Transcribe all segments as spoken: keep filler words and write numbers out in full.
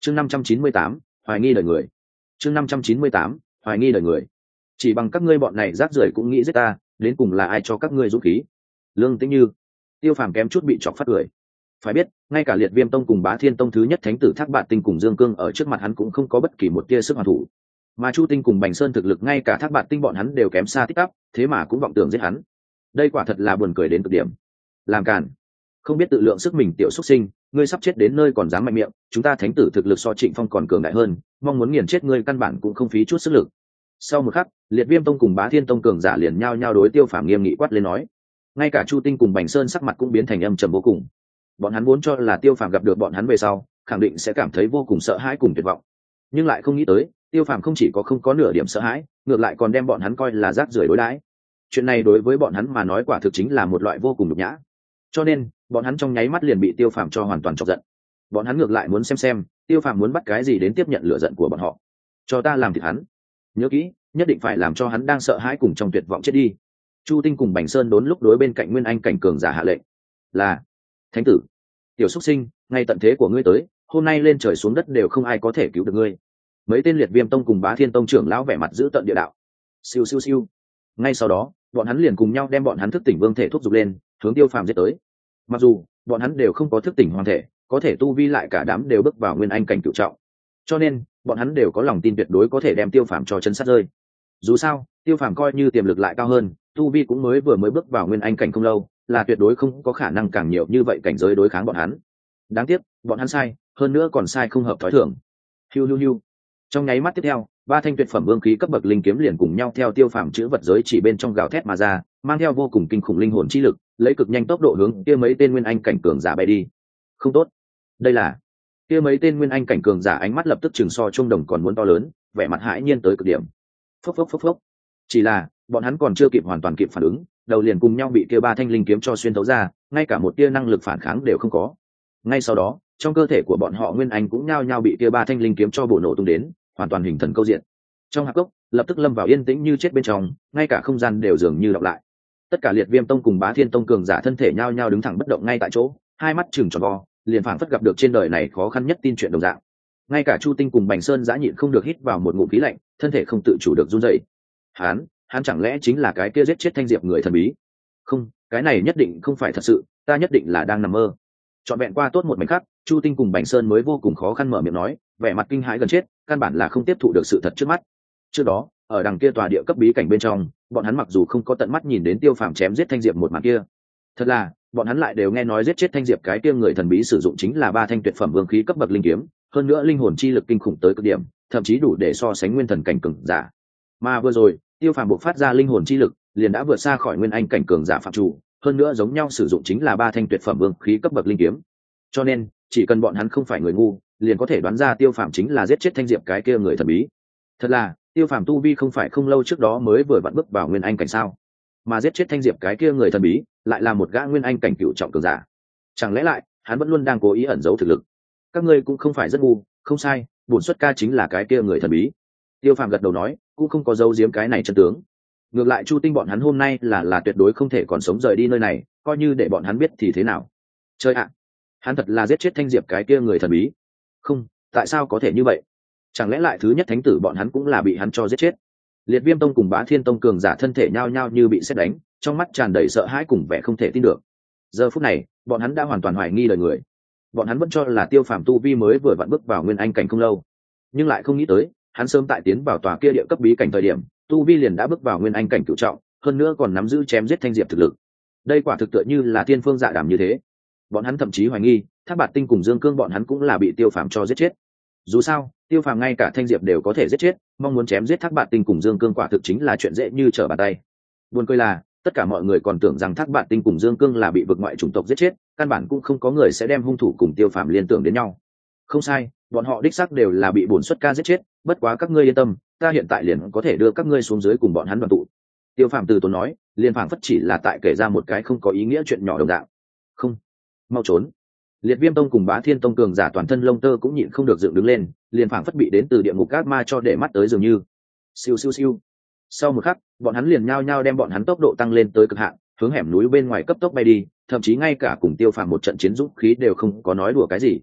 chương năm trăm chín mươi tám hoài nghi đời người chương năm trăm chín mươi tám hoài nghi đời người chỉ bằng các ngươi bọn này rác rưởi cũng nghĩ giết ta, đến cùng là ai cho các ngươi dũng khí? Lương Tĩnh Như, Tiêu Phàm kém chút bị chọc phát cười. Phải biết, ngay cả Liệt Viêm Tông cùng Bá Thiên Tông thứ nhất thánh tử Thác Bạt Tinh cùng Dương Cương ở trước mặt hắn cũng không có bất kỳ một tia sức hoàn thủ, mà Chu Tinh cùng Bành Sơn thực lực ngay cả Thác Bạt Tinh bọn hắn đều kém xa tích tắp, thế mà cũng vọng tưởng giết hắn. Đây quả thật là buồn cười đến cực điểm. Làm càn, không biết tự lượng sức mình tiểu xuất sinh, ngươi sắp chết đến nơi còn dám mạnh miệng, chúng ta thánh tử thực lực so Trịnh Phong còn cường đại hơn, mong muốn nghiền chết ngươi căn bản cũng không phí chút sức lực. Sau một khắc, Liệt Viêm Tông cùng Bá Thiên Tông cường giả liền nhao nhao đối Tiêu Phàm nghiêm nghị quát lên nói. Ngay cả Chu Tinh cùng Bành Sơn sắc mặt cũng biến thành âm trầm vô cùng. Bọn hắn vốn cho là Tiêu Phàm gặp được bọn hắn về sau, khẳng định sẽ cảm thấy vô cùng sợ hãi cùng tuyệt vọng, nhưng lại không nghĩ tới, Tiêu Phàm không chỉ có không có nửa điểm sợ hãi, ngược lại còn đem bọn hắn coi là rác rưởi đối đãi. Chuyện này đối với bọn hắn mà nói quả thực chính là một loại vô cùng nhục nhã. Cho nên, bọn hắn trong nháy mắt liền bị Tiêu Phàm cho hoàn toàn chọc giận. Bọn hắn ngược lại muốn xem xem, Tiêu Phàm muốn bắt cái gì đến tiếp nhận lửa giận của bọn họ. Cho ta làm thịt hắn. Nhớ kỹ, nhất định phải làm cho hắn đang sợ hãi cùng trong tuyệt vọng chết đi. Chu Tinh cùng Bành Sơn đốn lúc đối bên cạnh Nguyên Anh cảnh cường giả hạ lệnh. Là, thánh tử, tiểu xuất sinh, ngay tận thế của ngươi tới, hôm nay lên trời xuống đất đều không ai có thể cứu được ngươi. Mấy tên Liệt Viêm Tông cùng Bá Thiên Tông trưởng lão vẻ mặt giữ tận địa đạo. Siêu siêu siêu. Ngay sau đó, bọn hắn liền cùng nhau đem bọn hắn thức tỉnh vương thể thúc giục lên, hướng Tiêu Phàm giết tới. Mặc dù bọn hắn đều không có thức tỉnh hoàn thể, có thể tu vi lại cả đám đều bước vào Nguyên Anh cảnh cửu trọng, cho nên bọn hắn đều có lòng tin tuyệt đối có thể đem Tiêu Phàm cho chân sát rơi. Dù sao, Tiêu Phàm coi như tiềm lực lại cao hơn, tu vi cũng mới vừa mới bước vào Nguyên Anh cảnh không lâu, là tuyệt đối không có khả năng càng nhiều như vậy cảnh giới đối kháng bọn hắn. Đáng tiếc, bọn hắn sai, hơn nữa còn sai không hợp thói thường. Hiu hiu hiu. Trong nháy mắt tiếp theo, ba thanh tuyệt phẩm vương khí cấp bậc linh kiếm liền cùng nhau theo Tiêu Phàm chữ vật giới chỉ bên trong gào thét mà ra, mang theo vô cùng kinh khủng linh hồn chi lực, lấy cực nhanh tốc độ hướng kia mấy tên Nguyên Anh cảnh cường giả bay đi. Không tốt, đây là kia mấy tên Nguyên Anh cảnh cường giả ánh mắt lập tức chừng so trung đồng còn muốn to lớn, vẻ mặt hãi nhiên tới cực điểm. Phốc phốc phốc phốc. Chỉ là bọn hắn còn chưa kịp hoàn toàn kịp phản ứng, đầu liền cùng nhau bị kia ba thanh linh kiếm cho xuyên thấu ra, ngay cả một tia năng lực phản kháng đều không có. Ngay sau đó, trong cơ thể của bọn họ Nguyên Anh cũng nhao nhao bị kia ba thanh linh kiếm cho bổ nổ tung đến, hoàn toàn hình thần câu diện. Trong hạp cốc lập tức lâm vào yên tĩnh như chết bên trong, ngay cả không gian đều dường như đọc lại. Tất cả Liệt Viêm Tông cùng Bá Thiên Tông cường giả thân thể nhao nhao đứng thẳng bất động ngay tại chỗ, hai mắt trừng tròn vo, liền phảng phất gặp được trên đời này khó khăn nhất tin chuyện đồng dạng. Ngay cả Chu Tinh cùng Bành Sơn giã nhịn không được hít vào một ngụm khí lạnh, thân thể không tự chủ được run rẩy. Hắn, hắn chẳng lẽ chính là cái kia giết chết Thanh Diệp người thần bí? Không, cái này nhất định không phải thật sự, ta nhất định là đang nằm mơ. Trọn vẹn qua tốt một mảnh khắc, Chu Tinh cùng Bành Sơn mới vô cùng khó khăn mở miệng nói, vẻ mặt kinh hãi gần chết, căn bản là không tiếp thụ được sự thật trước mắt. Trước đó, ở đằng kia tòa địa cấp bí cảnh bên trong, bọn hắn mặc dù không có tận mắt nhìn đến Tiêu Phàm chém giết Thanh Diệp một màn kia, thật là bọn hắn lại đều nghe nói giết chết Thanh Diệp cái kia người thần bí sử dụng chính là ba thanh tuyệt phẩm vương khí cấp bậc linh kiếm, hơn nữa linh hồn chi lực kinh khủng tới cực điểm, thậm chí đủ để so sánh nguyên thần cảnh cường giả. Mà vừa rồi, Tiêu Phàm bộc phát ra linh hồn chi lực, liền đã vượt xa khỏi nguyên anh cảnh cường giả phạm chủ, hơn nữa giống nhau sử dụng chính là ba thanh tuyệt phẩm vương khí cấp bậc linh kiếm. Cho nên, chỉ cần bọn hắn không phải người ngu, liền có thể đoán ra Tiêu Phàm chính là giết chết Thanh Diệp cái kia người thần bí. Thật là, Tiêu Phàm tu vi không phải không lâu trước đó mới vừa vặn bước vào nguyên anh cảnh sao? Mà giết chết Thanh Diệp cái kia người thần bí, lại là một gã nguyên anh cảnh cửu trọng cường giả. Chẳng lẽ lại, hắn vẫn luôn đang cố ý ẩn giấu thực lực? Các ngươi cũng không phải rất ngu, không sai, bổn xuất ca chính là cái kia người thần bí. Tiêu Phàm gật đầu nói, cũng không có giấu giếm cái này chân tướng. Ngược lại Chu Tinh bọn hắn hôm nay là là tuyệt đối không thể còn sống rời đi nơi này, coi như để bọn hắn biết thì thế nào. Chơi ạ, hắn thật là giết chết Thanh Diệp cái kia người thần bí. Không, tại sao có thể như vậy? Chẳng lẽ lại thứ nhất thánh tử bọn hắn cũng là bị hắn cho giết chết? Liệt Viêm Tông cùng Bá Thiên Tông cường giả thân thể nhao nhao như bị sét đánh, trong mắt tràn đầy sợ hãi cùng vẻ không thể tin được. Giờ phút này, bọn hắn đã hoàn toàn hoài nghi lời người. Bọn hắn vẫn cho là Tiêu Phàm tu vi mới vừa vặn bước vào nguyên anh cảnh không lâu, nhưng lại không nghĩ tới, hắn sớm tại tiến vào tòa kia địa cấp bí cảnh thời điểm, tu vi liền đã bước vào nguyên anh cảnh cửu trọng, hơn nữa còn nắm giữ chém giết Thanh Diệp thực lực. Đây quả thực tựa như là thiên phương dạ đàm như thế. Bọn hắn thậm chí hoài nghi, Thác Bạt Tinh cùng Dương Cương bọn hắn cũng là bị Tiêu Phàm cho giết chết. Dù sao, Tiêu Phàm ngay cả Thanh Diệp đều có thể giết chết, mong muốn chém giết Thác Bạt Tinh cùng Dương Cương quả thực chính là chuyện dễ như trở bàn tay. Buồn cười là, tất cả mọi người còn tưởng rằng Thác Bạt Tinh cùng Dương Cương là bị vực ngoại chủng tộc giết chết, căn bản cũng không có người sẽ đem hung thủ cùng Tiêu Phàm liên tưởng đến nhau. Không sai, bọn họ đích xác đều là bị bổn xuất ca giết chết, bất quá các ngươi yên tâm, ta hiện tại liền có thể đưa các ngươi xuống dưới cùng bọn hắn đoàn tụ. Tiêu Phàm từ tốn nói, liền phảng phất chỉ là tại kể ra một cái không có ý nghĩa chuyện nhỏ đồng dạng. Không, mau trốn. Liệt Viêm Tông cùng Bá Thiên Tông cường giả toàn thân lông tơ cũng nhịn không được dựng đứng lên, liền phảng phất bị đến từ địa ngục ác ma cho để mắt tới dường như. Siêu siêu siêu. Sau một khắc, bọn hắn liền nhao nhao đem bọn hắn tốc độ tăng lên tới cực hạn, hướng hẻm núi bên ngoài cấp tốc bay đi, thậm chí ngay cả cùng Tiêu Phàm một trận chiến dũng khí đều không có nói đùa cái gì.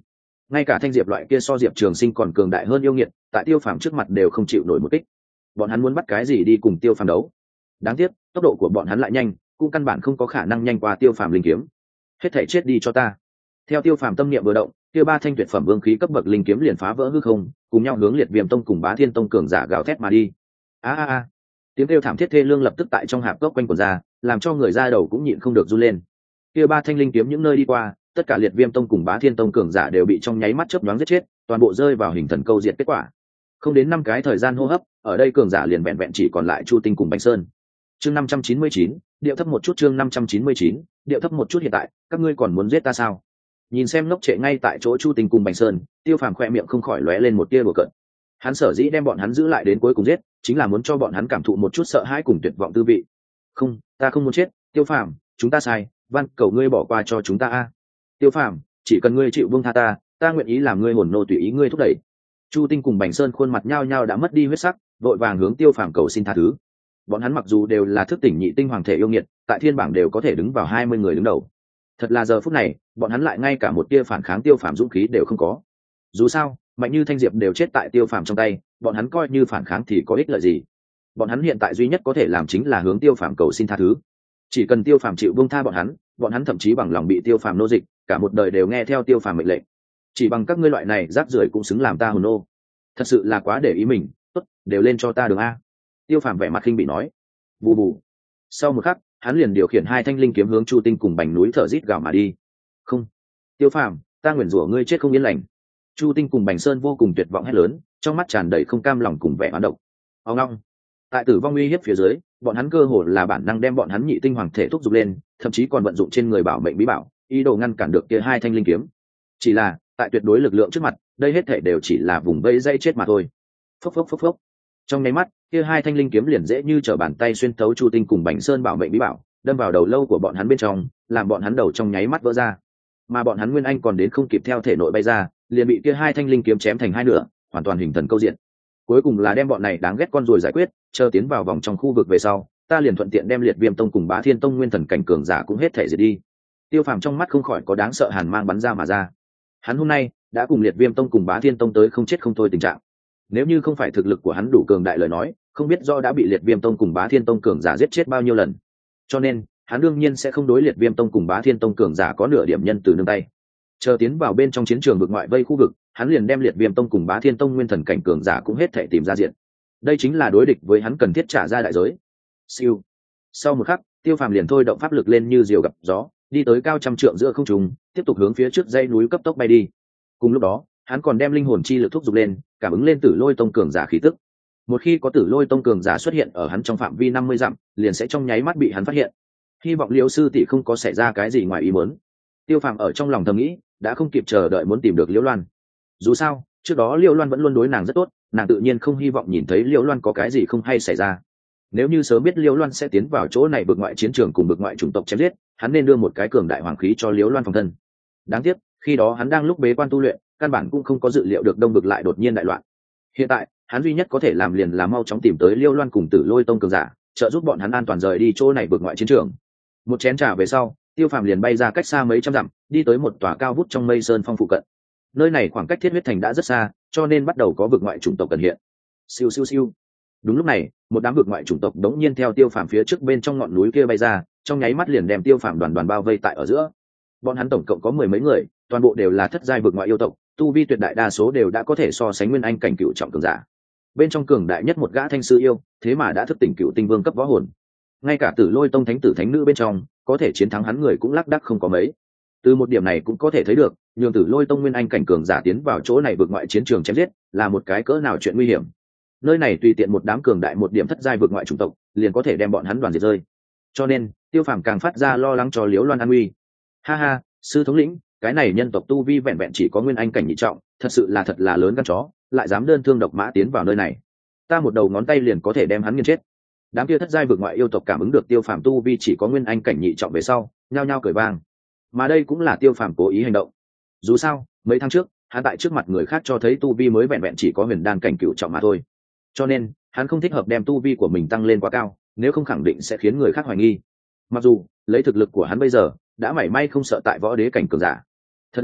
ngay cả Thanh Diệp loại kia so Diệp Trường Sinh còn cường đại hơn yêu nghiệt, tại Tiêu Phàm trước mặt đều không chịu nổi một kích. Bọn hắn muốn bắt cái gì đi cùng Tiêu Phàm đấu? Đáng tiếc, tốc độ của bọn hắn lại nhanh, cũng căn bản không có khả năng nhanh qua Tiêu Phàm linh kiếm. Hết thảy chết đi cho ta. Theo Tiêu Phàm tâm niệm vừa động, kia ba thanh tuyệt phẩm vương khí cấp bậc linh kiếm liền phá vỡ hư không, cùng nhau hướng Liệt Viêm Tông cùng Bá Thiên Tông cường giả gào thét mà đi. A a a. Tiếng kêu thảm thiết thê lương lập tức tại trong hạp cốc quanh quẩn ra, làm cho người da đầu cũng nhịn không được run lên. Kia ba thanh linh kiếm những nơi đi qua, tất cả Liệt Viêm Tông cùng Bá Thiên Tông cường giả đều bị trong nháy mắt chớp nhoáng giết chết, toàn bộ rơi vào hình thần câu diệt kết quả. Không đến năm cái thời gian hô hấp, ở đây cường giả liền vẹn vẹn chỉ còn lại Chu Tinh cùng Bành Sơn. Chương năm trăm chín mươi chín, điệu thấp một chút chương năm trăm chín mươi chín, điệu thấp một chút hiện tại, các ngươi còn muốn giết ta sao? Nhìn xem ngốc trệ ngay tại chỗ Chu Tinh cùng Bành Sơn, Tiêu Phàm khẽ miệng không khỏi lóe lên một tia đùa cợt. Hắn sở dĩ đem bọn hắn giữ lại đến cuối cùng giết, chính là muốn cho bọn hắn cảm thụ một chút sợ hãi cùng tuyệt vọng tư vị. Không, ta không muốn chết, Tiêu Phàm, chúng ta sai, van cầu ngươi bỏ qua cho chúng ta a. Tiêu Phàm, chỉ cần ngươi chịu buông tha ta, ta nguyện ý làm ngươi hồn nô tùy ý ngươi thúc đẩy. Chu Tinh cùng Bành Sơn khuôn mặt nhao nhao đã mất đi huyết sắc, vội vàng hướng Tiêu Phàm cầu xin tha thứ. Bọn hắn mặc dù đều là thức tỉnh nhị tinh hoàng thể yêu nghiệt, tại thiên bảng đều có thể đứng vào hai mươi người đứng đầu. Thật là giờ phút này, bọn hắn lại ngay cả một tia phản kháng Tiêu Phàm dũng khí đều không có. Dù sao, mạnh như Thanh Diệp đều chết tại Tiêu Phàm trong tay, bọn hắn coi như phản kháng thì có ích lợi gì? Bọn hắn hiện tại duy nhất có thể làm chính là hướng Tiêu Phàm cầu xin tha thứ. Chỉ cần Tiêu Phàm chịu buông tha bọn hắn, bọn hắn thậm chí bằng lòng bị Tiêu Phàm nô dịch, cả một đời đều nghe theo Tiêu Phàm mệnh lệnh. Chỉ bằng các ngươi loại này rác rưởi cũng xứng làm ta hồn nô. Thật sự là quá để ý mình, tốt, đều lên cho ta đường a. Tiêu Phàm vẻ mặt khinh bị nói. Bù bù. Sau một khắc, hắn liền điều khiển hai thanh linh kiếm hướng Chu Tinh cùng Bành núi thở rít gào mà đi. Không, Tiêu Phàm, ta nguyền rủa ngươi chết không yên lành. Chu Tinh cùng Bành Sơn vô cùng tuyệt vọng hét lớn, trong mắt tràn đầy không cam lòng cùng vẻ oán độc. Ông long. Tại tử vong uy hiếp phía dưới, bọn hắn cơ hồ là bản năng đem bọn hắn nhị tinh hoàng thể thúc giục lên, thậm chí còn vận dụng trên người bảo mệnh bí bảo, ý đồ ngăn cản được kia hai thanh linh kiếm. Chỉ là, tại tuyệt đối lực lượng trước mặt, đây hết thể đều chỉ là vùng vây dây chết mà thôi. Phốc phốc phốc phốc. Trong nháy mắt, kia hai thanh linh kiếm liền dễ như trở bàn tay xuyên thấu Chu Tinh cùng Bành Sơn bảo mệnh bí bảo, đâm vào đầu lâu của bọn hắn bên trong, làm bọn hắn đầu trong nháy mắt vỡ ra. Mà bọn hắn nguyên anh còn đến không kịp theo thể nội bay ra, liền bị kia hai thanh linh kiếm chém thành hai nửa, hoàn toàn hình thần câu diện. Cuối cùng là đem bọn này đáng ghét con rồi giải quyết, chờ tiến vào vòng trong khu vực về sau, ta liền thuận tiện đem Liệt Viêm Tông cùng Bá Thiên Tông nguyên thần cảnh cường giả cũng hết thể diệt đi. Tiêu Phàm trong mắt không khỏi có đáng sợ hàn mang bắn ra mà ra. Hắn hôm nay đã cùng Liệt Viêm Tông cùng Bá Thiên Tông tới không chết không thôi tình trạng. Nếu như không phải thực lực của hắn đủ cường đại lời nói, không biết do đã bị Liệt Viêm Tông cùng Bá Thiên Tông cường giả giết chết bao nhiêu lần. Cho nên, hắn đương nhiên sẽ không đối Liệt Viêm Tông cùng Bá Thiên Tông cường giả có nửa điểm nhân từ nương tay. Chờ tiến vào bên trong chiến trường vực ngoại vây khu vực, hắn liền đem Liệt Viêm Tông cùng Bá Thiên Tông nguyên thần cảnh cường giả cũng hết thảy tìm ra diện. Đây chính là đối địch với hắn cần thiết trả ra đại giới. Siêu. Sau một khắc, Tiêu Phàm liền thôi động pháp lực lên như diều gặp gió, đi tới cao trăm trượng giữa không trung, tiếp tục hướng phía trước dãy núi cấp tốc bay đi. Cùng lúc đó, hắn còn đem linh hồn chi lực thúc giục lên, cảm ứng lên Tử Lôi Tông cường giả khí tức. Một khi có Tử Lôi Tông cường giả xuất hiện ở hắn trong phạm vi năm mươi dặm, liền sẽ trong nháy mắt bị hắn phát hiện. Hy vọng Liễu sư tỷ không có xảy ra cái gì ngoài ý muốn. Tiêu Phàm ở trong lòng thầm nghĩ, đã không kịp chờ đợi muốn tìm được Liễu Loan. Dù sao, trước đó Liễu Loan vẫn luôn đối nàng rất tốt, nàng tự nhiên không hy vọng nhìn thấy Liễu Loan có cái gì không hay xảy ra. Nếu như sớm biết Liễu Loan sẽ tiến vào chỗ này vực ngoại chiến trường cùng vực ngoại chủng tộc chém giết, hắn nên đưa một cái cường đại hoàng khí cho Liễu Loan phòng thân. Đáng tiếc, khi đó hắn đang lúc bế quan tu luyện, căn bản cũng không có dự liệu được đông vực lại đột nhiên đại loạn. Hiện tại, hắn duy nhất có thể làm liền là mau chóng tìm tới Liễu Loan cùng Tử Lôi Tông cường giả, trợ giúp bọn hắn an toàn rời đi chỗ này vực ngoại chiến trường. Một chén trà về sau, Tiêu Phàm liền bay ra cách xa mấy trăm dặm, đi tới một tòa cao vút trong mây sơn phong phụ cận. Nơi này khoảng cách Thiết Huyết Thành đã rất xa, cho nên bắt đầu có vực ngoại chủng tộc cần hiện. Siêu siêu siêu. Đúng lúc này, một đám vực ngoại chủng tộc đống nhiên theo Tiêu Phàm phía trước bên trong ngọn núi kia bay ra, trong nháy mắt liền đem Tiêu Phàm đoàn đoàn bao vây tại ở giữa. Bọn hắn tổng cộng có mười mấy người, toàn bộ đều là thất giai vực ngoại yêu tộc, tu vi tuyệt đại đa số đều đã có thể so sánh nguyên anh cảnh cựu trọng cường giả. Bên trong cường đại nhất một gã thanh sư yêu, thế mà đã thức tỉnh cựu tinh vương cấp võ hồn. Ngay cả Tử Lôi Tông thánh tử thánh nữ bên trong, có thể chiến thắng hắn người cũng lác đác không có mấy. Từ một điểm này cũng có thể thấy được, nhường Tử Lôi Tông nguyên anh cảnh cường giả tiến vào chỗ này vượt ngoại chiến trường chém giết, là một cái cỡ nào chuyện nguy hiểm. Nơi này tùy tiện một đám cường đại một điểm thất giai vượt ngoại chủng tộc, liền có thể đem bọn hắn đoàn diệt rơi. Cho nên, Tiêu Phàm càng phát ra lo lắng cho Liễu Loan an nguy. Ha ha, sư thống lĩnh, cái này nhân tộc tu vi vẹn vẹn chỉ có nguyên anh cảnh nhị trọng, thật sự là thật là lớn gan chó, lại dám đơn thương độc mã tiến vào nơi này. Ta một đầu ngón tay liền có thể đem hắn nghiền chết. Đám kia thất giai vượt ngoại yêu tộc cảm ứng được Tiêu Phàm tu vi chỉ có nguyên anh cảnh nhị trọng về sau, nhao nhao cười vang. Mà đây cũng là Tiêu Phàm cố ý hành động. Dù sao, mấy tháng trước, hắn tại trước mặt người khác cho thấy tu vi mới vẹn vẹn chỉ có huyền đan cảnh cửu trọng mà thôi. Cho nên, hắn không thích hợp đem tu vi của mình tăng lên quá cao, nếu không khẳng định sẽ khiến người khác hoài nghi. Mặc dù, lấy thực lực của hắn bây giờ, đã mảy may không sợ tại võ đế cảnh cường giả. Thật là,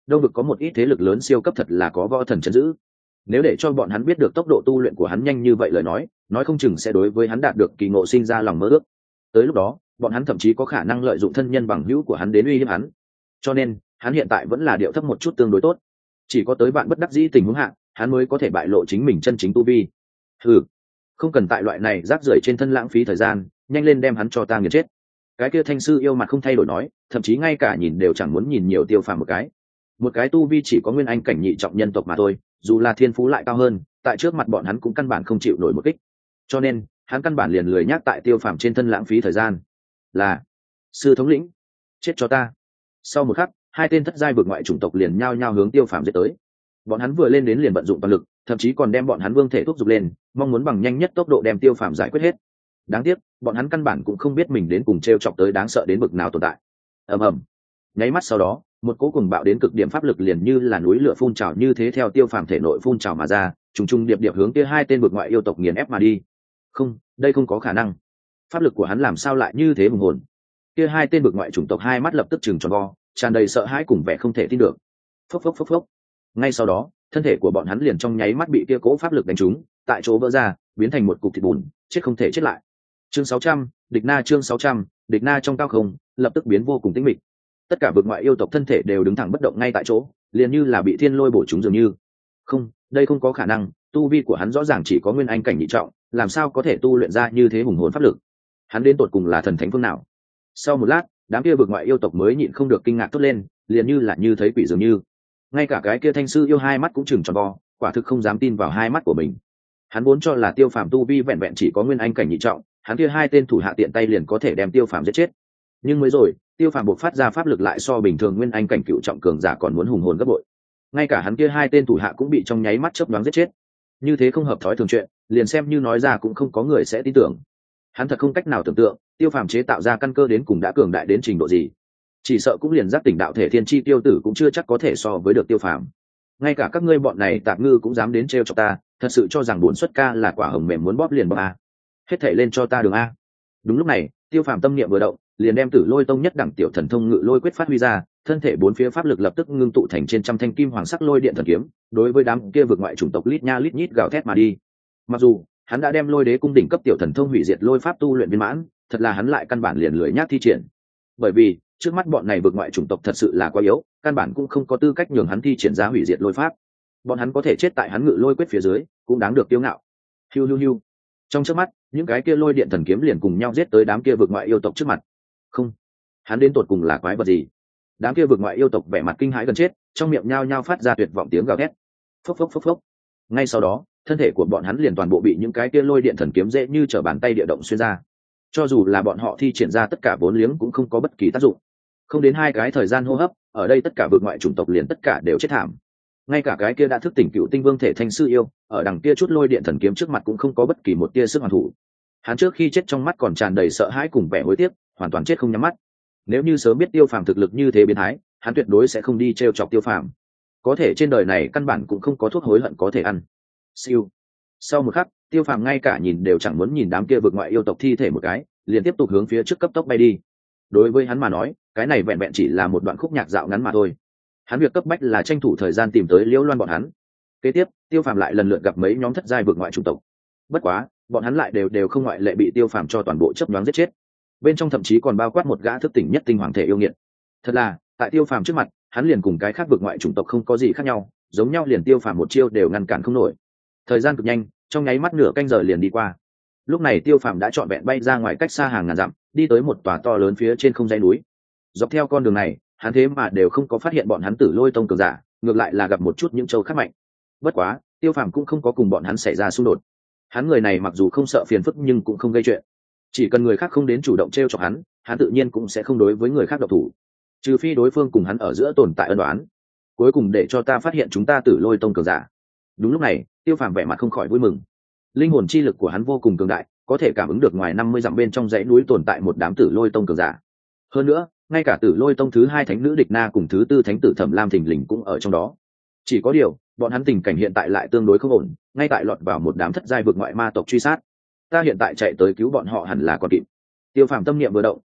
đông vực có một ít thế lực lớn siêu cấp thật là có võ thần chấn giữ. Nếu để cho bọn hắn biết được tốc độ tu luyện của hắn nhanh như vậy lời nói, nói không chừng sẽ đối với hắn đạt được kỳ ngộ sinh ra lòng mơ ước. Tới lúc đó, bọn hắn thậm chí có khả năng lợi dụng thân nhân bằng hữu của hắn đến uy hiếp hắn. Cho nên, hắn hiện tại vẫn là điệu thấp một chút tương đối tốt. Chỉ có tới bạn bất đắc dĩ tình huống hạ, hắn mới có thể bại lộ chính mình chân chính tu vi. Ừ, không cần tại loại này rác rưởi trên thân lãng phí thời gian, nhanh lên đem hắn cho ta nghiền chết. Cái kia thanh sư yêu mặt không thay đổi nói, thậm chí ngay cả nhìn đều chẳng muốn nhìn nhiều Tiêu Phàm một cái. Một cái tu vi chỉ có nguyên anh cảnh nhị trọng nhân tộc mà thôi, dù là thiên phú lại cao hơn, tại trước mặt bọn hắn cũng căn bản không chịu nổi một kích. Cho nên, hắn căn bản liền lười nhắc tại Tiêu Phàm trên thân lãng phí thời gian. Là sư thống lĩnh, chết cho ta. Sau một khắc, hai tên thất giai vực ngoại chủng tộc liền nhao nhao hướng Tiêu Phàm giết tới. Bọn hắn vừa lên đến liền vận dụng toàn lực, thậm chí còn đem bọn hắn vương thể thúc giục lên, mong muốn bằng nhanh nhất tốc độ đem Tiêu Phàm giải quyết hết. Đáng tiếc, bọn hắn căn bản cũng không biết mình đến cùng trêu chọc tới đáng sợ đến bực nào tồn tại. Ầm ầm. Nháy mắt sau đó, một cỗ cuồng bạo đến cực điểm pháp lực liền như là núi lửa phun trào như thế theo Tiêu Phàm thể nội phun trào mà ra, trùng trùng điệp điệp hướng kia hai tên vực ngoại yêu tộc nghiền ép mà đi. Không, đây không có khả năng. Pháp lực của hắn làm sao lại như thế hùng hồn? Kia hai tên vực ngoại chủng tộc hai mắt lập tức trừng tròn vo, tràn đầy sợ hãi cùng vẻ không thể tin được. Phốc phốc phốc phốc. Ngay sau đó, thân thể của bọn hắn liền trong nháy mắt bị kia cỗ pháp lực đánh trúng, tại chỗ vỡ ra, biến thành một cục thịt bùn, chết không thể chết lại. Chương sáu trăm, địch na chương sáu trăm, địch na trong cao không, lập tức biến vô cùng tĩnh mịch. Tất cả vực ngoại yêu tộc thân thể đều đứng thẳng bất động ngay tại chỗ, liền như là bị thiên lôi bổ trúng dường như. Không, đây không có khả năng, tu vi của hắn rõ ràng chỉ có nguyên anh cảnh nhị trọng, làm sao có thể tu luyện ra như thế hùng hồn pháp lực? Hắn đến tột cùng là thần thánh phương nào? Sau một lát, đám kia vực ngoại yêu tộc mới nhịn không được kinh ngạc thốt lên, liền như là như thấy quỷ dường như. Ngay cả cái kia thanh sư yêu hai mắt cũng chừng tròn vo, quả thực không dám tin vào hai mắt của mình. Hắn vốn cho là Tiêu Phàm tu vi vẹn vẹn chỉ có nguyên anh cảnh nhị trọng, hắn kia hai tên thủ hạ tiện tay liền có thể đem Tiêu Phàm giết chết. Nhưng mới rồi, Tiêu Phàm buộc phát ra pháp lực lại so bình thường nguyên anh cảnh cựu trọng cường giả còn muốn hùng hồn gấp bội. Ngay cả hắn kia hai tên thủ hạ cũng bị trong nháy mắt chớp nhoáng giết chết. Như thế không hợp thói thường chuyện, liền xem như nói ra cũng không có người sẽ tin tưởng. Hắn thật không cách nào tưởng tượng, Tiêu Phàm chế tạo ra căn cơ đến cùng đã cường đại đến trình độ gì. Chỉ sợ cũng liền giác tỉnh đạo thể thiên chi tiêu tử cũng chưa chắc có thể so với được Tiêu Phàm. Ngay cả các ngươi bọn này tạp ngư cũng dám đến trêu chọc ta, thật sự cho rằng bốn xuất ca là quả hồng mềm muốn bóp liền bóp a. Hết thảy lên cho ta đường a. Đúng lúc này, Tiêu Phàm tâm niệm vừa động, liền đem Tử Lôi Tông nhất đẳng tiểu thần thông ngự lôi quyết phát huy ra, thân thể bốn phía pháp lực lập tức ngưng tụ thành trên trăm thanh kim hoàng sắc lôi điện thần kiếm, đối với đám kia vực ngoại chủng tộc lít nha lít nhít gào thét mà đi. Mặc dù hắn đã đem Lôi Đế cung đỉnh cấp tiểu thần thông hủy diệt lôi pháp tu luyện viên mãn, thật là hắn lại căn bản liền lười nhác thi triển. Bởi vì trước mắt bọn này vực ngoại chủng tộc thật sự là quá yếu, căn bản cũng không có tư cách nhường hắn thi triển ra hủy diệt lôi pháp. Bọn hắn có thể chết tại hắn ngự lôi quyết phía dưới, cũng đáng được kiêu ngạo. Hiu hiu hiu. Trong chớp mắt, những cái kia lôi điện thần kiếm liền cùng nhau giết tới đám kia vực ngoại yêu tộc trước mặt. Không, hắn đến tột cùng là quái vật gì? Đám kia vực ngoại yêu tộc vẻ mặt kinh hãi gần chết, trong miệng nhao nhao phát ra tuyệt vọng tiếng gào thét. Phốc phốc phốc phốc. Ngay sau đó, thân thể của bọn hắn liền toàn bộ bị những cái kia lôi điện thần kiếm dễ như trở bàn tay địa động xuyên ra. Cho dù là bọn họ thi triển ra tất cả vốn liếng cũng không có bất kỳ tác dụng. Không đến hai cái thời gian hô hấp, ở đây tất cả vực ngoại chủng tộc liền tất cả đều chết thảm. Ngay cả cái kia đã thức tỉnh cựu tinh vương thể thanh sư yêu, ở đằng kia chút lôi điện thần kiếm trước mặt cũng không có bất kỳ một tia sức hoàn thủ. Hắn trước khi chết trong mắt còn tràn đầy sợ hãi cùng vẻ hối tiếc, hoàn toàn chết không nhắm mắt. Nếu như sớm biết Tiêu Phàm thực lực như thế biến thái, hắn tuyệt đối sẽ không đi trêu chọc Tiêu Phàm. Có thể trên đời này căn bản cũng không có thuốc hối hận có thể ăn. Siêu. Sau một khắc, Tiêu Phàm ngay cả nhìn đều chẳng muốn nhìn đám kia vực ngoại yêu tộc thi thể một cái, liền tiếp tục hướng phía trước cấp tốc bay đi. Đối với hắn mà nói, cái này vẹn vẹn chỉ là một đoạn khúc nhạc dạo ngắn mà thôi. Hắn việc cấp bách là tranh thủ thời gian tìm tới Liễu Loan bọn hắn. Kế tiếp, Tiêu Phàm lại lần lượt gặp mấy nhóm thất giai vực ngoại chủng tộc. Bất quá, bọn hắn lại đều đều không ngoại lệ bị Tiêu Phàm cho toàn bộ chớp nhoáng giết chết. Bên trong thậm chí còn bao quát một gã thức tỉnh nhất tinh hoàng thể yêu nghiệt. Thật là, tại Tiêu Phàm trước mặt, hắn liền cùng cái khác vực ngoại chủng tộc không có gì khác nhau, giống nhau liền Tiêu Phàm một chiêu đều ngăn cản không nổi. Thời gian cực nhanh, trong nháy mắt nửa canh giờ liền đi qua. Lúc này Tiêu Phàm đã trọn vẹn bay ra ngoài cách xa hàng ngàn dặm, đi tới một tòa to lớn phía trên không dãy núi. Dọc theo con đường này, hắn thế mà đều không có phát hiện bọn hắn Tử Lôi Tông cường giả, ngược lại là gặp một chút những châu khác mạnh. Bất quá, Tiêu Phàm cũng không có cùng bọn hắn xảy ra xung đột. Hắn người này mặc dù không sợ phiền phức nhưng cũng không gây chuyện. Chỉ cần người khác không đến chủ động trêu chọc hắn, hắn tự nhiên cũng sẽ không đối với người khác độc thủ. Trừ phi đối phương cùng hắn ở giữa tồn tại ân oán. Cuối cùng để cho ta phát hiện chúng ta Tử Lôi Tông cường giả. Đúng lúc này, Tiêu Phàm vẻ mặt không khỏi vui mừng. Linh hồn chi lực của hắn vô cùng cường đại, có thể cảm ứng được ngoài năm mươi dặm bên trong dãy núi tồn tại một đám Tử Lôi Tông cường giả. Hơn nữa, ngay cả Tử Lôi Tông thứ hai thánh nữ Địch Na cùng thứ tư thánh tử Thẩm Lam Thình Lình cũng ở trong đó. Chỉ có điều, bọn hắn tình cảnh hiện tại lại tương đối không ổn, ngay tại lọt vào một đám thất giai vực ngoại ma tộc truy sát. Ta hiện tại chạy tới cứu bọn họ hẳn là còn kịp. Tiêu Phàm tâm niệm vừa động,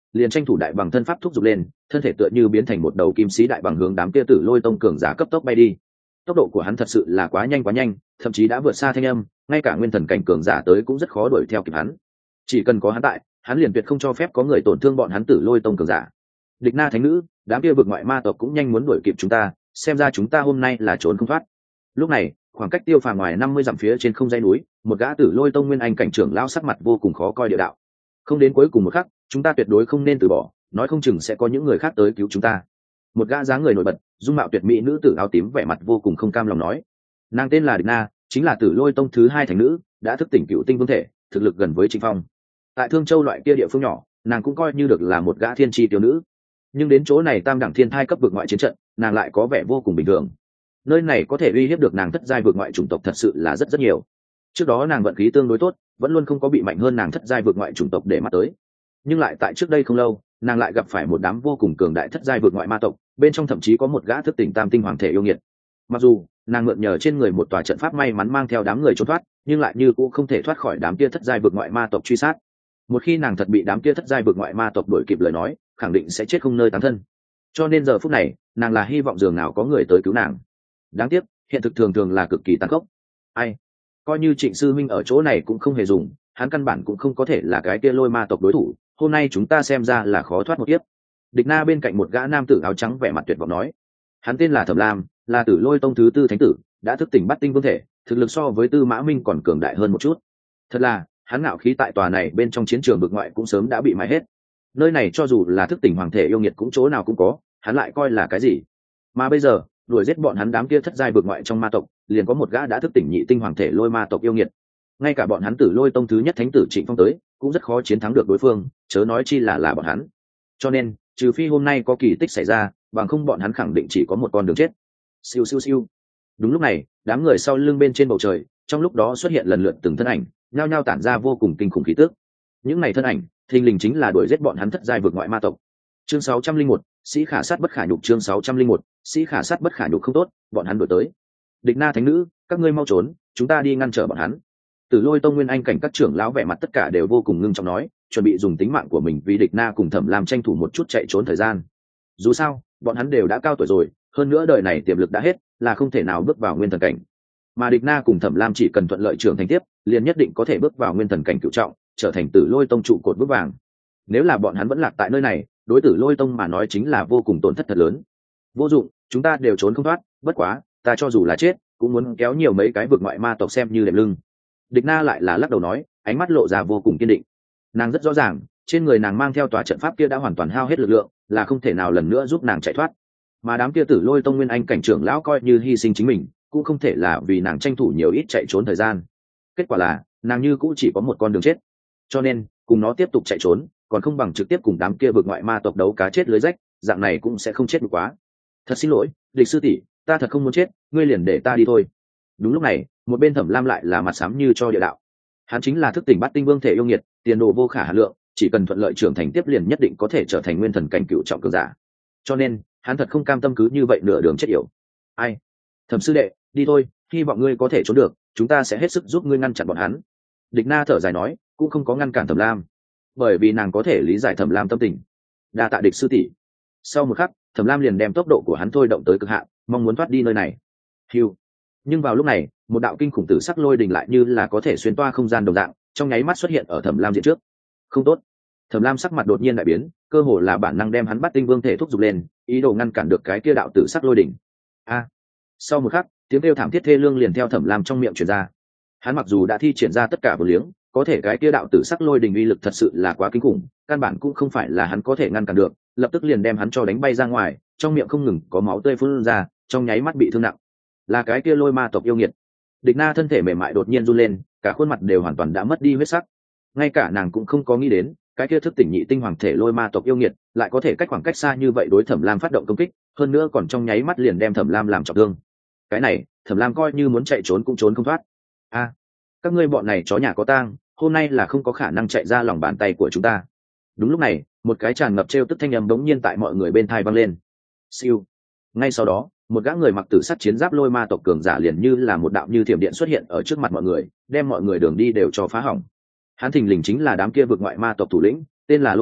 liền tranh thủ đại bằng thân pháp thúc giục lên, thân thể tựa như biến thành một đầu kim sĩ đại bằng hướng đám kia tử lôi tông cường giả cấp tốc bay đi. Tốc độ của hắn thật sự là quá nhanh quá nhanh, thậm chí đã vượt xa thanh âm, ngay cả nguyên thần cảnh cường giả tới cũng rất khó đuổi theo kịp hắn. Chỉ cần có hắn tại, hắn liền tuyệt không cho phép có người tổn thương bọn hắn tử lôi tông cường giả. Địch Na thánh nữ, đám kia vực ngoại ma tộc cũng nhanh muốn đuổi kịp chúng ta, xem ra chúng ta hôm nay là trốn không thoát. Lúc này, khoảng cách Tiêu Phàm ngoài năm mươi dặm phía trên không dãy núi, một gã tử lôi tông nguyên anh cảnh trưởng lão sắc mặt vô cùng khó coi địa đạo. Không đến cuối cùng một khắc, chúng ta tuyệt đối không nên từ bỏ, nói không chừng sẽ có những người khác tới cứu chúng ta. Một gã dáng người nổi bật, dung mạo tuyệt mỹ nữ tử áo tím vẻ mặt vô cùng không cam lòng nói. Nàng tên là Địch Na, chính là tử lôi tông thứ hai thành nữ, đã thức tỉnh cựu tinh vương thể, thực lực gần với Trịnh Phong. Tại Thương Châu loại kia địa phương nhỏ, nàng cũng coi như được là một gã thiên chi tiểu nữ, nhưng đến chỗ này tam đẳng thiên thai cấp vực ngoại chiến trận, nàng lại có vẻ vô cùng bình thường. Nơi này có thể uy hiếp được nàng thất giai vực ngoại chủng tộc thật sự là rất rất nhiều. Trước đó nàng vận khí tương đối tốt, vẫn luôn không có bị mạnh hơn nàng thất giai vực ngoại chủng tộc để mắt tới, nhưng lại tại trước đây không lâu, nàng lại gặp phải một đám vô cùng cường đại thất giai vực ngoại ma tộc, bên trong thậm chí có một gã thức tỉnh tam tinh hoàng thể yêu nghiệt. Mặc dù nàng mượn nhờ trên người một tòa trận pháp may mắn mang theo đám người trốn thoát, nhưng lại như cũng không thể thoát khỏi đám kia thất giai vực ngoại ma tộc truy sát. Một khi nàng thật bị đám kia thất giai vực ngoại ma tộc đuổi kịp lời nói, khẳng định sẽ chết không nơi tán thân. Cho nên giờ phút này, nàng là hy vọng dường nào có người tới cứu nàng. Đáng tiếc, hiện thực thường thường là cực kỳ tàn khốc. Ai, coi như Trịnh sư minh ở chỗ này cũng không hề dùng, hắn căn bản cũng không có thể là cái kia lôi ma tộc đối thủ. Hôm nay chúng ta xem ra là khó thoát một kiếp. Địch Na bên cạnh một gã nam tử áo trắng vẻ mặt tuyệt vọng nói. Hắn tên là Thẩm Lam, là tử lôi tông thứ tư thánh tử, đã thức tỉnh bắt tinh vương thể, thực lực so với Tư Mã Minh còn cường đại hơn một chút. Thật là, hắn ngạo khí tại tòa này bên trong chiến trường vực ngoại cũng sớm đã bị mãi hết. Nơi này cho dù là thức tỉnh hoàng thể yêu nghiệt cũng chỗ nào cũng có, hắn lại coi là cái gì? Mà bây giờ, đuổi giết bọn hắn đám kia thất giai vực ngoại trong ma tộc, liền có một gã đã thức tỉnh nhị tinh hoàng thể lôi ma tộc yêu nghiệt. Ngay cả bọn hắn tử lôi tông thứ nhất thánh tử Trịnh Phong tới, cũng rất khó chiến thắng được đối phương, chớ nói chi là là bọn hắn. Cho nên, trừ phi hôm nay có kỳ tích xảy ra, bằng không bọn hắn khẳng định chỉ có một con đường chết. Siêu siêu siêu. Đúng lúc này, đám người sau lưng bên trên bầu trời, trong lúc đó xuất hiện lần lượt từng thân ảnh, nhao nhao tản ra vô cùng kinh khủng khí tức. Những này thân ảnh, thình lình chính là đuổi giết bọn hắn thất giai vực ngoại ma tộc. Chương sáu trăm linh một, sĩ khả sát bất khả nhục. Chương sáu trăm linh một, sĩ khả sát bất khả nhục. Không tốt, bọn hắn đuổi tới. Địch Na thánh nữ, các ngươi mau trốn, chúng ta đi ngăn trở bọn hắn. Tử Lôi tông nguyên anh cảnh các trưởng lão vẻ mặt tất cả đều vô cùng ngưng trọng nói, chuẩn bị dùng tính mạng của mình vì Địch Na cùng Thẩm Lam tranh thủ một chút chạy trốn thời gian. Dù sao, bọn hắn đều đã cao tuổi rồi, hơn nữa đời này tiềm lực đã hết, là không thể nào bước vào nguyên thần cảnh. Mà Địch Na cùng Thẩm Lam chỉ cần thuận lợi trưởng thành tiếp, liền nhất định có thể bước vào nguyên thần cảnh cửu trọng, trở thành Tử Lôi tông trụ cột bước vàng. Nếu là bọn hắn vẫn lạc tại nơi này, đối Tử Lôi tông mà nói chính là vô cùng tổn thất thật lớn. Vô dụng, chúng ta đều trốn không thoát, bất quá, ta cho dù là chết, cũng muốn kéo nhiều mấy cái vực ngoại ma tộc xem như đệm lưng. Địch Na lại là lắc đầu nói, ánh mắt lộ ra vô cùng kiên định. Nàng rất rõ ràng, trên người nàng mang theo tòa trận pháp kia đã hoàn toàn hao hết lực lượng, là không thể nào lần nữa giúp nàng chạy thoát. Mà đám kia Tử Lôi tông nguyên anh cảnh trưởng lão coi như hy sinh chính mình, cũng không thể là vì nàng tranh thủ nhiều ít chạy trốn thời gian. Kết quả là, nàng như cũng chỉ có một con đường chết. Cho nên, cùng nó tiếp tục chạy trốn, còn không bằng trực tiếp cùng đám kia vực ngoại ma tộc đấu cá chết lưới rách, dạng này cũng sẽ không chết được quá. Thật xin lỗi, Địch sư tỷ, ta thật không muốn chết, ngươi liền để ta đi thôi. Đúng lúc này, một bên Thẩm Lam lại là mặt xám như cho địa đạo. Hắn chính là thức tỉnh bát tinh vương thể yêu nghiệt, tiền đồ vô khả hà lượng, chỉ cần thuận lợi trưởng thành tiếp liền nhất định có thể trở thành nguyên thần cảnh cựu trọng cường giả. Cho nên, hắn thật không cam tâm cứ như vậy nửa đường chết yểu. Ai? Thẩm sư đệ, đi thôi, hy vọng ngươi có thể trốn được, chúng ta sẽ hết sức giúp ngươi ngăn chặn bọn hắn. Địch Na thở dài nói, cũng không có ngăn cản Thẩm Lam, bởi vì nàng có thể lý giải Thẩm Lam tâm tình. Đa tạ Địch sư tỷ. Sau một khắc, Thẩm Lam liền đem tốc độ của hắn thôi động tới cực hạn, mong muốn thoát đi nơi này. Hưu. Nhưng vào lúc này, một đạo kinh khủng tử sắc lôi đình lại như là có thể xuyên toa không gian đồng dạng, trong nháy mắt xuất hiện ở Thẩm Lam diện trước. Không tốt. Thẩm Lam sắc mặt đột nhiên đại biến, cơ hồ là bản năng đem hắn bắt tinh vương thể thúc giục lên, ý đồ ngăn cản được cái kia đạo tử sắc lôi đỉnh. A! Sau một khắc, tiếng kêu thảm thiết thê lương liền theo Thẩm Lam trong miệng truyền ra. Hắn mặc dù đã thi triển ra tất cả vô liếng, có thể cái kia đạo tử sắc lôi đỉnh uy lực thật sự là quá kinh khủng, căn bản cũng không phải là hắn có thể ngăn cản được, lập tức liền đem hắn cho đánh bay ra ngoài, trong miệng không ngừng có máu tươi phun ra, trong nháy mắt bị thương nặng. Là cái kia lôi ma tộc yêu nghiệt. Địch Na thân thể mềm mại đột nhiên run lên, cả khuôn mặt đều hoàn toàn đã mất đi huyết sắc. Ngay cả nàng cũng không có nghĩ đến, cái kia thức tỉnh nhị tinh hoàng thể lôi ma tộc yêu nghiệt lại có thể cách khoảng cách xa như vậy đối Thẩm Lam phát động công kích, hơn nữa còn trong nháy mắt liền đem Thẩm Lam làm trọng thương. Cái này, Thẩm Lam coi như muốn chạy trốn cũng trốn không thoát. A, các ngươi bọn này chó nhà có tang, hôm nay là không có khả năng chạy ra lòng bàn tay của chúng ta. Đúng lúc này, một cái tràn ngập trêu tức thanh âm bỗng nhiên tại mọi người bên tai vang lên. Siêu. Ngay sau đó, một gã người mặc tử sắt chiến giáp lôi ma tộc cường giả liền như là một đạo như thiểm điện xuất hiện ở trước mặt mọi người, đem mọi người đường đi đều cho phá hỏng. Hắn thình lình chính là đám kia vực ngoại ma tộc thủ lĩnh, tên là Lôi Động,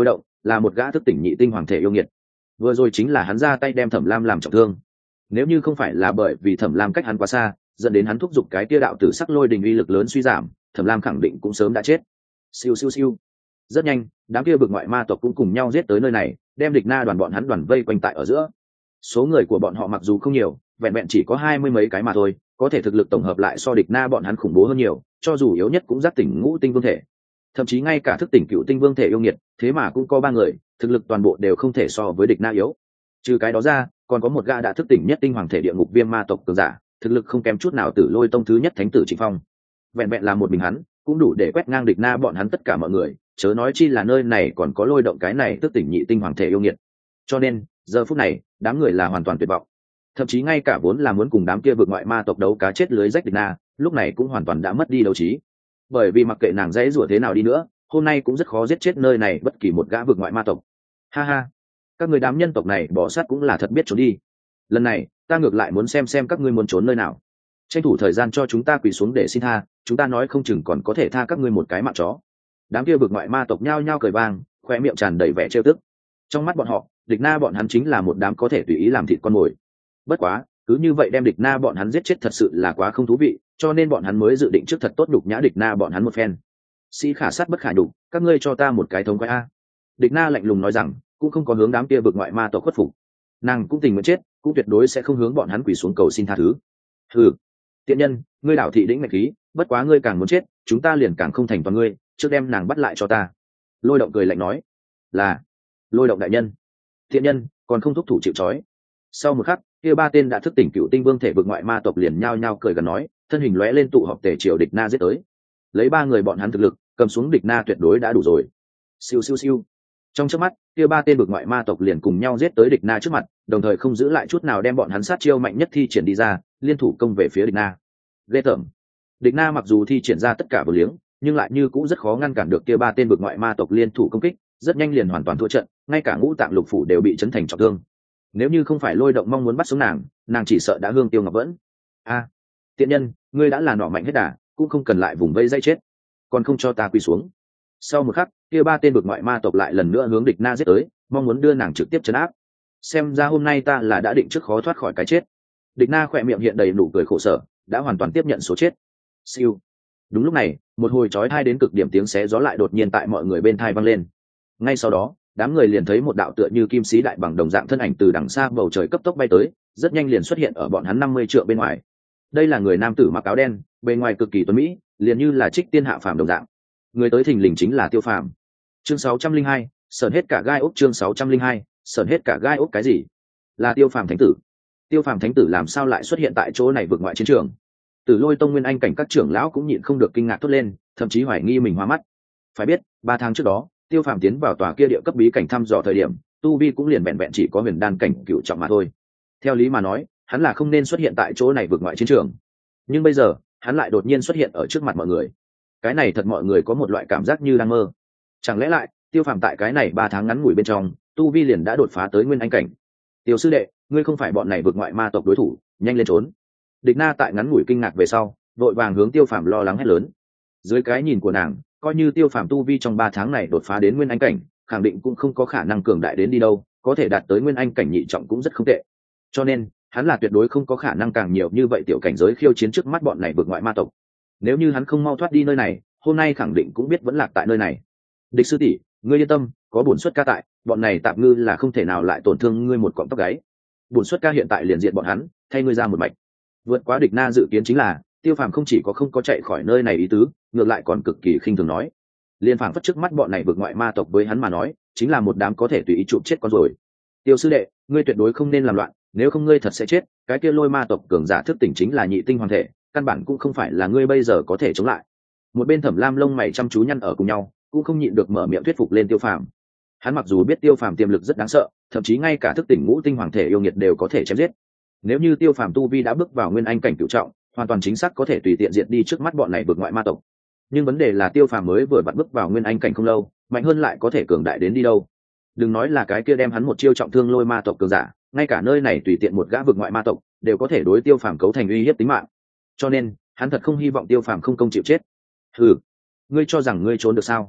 là một gã thức tỉnh nhị tinh hoàng thể yêu nghiệt. Vừa rồi chính là hắn ra tay đem Thẩm Lam làm trọng thương. Nếu như không phải là bởi vì Thẩm Lam cách hắn quá xa, dẫn đến hắn thúc giục cái tia đạo tử sắc lôi đình uy lực lớn suy giảm, Thẩm Lam khẳng định cũng sớm đã chết. Siêu siêu siêu. Rất nhanh, đám kia vực ngoại ma tộc cũng cùng nhau giết tới nơi này, đem địch na đoàn bọn hắn đoàn vây quanh tại ở giữa. Số người của bọn họ mặc dù không nhiều, vẹn vẹn chỉ có hai mươi mấy cái mà thôi, có thể thực lực tổng hợp lại so địch na bọn hắn khủng bố hơn nhiều, cho dù yếu nhất cũng giác tỉnh ngũ tinh vương thể. Thậm chí ngay cả thức tỉnh cựu tinh vương thể yêu nghiệt, thế mà cũng có ba người, thực lực toàn bộ đều không thể so với địch na yếu. Trừ cái đó ra, còn có một gã đã thức tỉnh nhất tinh hoàng thể địa ngục viêm ma tộc cường giả, thực lực không kém chút nào Tử Lôi tông thứ nhất thánh tử Trịnh Phong. Vẹn vẹn là một mình hắn, cũng đủ để quét ngang địch na bọn hắn tất cả mọi người, chớ nói chi là nơi này còn có Lôi động cái này thức tỉnh nhị tinh hoàng thể yêu nghiệt. Cho nên, giờ phút này, đám người là hoàn toàn tuyệt vọng. Thậm chí ngay cả vốn là muốn cùng đám kia vượt ngoại ma tộc đấu cá chết lưới rách địch na, lúc này cũng hoàn toàn đã mất đi đấu trí. Bởi vì mặc kệ nàng dãy rủa thế nào đi nữa, hôm nay cũng rất khó giết chết nơi này bất kỳ một gã vượt ngoại ma tộc. Ha ha, các người đám nhân tộc này bỏ sát cũng là thật biết trốn đi. Lần này, ta ngược lại muốn xem xem các ngươi muốn trốn nơi nào. Tranh thủ thời gian cho chúng ta quỳ xuống để xin tha, chúng ta nói không chừng còn có thể tha các ngươi một cái mạng chó. Đám kia vượt ngoại ma tộc nhao nhao cười vang, khoe miệng tràn đầy vẻ trêu tức. Trong mắt bọn họ, địch na bọn hắn chính là một đám có thể tùy ý làm thịt con mồi. Bất quá, cứ như vậy đem địch na bọn hắn giết chết thật sự là quá không thú vị, cho nên bọn hắn mới dự định trước thật tốt đục nhã địch na bọn hắn một phen. Sĩ khả sát bất khả nhục, các ngươi cho ta một cái thống khoái a. Địch na lạnh lùng nói rằng, cũng không có hướng đám kia vượt ngoại ma tộc khuất phục. Nàng cũng tình nguyện chết, cũng tuyệt đối sẽ không hướng bọn hắn quỳ xuống cầu xin tha thứ. Hừ, tiện nhân, ngươi đảo thị đĩnh mạch khí, bất quá ngươi càng muốn chết, chúng ta liền càng không thành toàn ngươi, trước đem nàng bắt lại cho ta. Lôi động cười lạnh nói, là Lôi động đại nhân. Tiện nhân, còn không thúc thủ chịu trói. Sau một khắc, kia ba tên đã thức tỉnh cựu tinh vương thể vượt ngoại ma tộc liền nhao nhao cười gần nói, thân hình lóe lên tụ họp tề triều địch na giết tới. Lấy ba người bọn hắn thực lực, cầm xuống địch na tuyệt đối đã đủ rồi. Siêu siêu siêu. Trong chớp mắt, kia ba tên vượt ngoại ma tộc liền cùng nhau giết tới địch na trước mặt, đồng thời không giữ lại chút nào đem bọn hắn sát chiêu mạnh nhất thi triển đi ra, liên thủ công về phía địch na. Ghê tởm. Địch na mặc dù thi triển ra tất cả vô liếng, nhưng lại như cũng rất khó ngăn cản được kia ba tên vượt ngoại ma tộc liên thủ công kích, rất nhanh liền hoàn toàn thua trận, ngay cả ngũ tạng lục phủ đều bị chấn thành trọng thương. Nếu như không phải Lôi động mong muốn bắt sống nàng, nàng chỉ sợ đã hương tiêu ngọc vẫn. A, tiện nhân, ngươi đã là nọ mạnh hết đà, cũng không cần lại vùng vây dây chết, còn không cho ta quỳ xuống. Sau một khắc, kia ba tên vượt ngoại ma tộc lại lần nữa hướng địch na giết tới, mong muốn đưa nàng trực tiếp trấn áp. Xem ra hôm nay ta là đã định trước khó thoát khỏi cái chết. Địch na khỏe miệng hiện đầy nụ cười khổ sở, đã hoàn toàn tiếp nhận số chết. Siêu. Đúng lúc này, một hồi chói tai đến cực điểm tiếng xé gió lại đột nhiên tại mọi người bên tai vang lên. Ngay sau đó, đám người liền thấy một đạo tựa như kim sĩ đại bằng đồng dạng thân ảnh từ đằng xa bầu trời cấp tốc bay tới, rất nhanh liền xuất hiện ở bọn hắn năm mươi trượng bên ngoài. Đây là người nam tử mặc áo đen, bề ngoài cực kỳ tuấn mỹ, liền như là trích tiên hạ phàm đồng dạng. Người tới thình lình chính là Tiêu Phàm. Chương sáu trăm linh hai, sởn hết cả gai ốc. Chương sáu trăm linh hai, sởn hết cả gai ốc. Cái gì? Là Tiêu Phàm thánh tử? Tiêu Phàm thánh tử làm sao lại xuất hiện tại chỗ này vượt ngoại chiến trường? Tử Lôi tông nguyên anh cảnh các trưởng lão cũng nhịn không được kinh ngạc thốt lên, thậm chí hoài nghi mình hoa mắt. Phải biết, ba tháng trước đó, Tiêu Phàm tiến vào tòa kia địa cấp bí cảnh thăm dò thời điểm, tu vi cũng liền vẹn vẹn chỉ có huyền đan cảnh cựu trọng mà thôi. Theo lý mà nói, hắn là không nên xuất hiện tại chỗ này vượt ngoại chiến trường. Nhưng bây giờ, hắn lại đột nhiên xuất hiện ở trước mặt mọi người. Cái này thật mọi người có một loại cảm giác như đang mơ. Chẳng lẽ lại, Tiêu Phàm tại cái này ba tháng ngắn ngủi bên trong, tu vi liền đã đột phá tới nguyên anh cảnh. Tiêu sư đệ, ngươi không phải bọn này vượt ngoại ma tộc đối thủ, nhanh lên trốn. Địch Na tại ngắn ngủi kinh ngạc về sau, vội vàng hướng Tiêu Phàm lo lắng hét lớn. Dưới cái nhìn của nàng, coi như Tiêu Phàm tu vi trong ba tháng này đột phá đến nguyên anh cảnh, khẳng định cũng không có khả năng cường đại đến đi đâu, có thể đạt tới nguyên anh cảnh nhị trọng cũng rất không tệ. Cho nên, hắn là tuyệt đối không có khả năng càng nhiều như vậy tiểu cảnh giới khiêu chiến trước mắt bọn này vượt ngoại ma tộc. Nếu như hắn không mau thoát đi nơi này, hôm nay khẳng định cũng biết vẫn lạc tại nơi này. Địch sư tỷ, ngươi yên tâm, có bổn xuất ca tại, bọn này tạp ngư là không thể nào lại tổn thương ngươi một cọng tóc gáy. Bổn xuất ca hiện tại liền diện bọn hắn, thay ngươi ra một mạch. Vượt quá Địch Na dự kiến chính là, Tiêu Phàm không chỉ có không có chạy khỏi nơi này ý tứ, ngược lại còn cực kỳ khinh thường nói, liên phảng phất trước mắt bọn này vượt ngoại ma tộc với hắn mà nói, chính là một đám có thể tùy ý chụp chết con rồi. Tiêu sư đệ, ngươi tuyệt đối không nên làm loạn, nếu không ngươi thật sẽ chết. Cái kia lôi ma tộc cường giả thức tỉnh chính là nhị tinh hoàng thể, căn bản cũng không phải là ngươi bây giờ có thể chống lại. Một bên Thẩm Lam lông mày chăm chú nhăn ở cùng nhau, cũng không nhịn được mở miệng thuyết phục lên Tiêu Phàm. Hắn mặc dù biết Tiêu Phàm tiềm lực rất đáng sợ, thậm chí ngay cả thức tỉnh ngũ tinh hoàng thể yêu nghiệt đều có thể chém giết. Nếu như Tiêu Phàm tu vi đã bước vào nguyên anh cảnh cửu trọng, hoàn toàn chính xác có thể tùy tiện diệt đi trước mắt bọn này vượt ngoại ma tộc. Nhưng vấn đề là Tiêu Phàm mới vừa vặn bước vào nguyên anh cảnh không lâu, mạnh hơn lại có thể cường đại đến đi đâu? Đừng nói là cái kia đem hắn một chiêu trọng thương lôi ma tộc cường giả, ngay cả nơi này tùy tiện một gã vượt ngoại ma tộc đều có thể đối Tiêu Phàm cấu thành uy hiếp tính mạng. Cho nên, hắn thật không hy vọng Tiêu Phàm không công chịu chết. Hừ, ngươi cho rằng ngươi trốn được sao?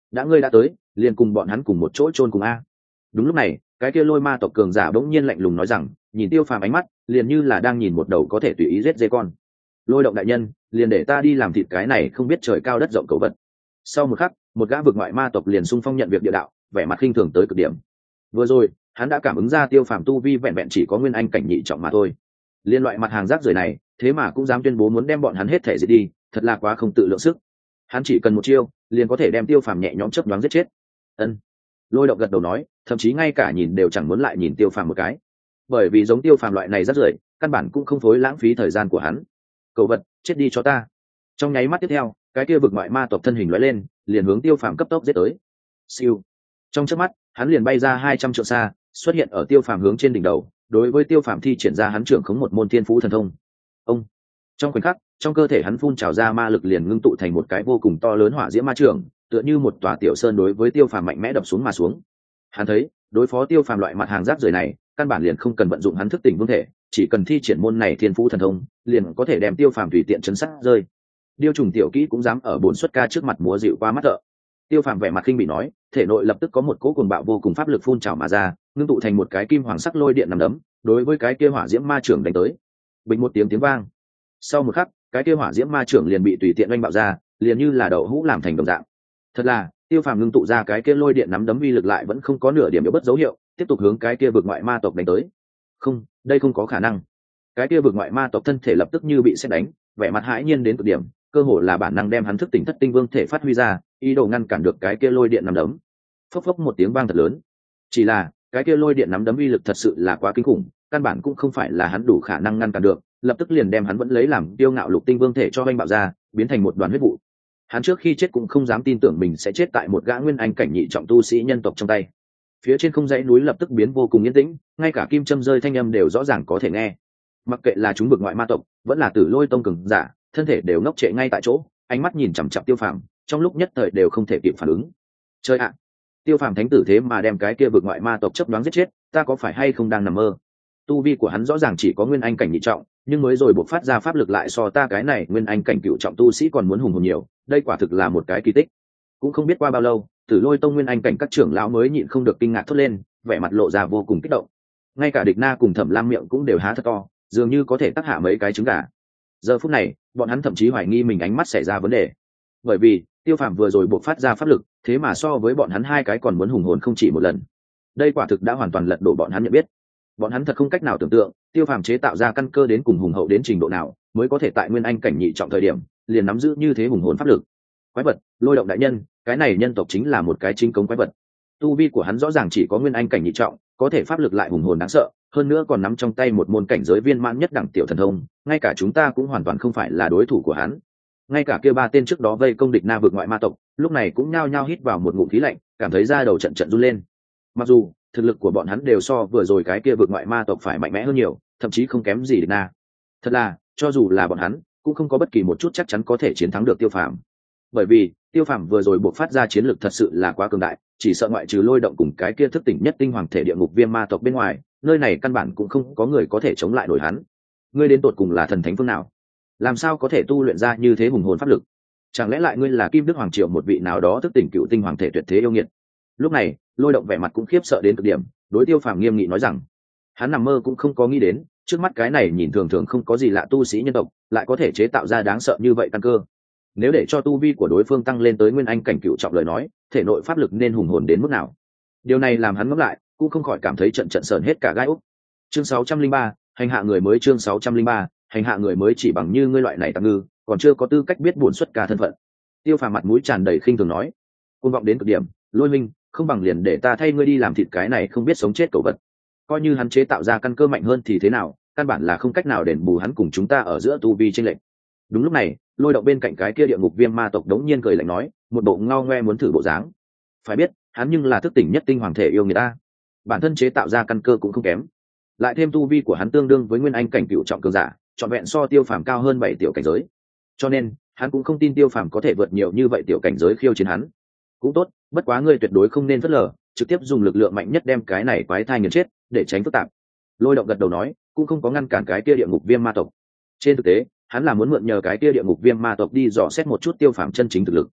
đã ngươi đã tới liền cùng bọn hắn cùng một chỗ chôn cùng a. Đúng lúc này cái kia lôi ma tộc cường giả bỗng nhiên lạnh lùng nói rằng, nhìn Tiêu Phàm ánh mắt liền như là đang nhìn một đầu có thể tùy ý giết dê con. Lôi động đại nhân, liền để ta đi làm thịt cái này không biết trời cao đất rộng cẩu vật. Sau một khắc một gã vực ngoại ma tộc liền xung phong nhận việc địa đạo, vẻ mặt khinh thường tới cực điểm. Vừa rồi hắn đã cảm ứng ra Tiêu Phàm tu vi vẹn vẹn chỉ có nguyên anh cảnh nhị trọng mà thôi. Liên loại mặt hàng rác rưởi này thế mà cũng dám tuyên bố muốn đem bọn hắn hết thể diệt đi, thật là quá không tự lượng sức. Hắn chỉ cần một chiêu liền có thể đem Tiêu Phàm nhẹ nhõm chớp nhoáng giết chết. Ân. Lôi động gật đầu nói, thậm chí ngay cả nhìn đều chẳng muốn lại nhìn Tiêu Phàm một cái, bởi vì giống Tiêu Phàm loại này rác rưởi căn bản cũng không phối lãng phí thời gian của hắn. Cậu vật, chết đi cho ta. Trong nháy mắt tiếp theo cái kia vực ngoại ma tộc thân hình lóe lên, liền hướng Tiêu Phàm cấp tốc giết tới. Siêu. Trong chớp mắt hắn liền bay ra hai trăm trượng xa, xuất hiện ở Tiêu Phàm hướng trên đỉnh đầu, đối với Tiêu Phàm thi triển ra hắn trưởng khống một môn thiên phú thần thông. Ông. Trong khoảnh khắc trong cơ thể hắn phun trào ra ma lực liền ngưng tụ thành một cái vô cùng to lớn hỏa diễm ma trường, tựa như một tòa tiểu sơn đối với Tiêu Phàm mạnh mẽ đập xuống mà xuống. Hắn thấy đối phó Tiêu Phàm loại mặt hàng rác rưởi này căn bản liền không cần vận dụng hắn thức tỉnh vương thể, chỉ cần thi triển môn này thiên phú thần thông liền có thể đem Tiêu Phàm tùy tiện chấn sát rơi. Điêu trùng tiểu kỹ cũng dám ở bổn xuất ca trước mặt múa dịu qua mắt thợ. Tiêu Phàm vẻ mặt khinh bị nói, thể nội lập tức có một cỗ cuồng bạo vô cùng pháp lực phun trào mà ra, ngưng tụ thành một cái kim hoàng sắc lôi điện nằm đấm, đối với cái kia hỏa diễm ma trưởng đánh tới. Bình một tiếng tiếng vang. Sau một khắc, cái kia hỏa diễm ma trưởng liền bị tùy tiện oanh bạo ra, liền như là đậu hũ làm thành đồng dạng. Thật là, Tiêu Phàm ngưng tụ ra cái kia lôi điện nắm đấm uy lực lại vẫn không có nửa điểm yếu bất dấu hiệu, tiếp tục hướng cái kia vực ngoại ma tộc đánh tới. Không, đây không có khả năng. Cái kia vực ngoại ma tộc thân thể lập tức như bị sét đánh, vẻ mặt hãi nhiên đến cực điểm, cơ hồ là bản năng đem hắn thức tỉnh thất tinh vương thể phát huy ra, ý đồ ngăn cản được cái kia lôi điện nắm đấm. Phốc phốc một tiếng vang thật lớn. Chỉ là cái kia lôi điện nắm đấm uy lực thật sự là quá kinh khủng, căn bản cũng không phải là hắn đủ khả năng ngăn cản được, lập tức liền đem hắn vẫn lấy làm tiêu ngạo lục tinh vương thể cho anh bạo ra, biến thành một đoàn huyết vụ. Hắn trước khi chết cũng không dám tin tưởng mình sẽ chết tại một gã nguyên anh cảnh nhị trọng tu sĩ nhân tộc trong tay. Phía trên không dãy núi lập tức biến vô cùng yên tĩnh, ngay cả kim châm rơi thanh âm đều rõ ràng có thể nghe. Mặc kệ là chúng vực ngoại ma tộc, vẫn là Tử Lôi tông cường giả, thân thể đều ngốc trệ ngay tại chỗ, ánh mắt nhìn chằm chằm Tiêu Phàm, trong lúc nhất thời đều không thể kịp phản ứng. Chơi ạ, Tiêu Phàm thánh tử thế mà đem cái kia vực ngoại ma tộc chấp đoán giết chết, ta có phải hay không đang nằm mơ? Tu vi của hắn rõ ràng chỉ có nguyên anh cảnh nhị trọng, nhưng mới rồi buộc phát ra pháp lực lại so ta cái này nguyên anh cảnh cựu trọng tu sĩ còn muốn hùng hồn nhiều, đây quả thực là một cái kỳ tích. Cũng không biết qua bao lâu, Tử Lôi tông nguyên anh cảnh các trưởng lão mới nhịn không được kinh ngạc thốt lên, vẻ mặt lộ ra vô cùng kích động. Ngay cả Địch Na cùng Thẩm Lam miệng cũng đều há thật to, dường như có thể tác hạ mấy cái trứng gà. Giờ phút này bọn hắn thậm chí hoài nghi mình ánh mắt xảy ra vấn đề, bởi vì Tiêu Phàm vừa rồi buộc phát ra pháp lực thế mà so với bọn hắn hai cái còn muốn hùng hồn không chỉ một lần. Đây quả thực đã hoàn toàn lật đổ bọn hắn nhận biết. Bọn hắn thật không cách nào tưởng tượng Tiêu Phàm chế tạo ra căn cơ đến cùng hùng hậu đến trình độ nào mới có thể tại nguyên anh cảnh nhị trọng thời điểm liền nắm giữ như thế hùng hồn pháp lực. Quái vật, Lôi động đại nhân, cái này nhân tộc chính là một cái chính cống quái vật. Tu vi của hắn rõ ràng chỉ có nguyên anh cảnh nhị trọng, có thể pháp lực lại hùng hồn đáng sợ, hơn nữa còn nắm trong tay một môn cảnh giới viên mãn nhất đẳng tiểu thần thông, ngay cả chúng ta cũng hoàn toàn không phải là đối thủ của hắn. Ngay cả kia ba tên trước đó vây công Địch Na vực ngoại ma tộc, lúc này cũng nhao nhao hít vào một ngụm khí lạnh, cảm thấy da đầu trận trận run lên. Mặc dù thực lực của bọn hắn đều so vừa rồi cái kia vực ngoại ma tộc phải mạnh mẽ hơn nhiều, thậm chí không kém gì Địch Na. Thật là, cho dù là bọn hắn, cũng không có bất kỳ một chút chắc chắn có thể chiến thắng được Tiêu Phàm. Bởi vì Tiêu Phàm vừa rồi buộc phát ra chiến lực thật sự là quá cường đại, chỉ sợ ngoại trừ Lôi động cùng cái kia thức tỉnh nhất tinh hoàng thể địa ngục viêm ma tộc bên ngoài, nơi này căn bản cũng không có người có thể chống lại nổi hắn. Ngươi đến tột cùng là thần thánh phương nào? Làm sao có thể tu luyện ra như thế hùng hồn pháp lực? Chẳng lẽ lại ngươi là Kim Đức Hoàng Triều một vị nào đó thức tỉnh cựu tinh hoàng thể tuyệt thế yêu nghiệt? Lúc này, Lôi động vẻ mặt cũng khiếp sợ đến cực điểm, đối Tiêu Phàm nghiêm nghị nói rằng, hắn nằm mơ cũng không có nghĩ đến, trước mắt cái này nhìn thường thường không có gì lạ tu sĩ nhân tộc, lại có thể chế tạo ra đáng sợ như vậy căn cơ. Nếu để cho tu vi của đối phương tăng lên tới nguyên anh cảnh cựu trọng lời nói, thể nội pháp lực nên hùng hồn đến mức nào? Điều này làm hắn ngẫm lại, cũng không khỏi cảm thấy trận trận sờn hết cả gai ốc. Chương sáu trăm linh ba, hành hạ người mới. Chương sáu trăm linh ba, hành hạ người mới. Chỉ bằng như ngươi loại này tạm ngư, còn chưa có tư cách biết bổn xuất ca thân phận. Tiêu Phàm mặt mũi tràn đầy khinh thường nói, côn vọng đến cực điểm. Lôi minh, không bằng liền để ta thay ngươi đi làm thịt cái này không biết sống chết cẩu vật. Coi như hắn chế tạo ra căn cơ mạnh hơn thì thế nào, căn bản là không cách nào đền bù hắn cùng chúng ta ở giữa tu vi chênh lệch. Đúng lúc này, Lôi động bên cạnh cái kia địa ngục viêm ma tộc đống nhiên cười lạnh nói, một bộ ngao ngoe muốn thử bộ dáng. Phải biết, hắn nhưng là thức tỉnh nhất tinh hoàng thể yêu người ta, bản thân chế tạo ra căn cơ cũng không kém, lại thêm tu vi của hắn tương đương với nguyên anh cảnh cựu trọng cường giả, trọn vẹn so Tiêu Phàm cao hơn bảy tiểu cảnh giới, cho nên hắn cũng không tin Tiêu Phàm có thể vượt nhiều như vậy tiểu cảnh giới khiêu chiến hắn. Cũng tốt, bất quá ngươi tuyệt đối không nên phớt lờ, trực tiếp dùng lực lượng mạnh nhất đem cái này quái thai nghiền chết, để tránh phức tạp. Lôi động gật đầu nói, cũng không có ngăn cản cái kia địa ngục viêm ma tộc. Trên thực tế, hắn là muốn mượn nhờ cái kia địa ngục viêm ma tộc đi dò xét một chút Tiêu Phàm chân chính thực lực.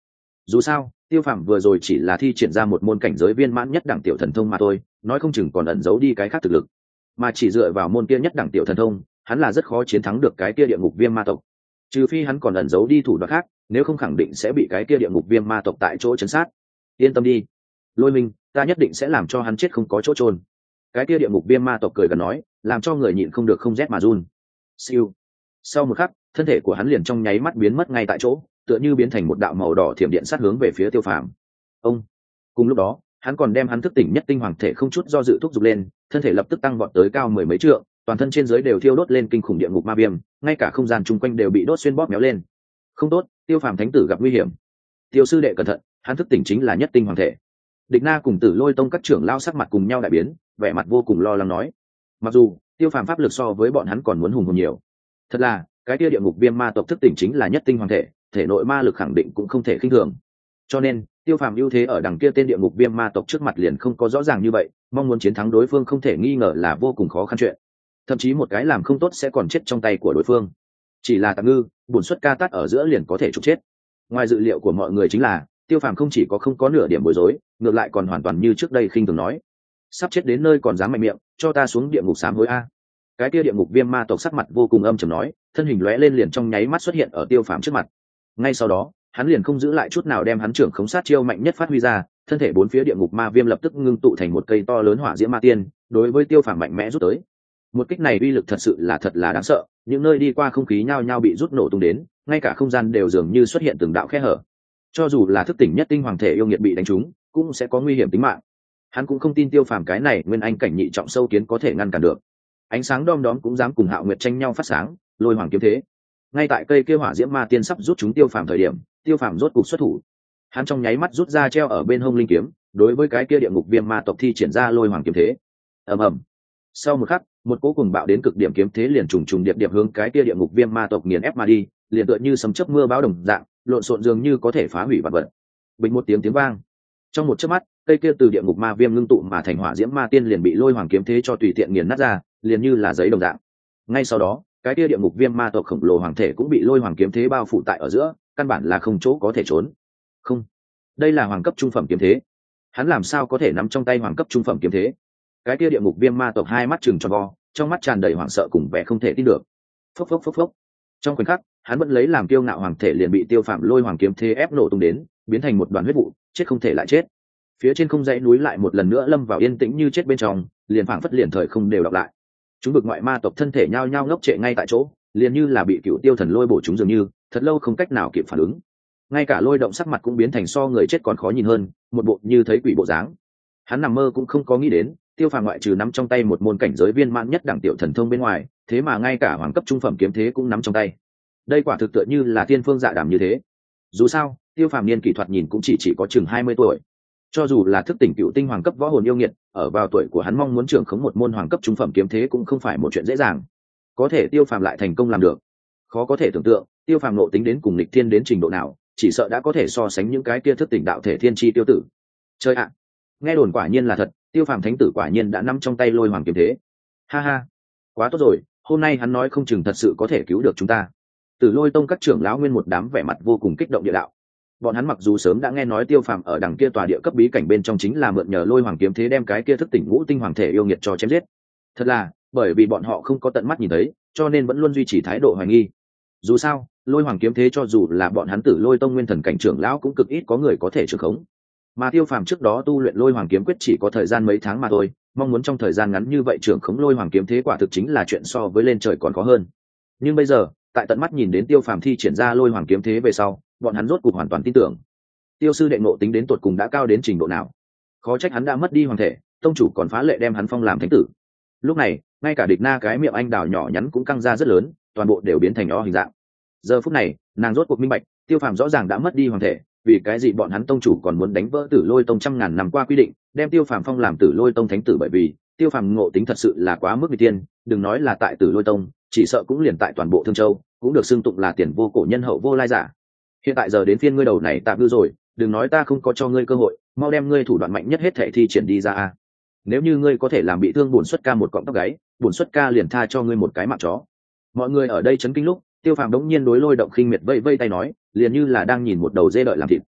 Dù sao tiêu phàm vừa rồi chỉ là thi triển ra một môn cảnh giới viên mãn nhất đẳng tiểu thần thông mà thôi, nói không chừng còn ẩn giấu đi cái khác thực lực, mà chỉ dựa vào môn kia nhất đẳng tiểu thần thông hắn là rất khó chiến thắng được cái kia địa ngục viêm ma tộc, trừ phi hắn còn ẩn giấu đi thủ đoạn khác, nếu không khẳng định sẽ bị cái kia địa ngục viêm ma tộc tại chỗ chấn sát. Yên tâm đi Lôi Minh, ta nhất định sẽ làm cho hắn chết không có chỗ trôn. Cái kia địa ngục viêm ma tộc cười gần nói, làm cho người nhịn không được không rét mà run. Siêu. Sau một khắc thân thể của hắn liền trong nháy mắt biến mất ngay tại chỗ, tựa như biến thành một đạo màu đỏ thiểm điện sát hướng về phía tiêu phàm. Ông. Cùng lúc đó hắn còn đem hắn thức tỉnh nhất tinh hoàng thể không chút do dự thúc giục lên, thân thể lập tức tăng vọt tới cao mười mấy trượng, toàn thân trên dưới đều thiêu đốt lên kinh khủng địa ngục ma viêm, ngay cả không gian chung quanh đều bị đốt xuyên bóp méo lên. Không tốt, tiêu phàm thánh tử gặp nguy hiểm. Tiêu sư đệ cẩn thận, hắn thức tỉnh chính là nhất tinh hoàng thể. Địch Na cùng Tử Lôi Tông các trưởng lao sắc mặt cùng nhau đại biến, vẻ mặt vô cùng lo lắng nói. Mặc dù tiêu phàm pháp lực so với bọn hắn còn muốn hùng hồn nhiều, thật là cái kia địa ngục viêm ma tộc thức tỉnh chính là nhất tinh hoàng thể, thể nội ma lực khẳng định cũng không thể khinh thường. Cho nên tiêu phàm ưu thế ở đằng kia tên địa ngục viêm ma tộc trước mặt liền không có rõ ràng như vậy, mong muốn chiến thắng đối phương không thể nghi ngờ là vô cùng khó khăn chuyện, thậm chí một cái làm không tốt sẽ còn chết trong tay của đối phương. Chỉ là tạm ngư bổn xuất ca tát ở giữa liền có thể trục chết. Ngoài dự liệu của mọi người chính là tiêu phàm không chỉ có không có nửa điểm bối rối, ngược lại còn hoàn toàn như trước đây khinh thường nói, sắp chết đến nơi còn dám mạnh miệng, cho ta xuống địa ngục sám hối a. Cái kia địa ngục viêm ma tộc sắc mặt vô cùng âm trầm nói, thân hình lóe lên liền trong nháy mắt xuất hiện ở tiêu phàm trước mặt. Ngay sau đó hắn liền không giữ lại chút nào đem hắn trưởng khống sát chiêu mạnh nhất phát huy ra, thân thể bốn phía địa ngục ma viêm lập tức ngưng tụ thành một cây to lớn hỏa diễm ma tiên, đối với tiêu phàm mạnh mẽ rút tới. Một kích này uy lực thật sự là thật là đáng sợ, những nơi đi qua không khí nhao nhao bị rút nổ tung đến, ngay cả không gian đều dường như xuất hiện từng đạo khe hở. Cho dù là thức tỉnh nhất tinh hoàng thể yêu nghiệt bị đánh trúng cũng sẽ có nguy hiểm tính mạng. Hắn cũng không tin tiêu phàm cái này nguyên anh cảnh nhị trọng sâu kiến có thể ngăn cản được. Ánh sáng đom đóm cũng dám cùng Hạo Nguyệt tranh nhau phát sáng, lôi hoàng kiếm thế. Ngay tại cây kia hỏa diễm ma tiên sắp rút chúng tiêu phàm thời điểm, tiêu phàm rốt cục xuất thủ. Hắn trong nháy mắt rút ra treo ở bên hông linh kiếm, đối với cái kia địa ngục viêm ma tộc thi triển ra lôi hoàng kiếm thế. Ầm ầm. Sau một khắc một cỗ cùng bạo đến cực điểm kiếm thế liền trùng trùng điệp điệp hướng cái kia địa ngục viêm ma tộc nghiền ép mà đi, liền tựa như sấm chớp mưa bão đồng dạng, lộn xộn dường như có thể phá hủy vật vật. Bình một tiếng tiếng vang, trong một chớp mắt cây kia từ địa ngục ma viêm ngưng tụ mà thành hỏa diễm ma tiên liền bị lôi hoàng kiếm thế cho tùy tiện nghiền nát ra, liền như là giấy đồng dạng. Ngay sau đó cái kia địa ngục viêm ma tộc khổng lồ hoàng thể cũng bị lôi hoàng kiếm thế bao phủ tại ở giữa, căn bản là không chỗ có thể trốn. Không, đây là hoàng cấp trung phẩm kiếm thế, hắn làm sao có thể nắm trong tay hoàng cấp trung phẩm kiếm thế? Cái kia địa ngục viêm ma tộc hai mắt trừng tròn vo, trong mắt tràn đầy hoảng sợ cùng vẻ không thể tin được. Phốc phốc phốc phốc. Trong khoảnh khắc hắn vẫn lấy làm kiêu ngạo hoàng thể liền bị tiêu phạm lôi hoàng kiếm thế ép nổ tung đến, biến thành một đoàn huyết vụ, chết không thể lại chết. Phía trên không dãy núi lại một lần nữa lâm vào yên tĩnh như chết bên trong, liền phảng phất liền thời không đều đọc lại. Chúng bực ngoại ma tộc thân thể nhao nhao ngốc trệ ngay tại chỗ, liền như là bị cựu tiêu thần lôi bổ chúng dường như, thật lâu không cách nào kịp phản ứng. Ngay cả lôi động sắc mặt cũng biến thành so người chết còn khó nhìn hơn, một bộ như thấy quỷ bộ dáng. Hắn nằm mơ cũng không có nghĩ đến, tiêu phàm ngoại trừ nắm trong tay một môn cảnh giới viên mãn nhất đẳng tiểu thần thông bên ngoài, thế mà ngay cả hoàng cấp trung phẩm kiếm thế cũng nắm trong tay. Đây quả thực tựa như là tiên phương dạ đàm như thế. Dù sao tiêu phàm niên kỹ thuật nhìn cũng chỉ chỉ có chừng hai mươi tuổi, cho dù là thức tỉnh cựu tinh hoàng cấp võ hồn yêu nghiệt, ở vào tuổi của hắn mong muốn trưởng khống một môn hoàng cấp trung phẩm kiếm thế cũng không phải một chuyện dễ dàng. Có thể tiêu phàm lại thành công làm được, khó có thể tưởng tượng tiêu phàm nộ tính đến cùng lịch thiên đến trình độ nào, chỉ sợ đã có thể so sánh những cái kia thức tỉnh đạo thể thiên chi tiêu tử. Chơi ạ, nghe đồn quả nhiên là thật, tiêu phàm thánh tử quả nhiên đã nắm trong tay lôi hoàng kiếm thế. Ha ha, quá tốt rồi, hôm nay hắn nói không chừng thật sự có thể cứu được chúng ta. Từ Lôi Tông các trưởng lão nguyên một đám vẻ mặt vô cùng kích động địa đạo. Bọn hắn mặc dù sớm đã nghe nói tiêu phàm ở đằng kia tòa địa cấp bí cảnh bên trong chính là mượn nhờ lôi hoàng kiếm thế đem cái kia thức tỉnh ngũ tinh hoàng thể yêu nghiệt cho chém giết. Thật là bởi vì bọn họ không có tận mắt nhìn thấy, cho nên vẫn luôn duy trì thái độ hoài nghi. Dù sao lôi hoàng kiếm thế cho dù là bọn hắn Tử Lôi Tông nguyên thần cảnh trưởng lão cũng cực ít có người có thể trưởng khống, mà tiêu phàm trước đó tu luyện lôi hoàng kiếm quyết chỉ có thời gian mấy tháng mà thôi, mong muốn trong thời gian ngắn như vậy trưởng khống lôi hoàng kiếm thế quả thực chính là chuyện so với lên trời còn khó hơn. Nhưng bây giờ tại tận mắt nhìn đến tiêu phàm thi triển ra lôi hoàng kiếm thế về sau, bọn hắn rốt cuộc hoàn toàn tin tưởng tiêu sư đệ ngộ tính đến tột cùng đã cao đến trình độ nào. Khó trách hắn đã mất đi hoàng thể, tông chủ còn phá lệ đem hắn phong làm thánh tử. Lúc này ngay cả Địch Na cái miệng anh đào nhỏ nhắn cũng căng ra rất lớn, toàn bộ đều biến thành o hình dạng. Giờ phút này nàng rốt cuộc minh bạch, tiêu phàm rõ ràng đã mất đi hoàng thể, vì cái gì bọn hắn tông chủ còn muốn đánh vỡ Tử Lôi Tông trăm ngàn năm qua quy định, đem tiêu phàm phong làm Tử Lôi Tông thánh tử? Bởi vì tiêu phàm ngộ tính thật sự là quá mức nguy tiên, đừng nói là tại Tử Lôi Tông, chỉ sợ cũng liền tại toàn bộ Thương Châu cũng được xưng tụng là tiền vô cổ nhân hậu vô lai giả. Hiện tại giờ đến phiên ngươi đầu này tạm ngư rồi, đừng nói ta không có cho ngươi cơ hội, mau đem ngươi thủ đoạn mạnh nhất hết thể thi triển đi ra a. Nếu như ngươi có thể làm bị thương bổn xuất ca một cọng tóc gáy, bổn xuất ca liền tha cho ngươi một cái mạng chó. Mọi người ở đây chấn kinh lúc tiêu phàm đống nhiên đối Lôi Động khinh miệt vây vây tay nói, liền như là đang nhìn một đầu dê đợi làm thịt.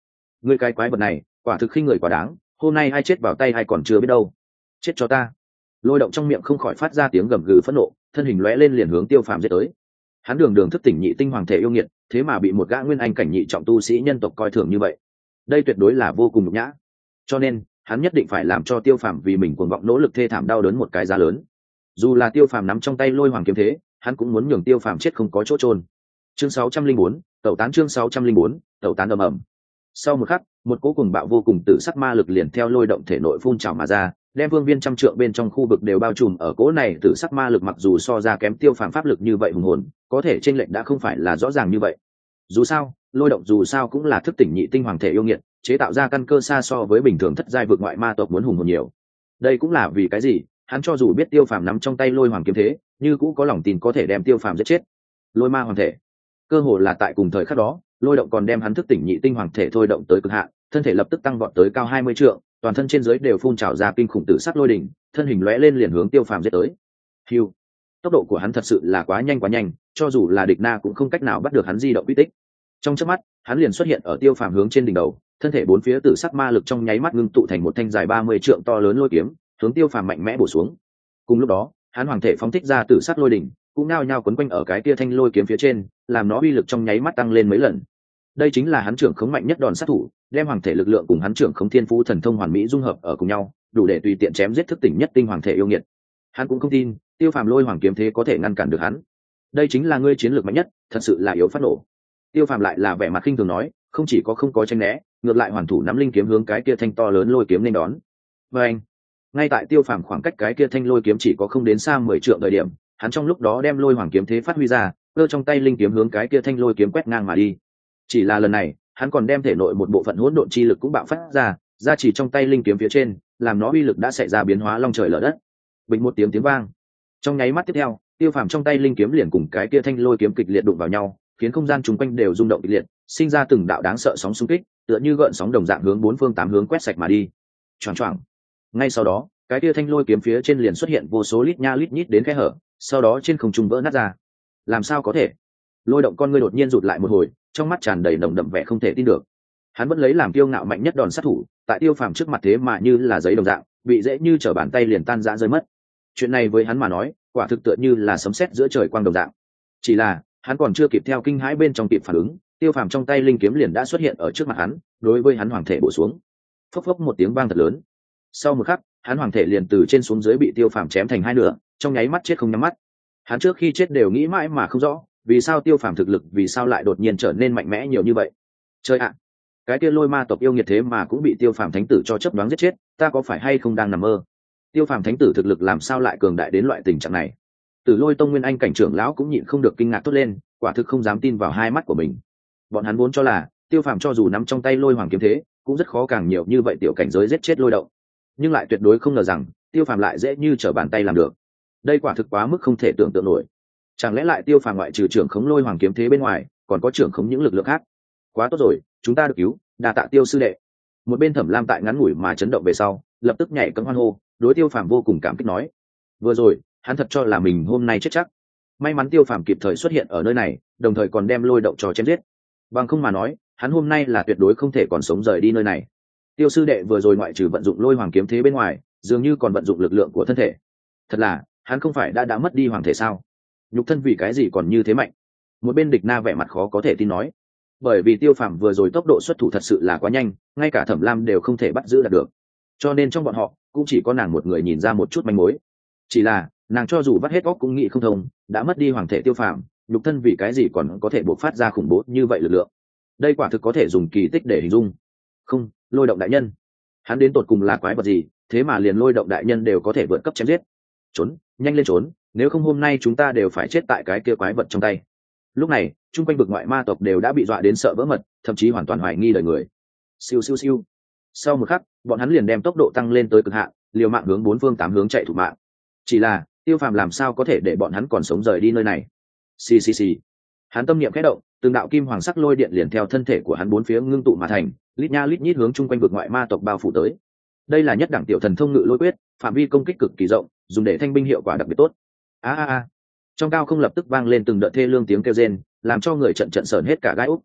Ngươi cái quái vật này quả thực khinh người quá đáng, hôm nay ai chết vào tay ai còn chưa biết đâu. Chết cho ta. Lôi động trong miệng không khỏi phát ra tiếng gầm gừ phẫn nộ, thân hình lóe lên liền hướng Tiêu Phàm giết tới. Hắn đường đường thức tỉnh nhị tinh hoàng thể yêu nghiệt, thế mà bị một gã nguyên anh cảnh nhị trọng tu sĩ nhân tộc coi thường như vậy, đây tuyệt đối là vô cùng nhục nhã. Cho nên hắn nhất định phải làm cho Tiêu Phàm vì mình cuồng vọng nỗ lực thê thảm đau đớn một cái giá lớn. Dù là Tiêu Phàm nắm trong tay lôi hoàng kiếm thế, hắn cũng muốn nhường Tiêu Phàm chết không có chỗ trôn. Chương sáu trăm linh bốn, tẩu tán chương sáu trăm linh bốn, tẩu tán ầm ầm. Sau một khắc, một cỗ cuồng bạo vô cùng tự sắc ma lực liền theo lôi động thể nội phun trào mà ra, đem phương viên trăm trượng bên trong khu vực đều bao trùm ở cỗ này tự sắc ma lực, mặc dù so ra kém Tiêu Phàm pháp lực như vậy hùng hồn, có thể chênh lệch đã không phải là rõ ràng như vậy. Dù sao, lôi động dù sao cũng là thức tỉnh nhị tinh hoàng thể yêu nghiệt, chế tạo ra căn cơ xa so với bình thường thất giai vực ngoại ma tộc muốn hùng hồn nhiều. Đây cũng là vì cái gì, hắn cho dù biết Tiêu Phàm nắm trong tay lôi hoàng kiếm thế, như cũ có lòng tin có thể đem Tiêu Phàm giết chết. Lôi ma hoàng thể, cơ hồ là tại cùng thời khắc đó, lôi động còn đem hắn thức tỉnh nhị tinh hoàng thể thôi động tới cực hạn, thân thể lập tức tăng vọt tới cao hai mươi trượng, toàn thân trên dưới đều phun trào ra kinh khủng tử sắc lôi đỉnh, thân hình lóe lên liền hướng Tiêu Phàm giết tới. Hưu, tốc độ của hắn thật sự là quá nhanh quá nhanh, cho dù là địch na cũng không cách nào bắt được hắn di động quy tích. Trong chớp mắt, hắn liền xuất hiện ở Tiêu Phàm hướng trên đỉnh đầu, thân thể bốn phía tử sắc ma lực trong nháy mắt ngưng tụ thành một thanh dài ba mươi trượng to lớn lôi kiếm, hướng Tiêu Phàm mạnh mẽ bổ xuống. Cùng lúc đó, hắn hoàng thể phóng thích ra tử sắc lôi đỉnh, cũng nao nhao quấn quanh ở cái kia thanh lôi kiếm phía trên, làm nó uy lực trong nháy mắt tăng lên mấy lần. Đây chính là hắn trưởng khống mạnh nhất đòn sát thủ, đem hoàng thể lực lượng cùng hắn trưởng khống thiên phú thần thông hoàn mỹ dung hợp ở cùng nhau, đủ để tùy tiện chém giết thức tỉnh nhất tinh hoàng thể yêu nghiệt. Hắn cũng không tin Tiêu Phàm lôi hoàng kiếm thế có thể ngăn cản được hắn. Đây chính là ngươi chiến lược mạnh nhất, thật sự là yếu phát nổ. Tiêu Phàm lại là vẻ mặt khinh thường nói, không chỉ có không có tranh né, ngược lại hoàn thủ nắm linh kiếm hướng cái kia thanh to lớn lôi kiếm nên đón. Và anh, ngay tại Tiêu Phàm khoảng cách cái kia thanh lôi kiếm chỉ có không đến xa mười trượng thời điểm, hắn trong lúc đó đem lôi hoàng kiếm thế phát huy ra, cơ trong tay linh kiếm hướng cái kia thanh lôi kiếm quét ngang mà đi. Chỉ là lần này, hắn còn đem thể nội một bộ phận hỗn độn chi lực cũng bạo phát ra, ra chỉ trong tay linh kiếm phía trên, làm nó uy lực đã xảy ra biến hóa long trời lở đất. Bình một tiếng tiếng vang. Trong nháy mắt tiếp theo, Tiêu Phàm trong tay linh kiếm liền cùng cái kia thanh lôi kiếm kịch liệt đụng vào nhau, khiến không gian chung quanh đều rung động kịch liệt, sinh ra từng đạo đáng sợ sóng xung kích, tựa như gợn sóng đồng dạng hướng bốn phương tám hướng quét sạch mà đi. Choảng choảng. Ngay sau đó, cái kia thanh lôi kiếm phía trên liền xuất hiện vô số lít nha lít nhít đến khe hở, sau đó trên không trung vỡ nát ra. Làm sao có thể? Lôi động con ngươi đột nhiên rụt lại một hồi, trong mắt tràn đầy nồng đậm vẻ không thể tin được. Hắn vẫn lấy làm kiêu ngạo mạnh nhất đòn sát thủ, tại Tiêu Phàm trước mặt thế mà như là giấy đồng dạng, bị dễ như trở bàn tay liền tan rã rơi mất. Chuyện này với hắn mà nói, quả thực tựa như là sấm sét giữa trời quang đồng dạng. Chỉ là, hắn còn chưa kịp theo kinh hãi bên trong kịp phản ứng, Tiêu Phàm trong tay linh kiếm liền đã xuất hiện ở trước mặt hắn, đối với hắn hoàng thể bổ xuống. Phốc phốc một tiếng vang thật lớn. Sau một khắc, hắn hoàng thể liền từ trên xuống dưới bị Tiêu Phàm chém thành hai nửa, trong nháy mắt chết không nhắm mắt. Hắn trước khi chết đều nghĩ mãi mà không rõ, vì sao Tiêu Phàm thực lực vì sao lại đột nhiên trở nên mạnh mẽ nhiều như vậy. Chơi ạ, cái kia lôi ma tộc yêu nghiệt thế mà cũng bị Tiêu Phàm thánh tử cho chấp đoán giết chết, ta có phải hay không đang nằm mơ? Tiêu Phàm thánh tử thực lực làm sao lại cường đại đến loại tình trạng này? Từ Lôi Tông Nguyên Anh cảnh trưởng lão cũng nhịn không được kinh ngạc thốt lên, quả thực không dám tin vào hai mắt của mình. Bọn hắn vốn cho là Tiêu Phàm cho dù nắm trong tay lôi hoàng kiếm thế, cũng rất khó càng nhiều như vậy tiểu cảnh giới giết chết lôi động, nhưng lại tuyệt đối không ngờ rằng Tiêu Phàm lại dễ như trở bàn tay làm được. Đây quả thực quá mức không thể tưởng tượng nổi. Chẳng lẽ lại Tiêu Phàm ngoại trừ trưởng khống lôi hoàng kiếm thế bên ngoài, còn có trưởng khống những lực lượng khác? Quá tốt rồi, chúng ta được cứu, đa tạ Tiêu sư đệ. Một bên Thẩm Lam tại ngắn ngủi mà chấn động về sau, lập tức nhảy cẫng hoan hô, đối Tiêu Phàm vô cùng cảm kích nói: vừa rồi, hắn thật cho là mình hôm nay chết chắc. May mắn Tiêu Phàm kịp thời xuất hiện ở nơi này, đồng thời còn đem lôi động cho chém giết. Bằng không mà nói, hắn hôm nay là tuyệt đối không thể còn sống rời đi nơi này. Tiêu sư đệ vừa rồi ngoại trừ vận dụng lôi hoàng kiếm thế bên ngoài, dường như còn vận dụng lực lượng của thân thể. Thật là, hắn không phải đã đã mất đi hoàng thể sao? Nhục thân vì cái gì còn như thế mạnh? Một bên Địch Na vẻ mặt khó có thể tin nói. Bởi vì Tiêu Phàm vừa rồi tốc độ xuất thủ thật sự là quá nhanh, ngay cả Thẩm Lam đều không thể bắt giữ được. Cho nên trong bọn họ, cũng chỉ có nàng một người nhìn ra một chút manh mối. Chỉ là, nàng cho dù vắt hết óc cũng nghĩ không thông, đã mất đi hoàng thể Tiêu Phàm, nhục thân vì cái gì còn có thể bộc phát ra khủng bố như vậy lực lượng? Đây quả thực có thể dùng kỳ tích để hình dung. Không, Lôi Động đại nhân, hắn đến tột cùng là quái vật gì, thế mà liền Lôi Động đại nhân đều có thể vượt cấp chém giết. Trốn, nhanh lên trốn, nếu không hôm nay chúng ta đều phải chết tại cái kia quái vật trong tay. Lúc này, chung quanh vực ngoại ma tộc đều đã bị dọa đến sợ vỡ mật, thậm chí hoàn toàn hoài nghi đời người. Siêu siêu siêu. Sau một khắc, bọn hắn liền đem tốc độ tăng lên tới cực hạn, liều mạng hướng bốn phương tám hướng chạy thủ mạng. Chỉ là, Tiêu Phàm làm sao có thể để bọn hắn còn sống rời đi nơi này? Xì xì xì. Hắn tâm niệm khẽ động, từng đạo kim hoàng sắc lôi điện liền theo thân thể của hắn bốn phía ngưng tụ mà thành, lít nha lít nhít hướng chung quanh vực ngoại ma tộc bao phủ tới. Đây là nhất đẳng tiểu thần thông ngự lôi quyết, phạm vi công kích cực kỳ rộng, dùng để thanh binh hiệu quả đặc biệt tốt. A a a. Trong cao không lập tức vang lên từng đợt thê lương tiếng kêu rên, làm cho người trận trận sởn hết cả gai ốc.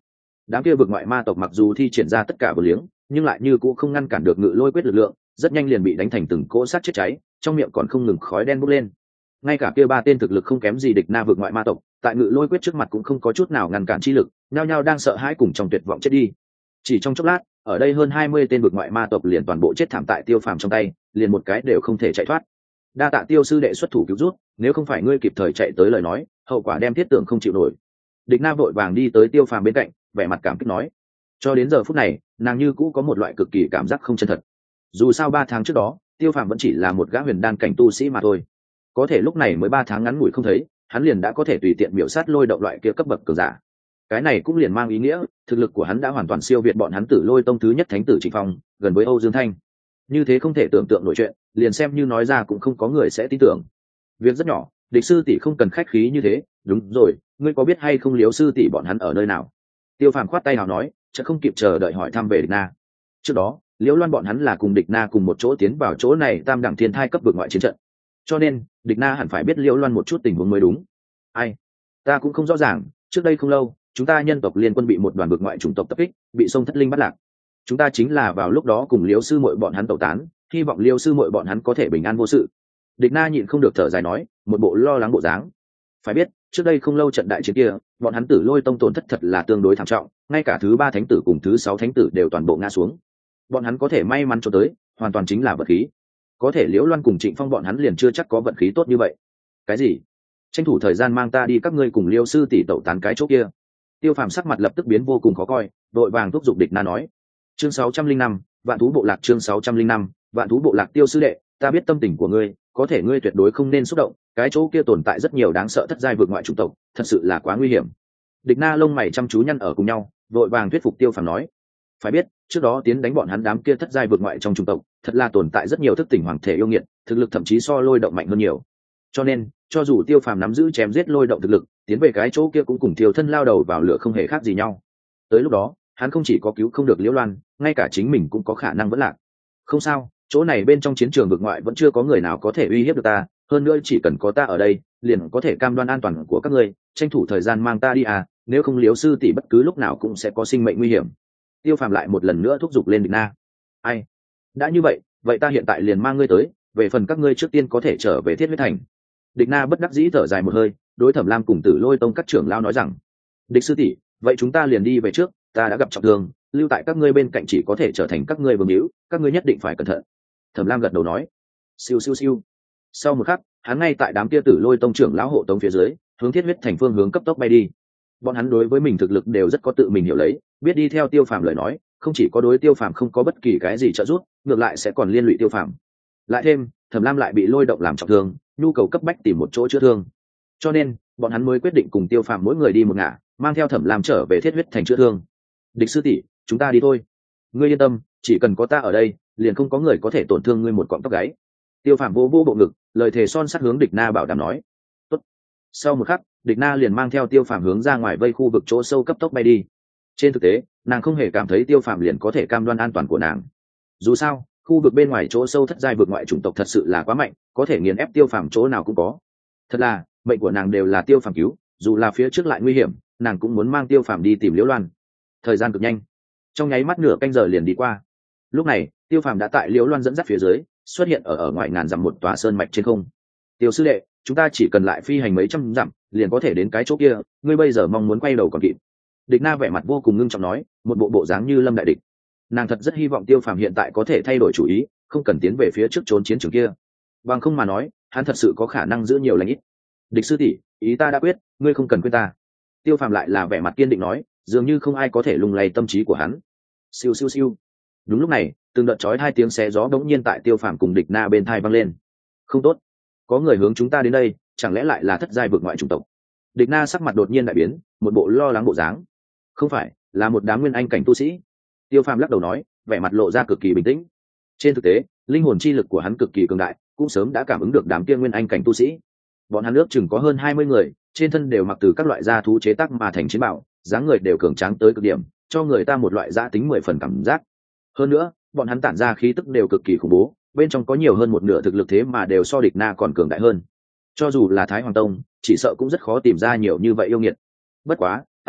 Đám kia vực ngoại ma tộc mặc dù thi triển ra tất cả vừa liếng, nhưng lại như cũng không ngăn cản được ngự lôi quyết lực lượng, rất nhanh liền bị đánh thành từng cỗ sát chết cháy, trong miệng còn không ngừng khói đen bốc lên. Ngay cả kia ba tên thực lực không kém gì địch na vực ngoại ma tộc, tại ngự lôi quyết trước mặt cũng không có chút nào ngăn cản chi lực, nhao nhao đang sợ hãi cùng trong tuyệt vọng chết đi. Chỉ trong chốc lát, ở đây hơn hai mươi tên vực ngoại ma tộc liền toàn bộ chết thảm tại Tiêu Phàm trong tay, liền một cái đều không thể chạy thoát. Đa tạ Tiêu sư đệ xuất thủ cứu rút, nếu không phải ngươi kịp thời chạy tới lời nói, hậu quả đem thiết tưởng không chịu nổi. Địch Na vội vàng đi tới Tiêu Phàm bên cạnh, vẻ mặt cảm kích nói. Cho đến giờ phút này, nàng như cũ có một loại cực kỳ cảm giác không chân thật. Dù sao ba tháng trước đó, Tiêu Phàm vẫn chỉ là một gã huyền đan cảnh tu sĩ mà thôi. Có thể lúc này mới ba tháng ngắn ngủi không thấy, hắn liền đã có thể tùy tiện biểu sát lôi động loại kia cấp bậc cường giả. Cái này cũng liền mang ý nghĩa, thực lực của hắn đã hoàn toàn siêu việt bọn hắn Tử Lôi tông thứ nhất thánh tử Trịnh Phong, gần với Âu Dương Thanh. Như thế không thể tưởng tượng nổi chuyện, liền xem như nói ra cũng không có người sẽ tin tưởng. Việc rất nhỏ, địch sư tỷ không cần khách khí như thế, đúng rồi, ngươi có biết hay không Liễu sư tỷ bọn hắn ở nơi nào? Tiêu Phàm khoát tay nào nói, chợt không kịp chờ đợi hỏi thăm về Địch Na. Trước đó, Liễu Loan bọn hắn là cùng Địch Na cùng một chỗ tiến vào chỗ này tam đẳng thiên thai cấp vực ngoại chiến trận, cho nên Địch Na hẳn phải biết Liễu Loan một chút tình huống mới đúng. Ai? Ta cũng không rõ ràng, trước đây không lâu, chúng ta nhân tộc liên quân bị một đoàn vực ngoại chủng tộc tập kích, bị sông thất linh bắt lạc. Chúng ta chính là vào lúc đó cùng Liễu sư muội bọn hắn tẩu tán, hy vọng Liễu sư muội bọn hắn có thể bình an vô sự. Địch Na nhịn không được thở dài nói, một bộ lo lắng bộ dáng. Phải biết, trước đây không lâu trận đại chiến kia, bọn hắn Tử Lôi tông tổn thất thật là tương đối thảm trọng, ngay cả thứ ba thánh tử cùng thứ sáu thánh tử đều toàn bộ ngã xuống. Bọn hắn có thể may mắn cho tới, hoàn toàn chính là vận khí. Có thể Liễu Loan cùng Trịnh Phong bọn hắn liền chưa chắc có vận khí tốt như vậy. Cái gì? Tranh thủ thời gian mang ta đi các ngươi cùng Liêu sư tỷ tẩu tán cái chỗ kia. Tiêu Phàm sắc mặt lập tức biến vô cùng khó coi, đội vàng thúc giục Địch Na nói. Chương sáu trăm linh năm, Vạn thú bộ lạc. Chương sáu trăm linh năm, Vạn thú bộ lạc. Tiêu sư đệ, ta biết tâm tình của ngươi, có thể ngươi tuyệt đối không nên xúc động, cái chỗ kia tồn tại rất nhiều đáng sợ thất giai vượt ngoại chủng tộc, thật sự là quá nguy hiểm. Địch Na lông mày chăm chú nhăn ở cùng nhau, đội vàng thuyết phục Tiêu Phàm nói. Phải biết, trước đó tiến đánh bọn hắn đám kia thất giai vượt ngoại trong chủng tộc, thật là tồn tại rất nhiều thức tỉnh hoàng thể yêu nghiệt, thực lực thậm chí so lôi động mạnh hơn nhiều. Cho nên, cho dù Tiêu Phàm nắm giữ chém giết lôi động thực lực, tiến về cái chỗ kia cũng cùng Tiêu thân lao đầu vào lửa không hề khác gì nhau. Tới lúc đó, hắn không chỉ có cứu không được Liễu Loan, ngay cả chính mình cũng có khả năng vẫn lạc. Không sao, chỗ này bên trong chiến trường vực ngoại vẫn chưa có người nào có thể uy hiếp được ta, hơn nữa chỉ cần có ta ở đây, liền có thể cam đoan an toàn của các ngươi, tranh thủ thời gian mang ta đi à, nếu không Liễu sư tỷ bất cứ lúc nào cũng sẽ có sinh mệnh nguy hiểm. Tiêu Phàm lại một lần nữa thúc giục lên Địch Na. Ai? Đã như vậy, vậy ta hiện tại liền mang ngươi tới, về phần các ngươi trước tiên có thể trở về Thiết Huyết Thành. Địch Na bất đắc dĩ thở dài một hơi, đối Thẩm Lam cùng Tử Lôi tông các trưởng lão nói rằng: "Địch sư tỷ, vậy chúng ta liền đi về trước, ta đã gặp trọng thương, lưu tại các ngươi bên cạnh chỉ có thể trở thành các ngươi vương hữu, các ngươi nhất định phải cẩn thận." Thẩm Lam gật đầu nói. Siêu siêu siêu. Sau một khắc, hắn ngay tại đám kia Tử Lôi tông trưởng lão hộ tống phía dưới, hướng Thiết Huyết Thành phương hướng cấp tốc bay đi. Bọn hắn đối với mình thực lực đều rất có tự mình hiểu lấy, biết đi theo Tiêu Phàm lời nói, không chỉ có đối Tiêu Phàm không có bất kỳ cái gì trợ giúp, ngược lại sẽ còn liên lụy Tiêu Phàm. Lại thêm, Thẩm Lam lại bị lôi động làm trọng thương, nhu cầu cấp bách tìm một chỗ chữa thương. Cho nên, bọn hắn mới quyết định cùng Tiêu Phàm mỗi người đi một ngả, mang theo Thẩm Lam trở về Thiết Huyết Thành chữa thương. Địch sư tỷ, chúng ta đi thôi. Ngươi yên tâm, chỉ cần có ta ở đây, liền không có người có thể tổn thương ngươi một cọng tóc gáy. Tiêu Phàm vô vô bộ ngực, lời thề son sắt hướng Địch Na bảo đảm nói. Tốt. Sau một khắc, Địch Na liền mang theo Tiêu Phàm hướng ra ngoài vây khu vực chỗ sâu cấp tốc bay đi. Trên thực tế, nàng không hề cảm thấy Tiêu Phàm liền có thể cam đoan an toàn của nàng. Dù sao, khu vực bên ngoài chỗ sâu thất giai vực ngoại chủng tộc thật sự là quá mạnh, có thể nghiền ép Tiêu Phàm chỗ nào cũng có. Thật là, mệnh của nàng đều là Tiêu Phàm cứu, dù là phía trước lại nguy hiểm, nàng cũng muốn mang Tiêu Phàm đi tìm Liễu Loan. Thời gian cực nhanh, trong nháy mắt nửa canh giờ liền đi qua. Lúc này, Tiêu Phàm đã tại Liễu Loan dẫn dắt phía dưới, xuất hiện ở ở ngoài ngàn dặm một tòa sơn mạch trên không. Tiêu sư đệ, chúng ta chỉ cần lại phi hành mấy trăm dặm, liền có thể đến cái chỗ kia, ngươi bây giờ mong muốn quay đầu còn kịp. Địch Na vẻ mặt vô cùng ngưng trọng nói, một bộ bộ dáng như lâm đại địch. Nàng thật rất hy vọng Tiêu Phàm hiện tại có thể thay đổi chủ ý, không cần tiến về phía trước trốn chiến trường kia. Bằng không mà nói, hắn thật sự có khả năng giữ nhiều lành ít. Địch sư tỷ, ý ta đã quyết, ngươi không cần quên ta. Tiêu Phàm lại là vẻ mặt kiên định nói, dường như không ai có thể lung lay tâm trí của hắn. Siêu siêu siêu. Đúng lúc này, từng đợt chói hai tiếng xé gió bỗng nhiên tại Tiêu Phàm cùng Địch Na bên tai vang lên. Không tốt, có người hướng chúng ta đến đây, chẳng lẽ lại là thất giai vực ngoại chủng tộc? Địch Na sắc mặt đột nhiên đại biến, một bộ lo lắng bộ dáng. Không phải, là một đám nguyên anh cảnh tu sĩ. Tiêu Phàm lắc đầu nói, vẻ mặt lộ ra cực kỳ bình tĩnh. Trên thực tế, linh hồn chi lực của hắn cực kỳ cường đại, cũng sớm đã cảm ứng được đám kia nguyên anh cảnh tu sĩ. Bọn hắn ước chừng có hơn hai mươi người, trên thân đều mặc từ các loại da thú chế tác mà thành chiến bảo, dáng người đều cường tráng tới cực điểm, cho người ta một loại giá tính mười phần cảm giác. Hơn nữa, bọn hắn tản ra khí tức đều cực kỳ khủng bố, bên trong có nhiều hơn một nửa thực lực thế mà đều so Địch Na còn cường đại hơn. Cho dù là Thái Hoàng Tông, chỉ sợ cũng rất khó tìm ra nhiều như vậy yêu nghiệt. Bất quá,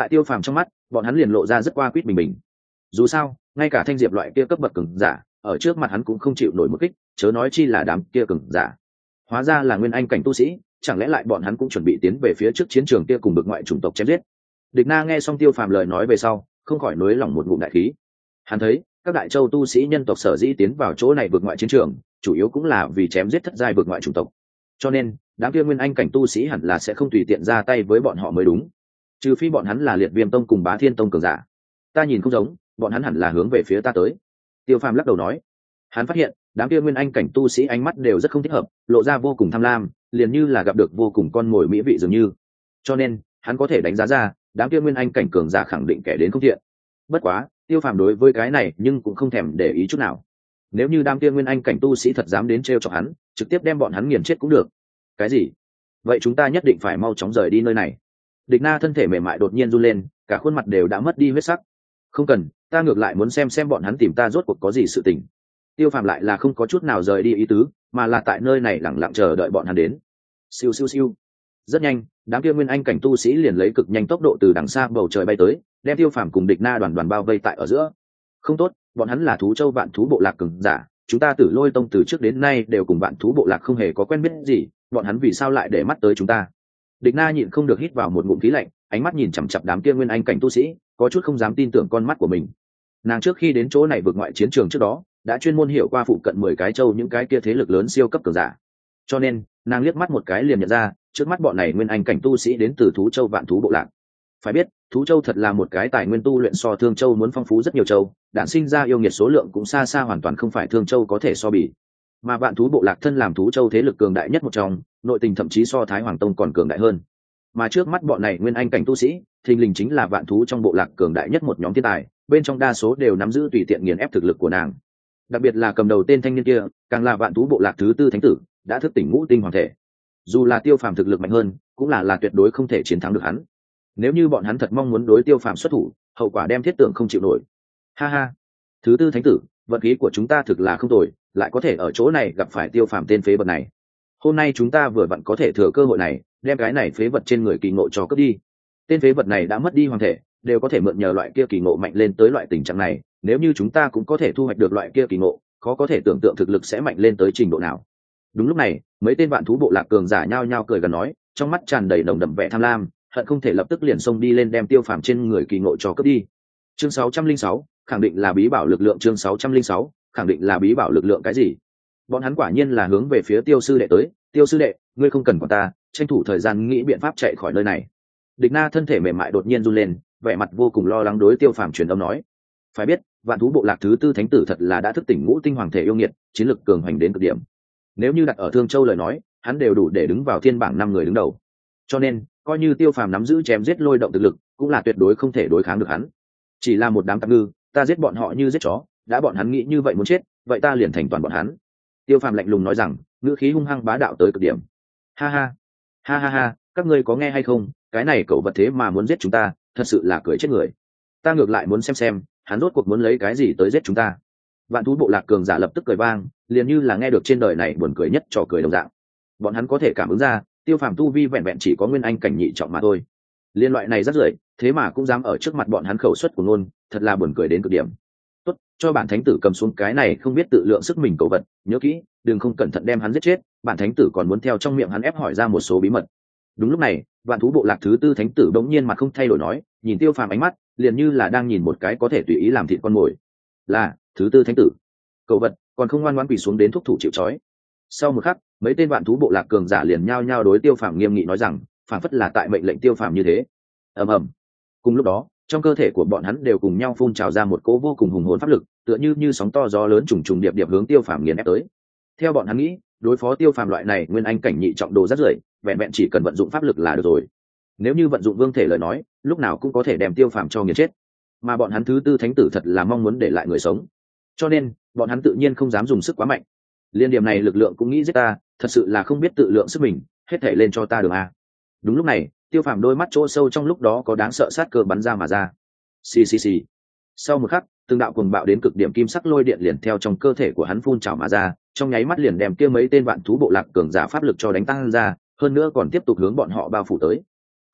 tại Tiêu Phàm trong mắt, bọn hắn liền lộ ra rất qua quýt bình bình. Dù sao, ngay cả Thanh Diệp loại kia cấp bậc cường giả, ở trước mặt hắn cũng không chịu nổi một kích, chớ nói chi là đám kia cường giả. Hóa ra là nguyên anh cảnh tu sĩ, chẳng lẽ lại bọn hắn cũng chuẩn bị tiến về phía trước chiến trường kia cùng bực ngoại chủng tộc chém giết. Địch Na nghe xong Tiêu Phàm lời nói về sau, không khỏi nối lòng một ngụm đại khí. Hắn thấy, các đại châu tu sĩ nhân tộc sở dĩ tiến vào chỗ này vượt ngoại chiến trường, chủ yếu cũng là vì chém giết thất giai vượt ngoại chủng tộc. Cho nên, đám kia nguyên anh cảnh tu sĩ hẳn là sẽ không tùy tiện ra tay với bọn họ mới đúng. Trừ phi bọn hắn là Liệt Viêm tông cùng Bá Thiên tông cường giả. Ta nhìn không giống, bọn hắn hẳn là hướng về phía ta tới. Tiêu Phàm lắc đầu nói. Hắn phát hiện, đám kia nguyên anh cảnh tu sĩ ánh mắt đều rất không thích hợp, lộ ra vô cùng tham lam, liền như là gặp được vô cùng con mồi mỹ vị dường như. Cho nên, hắn có thể đánh giá ra, đám kia nguyên anh cảnh cường giả khẳng định kẻ đến không thiện. Bất quá, Tiêu Phàm đối với cái này nhưng cũng không thèm để ý chút nào. Nếu như đám kia nguyên anh cảnh tu sĩ thật dám đến trêu chọc hắn, trực tiếp đem bọn hắn nghiền chết cũng được. Cái gì? Vậy chúng ta nhất định phải mau chóng rời đi nơi này. Địch Na thân thể mềm mại đột nhiên run lên, cả khuôn mặt đều đã mất đi huyết sắc. Không cần, ta ngược lại muốn xem xem bọn hắn tìm ta rốt cuộc có gì sự tình. Tiêu Phàm lại là không có chút nào rời đi ý tứ, mà là tại nơi này lặng lặng chờ đợi bọn hắn đến. Siêu siêu siêu. Rất nhanh, đám kia nguyên anh cảnh tu sĩ liền lấy cực nhanh tốc độ từ đằng xa bầu trời bay tới, đem Tiêu Phàm cùng Địch Na đoàn đoàn bao vây tại ở giữa. Không tốt, bọn hắn là thú châu vạn thú bộ lạc cường giả, chúng ta Tử Lôi tông từ trước đến nay đều cùng vạn thú bộ lạc không hề có quen biết gì, bọn hắn vì sao lại để mắt tới chúng ta? Địch Na nhịn không được hít vào một ngụm khí lạnh, ánh mắt nhìn chằm chằm đám kia nguyên anh cảnh tu sĩ, có chút không dám tin tưởng con mắt của mình. Nàng trước khi đến chỗ này vượt ngoại chiến trường trước đó, đã chuyên môn hiểu qua phụ cận mười cái châu những cái kia thế lực lớn siêu cấp cường giả. Cho nên, nàng liếc mắt một cái liền nhận ra, trước mắt bọn này nguyên anh cảnh tu sĩ đến từ thú châu vạn thú bộ lạc. Phải biết, thú châu thật là một cái tài nguyên tu luyện so Thương Châu muốn phong phú rất nhiều châu, đản sinh ra yêu nghiệt số lượng cũng xa xa hoàn toàn không phải Thương Châu có thể so bì. Mà vạn thú bộ lạc thân làm thú châu thế lực cường đại nhất một trong, nội tình thậm chí so Thái Hoàng tông còn cường đại hơn. Mà trước mắt bọn này nguyên anh cảnh tu sĩ, thình lình chính là vạn thú trong bộ lạc cường đại nhất một nhóm thiên tài, bên trong đa số đều nắm giữ tùy tiện nghiền ép thực lực của nàng. Đặc biệt là cầm đầu tên thanh niên kia, càng là vạn thú bộ lạc thứ tư thánh tử, đã thức tỉnh ngũ tinh hoàng thể. Dù là Tiêu Phàm thực lực mạnh hơn, cũng là là tuyệt đối không thể chiến thắng được hắn. Nếu như bọn hắn thật mong muốn đối Tiêu Phàm xuất thủ, hậu quả đem thiết tưởng không chịu nổi. Ha ha, thứ tư thánh tử, vận khí của chúng ta thực là không tồi, lại có thể ở chỗ này gặp phải Tiêu Phàm tên phế vật này. Hôm nay chúng ta vừa vặn có thể thừa cơ hội này, đem cái này phế vật trên người kỳ ngộ cho cướp đi. Tên phế vật này đã mất đi hoàng thể, đều có thể mượn nhờ loại kia kỳ ngộ mạnh lên tới loại tình trạng này, nếu như chúng ta cũng có thể thu hoạch được loại kia kỳ ngộ, khó có thể tưởng tượng thực lực sẽ mạnh lên tới trình độ nào. Đúng lúc này, mấy tên vạn thú bộ lạc cường giả nhao nhao cười gần nói, trong mắt tràn đầy nồng đậm vẻ tham lam, hận không thể lập tức liền xông đi lên đem Tiêu Phàm trên người kỳ ngộ cho cướp đi. Chương sáu trăm linh sáu, khẳng định là bí bảo lực lượng. Chương sáu trăm linh sáu, khẳng định là bí bảo lực lượng. Cái gì? Bọn hắn quả nhiên là hướng về phía Tiêu sư đệ tới. Tiêu sư đệ, ngươi không cần quản ta, tranh thủ thời gian nghĩ biện pháp chạy khỏi nơi này. Địch Na thân thể mềm mại đột nhiên run lên, vẻ mặt vô cùng lo lắng đối Tiêu Phàm truyền âm nói. Phải biết, vạn thú bộ lạc thứ tư thánh tử thật là đã thức tỉnh ngũ tinh hoàng thể yêu nghiệt, chiến lực cường hành đến cực điểm. Nếu như đặt ở Thương Châu lời nói, hắn đều đủ để đứng vào thiên bảng năm người đứng đầu. Cho nên, coi như Tiêu Phàm nắm giữ chém giết lôi động thực lực, cũng là tuyệt đối không thể đối kháng được hắn. Chỉ là một đám tạp ngư, ta giết bọn họ như giết chó, đã bọn hắn nghĩ như vậy muốn chết, vậy ta liền thành toàn bọn hắn. Tiêu Phàm lạnh lùng nói rằng, ngữ khí hung hăng bá đạo tới cực điểm. Ha ha, ha ha ha, các ngươi có nghe hay không? Cái này cẩu vật thế mà muốn giết chúng ta, thật sự là cười chết người. Ta ngược lại muốn xem xem, hắn rốt cuộc muốn lấy cái gì tới giết chúng ta. Vạn thú bộ lạc cường giả lập tức cười vang, liền như là nghe được trên đời này buồn cười nhất trò cười đồng dạng. Bọn hắn có thể cảm ứng ra, Tiêu Phàm tu vi vẹn vẹn chỉ có nguyên anh cảnh nhị trọng mà thôi. Liên loại này rất rưởi, thế mà cũng dám ở trước mặt bọn hắn khẩu xuất của ngôn, thật là buồn cười đến cực điểm. Tốt, cho bản thánh tử cầm xuống cái này không biết tự lượng sức mình cẩu vật, nhớ kỹ, đừng không cẩn thận đem hắn giết chết, bản thánh tử còn muốn theo trong miệng hắn ép hỏi ra một số bí mật. Đúng lúc này, vạn thú bộ lạc thứ tư thánh tử bỗng nhiên mặt không thay đổi nói, nhìn Tiêu Phàm ánh mắt, liền như là đang nhìn một cái có thể tùy ý làm thịt con mồi. Là, thứ tư thánh tử. Cẩu vật, còn không ngoan ngoãn quỳ xuống đến thúc thủ chịu trói. Sau một khắc, mấy tên vạn thú bộ lạc cường giả liền nhao nhao đối Tiêu Phàm nghiêm nghị nói rằng, phảng phất là tại mệnh lệnh Tiêu Phàm như thế. Ầm ầm. Cùng lúc đó, trong cơ thể của bọn hắn đều cùng nhau phun trào ra một cỗ vô cùng hùng hồn pháp lực, tựa như như sóng to gió lớn trùng trùng điệp điệp hướng Tiêu Phàm nghiền ép tới. Theo bọn hắn nghĩ, đối phó Tiêu Phàm loại này nguyên anh cảnh nhị trọng đồ rất rưởi, vẹn vẹn chỉ cần vận dụng pháp lực là được rồi. Nếu như vận dụng vương thể lời nói, lúc nào cũng có thể đem Tiêu Phàm cho nghiền chết. Mà bọn hắn thứ tư thánh tử thật là mong muốn để lại người sống, cho nên bọn hắn tự nhiên không dám dùng sức quá mạnh. Liên điểm này lực lượng cũng nghĩ giết ta, thật sự là không biết tự lượng sức mình, hết thể lên cho ta đường a. Đúng lúc này, Tiêu Phàm đôi mắt chỗ sâu trong lúc đó có đáng sợ sát cơ bắn ra mà ra. Xì xì xì. Sau một khắc, từng đạo cuồng bạo đến cực điểm kim sắc lôi điện liền theo trong cơ thể của hắn phun trào mà ra, trong nháy mắt liền đem kia mấy tên vạn thú bộ lạc cường giả pháp lực cho đánh tăng ra, hơn nữa còn tiếp tục hướng bọn họ bao phủ tới. Không,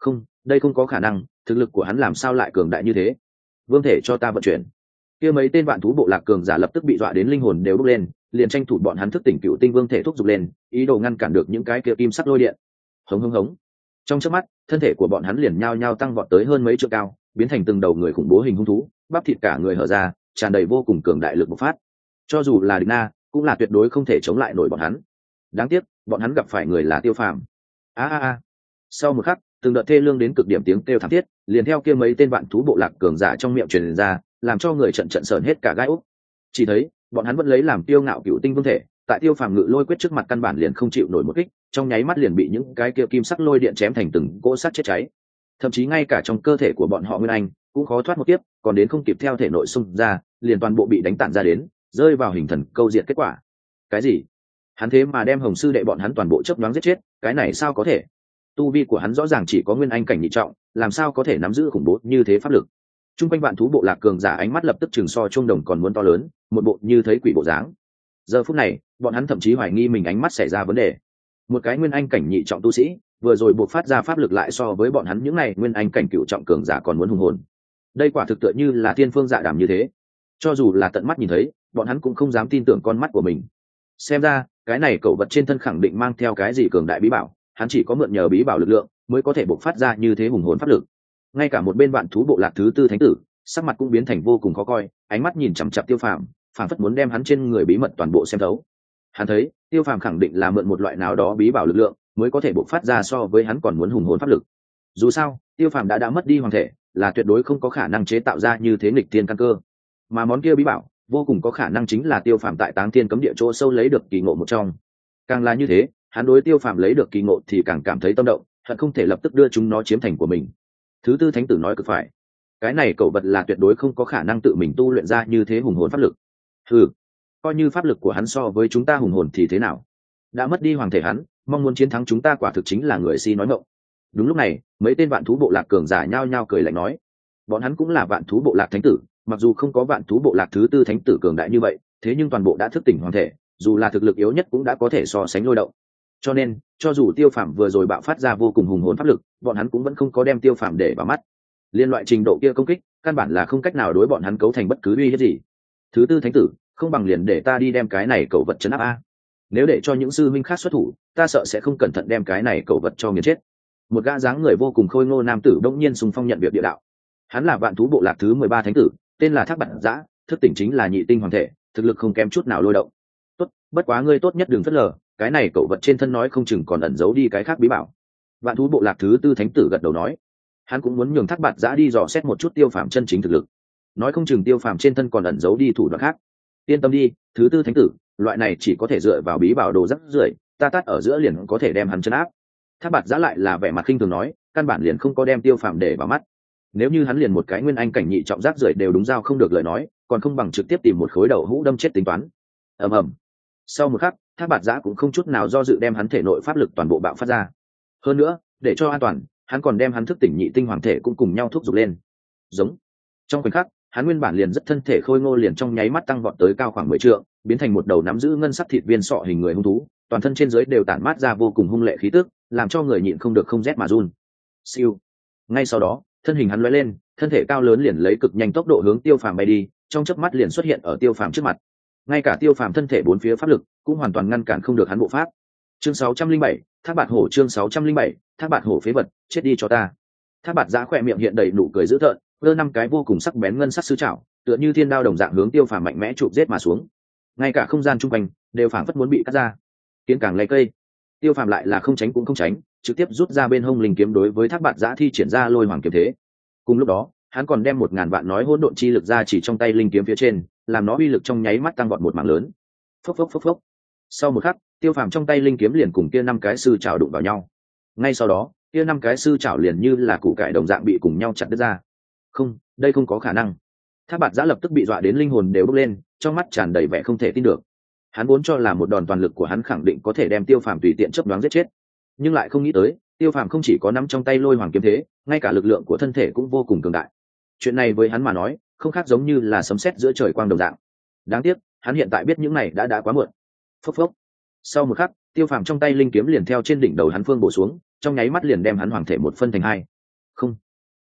đây không có khả năng, thực lực của hắn làm sao lại cường đại như thế? Vương thể cho ta vận chuyển. Kia mấy tên vạn thú bộ lạc cường giả lập tức bị dọa đến linh hồn đều bốc lên, liền tranh thủ bọn hắn thức tỉnh cựu tinh vương thể thúc giục lên, ý đồ ngăn cản được những cái kia kim sắc lôi điện. Hống hống hống. Trong chớp mắt, thân thể của bọn hắn liền nhao nhao tăng vọt tới hơn mấy trượng cao, biến thành từng đầu người khủng bố hình hung thú, bắp thịt cả người hở ra, tràn đầy vô cùng cường đại lực bộc phát. Cho dù là địch na, cũng là tuyệt đối không thể chống lại nổi bọn hắn. Đáng tiếc, bọn hắn gặp phải người là Tiêu Phàm. A a a. Sau một khắc, từng đợt thê lương đến cực điểm tiếng kêu thảm thiết, liền theo kia mấy tên vạn thú bộ lạc cường giả trong miệng truyền ra, làm cho người trận trận sởn hết cả gai ốc. Chỉ thấy, bọn hắn vẫn lấy làm tiêu ngạo cựu tinh vương thể, tại Tiêu Phàm ngự lôi quyết trước mặt căn bản liền không chịu nổi một kích, trong nháy mắt liền bị những cái kia kim sắc lôi điện chém thành từng cỗ sắt chết cháy. Thậm chí ngay cả trong cơ thể của bọn họ nguyên anh cũng khó thoát một kiếp, còn đến không kịp theo thể nội xung ra, liền toàn bộ bị đánh tản ra đến, rơi vào hình thần câu diện kết quả. Cái gì? Hắn thế mà đem Hồng sư đệ bọn hắn toàn bộ chớp nhoáng giết chết, cái này sao có thể? Tu vi của hắn rõ ràng chỉ có nguyên anh cảnh nhị trọng, làm sao có thể nắm giữ khủng bố như thế pháp lực? Trung quanh vạn thú bộ lạc cường giả ánh mắt lập tức chừng so chuông đồng còn muốn to lớn, một bộ như thấy quỷ bộ dáng. Giờ phút này, bọn hắn thậm chí hoài nghi mình ánh mắt xảy ra vấn đề. Một cái nguyên anh cảnh nhị trọng tu sĩ, vừa rồi buộc phát ra pháp lực lại so với bọn hắn những này nguyên anh cảnh cựu trọng cường giả còn muốn hùng hồn. Đây quả thực tựa như là thiên phương dạ đàm như thế. Cho dù là tận mắt nhìn thấy, bọn hắn cũng không dám tin tưởng con mắt của mình. Xem ra, cái này cẩu vật trên thân khẳng định mang theo cái gì cường đại bí bảo, hắn chỉ có mượn nhờ bí bảo lực lượng mới có thể bộc phát ra như thế hùng hồn pháp lực. Ngay cả một bên vạn thú bộ lạc thứ tư thánh tử, sắc mặt cũng biến thành vô cùng khó coi, ánh mắt nhìn chằm chằm Tiêu Phàm, phảng phất muốn đem hắn trên người bí mật toàn bộ xem thấu. Hắn thấy, Tiêu Phàm khẳng định là mượn một loại nào đó bí bảo lực lượng mới có thể bộc phát ra so với hắn còn muốn hùng hồn pháp lực. Dù sao, Tiêu Phàm đã đã mất đi hoàng thể, là tuyệt đối không có khả năng chế tạo ra như thế nghịch thiên căn cơ. Mà món kia bí bảo, vô cùng có khả năng chính là Tiêu Phàm tại Táng Thiên cấm địa chỗ sâu lấy được kỳ ngộ một trong. Càng là như thế, hắn đối Tiêu Phàm lấy được kỳ ngộ thì càng cảm thấy tâm động, hận không thể lập tức đưa chúng nó chiếm thành của mình. Thứ tư thánh tử nói cực phải, cái này cẩu vật là tuyệt đối không có khả năng tự mình tu luyện ra như thế hùng hồn pháp lực. Ừ, coi như pháp lực của hắn so với chúng ta hùng hồn thì thế nào? Đã mất đi hoàng thể hắn, mong muốn chiến thắng chúng ta quả thực chính là người si nói ngọng. Đúng lúc này, mấy tên vạn thú bộ lạc cường giả nhao nhao cười lạnh nói, bọn hắn cũng là vạn thú bộ lạc thánh tử, mặc dù không có vạn thú bộ lạc thứ tư thánh tử cường đại như vậy, thế nhưng toàn bộ đã thức tỉnh hoàng thể, dù là thực lực yếu nhất cũng đã có thể so sánh lôi động. Cho nên, cho dù Tiêu Phàm vừa rồi bạo phát ra vô cùng hùng hồn pháp lực, bọn hắn cũng vẫn không có đem Tiêu Phàm để vào mắt. Liên loại trình độ kia công kích, căn bản là không cách nào đối bọn hắn cấu thành bất cứ uy hiếp gì. Thứ tư thánh tử, không bằng liền để ta đi đem cái này cẩu vật trấn áp a. Nếu để cho những sư minh khác xuất thủ, ta sợ sẽ không cẩn thận đem cái này cẩu vật cho nghiền chết. Một gã dáng người vô cùng khôi ngô nam tử đống nhiên xung phong nhận việc địa đạo. Hắn là vạn thú bộ lạc thứ mười ba thánh tử, tên là Thác Bạt Giã, thức tỉnh chính là nhị tinh hoàng thể, thực lực không kém chút nào lôi động. Tốt, bất quá ngươi tốt nhất đừng phớt lờ, cái này cẩu vật trên thân nói không chừng còn ẩn giấu đi cái khác bí bảo. Vạn thú bộ lạc thứ tư thánh tử gật đầu nói, hắn cũng muốn nhường Thác Bạt Giã đi dò xét một chút Tiêu Phàm chân chính thực lực, nói không chừng Tiêu Phàm trên thân còn ẩn giấu đi thủ đoạn khác. Yên tâm đi, thứ tư thánh tử, loại này chỉ có thể dựa vào bí bảo đồ rắc rưởi, ta tát ở giữa liền có thể đem hắn chấn áp. Thác Bạt Giã lại là vẻ mặt khinh thường nói, căn bản liền không có đem Tiêu Phàm để vào mắt. Nếu như hắn liền một cái nguyên anh cảnh nhị trọng rác rưởi đều đúng giao không được lời nói, còn không bằng trực tiếp tìm một khối đầu hũ đâm chết tính toán. Ầm ầm. Sau một khắc, Thác Bạt Giã cũng không chút nào do dự đem hắn thể nội pháp lực toàn bộ bạo phát ra. Hơn nữa, để cho an toàn, hắn còn đem hắn thức tỉnh nhị tinh hoàng thể cũng cùng nhau thúc giục lên. Giống. Trong khoảnh khắc, hắn nguyên bản liền rất thân thể khôi ngô liền trong nháy mắt tăng vọt tới cao khoảng mười trượng, biến thành một đầu nắm giữ ngân sắc thịt viên sọ hình người hung thú, toàn thân trên dưới đều tản mát ra vô cùng hung lệ khí tức, làm cho người nhịn không được không rét mà run. Siêu. Ngay sau đó, thân hình hắn lóe lên, thân thể cao lớn liền lấy cực nhanh tốc độ hướng Tiêu Phàm bay đi, trong chớp mắt liền xuất hiện ở Tiêu Phàm trước mặt. Ngay cả Tiêu Phàm thân thể bốn phía pháp lực cũng hoàn toàn ngăn cản không được hắn bộ pháp. Chương sáu trăm linh bảy, Thác Bạt Hổ chương sáu trăm linh bảy, Thác Bạt Hổ phế vật, chết đi cho ta. Thác Bạt Giã khỏe miệng hiện đầy nụ cười dữ tợn, giơ năm cái vô cùng sắc bén ngân sắc sư trảo, tựa như thiên đao đồng dạng hướng Tiêu Phàm mạnh mẽ chụp giết mà xuống. Ngay cả không gian chung quanh đều phảng phất muốn bị cắt ra. Kiến càng lấy cây, Tiêu Phàm lại là không tránh cũng không tránh, trực tiếp rút ra bên hông linh kiếm đối với Thác Bạt Giã thi triển ra lôi hoàng kiếm thế. Cùng lúc đó, hắn còn đem một ngàn vạn nói hỗn độn chi lực ra chỉ trong tay linh kiếm phía trên, làm nó uy lực trong nháy mắt tăng vọt một mảng lớn. Phốc phốc phốc phốc. Sau một khắc, Tiêu Phàm trong tay linh kiếm liền cùng kia năm cái sư trảo đụng vào nhau. Ngay sau đó, kia năm cái sư trảo liền như là củ cải đồng dạng bị cùng nhau chặt đứt ra. Không, đây không có khả năng. Thác Bạt Giã lập tức bị dọa đến linh hồn đều bốc lên, trong mắt tràn đầy vẻ không thể tin được. Hắn vốn cho là một đòn toàn lực của hắn khẳng định có thể đem Tiêu Phàm tùy tiện chớp nhoáng giết chết, nhưng lại không nghĩ tới, Tiêu Phàm không chỉ có nắm trong tay lôi hoàng kiếm thế, ngay cả lực lượng của thân thể cũng vô cùng cường đại. Chuyện này với hắn mà nói, không khác giống như là sấm sét giữa trời quang đồng dạng. Đáng tiếc, hắn hiện tại biết những này đã đã quá muộn. Phốc phốc. Sau một khắc, Tiêu Phàm trong tay linh kiếm liền theo trên đỉnh đầu hắn phương bổ xuống, trong nháy mắt liền đem hắn hoàng thể một phân thành hai. Không.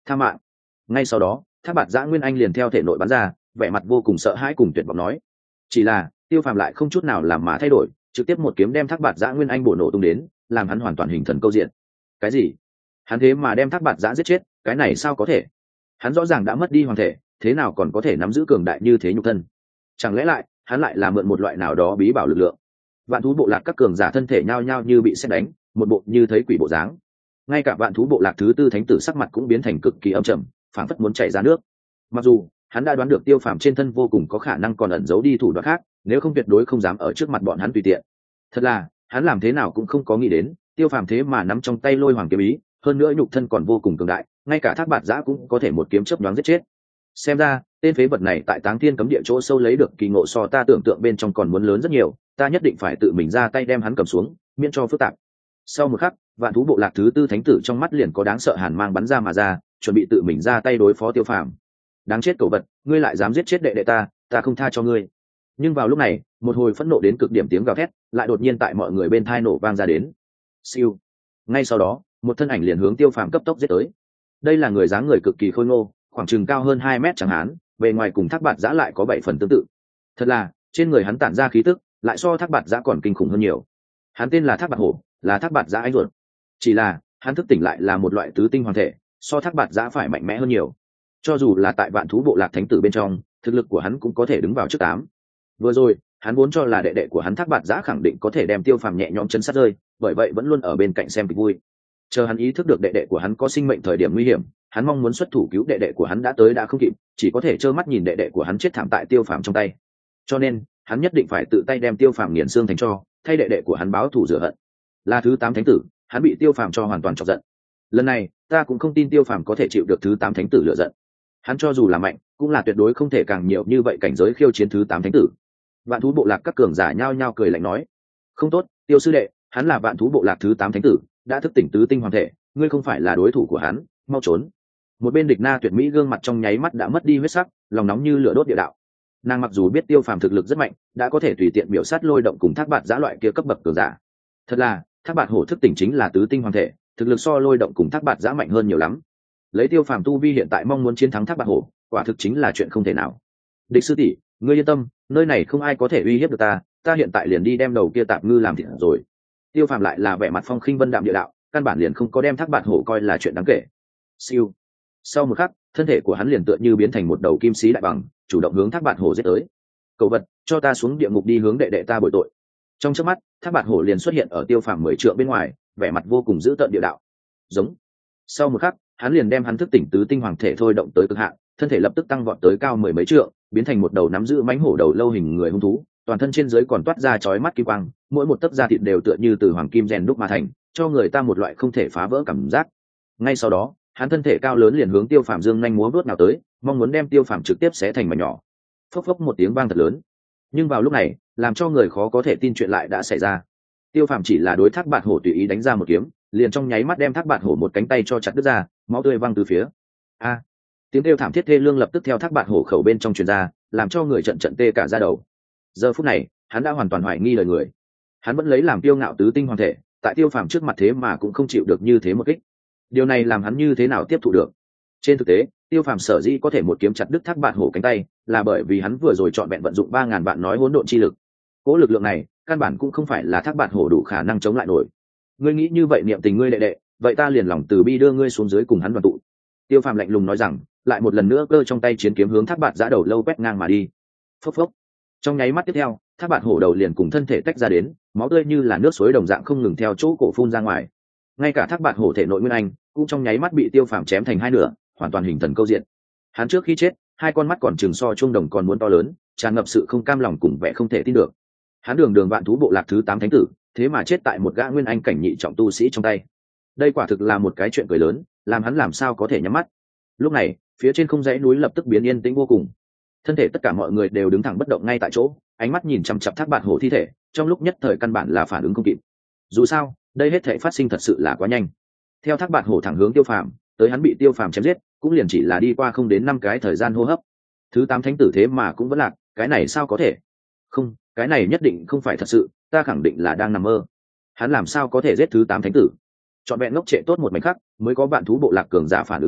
tha mạng. Ngay sau đó thác bạt giã nguyên anh liền theo thể nội bắn ra, vẻ mặt vô cùng sợ hãi cùng tuyệt vọng nói. Chỉ là Tiêu Phàm lại không chút nào làm mà thay đổi, trực tiếp một kiếm đem thác bạt giã nguyên anh bổ nổ tung đến, làm hắn hoàn toàn hình thần câu diện. Cái gì? Hắn thế mà đem thác bạt giã giết chết, cái này sao có thể? Hắn rõ ràng đã mất đi hoàng thể, thế nào còn có thể nắm giữ cường đại như thế nhục thân? Chẳng lẽ lại hắn lại là mượn một loại nào đó bí bảo lực lượng? Vạn thú bộ lạc các cường giả thân thể nhao nhao như bị sét đánh, một bộ như thấy quỷ bộ dáng. Ngay cả vạn thú bộ lạc thứ tư thánh tử sắc mặt cũng biến thành cực kỳ âm trầm, phảng phất muốn chảy ra nước. Mặc dù hắn đã đoán được Tiêu Phàm trên thân vô cùng có khả năng còn ẩn giấu đi thủ đoạn khác, nếu không tuyệt đối không dám ở trước mặt bọn hắn tùy tiện. Thật là hắn làm thế nào cũng không có nghĩ đến, Tiêu Phàm thế mà nắm trong tay Lôi Hoàng kiếm ý, hơn nữa nhục thân còn vô cùng cường đại, ngay cả thác bạt giã cũng có thể một kiếm chớp nhoáng giết chết. Xem ra tên phế vật này tại Táng Thiên cấm địa chỗ sâu lấy được kỳ ngộ so ta tưởng tượng bên trong còn muốn lớn rất nhiều, ta nhất định phải tự mình ra tay đem hắn cầm xuống, miễn cho phức tạp. Sau một khắc, vạn thú bộ lạc thứ tư thánh tử trong mắt liền có đáng sợ hàn mang bắn ra mà ra, chuẩn bị tự mình ra tay đối phó Tiêu Phàm. Đáng chết cẩu vật, ngươi lại dám giết chết đệ đệ ta, ta không tha cho ngươi. Nhưng vào lúc này, một hồi phẫn nộ đến cực điểm tiếng gào thét lại đột nhiên tại mọi người bên thai nổ vang ra đến. Siêu. Ngay sau đó, một thân ảnh liền hướng Tiêu Phàm cấp tốc giết tới. Đây là người dáng người cực kỳ khôi ngô, khoảng chừng cao hơn hai mét chẳng hán, bề ngoài cùng thác bạt giã lại có bảy phần tương tự. Thật là, trên người hắn tản ra khí tức, lại so thác bạt giã còn kinh khủng hơn nhiều. Hắn tên là Thác Bạt Hổ, là thác bạt giã anh ruột. Chỉ là hắn thức tỉnh lại là một loại tứ tinh hoàng thể, so thác bạt giã phải mạnh mẽ hơn nhiều. Cho dù là tại vạn thú bộ lạc thánh tử bên trong, thực lực của hắn cũng có thể đứng vào trước tám. Vừa rồi hắn vốn cho là đệ đệ của hắn thác bạt giã khẳng định có thể đem Tiêu Phàm nhẹ nhõm chấn sát rơi, bởi vậy vẫn luôn ở bên cạnh xem kịch vui. Chờ hắn ý thức được đệ đệ của hắn có sinh mệnh thời điểm nguy hiểm, hắn mong muốn xuất thủ cứu đệ đệ của hắn đã tới đã không kịp, chỉ có thể trơ mắt nhìn đệ đệ của hắn chết thảm tại Tiêu Phàm trong tay. Cho nên hắn nhất định phải tự tay đem Tiêu Phàm nghiền xương thành tro, thay đệ đệ của hắn báo thù rửa hận. Là thứ tám thánh tử, hắn bị Tiêu Phàm cho hoàn toàn chọc giận. Lần này ta cũng không tin Tiêu Phàm có thể chịu được thứ tám thánh tử lựa giận. Hắn cho dù là mạnh, cũng là tuyệt đối không thể càng nhiều như vậy cảnh giới khiêu chiến thứ tám thánh tử. Vạn thú bộ lạc các cường giả nhao nhao cười lạnh nói: không tốt, Tiêu sư đệ, hắn là vạn thú bộ lạc thứ tám thánh tử, đã thức tỉnh tứ tinh hoàng thể, ngươi không phải là đối thủ của hắn, mau trốn. Một bên địch na tuyệt mỹ gương mặt trong nháy mắt đã mất đi huyết sắc, lòng nóng như lửa đốt địa đạo. Nàng mặc dù biết Tiêu Phàm thực lực rất mạnh, đã có thể tùy tiện biểu sát Lôi Động cùng thác bạt giã loại kia cấp bậc cường giả. Thật là thác bạt hổ thức tỉnh chính là tứ tinh hoàng thể, thực lực so Lôi Động cùng thác bạt giã mạnh hơn nhiều lắm. Lấy Tiêu Phàm tu vi hiện tại mong muốn chiến thắng thác bạt hổ, quả thực chính là chuyện không thể nào. Địch sư tỷ, ngươi yên tâm, nơi này không ai có thể uy hiếp được ta, ta hiện tại liền đi đem đầu kia tạp ngư làm thịt rồi. Tiêu Phàm lại là vẻ mặt phong khinh vân đạm địa đạo, căn bản liền không có đem thác bạt hổ coi là chuyện đáng kể. Siêu. Sau một khắc, thân thể của hắn liền tựa như biến thành một đầu kim sĩ đại bằng, chủ động hướng thác bạt hổ giết tới. Cậu vật, cho ta xuống địa ngục đi hướng đệ đệ ta bồi tội. Trong chớp mắt, thác bạt hổ liền xuất hiện ở Tiêu Phàm mười trượng bên ngoài, vẻ mặt vô cùng dữ tợn địa đạo. Giống. Sau một khắc, hắn liền đem hắn thức tỉnh tứ tinh hoàng thể thôi động tới cực hạn, thân thể lập tức tăng vọt tới cao mười mấy trượng, biến thành một đầu nắm giữ mãnh hổ đầu lâu hình người hung thú, toàn thân trên dưới còn toát ra chói mắt kim quang, mỗi một tấc da thịt đều tựa như từ hoàng kim rèn đúc mà thành, cho người ta một loại không thể phá vỡ cảm giác. Ngay sau đó, hắn thân thể cao lớn liền hướng Tiêu Phàm dương nhanh múa vớt nào tới, mong muốn đem Tiêu Phàm trực tiếp xé thành mảnh nhỏ. Phốc phốc một tiếng vang thật lớn. Nhưng vào lúc này, làm cho người khó có thể tin chuyện lại đã xảy ra. Tiêu Phàm chỉ là đối thác bạt hổ tùy ý đánh ra một kiếm, liền trong nháy mắt đem thác bạt hổ một cánh tay cho chặt đứt ra, máu tươi văng từ phía. A! Tiếng kêu thảm thiết thê lương lập tức theo thác bạt hổ khẩu bên trong truyền ra, làm cho người trận trận tê cả da đầu. Giờ phút này, hắn đã hoàn toàn hoài nghi lời người. Hắn vẫn lấy làm tiêu ngạo tứ tinh hoàng thể, tại Tiêu Phàm trước mặt thế mà cũng không chịu được như thế một kích. Điều này làm hắn như thế nào tiếp thụ được? Trên thực tế, Tiêu Phàm sở dĩ có thể một kiếm chặt đứt thác bạt hổ cánh tay, là bởi vì hắn vừa rồi chọn vẹn vận dụng ba ngàn vạn nói hỗn độn chi lực. Cố lực lượng này, căn bản cũng không phải là thác bạt hổ đủ khả năng chống lại nổi. Ngươi nghĩ như vậy niệm tình ngươi đệ đệ, vậy ta liền lòng từ bi đưa ngươi xuống dưới cùng hắn đoàn tụ. Tiêu Phàm lạnh lùng nói rằng, lại một lần nữa cơ trong tay chiến kiếm hướng thác bạt giã đầu lâu quét ngang mà đi. Phốc phốc. Trong nháy mắt tiếp theo, thác bạt hổ đầu liền cùng thân thể tách ra đến, máu tươi như là nước suối đồng dạng không ngừng theo chỗ cổ phun ra ngoài. Ngay cả thác bạt hổ thể nội nguyên anh cũng trong nháy mắt bị Tiêu Phàm chém thành hai nửa, hoàn toàn hình thần câu diện. Hắn trước khi chết, hai con mắt còn chừng so chuông đồng còn muốn to lớn, tràn ngập sự không cam lòng cùng vẻ không thể tin được. Hắn đường đường vạn thú bộ lạc thứ tám thánh tử, thế mà chết tại một gã nguyên anh cảnh nhị trọng tu sĩ trong tay. Đây quả thực là một cái chuyện cười lớn, làm hắn làm sao có thể nhắm mắt. Lúc này, phía trên không dãy núi lập tức biến yên tĩnh vô cùng. Thân thể tất cả mọi người đều đứng thẳng bất động ngay tại chỗ, ánh mắt nhìn chằm chằm thác bạt hổ thi thể, trong lúc nhất thời căn bản là phản ứng không kịp. Dù sao, đây hết thảy phát sinh thật sự là quá nhanh. Theo thác bạt hổ thẳng hướng Tiêu Phàm, tới hắn bị Tiêu Phàm chém giết, cũng liền chỉ là đi qua không đến năm cái thời gian hô hấp. Thứ tám thánh tử thế mà cũng vẫn lạc, cái này sao có thể? Không, cái này nhất định không phải thật sự, ta khẳng định là đang nằm mơ. Hắn làm sao có thể giết thứ tám thánh tử? Chọn vẹn ngốc trệ tốt một mảnh khắc, mới có vạn thú bộ lạc cường giả phản ứng lại,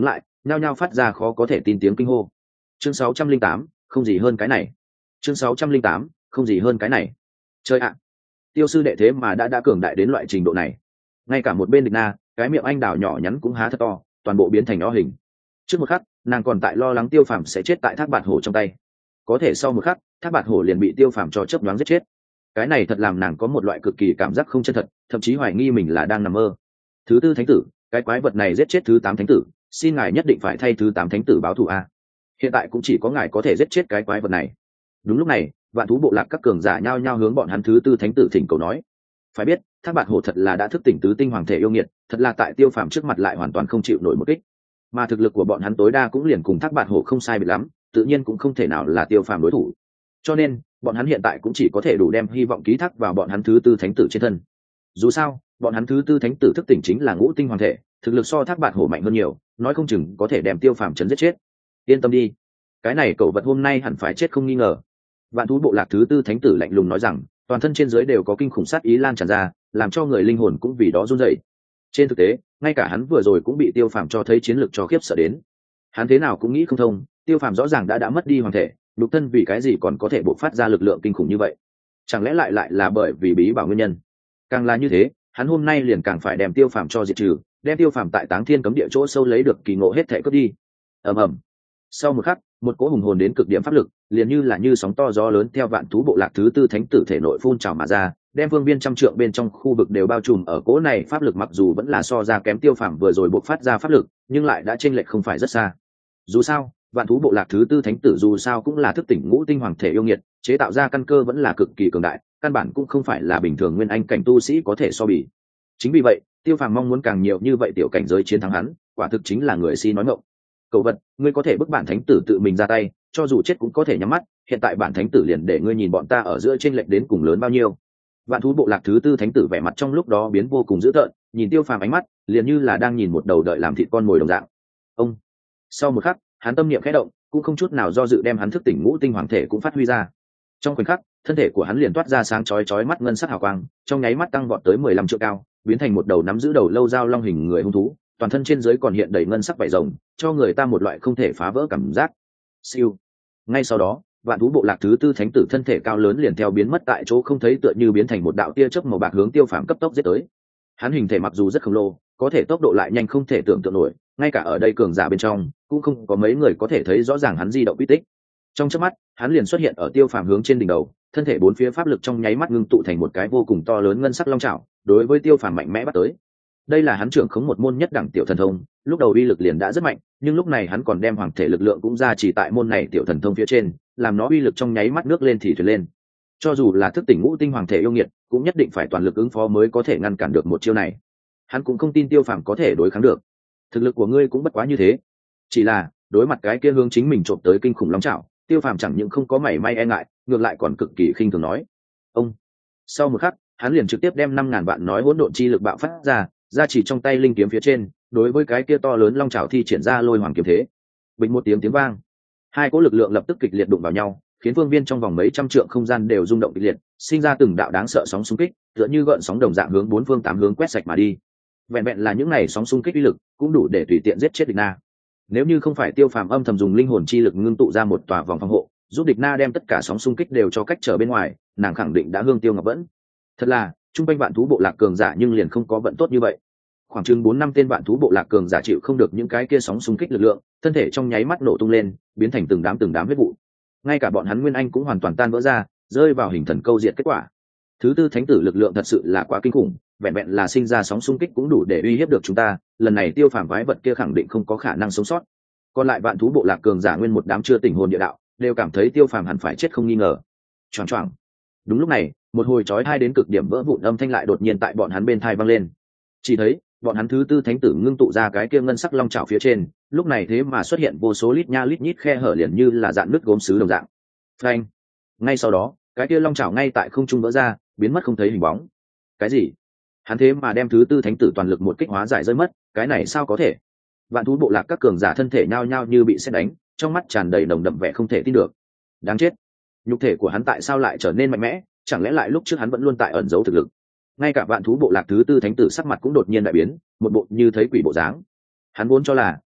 nhao nhao phát ra khó có thể tin tiếng kinh hô. Chương sáu trăm linh tám, không gì hơn cái này. Chương sáu trăm linh tám, không gì hơn cái này. Chơi ạ, tiêu sư đệ thế mà đã đã cường đại đến loại trình độ này. Ngay cả một bên địch na, cái miệng anh đào nhỏ nhắn cũng há thật to, toàn bộ biến thành o hình. Trước một khắc, nàng còn tại lo lắng tiêu phàm sẽ chết tại thác bạt hổ trong tay, có thể sau một khắc thác bạt hổ liền bị tiêu phàm cho chớp nhoáng giết chết. Cái này thật làm nàng có một loại cực kỳ cảm giác không chân thật, thậm chí hoài nghi mình là đang nằm mơ. Thứ tư thánh tử, cái quái vật này giết chết thứ tám thánh tử, xin ngài nhất định phải thay thứ tám thánh tử báo thù a. Hiện tại cũng chỉ có ngài có thể giết chết cái quái vật này. Đúng lúc này, vạn thú bộ lạc các cường giả nhao nhao hướng bọn hắn thứ tư thánh tử thỉnh cầu nói. Phải biết, thác bạt hổ thật là đã thức tỉnh tứ tinh hoàng thể yêu nghiệt, thật là tại tiêu phàm trước mặt lại hoàn toàn không chịu nổi một kích. Mà thực lực của bọn hắn tối đa cũng liền cùng thác bạt hổ không sai biệt lắm, tự nhiên cũng không thể nào là tiêu phàm đối thủ. Cho nên bọn hắn hiện tại cũng chỉ có thể đủ đem hy vọng ký thác vào bọn hắn thứ tư thánh tử trên thân. Dù sao bọn hắn thứ tư thánh tử thức tỉnh chính là ngũ tinh hoàng thể, thực lực so thác bạt hổ mạnh hơn nhiều, nói không chừng có thể đem tiêu phàm chấn giết chết. Yên tâm đi, cái này cẩu vật hôm nay hẳn phải chết không nghi ngờ. Vạn thú bộ lạc thứ tư thánh tử lạnh lùng nói rằng, toàn thân trên dưới đều có kinh khủng sát ý lan tràn ra, làm cho người linh hồn cũng vì đó run rẩy. Trên thực tế, ngay cả hắn vừa rồi cũng bị tiêu phàm cho thấy chiến lược cho khiếp sợ đến. Hắn thế nào cũng nghĩ không thông, tiêu phàm rõ ràng đã đã mất đi hoàng thể, nhục thân vì cái gì còn có thể bộc phát ra lực lượng kinh khủng như vậy? Chẳng lẽ lại lại là bởi vì bí bảo nguyên nhân? Càng là như thế, hắn hôm nay liền càng phải đem tiêu phàm cho diệt trừ, đem tiêu phàm tại Táng Thiên cấm địa chỗ sâu lấy được kỳ ngộ hết thảy cướp đi. Ầm ầm. Sau một khắc, một cỗ hùng hồn đến cực điểm pháp lực, liền như là như sóng to gió lớn theo vạn thú bộ lạc thứ tư thánh tử thể nội phun trào mà ra, đem phương viên trăm trượng bên trong khu vực đều bao trùm ở cỗ này pháp lực, mặc dù vẫn là so ra kém tiêu phàm vừa rồi bộc phát ra pháp lực, nhưng lại đã chênh lệch không phải rất xa. Dù sao, vạn thú bộ lạc thứ tư thánh tử dù sao cũng là thức tỉnh ngũ tinh hoàng thể yêu nghiệt, chế tạo ra căn cơ vẫn là cực kỳ cường đại, căn bản cũng không phải là bình thường nguyên anh cảnh tu sĩ có thể so bì. Chính vì vậy, tiêu phàm mong muốn càng nhiều như vậy tiểu cảnh giới chiến thắng hắn, quả thực chính là người si nói ngọng. Cậu vật, ngươi có thể bức bản thánh tử tự mình ra tay, cho dù chết cũng có thể nhắm mắt, hiện tại bản thánh tử liền để ngươi nhìn bọn ta ở giữa chênh lệch đến cùng lớn bao nhiêu. Vạn thú bộ lạc thứ tư thánh tử vẻ mặt trong lúc đó biến vô cùng dữ tợn, nhìn tiêu phàm ánh mắt liền như là đang nhìn một đầu đợi làm thịt con mồi đồng dạng. Ông. Sau một khắc, hắn tâm niệm khẽ động, cũng không chút nào do dự đem hắn thức tỉnh ngũ tinh hoàng thể cũng phát huy ra. Trong khoảnh khắc, thân thể của hắn liền toát ra sáng chói chói mắt ngân sắc hào quang, trong nháy mắt tăng vọt tới mười lăm trượng cao, biến thành một đầu nắm giữ đầu lâu dao long hình người hung thú, toàn thân trên dưới còn hiện đầy ngân sắc vảy rồng, cho người ta một loại không thể phá vỡ cảm giác. Siêu. Ngay sau đó, vạn thú bộ lạc thứ tư thánh tử thân thể cao lớn liền theo biến mất tại chỗ không thấy, tựa như biến thành một đạo tia chớp màu bạc hướng tiêu phàm cấp tốc giết tới. Hắn hình thể mặc dù rất khổng lồ, có thể tốc độ lại nhanh không thể tưởng tượng nổi, ngay cả ở đây cường giả bên trong cũng không có mấy người có thể thấy rõ ràng hắn di động quy tích. Trong chớp mắt, hắn liền xuất hiện ở tiêu phàm hướng trên đỉnh đầu, thân thể bốn phía pháp lực trong nháy mắt ngưng tụ thành một cái vô cùng to lớn ngân sắc long trảo, đối với tiêu phàm mạnh mẽ bắt tới. Đây là hắn trưởng khống một môn nhất đẳng tiểu thần thông, lúc đầu uy lực liền đã rất mạnh, nhưng lúc này hắn còn đem hoàng thể lực lượng cũng ra chỉ tại môn này tiểu thần thông phía trên, làm nó uy lực trong nháy mắt nước lên thì thuyền lên. Cho dù là thức tỉnh ngũ tinh hoàng thể yêu nghiệt, cũng nhất định phải toàn lực ứng phó mới có thể ngăn cản được một chiêu này. Hắn cũng không tin tiêu phàm có thể đối kháng được. Thực lực của ngươi cũng bất quá như thế. Chỉ là đối mặt cái kia hướng chính mình trộm tới kinh khủng long trảo, tiêu phàm chẳng những không có mảy may e ngại, ngược lại còn cực kỳ khinh thường nói. Ông. Sau một khắc, hắn liền trực tiếp đem năm ngàn vạn nói hỗn độn chi lực bạo phát ra, ra chỉ trong tay linh kiếm phía trên, đối với cái kia to lớn long trảo thi triển ra lôi hoàng kiếm thế. Bình một tiếng tiếng vang, hai cỗ lực lượng lập tức kịch liệt đụng vào nhau, khiến phương viên trong vòng mấy trăm trượng không gian đều rung động kịch liệt, sinh ra từng đạo đáng sợ sóng xung kích, tựa như gợn sóng đồng dạng hướng bốn phương tám hướng quét sạch mà đi. Vẹn vẹn là những này sóng xung kích uy lực, cũng đủ để tùy tiện giết chết địch na. Nếu như không phải tiêu phàm âm thầm dùng linh hồn chi lực ngưng tụ ra một tòa vòng phòng hộ, giúp địch na đem tất cả sóng xung kích đều cho cách trở bên ngoài, nàng khẳng định đã hương tiêu ngọc vẫn. Thật là, trung quanh vạn thú bộ lạc cường giả nhưng liền không có vận tốt như vậy. Khoảng chừng bốn năm tên vạn thú bộ lạc cường giả chịu không được những cái kia sóng xung kích lực lượng, thân thể trong nháy mắt nổ tung lên, biến thành từng đám từng đám huyết vụ. Ngay cả bọn hắn nguyên anh cũng hoàn toàn tan vỡ ra, rơi vào hình thần câu diệt kết quả. Thứ tư thánh tử lực lượng thật sự là quá kinh khủng, vẹn vẹn là sinh ra sóng xung kích cũng đủ để uy hiếp được chúng ta, lần này tiêu phàm quái vật kia khẳng định không có khả năng sống sót. Còn lại vạn thú bộ lạc cường giả nguyên một đám chưa tỉnh hồn địa đạo, đều cảm thấy tiêu phàm hẳn phải chết không nghi ngờ. Choảng choảng. Đúng lúc này, một hồi chói tai đến cực điểm vỡ vụn âm thanh lại đột nhiên tại bọn hắn bên tai vang lên. Chỉ thấy bọn hắn thứ tư thánh tử ngưng tụ ra cái kia ngân sắc long trảo phía trên, lúc này thế mà xuất hiện vô số lít nha lít nhít khe hở, liền như là dạn nứt gốm sứ đồng dạng. Phanh. Ngay sau đó, cái kia long trảo ngay tại không trung vỡ ra, biến mất không thấy hình bóng. Cái gì? Hắn thế mà đem thứ tư thánh tử toàn lực một kích hóa giải rơi mất, cái này sao có thể? Vạn thú bộ lạc các cường giả thân thể nhao nhao như bị sét đánh, trong mắt tràn đầy nồng đậm vẻ không thể tin được. Đáng chết, nhục thể của hắn tại sao lại trở nên mạnh mẽ, chẳng lẽ lại lúc trước hắn vẫn luôn tại ẩn giấu thực lực? Ngay cả vạn thú bộ lạc thứ tư thánh tử sắc mặt cũng đột nhiên đại biến, một bộ như thấy quỷ bộ dáng. Hắn vốn cho là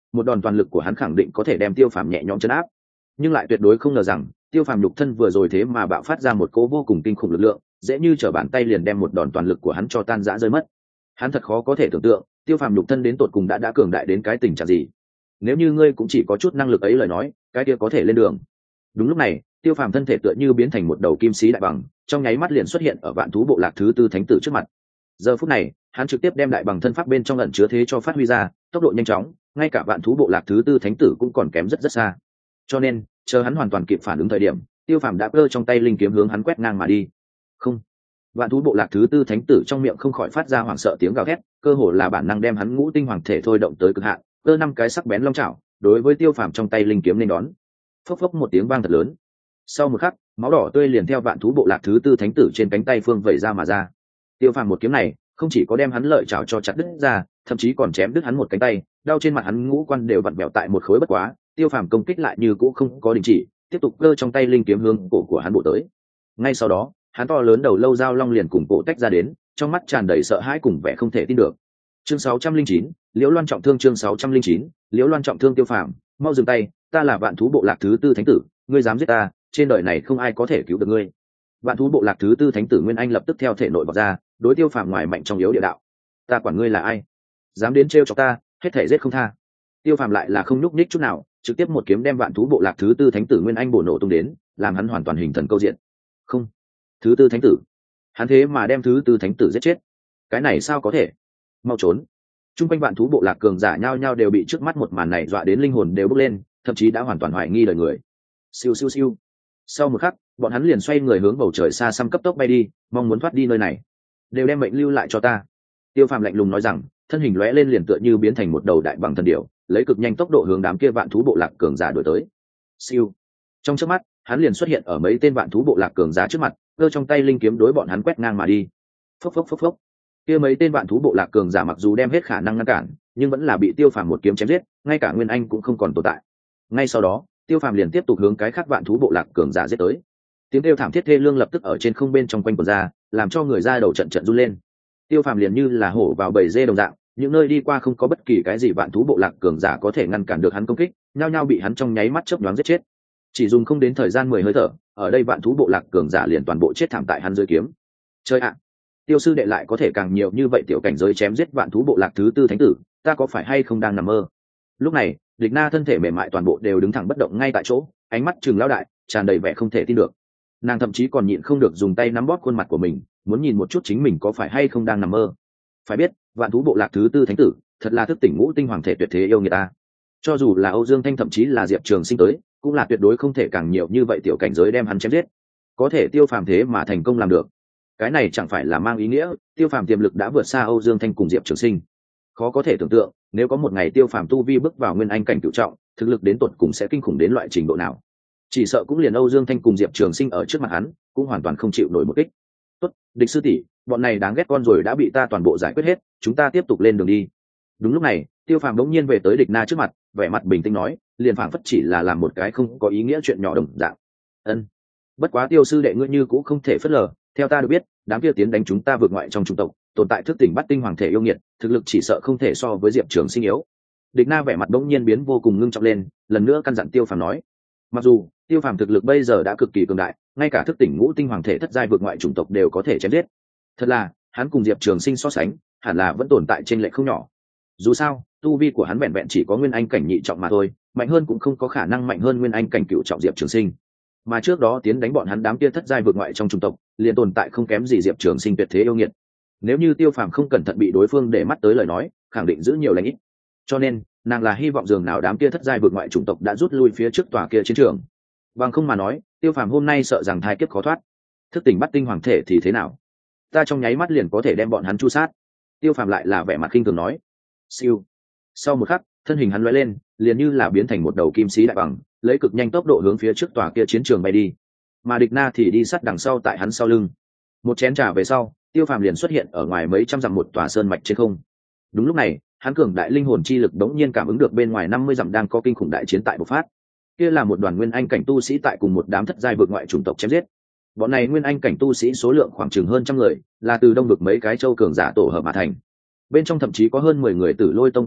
một đòn toàn lực của hắn khẳng định có thể đem Tiêu Phàm nhẹ nhõm chấn áp, nhưng lại tuyệt đối không ngờ rằng Tiêu Phàm nhục thân vừa rồi thế mà bạo phát ra một cỗ vô cùng kinh khủng lực lượng, dễ như trở bàn tay liền đem một đòn toàn lực của hắn cho tan rã rơi mất. Hắn thật khó có thể tưởng tượng Tiêu Phàm nhục thân đến tột cùng đã đã cường đại đến cái tình trạng gì. Nếu như ngươi cũng chỉ có chút năng lực ấy lời nói, cái kia có thể lên đường. Đúng lúc này, Tiêu Phàm thân thể tựa như biến thành một đầu kim sĩ đại bằng, trong nháy mắt liền xuất hiện ở Vạn Thú Bộ Lạc thứ tư thánh tử trước mặt. Giờ phút này, hắn trực tiếp đem đại bằng thân pháp bên trong ẩn chứa thế cho phát huy ra, tốc độ nhanh chóng, ngay cả Vạn Thú Bộ Lạc thứ tư thánh tử cũng còn kém rất rất xa. Cho nên, chờ hắn hoàn toàn kịp phản ứng thời điểm, Tiêu Phàm đã cơ trong tay linh kiếm hướng hắn quét ngang mà đi. Không, Vạn Thú Bộ Lạc thứ tư thánh tử trong miệng không khỏi phát ra hoảng sợ tiếng gào thét, cơ hồ là bản năng đem hắn ngũ tinh hoàng thể thôi động tới cực hạn, cơ năm cái sắc bén long chảo, đối với Tiêu Phàm trong tay linh kiếm nên đón. Phốc phốc một tiếng vang thật lớn. Sau một khắc, máu đỏ tươi liền theo Vạn Thú Bộ Lạc thứ tư thánh tử trên cánh tay phương vẩy ra mà ra. Tiêu Phàm một kiếm này, không chỉ có đem hắn lợi chảo cho chặt đứt ra, thậm chí còn chém đứt hắn một cánh tay, đau trên mặt hắn ngũ quan đều vặn vẹo tại một khối bất quá. Tiêu Phàm công kích lại như cũ không có đình chỉ, tiếp tục cơ trong tay linh kiếm hướng cổ của hắn bổ tới. Ngay sau đó, hắn to lớn đầu lâu dao long liền cùng cổ tách ra đến, trong mắt tràn đầy sợ hãi cùng vẻ không thể tin được. Chương sáu trăm linh chín, Liễu Loan trọng thương chương sáu trăm linh chín, Liễu Loan trọng thương. Tiêu Phàm, mau dừng tay, ta là Vạn Thú Bộ Lạc thứ tư thánh tử, ngươi dám giết ta, trên đời này không ai có thể cứu được ngươi. Vạn Thú Bộ Lạc thứ tư thánh tử Nguyên Anh lập tức theo thể nội vọt ra, đối Tiêu Phàm ngoài mạnh trong yếu địa đạo. Ta quản ngươi là ai? Dám đến trêu chọc ta, hết thể giết không tha. Tiêu Phàm lại là không nhúc nhích chút nào, trực tiếp một kiếm đem Vạn Thú Bộ Lạc thứ tư thánh tử Nguyên Anh bổ nổ tung đến, làm hắn hoàn toàn hình thần câu diện. Không, thứ tư thánh tử, hắn thế mà đem thứ tư thánh tử giết chết, cái này sao có thể? Mau trốn! Trung quanh Vạn Thú Bộ Lạc cường giả nhao nhao đều bị trước mắt một màn này dọa đến linh hồn đều bốc lên, thậm chí đã hoàn toàn hoài nghi đời người. Siêu siêu siêu. Sau một khắc, bọn hắn liền xoay người hướng bầu trời xa xăm cấp tốc bay đi, mong muốn thoát đi nơi này. Đều đem mệnh lưu lại cho ta. Tiêu Phàm lạnh lùng nói rằng, thân hình lóe lên liền tựa như biến thành một đầu đại bằng thần điểu, lấy cực nhanh tốc độ hướng đám kia Vạn Thú Bộ Lạc cường giả đuổi tới. Siêu. Trong chớp mắt, hắn liền xuất hiện ở mấy tên Vạn Thú Bộ Lạc cường giả trước mặt, giơ trong tay linh kiếm đối bọn hắn quét ngang mà đi. Phốc phốc phốc phốc. Kia mấy tên Vạn Thú Bộ Lạc cường giả mặc dù đem hết khả năng ngăn cản, nhưng vẫn là bị Tiêu Phàm một kiếm chém giết, ngay cả Nguyên Anh cũng không còn tồn tại. Ngay sau đó, Tiêu Phàm liền tiếp tục hướng cái khác Vạn Thú Bộ Lạc cường giả giết tới. Tiếng kêu thảm thiết thê lương lập tức ở trên không bên trong quanh quần ra, làm cho người ra đầu trận trận run lên. Tiêu Phàm liền như là hổ vào bầy dê đồng dạng, những nơi đi qua không có bất kỳ cái gì Vạn Thú Bộ Lạc cường giả có thể ngăn cản được hắn công kích, nhao nhao bị hắn trong nháy mắt chớp nhoáng giết chết. Chỉ dùng không đến thời gian mười hơi thở, ở đây Vạn Thú Bộ Lạc cường giả liền toàn bộ chết thảm tại hắn dưới kiếm. Chơi ạ, Tiêu sư đệ lại có thể càng nhiều như vậy tiểu cảnh giới chém giết Vạn Thú Bộ Lạc thứ tư thánh tử, ta có phải hay không đang nằm mơ? Lúc này, Địch Na thân thể mềm mại toàn bộ đều đứng thẳng bất động ngay tại chỗ, ánh mắt trừng lão đại, tràn đầy vẻ không thể tin được. Nàng thậm chí còn nhịn không được dùng tay nắm bóp khuôn mặt của mình, muốn nhìn một chút chính mình có phải hay không đang nằm mơ. Phải biết, Vạn Thú Bộ Lạc thứ tư thánh tử, thật là thức tỉnh ngũ tinh hoàng thể tuyệt thế yêu người ta. Cho dù là Âu Dương Thanh thậm chí là Diệp Trường Sinh tới, cũng là tuyệt đối không thể càng nhiều như vậy tiểu cảnh giới đem hắn chém giết. Có thể Tiêu Phàm thế mà thành công làm được, cái này chẳng phải là mang ý nghĩa Tiêu Phàm tiềm lực đã vượt xa Âu Dương Thanh cùng Diệp Trường Sinh. Khó có thể tưởng tượng, nếu có một ngày Tiêu Phàm tu vi bước vào nguyên anh cảnh cửu trọng, thực lực đến tột cùng sẽ kinh khủng đến loại trình độ nào. Chỉ sợ cũng liền Âu Dương Thanh cùng Diệp Trường Sinh ở trước mặt hắn, cũng hoàn toàn không chịu nổi một kích. Tốt, Địch sư tỷ, bọn này đáng ghét con rồi đã bị ta toàn bộ giải quyết hết, chúng ta tiếp tục lên đường đi. Đúng lúc này, Tiêu Phàm đống nhiên về tới Địch Na trước mặt, vẻ mặt bình tĩnh nói, liền phảng phất chỉ là làm một cái không có ý nghĩa chuyện nhỏ đồng dạng. Ân. Bất quá Tiêu sư đệ ngươi như cũng không thể phớt lờ, theo ta được biết, đám kia tiến đánh chúng ta vượt ngoại trong chủng tộc, tồn tại thức tỉnh bắt tinh hoàng thể yêu nghiệt, thực lực chỉ sợ không thể so với Diệp Trường Sinh yếu. Địch Na vẻ mặt đống nhiên biến vô cùng ngưng trọng lên, lần nữa căn dặn Tiêu Phàm nói, mặc dù Tiêu Phàm thực lực bây giờ đã cực kỳ cường đại, ngay cả thức tỉnh ngũ tinh hoàng thể thất giai vượt ngoại chủng tộc đều có thể chém giết. Thật là, hắn cùng Diệp Trường Sinh so sánh, hẳn là vẫn tồn tại trên lệch không nhỏ. Dù sao, tu vi của hắn vẹn vẹn chỉ có nguyên anh cảnh nhị trọng mà thôi, mạnh hơn cũng không có khả năng mạnh hơn nguyên anh cảnh cửu trọng Diệp Trường Sinh. Mà trước đó tiến đánh bọn hắn đám kia thất giai vượt ngoại trong chủng tộc, liền tồn tại không kém gì Diệp Trường Sinh tuyệt thế yêu nghiệt. Nếu như Tiêu Phàm không cẩn thận bị đối phương để mắt tới lời nói, khẳng định giữ nhiều lành ít. Cho nên, nàng là hy vọng dường nào đám kia thất giai vượt ngoại chủng tộc đã rút lui phía trước tòa kia chiến trường. Bằng không mà nói, Tiêu Phàm hôm nay sợ rằng thai kiếp khó thoát. Thức tỉnh bắt tinh hoàng thể thì thế nào? Ta trong nháy mắt liền có thể đem bọn hắn chu sát. Tiêu Phàm lại là vẻ mặt khinh thường nói. Siêu. Sau một khắc, thân hình hắn lóe lên, liền như là biến thành một đầu kim sĩ đại bằng, lấy cực nhanh tốc độ hướng phía trước tòa kia chiến trường bay đi. Mà Địch Na thì đi sát đằng sau tại hắn sau lưng. Một chén trà về sau, Tiêu Phàm liền xuất hiện ở ngoài mấy trăm dặm một tòa sơn mạch trên không. Đúng lúc này, hắn cường đại linh hồn chi lực đống nhiên cảm ứng được bên ngoài năm mươi dặm đang có kinh khủng đại chiến tại bộc phát. Kia là một đoàn nguyên anh cảnh tu sĩ tại cùng một đám thất giai vượt ngoại chủng tộc chém giết. Bọn này nguyên anh cảnh tu sĩ số lượng khoảng chừng hơn trăm người, là từ đông vực mấy cái châu cường giả tổ hợp mà thành. Bên trong thậm chí có hơn mười người tử lôi tông cường giả,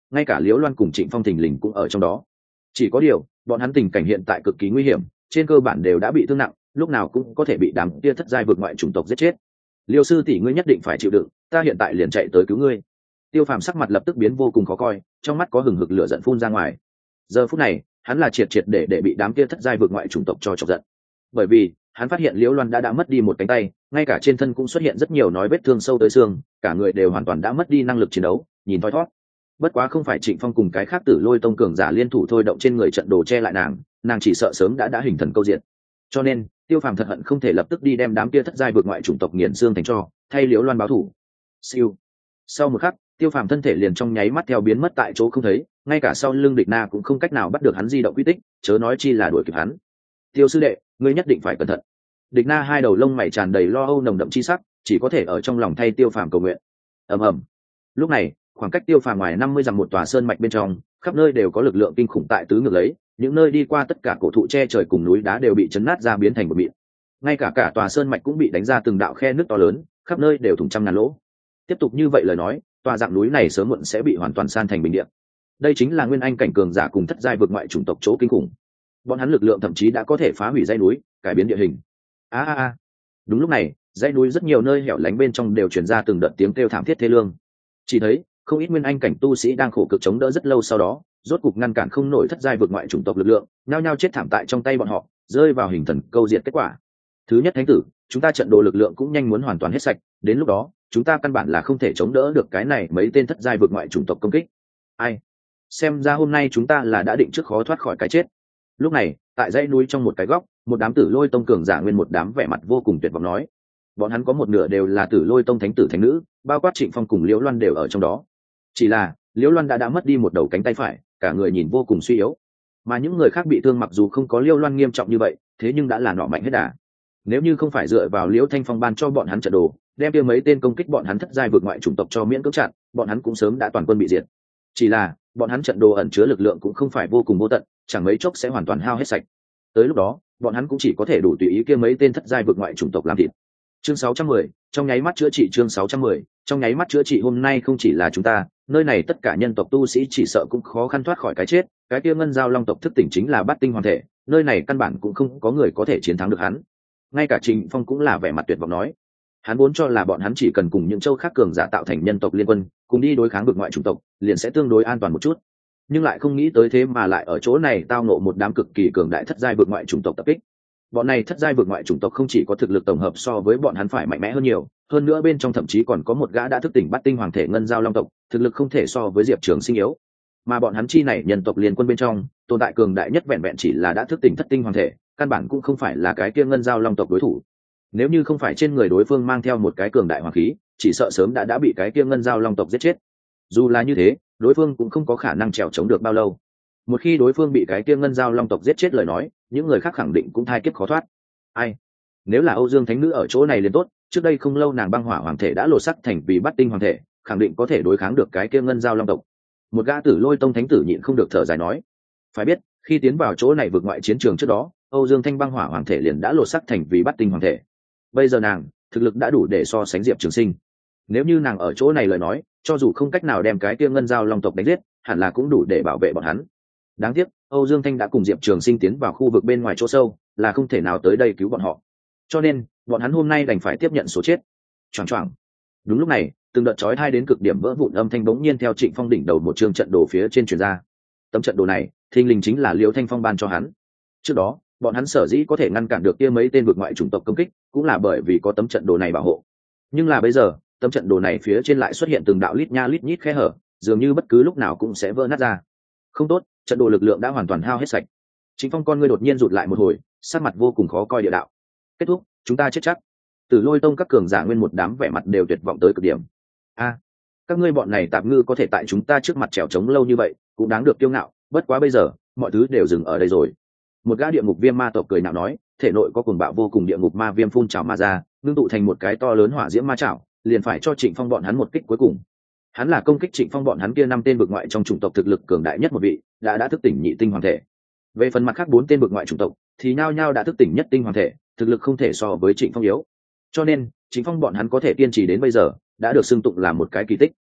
ngay cả liễu loan cùng Trịnh Phong thình lình cũng ở trong đó. Chỉ có điều bọn hắn tình cảnh hiện tại cực kỳ nguy hiểm, trên cơ bản đều đã bị thương nặng, lúc nào cũng có thể bị đám kia thất giai vượt ngoại chủng tộc giết chết. Liêu sư tỷ, ngươi nhất định phải chịu đựng, ta hiện tại liền chạy tới cứu ngươi. Tiêu Phàm sắc mặt lập tức biến vô cùng khó coi, trong mắt có hừng hực lửa giận phun ra ngoài. Giờ phút này hắn là triệt triệt để để bị đám kia thất giai vượt ngoại chủng tộc cho chọc giận, bởi vì hắn phát hiện liễu loan đã đã mất đi một cánh tay, ngay cả trên thân cũng xuất hiện rất nhiều nói vết thương sâu tới xương, cả người đều hoàn toàn đã mất đi năng lực chiến đấu, nhìn thoi thót. Bất quá không phải Trịnh Phong cùng cái khác Tử Lôi tông cường giả liên thủ thôi động trên người trận đồ che lại nàng, nàng chỉ sợ sớm đã đã hình thần câu diện. Cho nên Tiêu Phàm thật hận không thể lập tức đi đem đám kia thất giai vượt ngoại chủng tộc nghiền xương thành tro, thay liễu loan báo thủ. Siêu. Sau một khắc, Tiêu Phàm thân thể liền trong nháy mắt theo biến mất tại chỗ không thấy, ngay cả sau lưng địch na cũng không cách nào bắt được hắn di động quy tích, chớ nói chi là đuổi kịp hắn. Tiêu sư đệ, ngươi nhất định phải cẩn thận. Địch na hai đầu lông mày tràn đầy lo âu nồng đậm chi sắc, chỉ có thể ở trong lòng thay Tiêu Phàm cầu nguyện. Ầm ầm. Lúc này, khoảng cách Tiêu Phàm ngoài năm mươi dặm một tòa sơn mạch bên trong, khắp nơi đều có lực lượng kinh khủng tại tứ ngược lấy, những nơi đi qua tất cả cổ thụ che trời cùng núi đá đều bị chấn nát ra biến thành một mịn. Ngay cả cả tòa sơn mạch cũng bị đánh ra từng đạo khe nước to lớn, khắp nơi đều thủng trăm ngàn lỗ. Tiếp tục như vậy lời nói, tòa dạng núi này sớm muộn sẽ bị hoàn toàn san thành bình địa. Đây chính là nguyên anh cảnh cường giả cùng thất giai vượt ngoại chủng tộc chỗ kinh khủng. Bọn hắn lực lượng thậm chí đã có thể phá hủy dãy núi, cải biến địa hình. A a a. Đúng lúc này, dãy núi rất nhiều nơi hẻo lánh bên trong đều truyền ra từng đợt tiếng kêu thảm thiết thê lương. Chỉ thấy, không ít nguyên anh cảnh tu sĩ đang khổ cực chống đỡ rất lâu, sau đó, rốt cục ngăn cản không nổi thất giai vượt ngoại chủng tộc lực lượng, nhao nhao chết thảm tại trong tay bọn họ, rơi vào hình thần câu diệt kết quả. Thứ nhất thánh tử, chúng ta trận đồ lực lượng cũng nhanh muốn hoàn toàn hết sạch, đến lúc đó, chúng ta căn bản là không thể chống đỡ được cái này mấy tên thất giai vượt ngoại chủng tộc công kích. Ai? Xem ra hôm nay chúng ta là đã định trước khó thoát khỏi cái chết. Lúc này, tại dãy núi trong một cái góc, một đám Tử Lôi tông cường giả nguyên một đám vẻ mặt vô cùng tuyệt vọng nói. Bọn hắn có một nửa đều là Tử Lôi tông thánh tử thánh nữ, bao quát Trịnh Phong cùng Liễu Loan đều ở trong đó. Chỉ là, Liễu Loan đã đã mất đi một đầu cánh tay phải, cả người nhìn vô cùng suy yếu. Mà những người khác bị thương mặc dù không có Liễu Loan nghiêm trọng như vậy, thế nhưng đã là nọ mạnh hết đà. Nếu như không phải dựa vào Liễu Thanh Phong ban cho bọn hắn trận đồ, đem kia mấy tên công kích bọn hắn thất giai vượt ngoại chủng tộc cho miễn cưỡng chặn, bọn hắn cũng sớm đã toàn quân bị diệt. Chỉ là, bọn hắn trận đồ ẩn chứa lực lượng cũng không phải vô cùng vô tận, chẳng mấy chốc sẽ hoàn toàn hao hết sạch. Tới lúc đó, bọn hắn cũng chỉ có thể đủ tùy ý kia mấy tên thất giai vượt ngoại chủng tộc làm thịt. Chương sáu trăm mười, trong nháy mắt chữa trị. Chương sáu trăm mười, trong nháy mắt chữa trị. Hôm nay không chỉ là chúng ta, nơi này tất cả nhân tộc tu sĩ chỉ sợ cũng khó khăn thoát khỏi cái chết. Cái kia ngân giao long tộc thức tỉnh chính là bát tinh hoàng thể, nơi này căn bản cũng không có người có thể chiến thắng được hắn. Ngay cả Trịnh Phong cũng là vẻ mặt tuyệt vọng nói, hắn vốn cho là bọn hắn chỉ cần cùng những châu khác cường giả tạo thành nhân tộc liên quân, cùng đi đối kháng vực ngoại chủng tộc, liền sẽ tương đối an toàn một chút. Nhưng lại không nghĩ tới thế mà lại ở chỗ này tao ngộ một đám cực kỳ cường đại thất giai vực ngoại chủng tộc tập kích. Bọn này thất giai vực ngoại chủng tộc không chỉ có thực lực tổng hợp so với bọn hắn phải mạnh mẽ hơn nhiều, hơn nữa bên trong thậm chí còn có một gã đã thức tỉnh bát tinh hoàng thể ngân giao long tộc, thực lực không thể so với Diệp Trường Sinh yếu. Mà bọn hắn chi này nhân tộc liên quân bên trong, tồn tại cường đại nhất vẹn vẹn chỉ là đã thức tỉnh thất tinh hoàng thể, căn bản cũng không phải là cái kia ngân giao long tộc đối thủ. Nếu như không phải trên người đối phương mang theo một cái cường đại hoàng khí, chỉ sợ sớm đã đã bị cái kia ngân giao long tộc giết chết. Dù là như thế, đối phương cũng không có khả năng trèo chống được bao lâu. Một khi đối phương bị cái kia ngân giao long tộc giết chết lời nói, những người khác khẳng định cũng thai kiếp khó thoát. Ai? Nếu là Âu Dương Thánh Nữ ở chỗ này liền tốt, trước đây không lâu nàng băng hỏa hoàng thể đã lột sắc thành vì bát tinh hoàng thể, khẳng định có thể đối kháng được cái kia ngân giao long tộc. Một gã Tử Lôi tông thánh tử nhịn không được thở dài nói, phải biết, khi tiến vào chỗ này vượt ngoại chiến trường trước đó, Âu Dương Thanh băng hỏa hoàng thể liền đã lột sắc thành vì bát tinh hoàng thể. Bây giờ nàng, thực lực đã đủ để so sánh Diệp Trường Sinh. Nếu như nàng ở chỗ này lời nói, cho dù không cách nào đem cái kia ngân giao long tộc đánh giết, hẳn là cũng đủ để bảo vệ bọn hắn. Đáng tiếc, Âu Dương Thanh đã cùng Diệp Trường Sinh tiến vào khu vực bên ngoài chỗ sâu, là không thể nào tới đây cứu bọn họ. Cho nên, bọn hắn hôm nay đành phải tiếp nhận số chết. Choảng choảng. Đúng lúc này, từng đợt chói tai đến cực điểm vỡ vụn âm thanh bỗng nhiên theo Trịnh Phong đỉnh đầu một chương trận đồ phía trên truyền ra. Tấm trận đồ này, thình lình chính là Liễu Thanh Phong ban cho hắn. Trước đó, bọn hắn sở dĩ có thể ngăn cản được kia mấy tên vực ngoại chủng tộc công kích, cũng là bởi vì có tấm trận đồ này bảo hộ. Nhưng là bây giờ, tấm trận đồ này phía trên lại xuất hiện từng đạo lít nha lít nhít khe hở, dường như bất cứ lúc nào cũng sẽ vỡ nát ra. Không tốt, trận đồ lực lượng đã hoàn toàn hao hết sạch. Trịnh Phong con ngươi đột nhiên rụt lại một hồi, sắc mặt vô cùng khó coi địa đạo. Kết thúc, chúng ta chết chắc. Tử Lôi tông các cường giả nguyên một đám vẻ mặt đều tuyệt vọng tới cực điểm. A, các ngươi bọn này tạp ngư có thể tại chúng ta trước mặt trèo trống lâu như vậy, cũng đáng được kiêu ngạo, bất quá bây giờ, mọi thứ đều dừng ở đây rồi. Một gã địa ngục viêm ma tộc cười nhạo nói, thể nội có cuồng bạo vô cùng địa ngục ma viêm phun trào mà ra, ngưng tụ thành một cái to lớn hỏa diễm ma trảo, liền phải cho Trịnh Phong bọn hắn một kích cuối cùng. Hắn là công kích Trịnh Phong bọn hắn kia năm tên vực ngoại trong chủng tộc thực lực cường đại nhất một vị, đã đã thức tỉnh nhị tinh hoàng thể. Về phần mặt khác bốn tên vực ngoại chủng tộc, thì nhao nhao đã thức tỉnh nhất tinh hoàng thể, thực lực không thể so với Trịnh Phong yếu. Cho nên, Trịnh Phong bọn hắn có thể kiên trì đến bây giờ, đã được xưng tụng là một cái kỳ tích.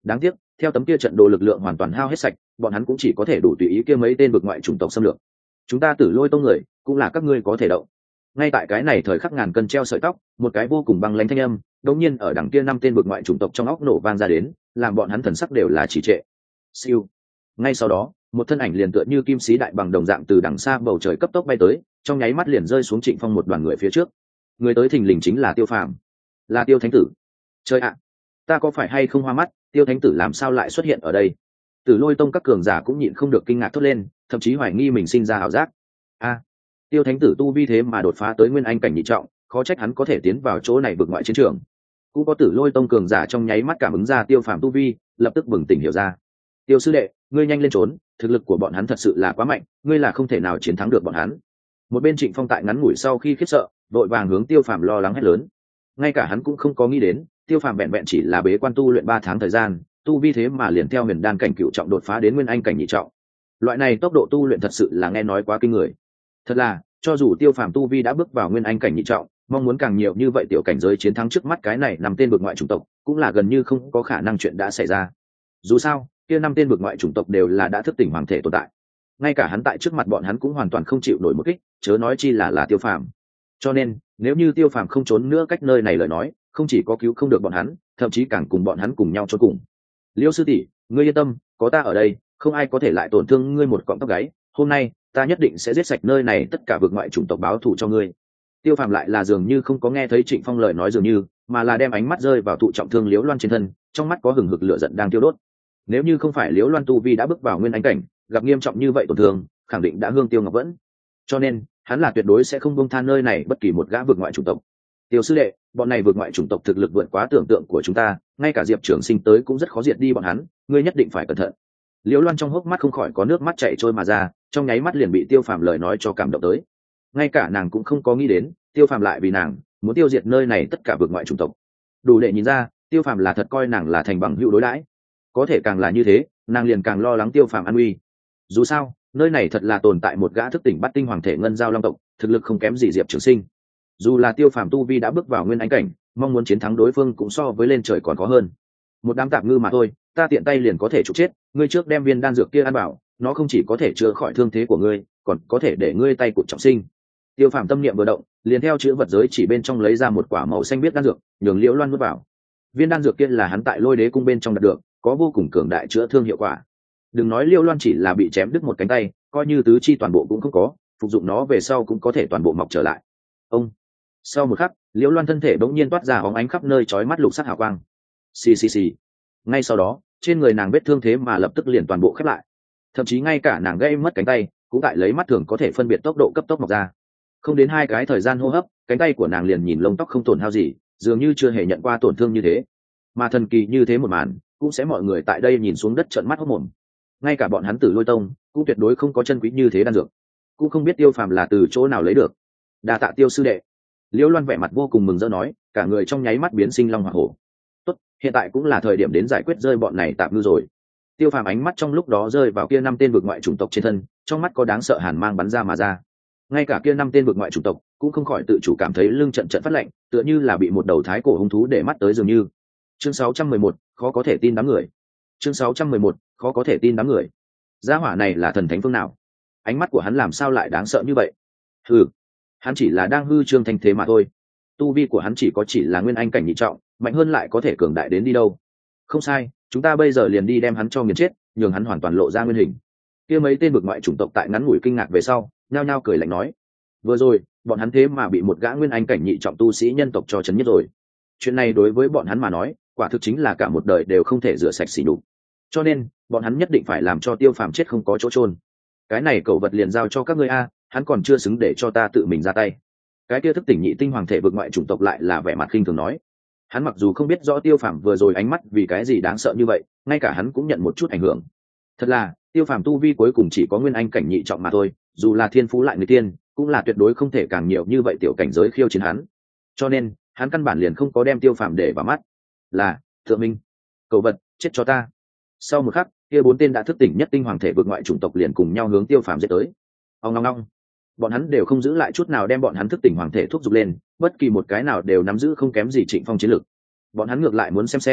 Đáng tiếc theo tấm kia trận đồ lực lượng hoàn toàn hao hết sạch, bọn hắn cũng chỉ có thể đủ tùy ý kia mấy tên vực ngoại chủng tộc xâm lược. Chúng ta Tử Lôi tông người cũng là các ngươi có thể động. Ngay tại cái này thời khắc ngàn cân treo sợi tóc, một cái vô cùng băng lãnh thanh âm đột nhiên ở đằng kia năm tên vực ngoại chủng tộc trong óc nổ vang ra đến, làm bọn hắn thần sắc đều là trì trệ. Siêu. Ngay sau đó, một thân ảnh liền tựa như kim sĩ đại bằng đồng dạng từ đằng xa bầu trời cấp tốc bay tới, trong nháy mắt liền rơi xuống Trịnh Phong một đoàn người phía trước. Người tới thình lình chính là Tiêu Phàm, là Tiêu Thánh Tử. Chơi ạ, ta có phải hay không hoa mắt, Tiêu Thánh Tử làm sao lại xuất hiện ở đây? Tử Lôi tông các cường giả cũng nhịn không được kinh ngạc thốt lên, thậm chí hoài nghi mình sinh ra ảo giác. A, Tiêu Thánh Tử tu vi thế mà đột phá tới nguyên anh cảnh nhị trọng, khó trách hắn có thể tiến vào chỗ này vượt ngoại chiến trường. Cũng có Tử Lôi tông cường giả trong nháy mắt cảm ứng ra Tiêu Phàm tu vi, lập tức bừng tỉnh hiểu ra. Tiêu sư đệ, ngươi nhanh lên trốn, thực lực của bọn hắn thật sự là quá mạnh, ngươi là không thể nào chiến thắng được bọn hắn. Một bên Trịnh Phong tại ngắn ngủi sau khi khiếp sợ, đội vàng hướng Tiêu Phàm lo lắng hét lớn. Ngay cả hắn cũng không có nghĩ đến, Tiêu Phàm vẹn vẹn chỉ là bế quan tu luyện ba tháng thời gian, tu vi thế mà liền theo huyền đan cảnh cựu trọng đột phá đến nguyên anh cảnh nhị trọng. Loại này tốc độ tu luyện thật sự là nghe nói quá kinh người. Thật là, cho dù Tiêu Phàm tu vi đã bước vào nguyên anh cảnh nhị trọng, mong muốn càng nhiều như vậy tiểu cảnh giới chiến thắng trước mắt cái này nằm tên vực ngoại chủng tộc, cũng là gần như không có khả năng chuyện đã xảy ra. Dù sao, kia năm tên vực ngoại chủng tộc đều là đã thức tỉnh hoàng thể tồn tại. Ngay cả hắn tại trước mặt bọn hắn cũng hoàn toàn không chịu nổi một kích, chớ nói chi là là Tiêu Phàm. Cho nên, nếu như Tiêu Phàm không trốn nữa cách nơi này lời nói, không chỉ có cứu không được bọn hắn, thậm chí càng cùng bọn hắn cùng nhau cho cùng. Liêu sư tỷ, ngươi yên tâm, có ta ở đây, không ai có thể lại tổn thương ngươi một cọng tóc gáy. Hôm nay, ta nhất định sẽ giết sạch nơi này tất cả vực ngoại chủng tộc báo thù cho ngươi. Tiêu Phàm lại là dường như không có nghe thấy Trịnh Phong lời nói dường như, mà là đem ánh mắt rơi vào thụ trọng thương Liễu Loan trên thân, trong mắt có hừng hực lửa giận đang tiêu đốt. Nếu như không phải Liễu Loan tu vi đã bước vào nguyên anh cảnh, gặp nghiêm trọng như vậy tổn thương, khẳng định đã hương tiêu ngọc vẫn. Cho nên, hắn là tuyệt đối sẽ không buông tha nơi này bất kỳ một gã vực ngoại chủng tộc. Tiêu sư đệ, bọn này vực ngoại chủng tộc thực lực vượt quá tưởng tượng của chúng ta, ngay cả Diệp Trường Sinh tới cũng rất khó diệt đi bọn hắn, ngươi nhất định phải cẩn thận. Liễu Loan trong hốc mắt không khỏi có nước mắt chảy trôi mà ra, trong nháy mắt liền bị Tiêu Phàm lời nói cho cảm động tới. Ngay cả nàng cũng không có nghĩ đến, Tiêu Phàm lại vì nàng muốn tiêu diệt nơi này tất cả vực ngoại chủng tộc. Đủ để nhìn ra, Tiêu Phàm là thật coi nàng là thành bằng hữu đối đãi. Có thể càng là như thế, nàng liền càng lo lắng Tiêu Phàm an nguy. Dù sao, nơi này thật là tồn tại một gã thức tỉnh bắt tinh hoàng thể ngân giao long tộc, thực lực không kém gì Diệp Trường Sinh. Dù là Tiêu Phàm tu vi đã bước vào nguyên anh cảnh, mong muốn chiến thắng đối phương cũng so với lên trời còn khó hơn. Một đám tạp ngư mà thôi, ta tiện tay liền có thể trục chết, ngươi trước đem viên đan dược kia ăn bảo, nó không chỉ có thể chữa khỏi thương thế của ngươi, còn có thể để ngươi tay cụt trọng sinh. Tiêu Phàm tâm niệm vừa động, liền theo chữ vật giới chỉ bên trong lấy ra một quả màu xanh biếc đan dược, nhường Liễu Loan nuốt vào. Viên đan dược kia là hắn tại Lôi Đế cung bên trong đạt được, có vô cùng cường đại chữa thương hiệu quả. Đừng nói Liễu Loan chỉ là bị chém đứt một cánh tay, coi như tứ chi toàn bộ cũng không có, phục dụng nó về sau cũng có thể toàn bộ mọc trở lại. Ông. Sau một khắc, Liễu Loan thân thể bỗng nhiên toát ra óng ánh khắp nơi chói mắt lục sắc hào quang. Xì xì xì. Ngay sau đó, trên người nàng vết thương thế mà lập tức liền toàn bộ khép lại. Thậm chí ngay cả nàng gãy mất cánh tay, cũng tại lấy mắt thường có thể phân biệt tốc độ cấp tốc mọc ra. Không đến hai cái thời gian hô hấp, cánh tay của nàng liền nhìn lông tóc không tổn hao gì, dường như chưa hề nhận qua tổn thương như thế. Mà thần kỳ như thế một màn, cũng sẽ mọi người tại đây nhìn xuống đất trợn mắt hốt mồm. Ngay cả bọn hắn Tử Lôi tông cũng tuyệt đối không có chân quý như thế đan dược, cũng không biết Tiêu Phàm là từ chỗ nào lấy được. Đa tạ Tiêu sư đệ. Liễu Loan vẻ mặt vô cùng mừng rỡ nói, cả người trong nháy mắt biến sinh long hỏa hổ. Tốt, hiện tại cũng là thời điểm đến giải quyết rơi bọn này tạm ngư rồi. Tiêu Phàm ánh mắt trong lúc đó rơi vào kia năm tên vực ngoại chủng tộc trên thân, trong mắt có đáng sợ hàn mang bắn ra mà ra. Ngay cả kia năm tên vực ngoại chủng tộc cũng không khỏi tự chủ cảm thấy lưng trận trận phát lạnh, tựa như là bị một đầu thái cổ hung thú để mắt tới dường như. Chương sáu trăm mười một, khó có thể tin đám người. Chương sáu trăm mười một, khó có thể tin đám người. Gia hỏa này là thần thánh phương nào? Ánh mắt của hắn làm sao lại đáng sợ như vậy? Hừ, hắn chỉ là đang hư trương thanh thế mà thôi. Tu vi của hắn chỉ có chỉ là nguyên anh cảnh nhị trọng, mạnh hơn lại có thể cường đại đến đi đâu? Không sai, chúng ta bây giờ liền đi đem hắn cho nghiền chết, nhường hắn hoàn toàn lộ ra nguyên hình. Kia mấy tên vực ngoại chủng tộc tại ngắn ngủi kinh ngạc về sau, nhao nhao cười lạnh nói: vừa rồi, bọn hắn thế mà bị một gã nguyên anh cảnh nhị trọng tu sĩ nhân tộc cho chấn nhất rồi. Chuyện này đối với bọn hắn mà nói, quả thực chính là cả một đời đều không thể rửa sạch sỉ nhục. Cho nên, bọn hắn nhất định phải làm cho Tiêu Phàm chết không có chỗ chôn. Cái này cẩu vật liền giao cho các ngươi a, hắn còn chưa xứng để cho ta tự mình ra tay. Cái kia thức tỉnh nhị tinh hoàng thể vực ngoại chủng tộc lại là vẻ mặt khinh thường nói. Hắn mặc dù không biết rõ Tiêu Phàm vừa rồi ánh mắt vì cái gì đáng sợ như vậy, ngay cả hắn cũng nhận một chút ảnh hưởng. Thật là, Tiêu Phàm tu vi cuối cùng chỉ có nguyên anh cảnh nhị trọng mà thôi, dù là thiên phú lại người tiên, cũng là tuyệt đối không thể càng nhiều như vậy tiểu cảnh giới khiêu chiến hắn. Cho nên, hắn căn bản liền không có đem Tiêu Phàm để vào mắt. Là, Thượng Minh, cẩu vật, chết cho ta. Sau một khắc, kia bốn tên đã thức tỉnh nhất tinh hoàng thể vực ngoại chủng tộc liền cùng nhau hướng Tiêu Phàm giết tới. Ông long long, bọn hắn đều không giữ lại chút nào đem bọn hắn thức tỉnh hoàng thể thúc giục lên, bất kỳ một cái nào đều nắm giữ không kém gì Trịnh Phong chiến lực. Bọn hắn ngược lại muốn xem xem,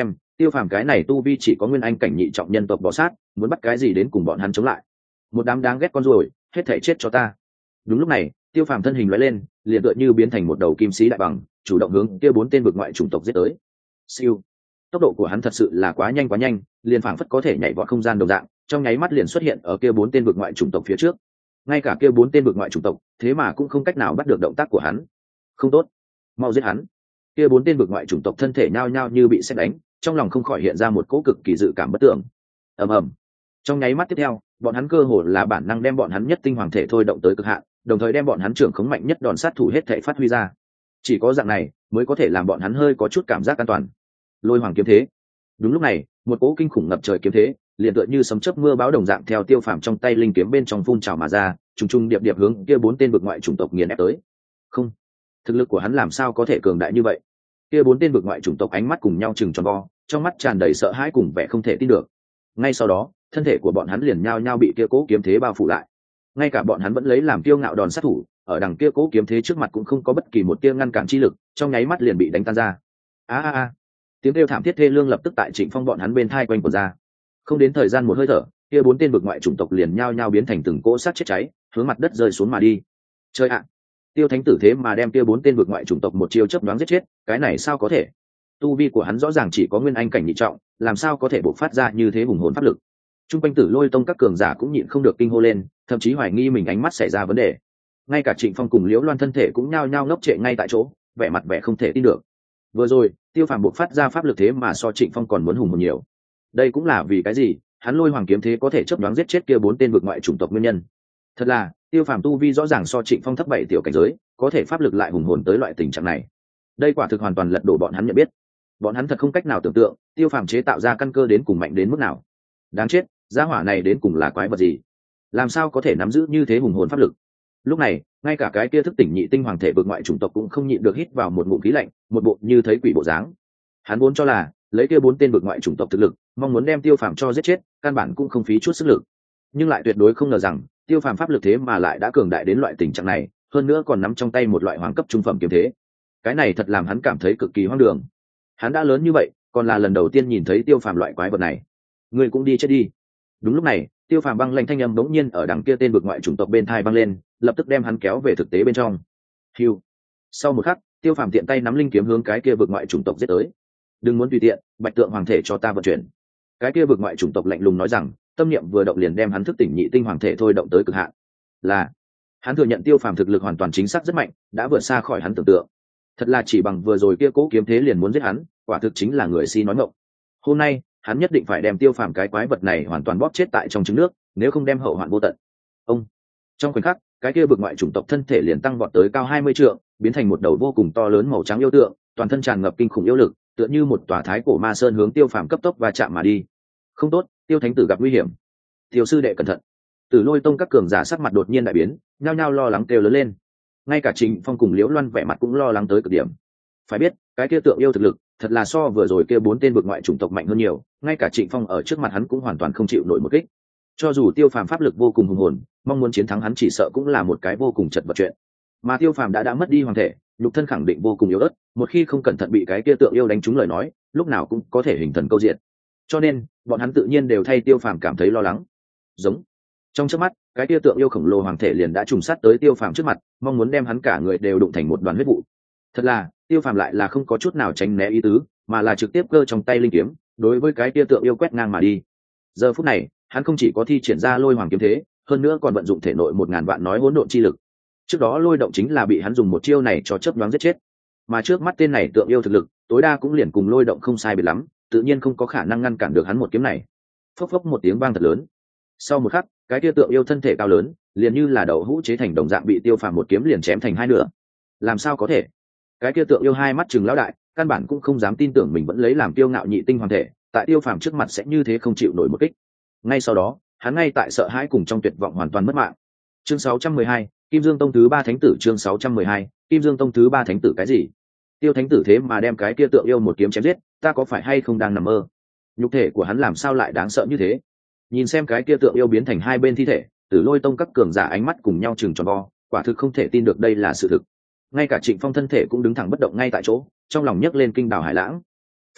tiêu phàm cái này tu vi chỉ có nguyên anh cảnh nhị trọng nhân tộc bọ sát, muốn bắt cái gì đến cùng bọn hắn chống lại? Một đám đáng ghét con ruồi, hết thể chết cho ta. Đúng lúc này, tiêu phàm thân hình lóe lên, liền tựa như biến thành một đầu kim sĩ đại bằng, chủ động hướng kia bốn tên vực ngoại chủng tộc giết tới. Siêu, tốc độ của hắn thật sự là quá nhanh quá nhanh, liền phảng phất có thể nhảy vọt không gian đồng dạng, trong nháy mắt liền xuất hiện ở kia bốn tên vực ngoại chủng tộc phía trước. Ngay cả kia bốn tên vực ngoại chủng tộc, thế mà cũng không cách nào bắt được động tác của hắn. Không tốt, mau giết hắn. Kia bốn tên vực ngoại chủng tộc thân thể nhao nhao như bị sét đánh, trong lòng không khỏi hiện ra một cỗ cực kỳ dự cảm bất tưởng. Ầm ầm. Trong nháy mắt tiếp theo, bọn hắn cơ hồ là bản năng đem bọn hắn nhất tinh hoàng thể thôi động tới cực hạn, đồng thời đem bọn hắn trưởng khống mạnh nhất đòn sát thủ hết thể phát huy ra. Chỉ có dạng này mới có thể làm bọn hắn hơi có chút cảm giác an toàn. Lôi hoàng kiếm thế. Đúng lúc này, một cỗ kinh khủng ngập trời kiếm thế, liền tựa như sấm chớp mưa bão đồng dạng theo tiêu phàm trong tay linh kiếm bên trong phun trào mà ra, trùng trùng điệp điệp hướng kia bốn tên vực ngoại chủng tộc nghiền ép tới. Không, thực lực của hắn làm sao có thể cường đại như vậy? Kia bốn tên vực ngoại chủng tộc ánh mắt cùng nhau chừng tròn vo, trong mắt tràn đầy sợ hãi cùng vẻ không thể tin được. Ngay sau đó, thân thể của bọn hắn liền nhao nhao bị kia cố kiếm thế bao phủ lại. Ngay cả bọn hắn vẫn lấy làm kiêu ngạo đòn sát thủ, ở đằng kia cố kiếm thế trước mặt cũng không có bất kỳ một tia ngăn cản chi lực, trong nháy mắt liền bị đánh tan ra. A a a! Tiếng kêu thảm thiết thê lương lập tức tại Trịnh Phong bọn hắn bên thai quanh quẩn ra. Không đến thời gian một hơi thở, kia bốn tên vực ngoại chủng tộc liền nhao nhao biến thành từng cỗ sát chết cháy, hướng mặt đất rơi xuống mà đi. Chơi ạ! Tiêu Thánh Tử thế mà đem kia bốn tên vực ngoại chủng tộc một chiêu chớp nhoáng giết chết, cái này sao có thể? Tu vi của hắn rõ ràng chỉ có nguyên anh cảnh nhị trọng, làm sao có thể bộc phát ra như thế hùng hồn pháp lực? Trung quanh Tử Lôi Tông các cường giả cũng nhịn không được kinh hô lên, thậm chí hoài nghi mình ánh mắt xảy ra vấn đề. Ngay cả Trịnh Phong cùng Liễu Loan thân thể cũng nhao nhao ngốc trệ ngay tại chỗ, vẻ mặt vẻ không thể tin được. Vừa rồi, Tiêu Phàm bộc phát ra pháp lực thế mà so Trịnh Phong còn muốn hùng hồn nhiều. Đây cũng là vì cái gì? Hắn Lôi Hoàng kiếm thế có thể chớp nhoáng giết chết kia bốn tên vực ngoại chủng tộc nguyên nhân. Thật là, Tiêu Phàm tu vi rõ ràng so Trịnh Phong thấp bảy tiểu cảnh giới, có thể pháp lực lại hùng hồn tới loại tình trạng này. Đây quả thực hoàn toàn lật đổ bọn hắn nhận biết. Bọn hắn thật không cách nào tưởng tượng, Tiêu Phàm chế tạo ra căn cơ đến cùng mạnh đến mức nào. Đáng chết, gia hỏa này đến cùng là quái vật gì? Làm sao có thể nắm giữ như thế hùng hồn pháp lực? Lúc này, ngay cả cái kia thức tỉnh nhị tinh hoàng thể vực ngoại chủng tộc cũng không nhịn được hít vào một ngụm khí lạnh, một bộ như thấy quỷ bộ dáng. Hắn vốn cho là lấy kia bốn tên vực ngoại chủng tộc thực lực, mong muốn đem Tiêu Phàm cho giết chết, căn bản cũng không phí chút sức lực. Nhưng lại tuyệt đối không ngờ rằng, Tiêu Phàm pháp lực thế mà lại đã cường đại đến loại tình trạng này, hơn nữa còn nắm trong tay một loại hoàng cấp trung phẩm kiếm thế. Cái này thật làm hắn cảm thấy cực kỳ hoang đường. Hắn đã lớn như vậy, còn là lần đầu tiên nhìn thấy Tiêu Phàm loại quái vật này. Ngươi cũng đi chết đi. Đúng lúc này, Tiêu Phàm băng lanh thanh âm bỗng nhiên ở đằng kia tên vực ngoại chủng tộc bên thai vang lên, lập tức đem hắn kéo về thực tế bên trong. Hưu. Sau một khắc, Tiêu Phàm tiện tay nắm linh kiếm hướng cái kia vực ngoại chủng tộc giết tới. Đừng muốn tùy tiện, Bạch Tượng hoàng thể cho ta vận chuyển. Cái kia vực ngoại chủng tộc lạnh lùng nói rằng, tâm niệm vừa động liền đem hắn thức tỉnh nhị tinh hoàng thể thôi động tới cực hạn. Là, hắn thừa nhận Tiêu Phàm thực lực hoàn toàn chính xác rất mạnh, đã vượt xa khỏi hắn tưởng tượng. Thật là chỉ bằng vừa rồi kia cố kiếm thế liền muốn giết hắn, quả thực chính là người si nói ngọng. Hôm nay, hắn nhất định phải đem Tiêu Phàm cái quái vật này hoàn toàn bóp chết tại trong trứng nước, nếu không đem hậu hoạn vô tận. Ông. Trong khoảnh khắc, cái kia vực ngoại chủng tộc thân thể liền tăng vọt tới cao hai mươi trượng, biến thành một đầu vô cùng to lớn màu trắng yêu tượng, toàn thân tràn ngập kinh khủng yêu lực, tựa như một tòa thái cổ ma sơn hướng Tiêu Phàm cấp tốc và chạm mà đi. Không tốt, Tiêu Thánh Tử gặp nguy hiểm. Tiêu sư đệ cẩn thận. Tử Lôi Tông các cường giả sắc mặt đột nhiên đại biến, nhao nhao lo lắng kêu lớn lên. Ngay cả Trịnh Phong cùng Liễu Loan vẻ mặt cũng lo lắng tới cực điểm. Phải biết, cái kia tượng yêu thực lực, thật là so vừa rồi kia bốn tên vực ngoại chủng tộc mạnh hơn nhiều, ngay cả Trịnh Phong ở trước mặt hắn cũng hoàn toàn không chịu nổi một kích. Cho dù Tiêu Phàm pháp lực vô cùng hùng hồn, mong muốn chiến thắng hắn chỉ sợ cũng là một cái vô cùng chật vật chuyện. Mà Tiêu Phàm đã đã mất đi hoàng thể, nhục thân khẳng định vô cùng yếu ớt, một khi không cẩn thận bị cái kia tượng yêu đánh trúng lời nói, lúc nào cũng có thể hình thần câu diện. Cho nên, bọn hắn tự nhiên đều thay Tiêu Phàm cảm thấy lo lắng. Giống. Trong chớp mắt, cái kia tượng yêu khổng lồ hoàng thể liền đã trùng sát tới Tiêu Phàm trước mặt, mong muốn đem hắn cả người đều đụng thành một đoàn huyết vụ. Thật là, Tiêu Phàm lại là không có chút nào tránh né ý tứ, mà là trực tiếp cơ trong tay linh kiếm, đối với cái kia tượng yêu quét ngang mà đi. Giờ phút này, hắn không chỉ có thi triển ra Lôi Hoàng kiếm thế, hơn nữa còn vận dụng thể nội một ngàn vạn nói hỗn độn chi lực. Trước đó Lôi động chính là bị hắn dùng một chiêu này cho chớp nhoáng giết chết, mà trước mắt tên này tượng yêu thực lực, tối đa cũng liền cùng Lôi động không sai biệt lắm, tự nhiên không có khả năng ngăn cản được hắn một kiếm này. Phốc phốc một tiếng vang thật lớn. Sau một khắc, cái kia tượng yêu thân thể cao lớn, liền như là đậu hũ chế thành đồng dạng bị Tiêu Phàm một kiếm liền chém thành hai nửa. Làm sao có thể? Cái kia tượng yêu hai mắt trừng lão đại, căn bản cũng không dám tin tưởng mình vẫn lấy làm kiêu ngạo nhị tinh hoàng thể, tại Tiêu Phàm trước mặt sẽ như thế không chịu nổi một kích. Ngay sau đó, hắn ngay tại sợ hãi cùng trong tuyệt vọng hoàn toàn mất mạng. Chương sáu trăm mười hai, Kim Dương Tông thứ ba thánh tử. Chương sáu trăm mười hai, Kim Dương Tông thứ ba thánh tử. Cái gì? Tiêu Thánh Tử thế mà đem cái kia tượng yêu một kiếm chém giết, ta có phải hay không đang nằm mơ? Nhục thể của hắn làm sao lại đáng sợ như thế? Nhìn xem cái kia tượng yêu biến thành hai bên thi thể, Tử Lôi Tông các cường giả ánh mắt cùng nhau chừng tròn vo, quả thực không thể tin được đây là sự thực. Ngay cả Trịnh Phong thân thể cũng đứng thẳng bất động ngay tại chỗ, trong lòng nhấc lên kinh đảo hải lãng. Phải biết,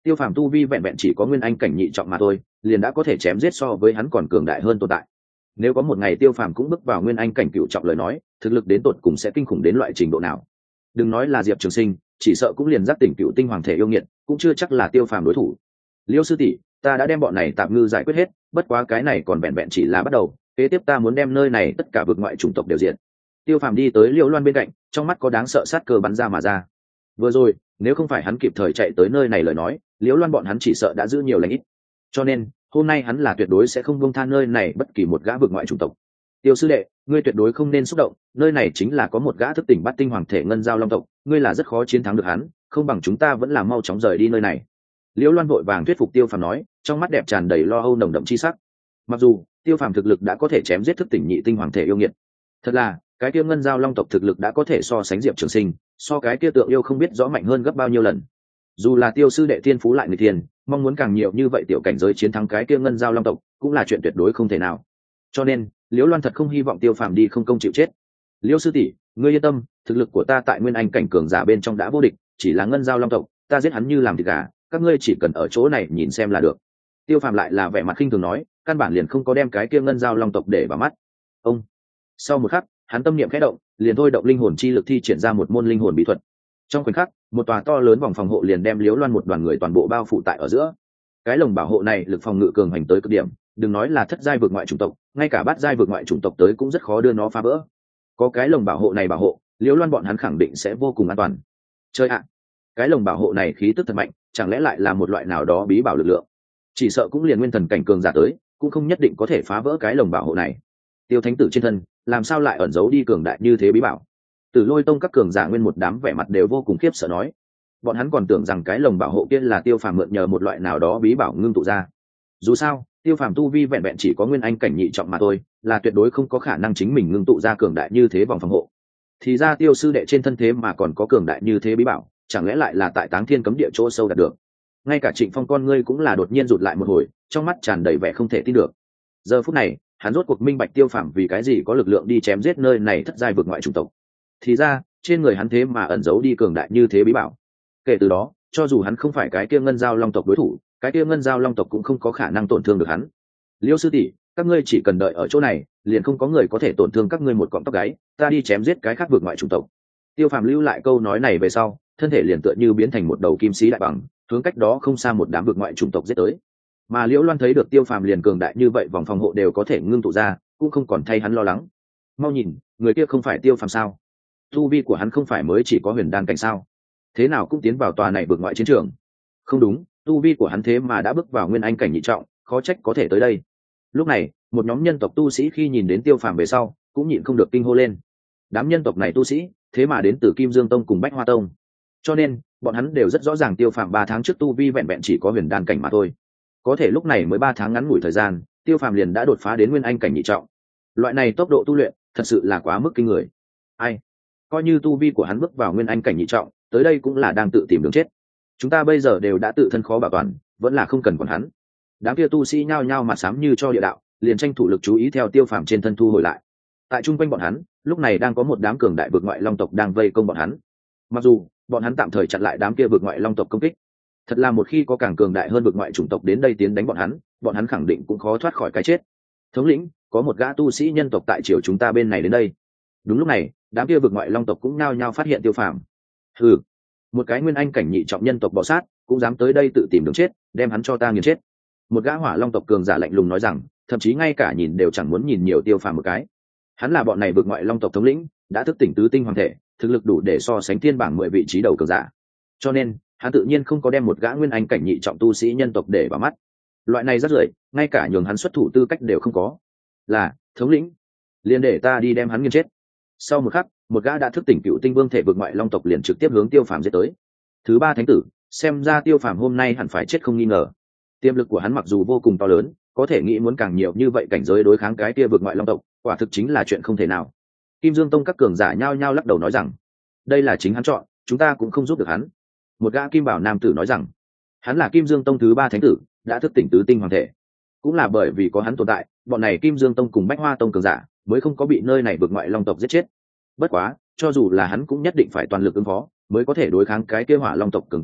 Tiêu phàm tu vi vẹn vẹn chỉ có nguyên anh cảnh nhị trọng mà thôi, liền đã có thể chém giết so với hắn còn cường đại hơn tồn tại. Nếu có một ngày tiêu phàm cũng bước vào nguyên anh cảnh cựu trọng lời nói, thực lực đến tột cùng sẽ kinh khủng đến loại trình độ nào. Đừng nói là Diệp Trường Sinh, chỉ sợ cũng liền giác tỉnh cựu tinh hoàng thể yêu nghiệt, cũng chưa chắc là tiêu phàm đối thủ. Liêu sư tỷ, ta đã đem bọn này tạm ngư giải quyết hết, bất quá cái này còn vẹn vẹn chỉ là bắt đầu, kế tiếp ta muốn đem nơi này tất cả vực ngoại chủng tộc đều diệt. Tiêu phàm đi tới Liễu Loan bên cạnh, trong mắt có đáng sợ sát cơ bắn ra mà ra. Vừa rồi nếu không phải hắn kịp thời chạy tới nơi này lời nói, Liễu Loan bọn hắn chỉ sợ đã giữ nhiều lãnh ít. Cho nên hôm nay hắn là tuyệt đối sẽ không buông tha nơi này bất kỳ một gã vực ngoại chủng tộc. Tiêu sư đệ, ngươi tuyệt đối không nên xúc động, nơi này chính là có một gã thức tỉnh bát tinh hoàng thể ngân giao long tộc, ngươi là rất khó chiến thắng được hắn, không bằng chúng ta vẫn là mau chóng rời đi nơi này. Liễu Loan vội vàng thuyết phục Tiêu phàm nói, trong mắt đẹp tràn đầy lo âu nồng đậm chi sắc. Mặc dù Tiêu phàm thực lực đã có thể chém giết thức tỉnh nhị tinh hoàng thể yêu nghiệt, thật là cái kia ngân giao long tộc thực lực đã có thể so sánh Diệp Trường Sinh, so cái kia tượng yêu không biết rõ mạnh hơn gấp bao nhiêu lần. Dù là Tiêu sư đệ thiên phú lại người thiên, mong muốn càng nhiều như vậy tiểu cảnh giới chiến thắng cái kia ngân giao long tộc cũng là chuyện tuyệt đối không thể nào. Cho nên Liễu Loan thật không hy vọng Tiêu phàm đi không công chịu chết. Liễu sư tỷ, ngươi yên tâm, thực lực của ta tại nguyên anh cảnh cường giả bên trong đã vô địch, chỉ là ngân giao long tộc, ta giết hắn như làm thịt gà, các ngươi chỉ cần ở chỗ này nhìn xem là được. Tiêu phàm lại là vẻ mặt khinh thường nói, căn bản liền không có đem cái kia ngân giao long tộc để vào mắt. Ông sau một khắc, hắn tâm niệm khẽ động, liền thôi động linh hồn chi lực thi triển ra một môn linh hồn bí thuật. Trong khoảnh khắc, một tòa to lớn vòng phòng hộ liền đem Liễu Loan một đoàn người toàn bộ bao phủ tại ở giữa. Cái lồng bảo hộ này lực phòng ngự cường hành tới cực điểm, đừng nói là thất giai vực ngoại chủng tộc, ngay cả bát giai vực ngoại chủng tộc tới cũng rất khó đưa nó phá vỡ. Có cái lồng bảo hộ này bảo hộ, Liễu Loan bọn hắn khẳng định sẽ vô cùng an toàn. Chơi ạ, cái lồng bảo hộ này khí tức thật mạnh, chẳng lẽ lại là một loại nào đó bí bảo lực lượng? Chỉ sợ cũng liền nguyên thần cảnh cường giả tới, cũng không nhất định có thể phá vỡ cái lồng bảo hộ này. Tiêu thánh tử trên thân, làm sao lại ẩn giấu đi cường đại như thế bí bảo? Tử Lôi tông các cường giả nguyên một đám vẻ mặt đều vô cùng khiếp sợ nói, bọn hắn còn tưởng rằng cái lồng bảo hộ kia là Tiêu phàm mượn nhờ một loại nào đó bí bảo ngưng tụ ra. Dù sao Tiêu phàm tu vi vẹn vẹn chỉ có nguyên anh cảnh nhị trọng mà thôi, là tuyệt đối không có khả năng chính mình ngưng tụ ra cường đại như thế vòng phòng hộ. Thì ra Tiêu sư đệ trên thân thế mà còn có cường đại như thế bí bảo, chẳng lẽ lại là tại Táng Thiên cấm địa chỗ sâu đạt được? Ngay cả Trịnh Phong con ngươi cũng là đột nhiên rụt lại một hồi, trong mắt tràn đầy vẻ không thể tin được. Giờ phút này hắn rốt cuộc minh bạch Tiêu phàm vì cái gì có lực lượng đi chém giết nơi này thất giai vực ngoại chủng tộc. Thì ra trên người hắn thế mà ẩn giấu đi cường đại như thế bí bảo. Kể từ đó, cho dù hắn không phải cái kia ngân giao long tộc đối thủ, cái kia ngân giao long tộc cũng không có khả năng tổn thương được hắn. Liêu sư tỷ, các ngươi chỉ cần đợi ở chỗ này, liền không có người có thể tổn thương các ngươi một cọng tóc gáy, ta đi chém giết cái khác vực ngoại chủng tộc. Tiêu phàm lưu lại câu nói này về sau, thân thể liền tựa như biến thành một đầu kim sĩ đại bằng, hướng cách đó không xa một đám vực ngoại chủng tộc giết tới. Mà Liễu Loan thấy được Tiêu phàm liền cường đại như vậy, vòng phòng hộ đều có thể ngưng tụ ra, cũng không còn thay hắn lo lắng. Mau nhìn, người kia không phải Tiêu phàm sao? Tu vi của hắn không phải mới chỉ có huyền đan cảnh sao? Thế nào cũng tiến vào tòa này vực ngoại chiến trường? Không đúng, tu vi của hắn thế mà đã bước vào nguyên anh cảnh nhị trọng, khó trách có thể tới đây. Lúc này một nhóm nhân tộc tu sĩ khi nhìn đến Tiêu phàm về sau cũng nhịn không được kinh hô lên. Đám nhân tộc này tu sĩ thế mà đến từ Kim Dương tông cùng Bách Hoa tông, cho nên bọn hắn đều rất rõ ràng Tiêu phàm ba tháng trước tu vi vẹn vẹn chỉ có huyền đan cảnh mà thôi, có thể lúc này mới ba tháng ngắn ngủi thời gian, Tiêu phàm liền đã đột phá đến nguyên anh cảnh nhị trọng. Loại này tốc độ tu luyện thật sự là quá mức kinh người. Ai, coi như tu vi của hắn bước vào nguyên anh cảnh nhị trọng, tới đây cũng là đang tự tìm đường chết. Chúng ta bây giờ đều đã tự thân khó bảo toàn, vẫn là không cần còn hắn. Đám kia tu sĩ nhao nhao mặt xám như cho địa đạo, liền tranh thủ lực chú ý theo Tiêu phàm trên thân thu hồi lại. Tại trung quanh bọn hắn lúc này đang có một đám cường đại vực ngoại long tộc đang vây công bọn hắn. Mặc dù bọn hắn tạm thời chặn lại đám kia vực ngoại long tộc công kích, thật là một khi có càng cường đại hơn vực ngoại chủng tộc đến đây tiến đánh bọn hắn, bọn hắn khẳng định cũng khó thoát khỏi cái chết. Thống lĩnh, có một gã tu sĩ nhân tộc tại triều chúng ta bên này đến đây. Đúng lúc này đám kia vực ngoại long tộc cũng nhao nhao phát hiện Tiêu phàm. Hừ, một cái nguyên anh cảnh nhị trọng nhân tộc bọ sát cũng dám tới đây tự tìm đường chết, đem hắn cho ta nghiền chết. Một gã hỏa long tộc cường giả lạnh lùng nói rằng, thậm chí ngay cả nhìn đều chẳng muốn nhìn nhiều Tiêu phàm một cái. Hắn là bọn này vực ngoại long tộc thống lĩnh, đã thức tỉnh tứ tinh hoàng thể, thực lực đủ để so sánh thiên bảng mười vị trí đầu cường giả, cho nên hắn tự nhiên không có đem một gã nguyên anh cảnh nhị trọng tu sĩ nhân tộc để vào mắt. Loại này rất rưởi, ngay cả nhường hắn xuất thủ tư cách đều không có. Là thống lĩnh, liền để ta đi đem hắn nghiền chết. Sau một khắc, một gã đã thức tỉnh cựu tinh vương thể vực ngoại long tộc liền trực tiếp hướng Tiêu phàm giết tới. Thứ ba thánh tử, xem ra Tiêu phàm hôm nay hẳn phải chết không nghi ngờ. Tiềm lực của hắn mặc dù vô cùng to lớn, có thể nghĩ muốn càng nhiều như vậy cảnh giới đối kháng cái kia vực ngoại long tộc, quả thực chính là chuyện không thể nào. Kim Dương tông các cường giả nhao nhao lắc đầu nói rằng, đây là chính hắn chọn, chúng ta cũng không giúp được hắn. Một gã kim bảo nam tử nói rằng, hắn là Kim Dương tông thứ ba thánh tử, đã thức tỉnh tứ tinh hoàng thể, cũng là bởi vì có hắn tồn tại, bọn này Kim Dương tông cùng Bách Hoa tông cường giả mới không có bị nơi này vực ngoại long tộc giết chết. Bất quá cho dù là hắn cũng nhất định phải toàn lực ứng phó, mới có thể đối kháng cái kia hỏa long tộc cường giả,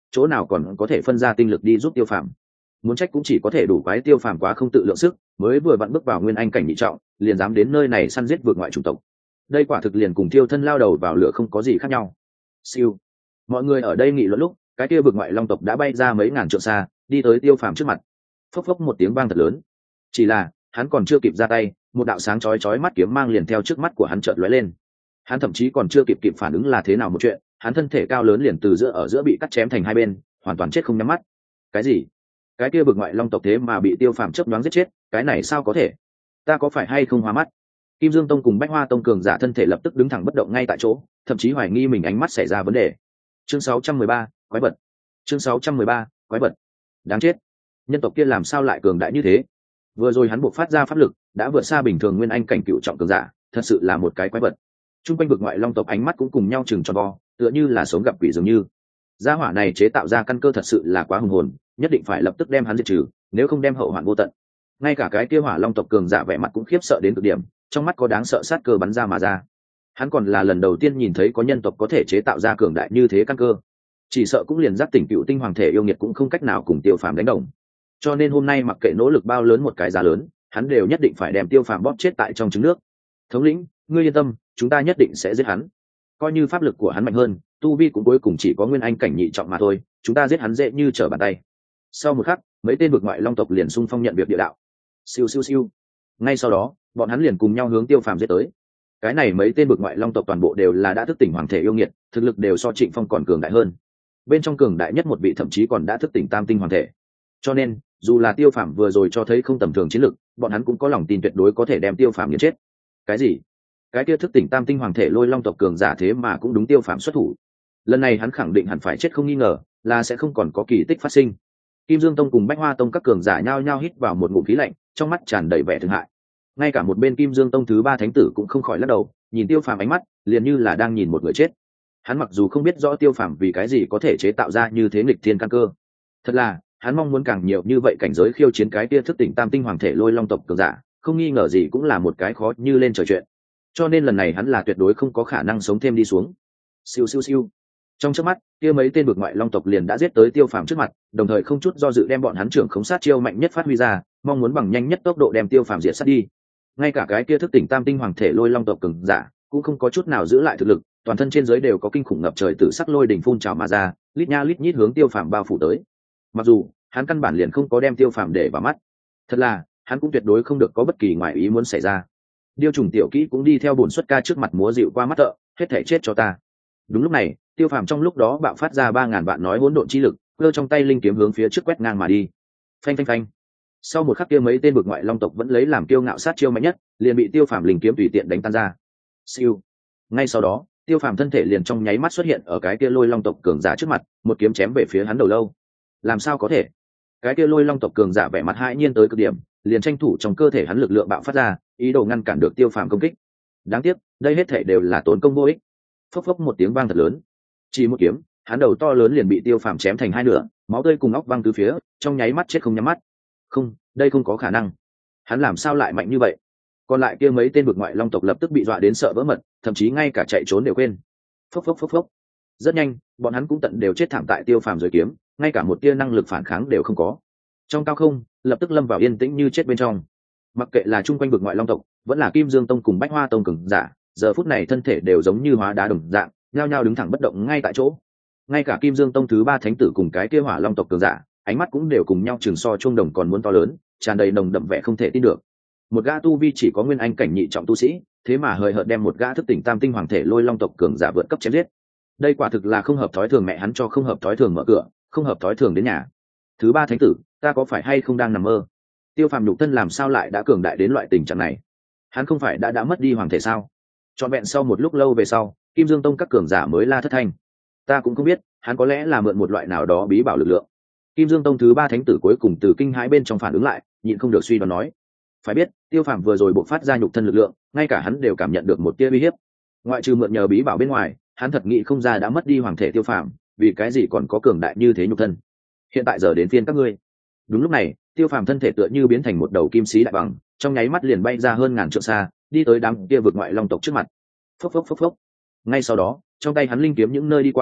chỗ nào còn có thể phân ra tinh lực đi giúp tiêu phàm. Muốn trách cũng chỉ có thể đủ quái tiêu phàm quá không tự lượng sức, mới vừa vặn bước vào nguyên anh cảnh nhị trọng liền dám đến nơi này săn giết vượt ngoại chủng tộc. Đây quả thực liền cùng thiêu thân lao đầu vào lửa không có gì khác nhau. Siêu. Mọi người ở đây nghị luận lúc, cái kia vượt ngoại long tộc đã bay ra mấy ngàn trượng xa, đi tới tiêu phàm trước mặt. Phốc phốc một tiếng vang thật lớn. Chỉ là hắn còn chưa kịp ra tay, một đạo sáng chói chói mắt kiếm mang liền theo trước mắt của hắn chợt lóe lên. Hắn thậm chí còn chưa kịp kịp phản ứng là thế nào một chuyện, hắn thân thể cao lớn liền từ giữa ở giữa bị cắt chém thành hai bên, hoàn toàn chết không nhắm mắt. Cái gì? Cái kia vực ngoại long tộc thế mà bị tiêu phàm chớp nhoáng giết chết, cái này sao có thể? Ta có phải hay không hóa mắt? Kim Dương Tông cùng Bách Hoa Tông cường giả thân thể lập tức đứng thẳng bất động ngay tại chỗ, thậm chí hoài nghi mình ánh mắt xảy ra vấn đề. Chương sáu trăm mười ba, quái vật. Chương sáu trăm mười ba, quái vật. Đáng chết. Nhân tộc kia làm sao lại cường đại như thế? Vừa rồi hắn buộc phát ra pháp lực, đã vượt xa bình thường nguyên anh cảnh cựu trọng cường giả, thật sự là một cái quái vật. Trung quanh vực ngoại long tộc ánh mắt cũng cùng nhau chừng tròn vo, tựa như là sống gặp quỷ dường như. Gia hỏa này chế tạo ra căn cơ thật sự là quá hùng hồn, nhất định phải lập tức đem hắn diệt trừ, nếu không đem hậu hoạn vô tận. Ngay cả cái kia hỏa long tộc cường giả vẻ mặt cũng khiếp sợ đến cực điểm, trong mắt có đáng sợ sát cơ bắn ra mà ra. Hắn còn là lần đầu tiên nhìn thấy có nhân tộc có thể chế tạo ra cường đại như thế căn cơ, chỉ sợ cũng liền giác tỉnh cựu tinh hoàng thể yêu nghiệt cũng không cách nào cùng tiêu phàm đánh đồng. Cho nên hôm nay mặc kệ nỗ lực bao lớn một cái giá lớn, hắn đều nhất định phải đem tiêu phàm bóp chết tại trong trứng nước. Thống lĩnh, ngươi yên tâm, chúng ta nhất định sẽ giết hắn. Coi như pháp lực của hắn mạnh hơn, tu vi cũng cuối cùng chỉ có nguyên anh cảnh nhị trọng mà thôi, chúng ta giết hắn dễ như trở bàn tay. Sau một khắc, mấy tên vực ngoại long tộc liền xung phong nhận việc địa đạo. Siêu siêu siêu. Ngay sau đó, bọn hắn liền cùng nhau hướng tiêu phàm giết tới. Cái này mấy tên vực ngoại long tộc toàn bộ đều là đã thức tỉnh hoàng thể yêu nghiệt, thực lực đều so Trịnh Phong còn cường đại hơn. Bên trong cường đại nhất một vị thậm chí còn đã thức tỉnh tam tinh hoàng thể. Cho nên, dù là tiêu phàm vừa rồi cho thấy không tầm thường chiến lực, bọn hắn cũng có lòng tin tuyệt đối có thể đem tiêu phàm nghiền chết. Cái gì? Cái kia thức tỉnh tam tinh hoàng thể lôi long tộc cường giả thế mà cũng đúng tiêu phàm xuất thủ. Lần này hắn khẳng định hẳn phải chết không nghi ngờ, là sẽ không còn có kỳ tích phát sinh. Kim Dương Tông cùng Bách Hoa Tông các cường giả nhao nhao hít vào một ngụm khí lạnh, trong mắt tràn đầy vẻ thương hại. Ngay cả một bên Kim Dương Tông thứ ba thánh tử cũng không khỏi lắc đầu, nhìn tiêu phàm ánh mắt liền như là đang nhìn một người chết. Hắn mặc dù không biết rõ tiêu phàm vì cái gì có thể chế tạo ra như thế nghịch thiên căn cơ, thật là hắn mong muốn càng nhiều như vậy cảnh giới khiêu chiến cái kia thức tỉnh tam tinh hoàng thể lôi long tộc cường giả, không nghi ngờ gì cũng là một cái khó như lên trời chuyện. Cho nên lần này hắn là tuyệt đối không có khả năng sống thêm đi xuống. Siêu siêu siêu. Trong chớp mắt, kia mấy tên vực ngoại long tộc liền đã giết tới tiêu phàm trước mặt, đồng thời không chút do dự đem bọn hắn trưởng khống sát chiêu mạnh nhất phát huy ra, mong muốn bằng nhanh nhất tốc độ đem tiêu phàm diệt sát đi. Ngay cả cái kia thức tỉnh tam tinh hoàng thể lôi long tộc cường giả cũng không có chút nào giữ lại thực lực, toàn thân trên dưới đều có kinh khủng ngập trời tử sắc lôi đỉnh phun trào mà ra, lít nha lít nhít hướng tiêu phàm bao phủ tới. Mặc dù hắn căn bản liền không có đem tiêu phàm để vào mắt, thật là hắn cũng tuyệt đối không được có bất kỳ ngoại ý muốn xảy ra. Điêu trùng tiểu kỹ cũng đi theo bổn xuất ca trước mặt múa dịu qua mắt thợ, hết thể chết cho ta. Đúng lúc này, tiêu phàm trong lúc đó bạo phát ra ba ngàn vạn nói hỗn độn chi lực, cơ trong tay linh kiếm hướng phía trước quét ngang mà đi. Phanh phanh phanh. Sau một khắc kia mấy tên vực ngoại long tộc vẫn lấy làm kiêu ngạo sát chiêu mạnh nhất, liền bị tiêu phàm linh kiếm tùy tiện đánh tan ra. Siêu. Ngay sau đó, tiêu phàm thân thể liền trong nháy mắt xuất hiện ở cái kia lôi long tộc cường giả trước mặt, một kiếm chém về phía hắn đầu lâu. Làm sao có thể? Cái kia lôi long tộc cường giả vẻ mặt hãi nhiên tới cực điểm, liền tranh thủ trong cơ thể hắn lực lượng bạo phát ra, ý đồ ngăn cản được tiêu phàm công kích. Đáng tiếc, đây hết thể đều là tốn công vô ích. Phốc phốc một tiếng vang thật lớn, chỉ một kiếm, hắn đầu to lớn liền bị tiêu phàm chém thành hai nửa, máu tươi cùng óc văng tứ phía, trong nháy mắt chết không nhắm mắt. Không, đây không có khả năng. Hắn làm sao lại mạnh như vậy? Còn lại kia mấy tên vực ngoại long tộc lập tức bị dọa đến sợ vỡ mật, thậm chí ngay cả chạy trốn đều quên. Phốc phốc phốc phốc. Rất nhanh, bọn hắn cũng tận đều chết thảm tại tiêu phàm dưới kiếm, ngay cả một tia năng lực phản kháng đều không có. Trong cao không, lập tức lâm vào yên tĩnh như chết bên trong. Mặc kệ là chung quanh vực ngoại long tộc, vẫn là Kim Dương Tông cùng Bách Hoa Tông cường giả, giờ phút này thân thể đều giống như hóa đá đồng dạng, nhao nhao đứng thẳng bất động ngay tại chỗ. Ngay cả Kim Dương Tông thứ ba thánh tử cùng cái kia hỏa long tộc cường giả, ánh mắt cũng đều cùng nhau chừng so chuông đồng còn muốn to lớn, tràn đầy nồng đậm vẻ không thể tin được. Một gã tu vi chỉ có nguyên anh cảnh nhị trọng tu sĩ, thế mà hời hợt đem một gã thức tỉnh tam tinh hoàng thể lôi long tộc cường giả vượt cấp chém giết. Đây quả thực là không hợp thói thường, mẹ hắn cho không hợp thói thường mở cửa, không hợp thói thường đến nhà. Thứ ba thánh tử, ta có phải hay không đang nằm mơ? Tiêu phàm nhục thân làm sao lại đã cường đại đến loại tình trạng này? Hắn không phải đã đã mất đi hoàng thể sao? Trọn vẹn sau một lúc lâu về sau, Kim Dương Tông các cường giả mới la thất thanh. Ta cũng không biết, hắn có lẽ là mượn một loại nào đó bí bảo lực lượng. Kim Dương Tông thứ ba thánh tử cuối cùng từ kinh hãi bên trong phản ứng lại, nhịn không được suy đoán nói. Phải biết, tiêu phàm vừa rồi bộc phát ra nhục thân lực lượng, ngay cả hắn đều cảm nhận được một tia uy hiếp. Ngoại trừ mượn nhờ bí bảo bên ngoài, hắn thật nghĩ không ra đã mất đi hoàng thể tiêu phàm, vì cái gì còn có cường đại như thế nhục thân. Hiện tại giờ đến phiên các ngươi. Đúng lúc này, tiêu phàm thân thể tựa như biến thành một đầu kim sĩ đại bằng, trong nháy mắt liền bay ra hơn ngàn trượng xa, đi tới đám kia vực ngoại long tộc trước mặt. Phốc phốc phốc phốc. Ngay sau đó, trong tay hắn linh kiếm những nơi đi qua,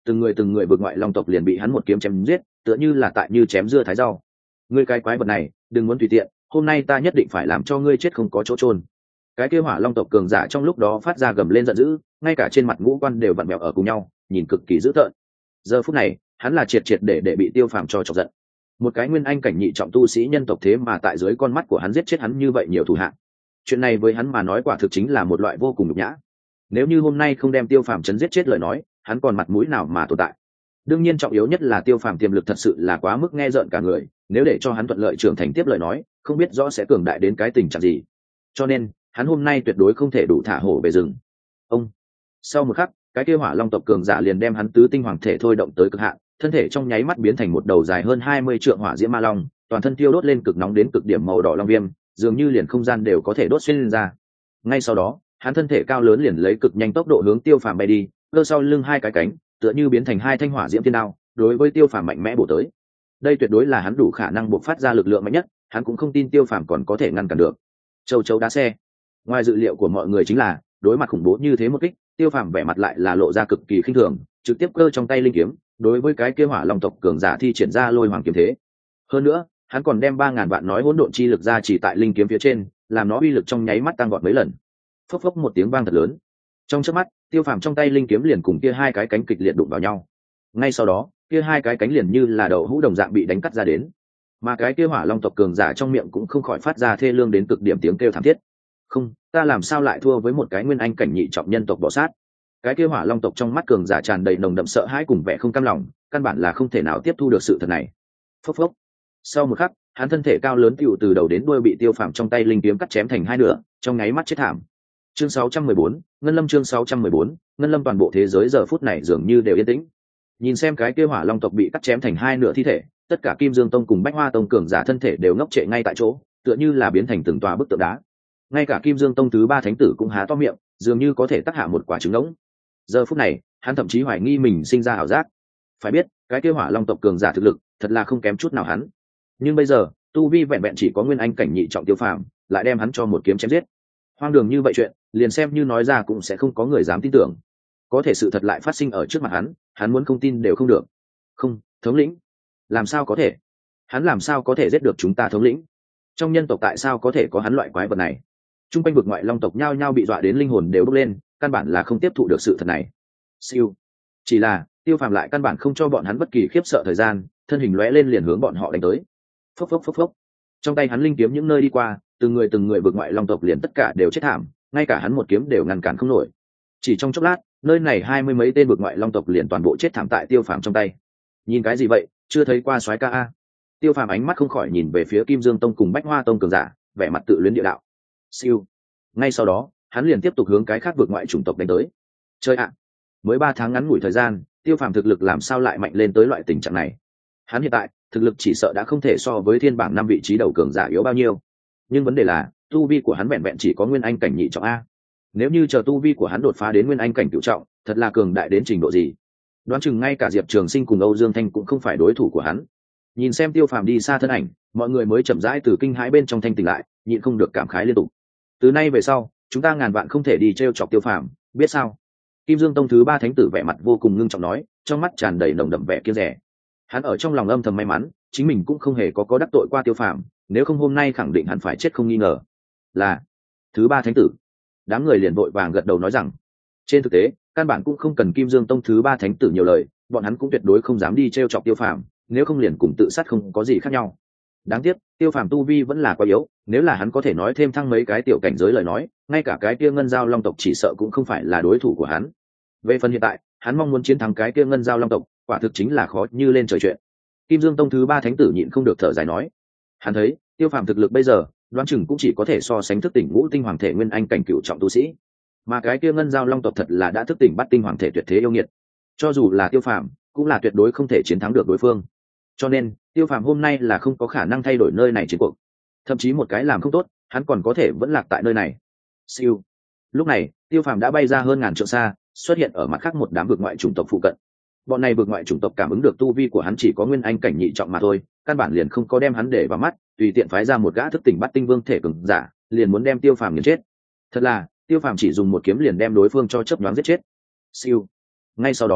từng người từng người vượt ngoại long tộc liền bị hắn một kiếm chém giết, tựa như là tại như chém dưa thái rau. Ngươi cái quái vật này, đừng muốn tùy tiện, hôm nay ta nhất định phải làm cho ngươi chết không có chỗ trôn. Cái kia hỏa long tộc cường giả trong lúc đó phát ra gầm lên giận dữ, ngay cả trên mặt ngũ quan đều vặn vẹo ở cùng nhau, nhìn cực kỳ dữ tợn. Giờ phút này, hắn là triệt triệt để để bị Tiêu Phàm cho chọc giận. Một cái nguyên anh cảnh nhị trọng tu sĩ nhân tộc thế mà tại dưới con mắt của hắn giết chết hắn như vậy nhiều thủ hạ. Chuyện này với hắn mà nói quả thực chính là một loại vô cùng nhục nhã. Nếu như hôm nay không đem Tiêu Phàm chấn giết chết lời nói, hắn còn mặt mũi nào mà tồn tại. Đương nhiên trọng yếu nhất là Tiêu Phàm tiềm lực thật sự là quá mức nghe rợn cả người, nếu để cho hắn thuận lợi trưởng thành tiếp lời nói, không biết rõ sẽ cường đại đến cái tình trạng gì. Cho nên, hắn hôm nay tuyệt đối không thể đủ thả hổ về rừng. Ông. Sau một khắc, cái kia hỏa long tộc cường giả liền đem hắn tứ tinh hoàng thể thôi động tới cực hạn, thân thể trong nháy mắt biến thành một đầu dài hơn hai mươi trượng hỏa diễm ma long, toàn thân tiêu đốt lên cực nóng đến cực điểm màu đỏ long viêm, dường như liền không gian đều có thể đốt xuyên lên ra. Ngay sau đó, hắn thân thể cao lớn liền lấy cực nhanh tốc độ hướng Tiêu Phàm bay đi, cơ sau lưng hai cái cánh, tựa như biến thành hai thanh hỏa diễm thiên đao, đối với Tiêu Phàm mạnh mẽ bổ tới. Đây tuyệt đối là hắn đủ khả năng bộc phát ra lực lượng mạnh nhất, hắn cũng không tin Tiêu Phàm còn có thể ngăn cản được. Châu chấu đá xe. Ngoài dự liệu của mọi người chính là, đối mặt khủng bố như thế một kích, Tiêu Phàm vẻ mặt lại là lộ ra cực kỳ khinh thường, trực tiếp cơ trong tay linh kiếm, đối với cái kia hỏa long tộc cường giả thi triển ra lôi hoàng kiếm thế. Hơn nữa, hắn còn đem ba ngàn vạn nói hỗn độn chi lực ra chỉ tại linh kiếm phía trên, làm nó uy lực trong nháy mắt tăng vọt mấy lần. Phốc phốc một tiếng vang thật lớn. Trong chớp mắt, Tiêu Phàm trong tay linh kiếm liền cùng kia hai cái cánh kịch liệt đụng vào nhau. Ngay sau đó, kia hai cái cánh liền như là đậu hũ đồng dạng bị đánh cắt ra đến. Mà cái kia hỏa long tộc cường giả trong miệng cũng không khỏi phát ra thê lương đến cực điểm tiếng kêu thảm thiết. Không, ta làm sao lại thua với một cái nguyên anh cảnh nhị trọng nhân tộc bò sát? Cái kia hỏa long tộc trong mắt cường giả tràn đầy nồng đậm sợ hãi cùng vẻ không cam lòng, căn bản là không thể nào tiếp thu được sự thật này. Phốc phốc. Sau một khắc, hắn thân thể cao lớn tựu từ đầu đến đuôi bị Tiêu Phàm trong tay linh kiếm cắt chém thành hai nửa, trong nháy mắt chết thảm. Chương sáu trăm mười bốn, Ngân Lâm chương sáu trăm mười bốn, Ngân Lâm toàn bộ thế giới giờ phút này dường như đều yên tĩnh. Nhìn xem cái kia hỏa long tộc bị cắt chém thành hai nửa thi thể, tất cả Kim Dương Tông cùng Bách Hoa Tông cường giả thân thể đều ngốc trệ ngay tại chỗ, tựa như là biến thành từng tòa bức tượng đá. Ngay cả Kim Dương Tông thứ ba thánh tử cũng há to miệng, dường như có thể tác hạ một quả trứng ngỗng. Giờ phút này, hắn thậm chí hoài nghi mình sinh ra ảo giác. Phải biết, cái kia hỏa long tộc cường giả thực lực, thật là không kém chút nào hắn. Nhưng bây giờ, tu vi vẹn vẹn chỉ có nguyên anh cảnh nhị trọng Tiêu Phàm, lại đem hắn cho một kiếm chém giết. Hoang đường như vậy chuyện, liền xem như nói ra cũng sẽ không có người dám tin tưởng. Có thể sự thật lại phát sinh ở trước mặt hắn, hắn muốn không tin đều không được. Không, thống lĩnh, làm sao có thể? Hắn làm sao có thể giết được chúng ta thống lĩnh? Trong nhân tộc tại sao có thể có hắn loại quái vật này? Trung quanh vực ngoại long tộc nhao nhao bị dọa đến linh hồn đều bốc lên, căn bản là không tiếp thụ được sự thật này. Siêu, chỉ là Tiêu Phàm lại căn bản không cho bọn hắn bất kỳ khiếp sợ thời gian, thân hình lóe lên liền hướng bọn họ đánh tới. Phốc phốc phốc phốc. Trong tay hắn linh kiếm những nơi đi qua, từng người từng người vực ngoại long tộc liền tất cả đều chết thảm, ngay cả hắn một kiếm đều ngăn cản không nổi. Chỉ trong chốc lát, nơi này hai mươi mấy tên vực ngoại long tộc liền toàn bộ chết thảm tại Tiêu Phàm trong tay. Nhìn cái gì vậy, chưa thấy qua soái ca a? Tiêu Phàm ánh mắt không khỏi nhìn về phía Kim Dương Tông cùng Bách Hoa Tông cường giả, vẻ mặt tự luyến địa đạo. Siêu. Ngay sau đó, hắn liền tiếp tục hướng cái khác vực ngoại chủng tộc đánh tới. Chơi ạ, mới ba tháng ngắn ngủi thời gian, Tiêu Phàm thực lực làm sao lại mạnh lên tới loại tình trạng này? Hắn hiện tại, thực lực chỉ sợ đã không thể so với thiên bảng năm vị trí đầu cường giả yếu bao nhiêu. Nhưng vấn đề là, tu vi của hắn vẹn vẹn chỉ có nguyên anh cảnh nhị trọng a. Nếu như chờ tu vi của hắn đột phá đến nguyên anh cảnh cửu trọng, thật là cường đại đến trình độ gì? Đoán chừng ngay cả Diệp Trường Sinh cùng Âu Dương Thanh cũng không phải đối thủ của hắn. Nhìn xem Tiêu Phàm đi xa thân ảnh, mọi người mới chậm rãi từ kinh hãi bên trong thanh tỉnh lại, nhịn không được cảm khái liên tục. Từ nay về sau, chúng ta ngàn vạn không thể đi trêu chọc Tiêu Phàm, biết sao? Kim Dương Tông thứ ba thánh tử vẻ mặt vô cùng ngưng trọng nói, trong mắt tràn đầy nồng đậm vẻ kiêu rẻ. Hắn ở trong lòng âm thầm may mắn, chính mình cũng không hề có có đắc tội qua Tiêu Phàm, nếu không hôm nay khẳng định hắn phải chết không nghi ngờ. Là thứ ba thánh tử. Đám người liền vội vàng gật đầu nói rằng, trên thực tế, căn bản cũng không cần Kim Dương Tông thứ ba thánh tử nhiều lời, bọn hắn cũng tuyệt đối không dám đi trêu chọc Tiêu Phàm, nếu không liền cùng tự sát không có gì khác nhau. Đáng tiếc, Tiêu Phàm tu vi vẫn là quá yếu, nếu là hắn có thể nói thêm thăng mấy cái tiểu cảnh giới lời nói, ngay cả cái kia ngân giao long tộc chỉ sợ cũng không phải là đối thủ của hắn. Về phần hiện tại, hắn mong muốn chiến thắng cái kia ngân giao long tộc, quả thực chính là khó như lên trời chuyện. Kim Dương Tông thứ ba thánh tử nhịn không được thở dài nói, hắn thấy Tiêu Phàm thực lực bây giờ, đoán chừng cũng chỉ có thể so sánh thức tỉnh ngũ tinh hoàng thể nguyên anh cảnh cửu trọng tu sĩ, mà cái kia ngân giao long tộc thật là đã thức tỉnh bắt tinh hoàng thể tuyệt thế yêu nghiệt, cho dù là Tiêu Phàm cũng là tuyệt đối không thể chiến thắng được đối phương. Cho nên Tiêu Phàm hôm nay là không có khả năng thay đổi nơi này chiến cuộc, thậm chí một cái làm không tốt, hắn còn có thể vẫn lạc tại nơi này. Siêu. Lúc này, Tiêu Phàm đã bay ra hơn ngàn trượng xa, xuất hiện ở mặt khác một đám vực ngoại chủng tộc phụ cận. Bọn này vực ngoại chủng tộc cảm ứng được tu vi của hắn chỉ có nguyên anh cảnh nhị trọng mà thôi, căn bản liền không có đem hắn để vào mắt, tùy tiện phái ra một gã thức tỉnh bắt tinh vương thể cường giả, liền muốn đem Tiêu Phàm nghiền chết. Thật là, Tiêu Phàm chỉ dùng một kiếm liền đem đối phương cho chớp nhoáng giết chết. Siêu. Ngay sau đó,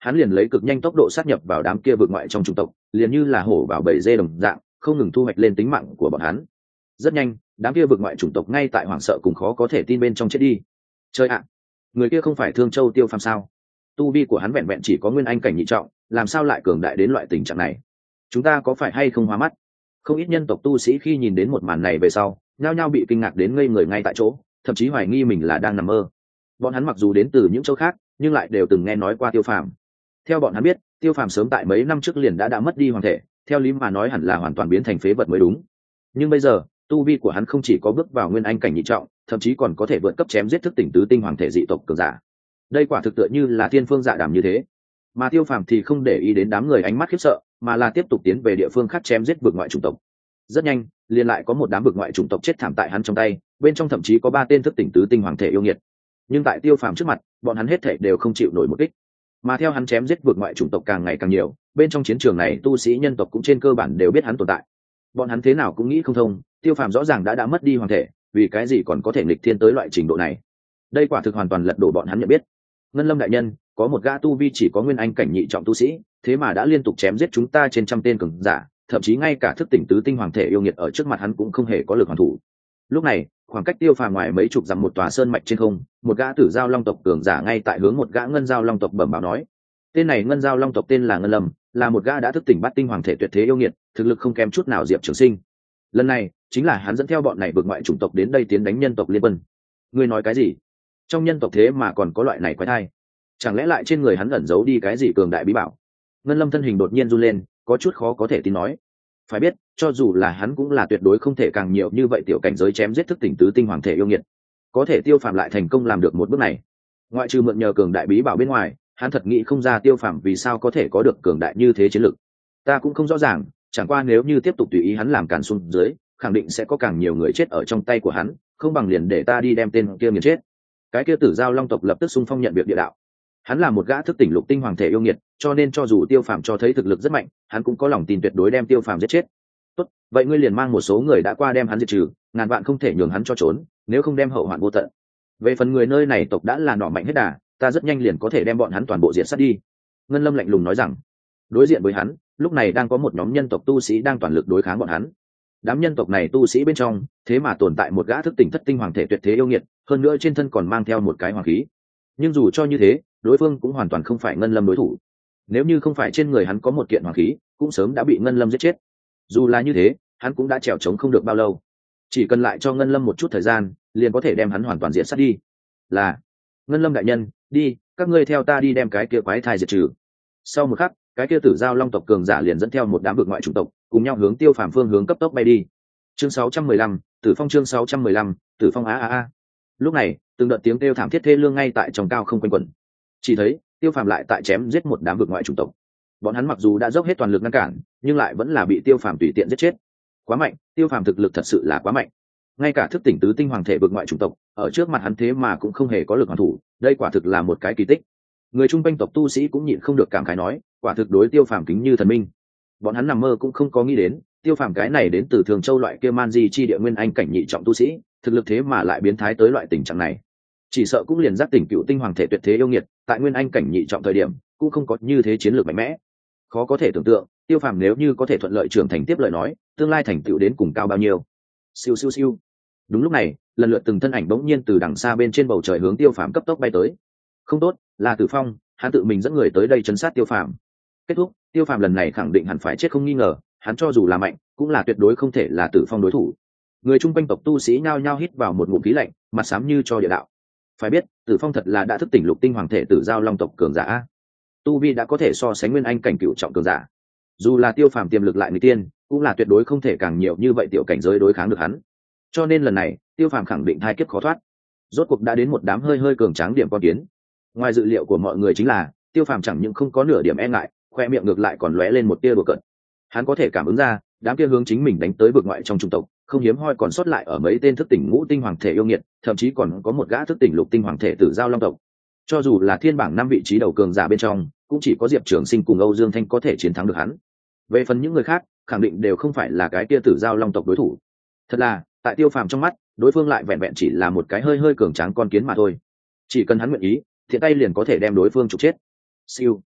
hắn liền lấy cực nhanh tốc độ sát nhập vào đám kia vượt ngoại trong chủng tộc, liền như là hổ vào bầy dê đồng dạng, không ngừng thu hoạch lên tính mạng của bọn hắn. Rất nhanh, đám kia vượt ngoại chủng tộc ngay tại hoảng sợ cùng khó có thể tin bên trong chết đi. Chơi ạ, người kia không phải Thương Châu Tiêu Phàm sao? Tu vi của hắn vẹn vẹn chỉ có nguyên anh cảnh nhị trọng, làm sao lại cường đại đến loại tình trạng này? Chúng ta có phải hay không hóa mắt? Không ít nhân tộc tu sĩ khi nhìn đến một màn này về sau, nhao nhao bị kinh ngạc đến ngây người ngay tại chỗ, thậm chí hoài nghi mình là đang nằm mơ. Bọn hắn mặc dù đến từ những châu khác, nhưng lại đều từng nghe nói qua Tiêu Phàm. Theo bọn hắn biết, Tiêu Phàm sớm tại mấy năm trước liền đã đã mất đi hoàng thể, theo lý mà nói hẳn là hoàn toàn biến thành phế vật mới đúng. Nhưng bây giờ, tu vi của hắn không chỉ có bước vào nguyên anh cảnh nhị trọng, thậm chí còn có thể vượt cấp chém giết thức tỉnh tứ tinh hoàng thể dị tộc cường giả. Đây quả thực tựa như là thiên phương dạ đàm như thế. Mà Tiêu Phàm thì không để ý đến đám người ánh mắt khiếp sợ, mà là tiếp tục tiến về địa phương khác chém giết vực ngoại chủng tộc. Rất nhanh, liền lại có một đám vực ngoại chủng tộc chết thảm tại hắn trong tay, bên trong thậm chí có ba tên thức tỉnh tứ tinh hoàng thể yêu nghiệt. Nhưng tại Tiêu Phàm trước mặt, bọn hắn hết thảy đều không chịu nổi một kích. Mà theo hắn chém giết vực ngoại chủng tộc càng ngày càng nhiều, bên trong chiến trường này tu sĩ nhân tộc cũng trên cơ bản đều biết hắn tồn tại. Bọn hắn thế nào cũng nghĩ không thông, Tiêu Phàm rõ ràng đã đã mất đi hoàng thể, vì cái gì còn có thể nghịch thiên tới loại trình độ này? Đây quả thực hoàn toàn lật đổ bọn hắn nhận biết. Ngân Lâm đại nhân, có một gã tu vi chỉ có nguyên anh cảnh nhị trọng tu sĩ, thế mà đã liên tục chém giết chúng ta trên trăm tên cường giả, thậm chí ngay cả thức tỉnh tứ tinh hoàng thể yêu nghiệt ở trước mặt hắn cũng không hề có lực hoàn thủ. Lúc này, khoảng cách Tiêu Phàm ngoài mấy chục dặm một tòa sơn mạch trên không, một gã tử giao long tộc cường giả ngay tại hướng một gã ngân giao long tộc bẩm báo nói. Tên này ngân giao long tộc tên là Ngân Lâm, là một gã đã thức tỉnh bát tinh hoàng thể tuyệt thế yêu nghiệt, thực lực không kém chút nào Diệp Trường Sinh. Lần này, chính là hắn dẫn theo bọn này vượt ngoại chủng tộc đến đây tiến đánh nhân tộc liên quân. Ngươi nói cái gì? Trong nhân tộc thế mà còn có loại này quái thai? Chẳng lẽ lại trên người hắn ẩn giấu đi cái gì cường đại bí bảo? Ngân Lâm thân hình đột nhiên run lên, có chút khó có thể tin nói. Phải biết, cho dù là hắn cũng là tuyệt đối không thể càng nhiều như vậy tiểu cảnh giới chém giết thức tỉnh tứ tinh hoàng thể yêu nghiệt. Có thể Tiêu Phàm lại thành công làm được một bước này. Ngoại trừ mượn nhờ cường đại bí bảo bên ngoài, hắn thật nghĩ không ra Tiêu Phàm vì sao có thể có được cường đại như thế chiến lực. Ta cũng không rõ ràng, chẳng qua nếu như tiếp tục tùy ý hắn làm càn xuống dưới, khẳng định sẽ có càng nhiều người chết ở trong tay của hắn, không bằng liền để ta đi đem tên kia nghiền chết. Cái kia tử giao long tộc lập tức xung phong nhận việc địa đạo. Hắn là một gã thức tỉnh lục tinh hoàng thể yêu nghiệt, cho nên cho dù Tiêu Phàm cho thấy thực lực rất mạnh, hắn cũng có lòng tin tuyệt đối đem Tiêu Phàm giết chết. Tốt, vậy ngươi liền mang một số người đã qua đem hắn diệt trừ, ngàn vạn không thể nhường hắn cho trốn, nếu không đem hậu hoạn vô tận. Về phần người nơi này tộc đã là nọ mạnh hết đà, ta rất nhanh liền có thể đem bọn hắn toàn bộ diệt sát đi. Ngân Lâm lạnh lùng nói rằng. Đối diện với hắn, lúc này đang có một nhóm nhân tộc tu sĩ đang toàn lực đối kháng bọn hắn. Đám nhân tộc này tu sĩ bên trong, thế mà tồn tại một gã thức tỉnh thất tinh hoàng thể tuyệt thế yêu nghiệt, hơn nữa trên thân còn mang theo một cái hoàng khí. Nhưng dù cho như thế, đối phương cũng hoàn toàn không phải Ngân Lâm đối thủ. Nếu như không phải trên người hắn có một kiện hoàng khí, cũng sớm đã bị Ngân Lâm giết chết. Dù là như thế, hắn cũng đã trèo trống không được bao lâu. Chỉ cần lại cho Ngân Lâm một chút thời gian, liền có thể đem hắn hoàn toàn diệt sát đi. Là, Ngân Lâm đại nhân, đi, các ngươi theo ta đi đem cái kia quái thai diệt trừ. Sau một khắc, cái kia tử giao long tộc cường giả liền dẫn theo một đám vực ngoại chủng tộc, cùng nhau hướng Tiêu Phàm phương hướng cấp tốc bay đi. Chương sáu trăm mười lăm, Tử Phong chương sáu trăm mười lăm, Tử Phong a a a. Lúc này, từng đợt tiếng kêu thảm thiết thê lương ngay tại trong cao không quanh quẩn. Chỉ thấy, Tiêu Phàm lại tại chém giết một đám vực ngoại chủng tộc. Bọn hắn mặc dù đã dốc hết toàn lực ngăn cản, nhưng lại vẫn là bị Tiêu Phàm tùy tiện giết chết. Quá mạnh, Tiêu Phàm thực lực thật sự là quá mạnh. Ngay cả thức tỉnh tứ tinh hoàng thể vực ngoại chủng tộc, ở trước mặt hắn thế mà cũng không hề có lực hoàn thủ, đây quả thực là một cái kỳ tích. Người trung quanh tộc tu sĩ cũng nhịn không được cảm khái nói, quả thực đối Tiêu Phàm kính như thần minh. Bọn hắn nằm mơ cũng không có nghĩ đến, Tiêu Phàm cái này đến từ Thường Châu loại kia man di chi địa nguyên anh cảnh nhị trọng tu sĩ, thực lực thế mà lại biến thái tới loại tình trạng này. Chỉ sợ cũng liền giác tỉnh cựu tinh hoàng thể tuyệt thế yêu nghiệt, tại nguyên anh cảnh nhị trọng thời điểm, cũng không có như thế chiến lược mạnh mẽ. Khó có thể tưởng tượng, Tiêu Phàm nếu như có thể thuận lợi trưởng thành tiếp lời nói, tương lai thành tựu đến cùng cao bao nhiêu. Siêu siêu siêu. Đúng lúc này, lần lượt từng thân ảnh bỗng nhiên từ đằng xa bên trên bầu trời hướng Tiêu Phàm cấp tốc bay tới. Không tốt, là Tử Phong, hắn tự mình dẫn người tới đây trấn sát Tiêu Phàm. Kết thúc, Tiêu Phàm lần này khẳng định hẳn phải chết không nghi ngờ, hắn cho dù là mạnh, cũng là tuyệt đối không thể là Tử Phong đối thủ. Người trung quanh tộc tu sĩ nhao nhao hít vào một ngụm khí lạnh, mặt xám như cho địa đạo. Phải biết, Tử Phong thật là đã thức tỉnh lục tinh hoàng thể tử giao long tộc cường giả, tu vi đã có thể so sánh nguyên anh cảnh cựu trọng cường giả. Dù là Tiêu Phàm tiềm lực lại người tiên, cũng là tuyệt đối không thể càng nhiều như vậy tiểu cảnh giới đối kháng được hắn. Cho nên lần này, Tiêu Phàm khẳng định hai kiếp khó thoát. Rốt cuộc đã đến một đám hơi hơi cường tráng điểm con kiến. Ngoài dự liệu của mọi người chính là, Tiêu Phàm chẳng những không có nửa điểm e ngại, khoe miệng ngược lại còn lóe lên một tia đùa cợt. Hắn có thể cảm ứng ra, đám kia hướng chính mình đánh tới vực ngoại trong trung tộc, không hiếm hoi còn sót lại ở mấy tên thức tỉnh ngũ tinh hoàng thể yêu nghiệt, thậm chí còn có một gã thức tỉnh lục tinh hoàng thể tử giao long tộc. Cho dù là thiên bảng năm vị trí đầu cường giả bên trong, cũng chỉ có Diệp Trường Sinh cùng Âu Dương Thanh có thể chiến thắng được hắn. Về phần những người khác, khẳng định đều không phải là cái kia tử giao long tộc đối thủ. Thật là, tại Tiêu Phàm trong mắt, đối phương lại vẹn vẹn chỉ là một cái hơi hơi cường tráng con kiến mà thôi. Chỉ cần hắn nguyện ý, thiện tay liền có thể đem đối phương trục chết. Siêu.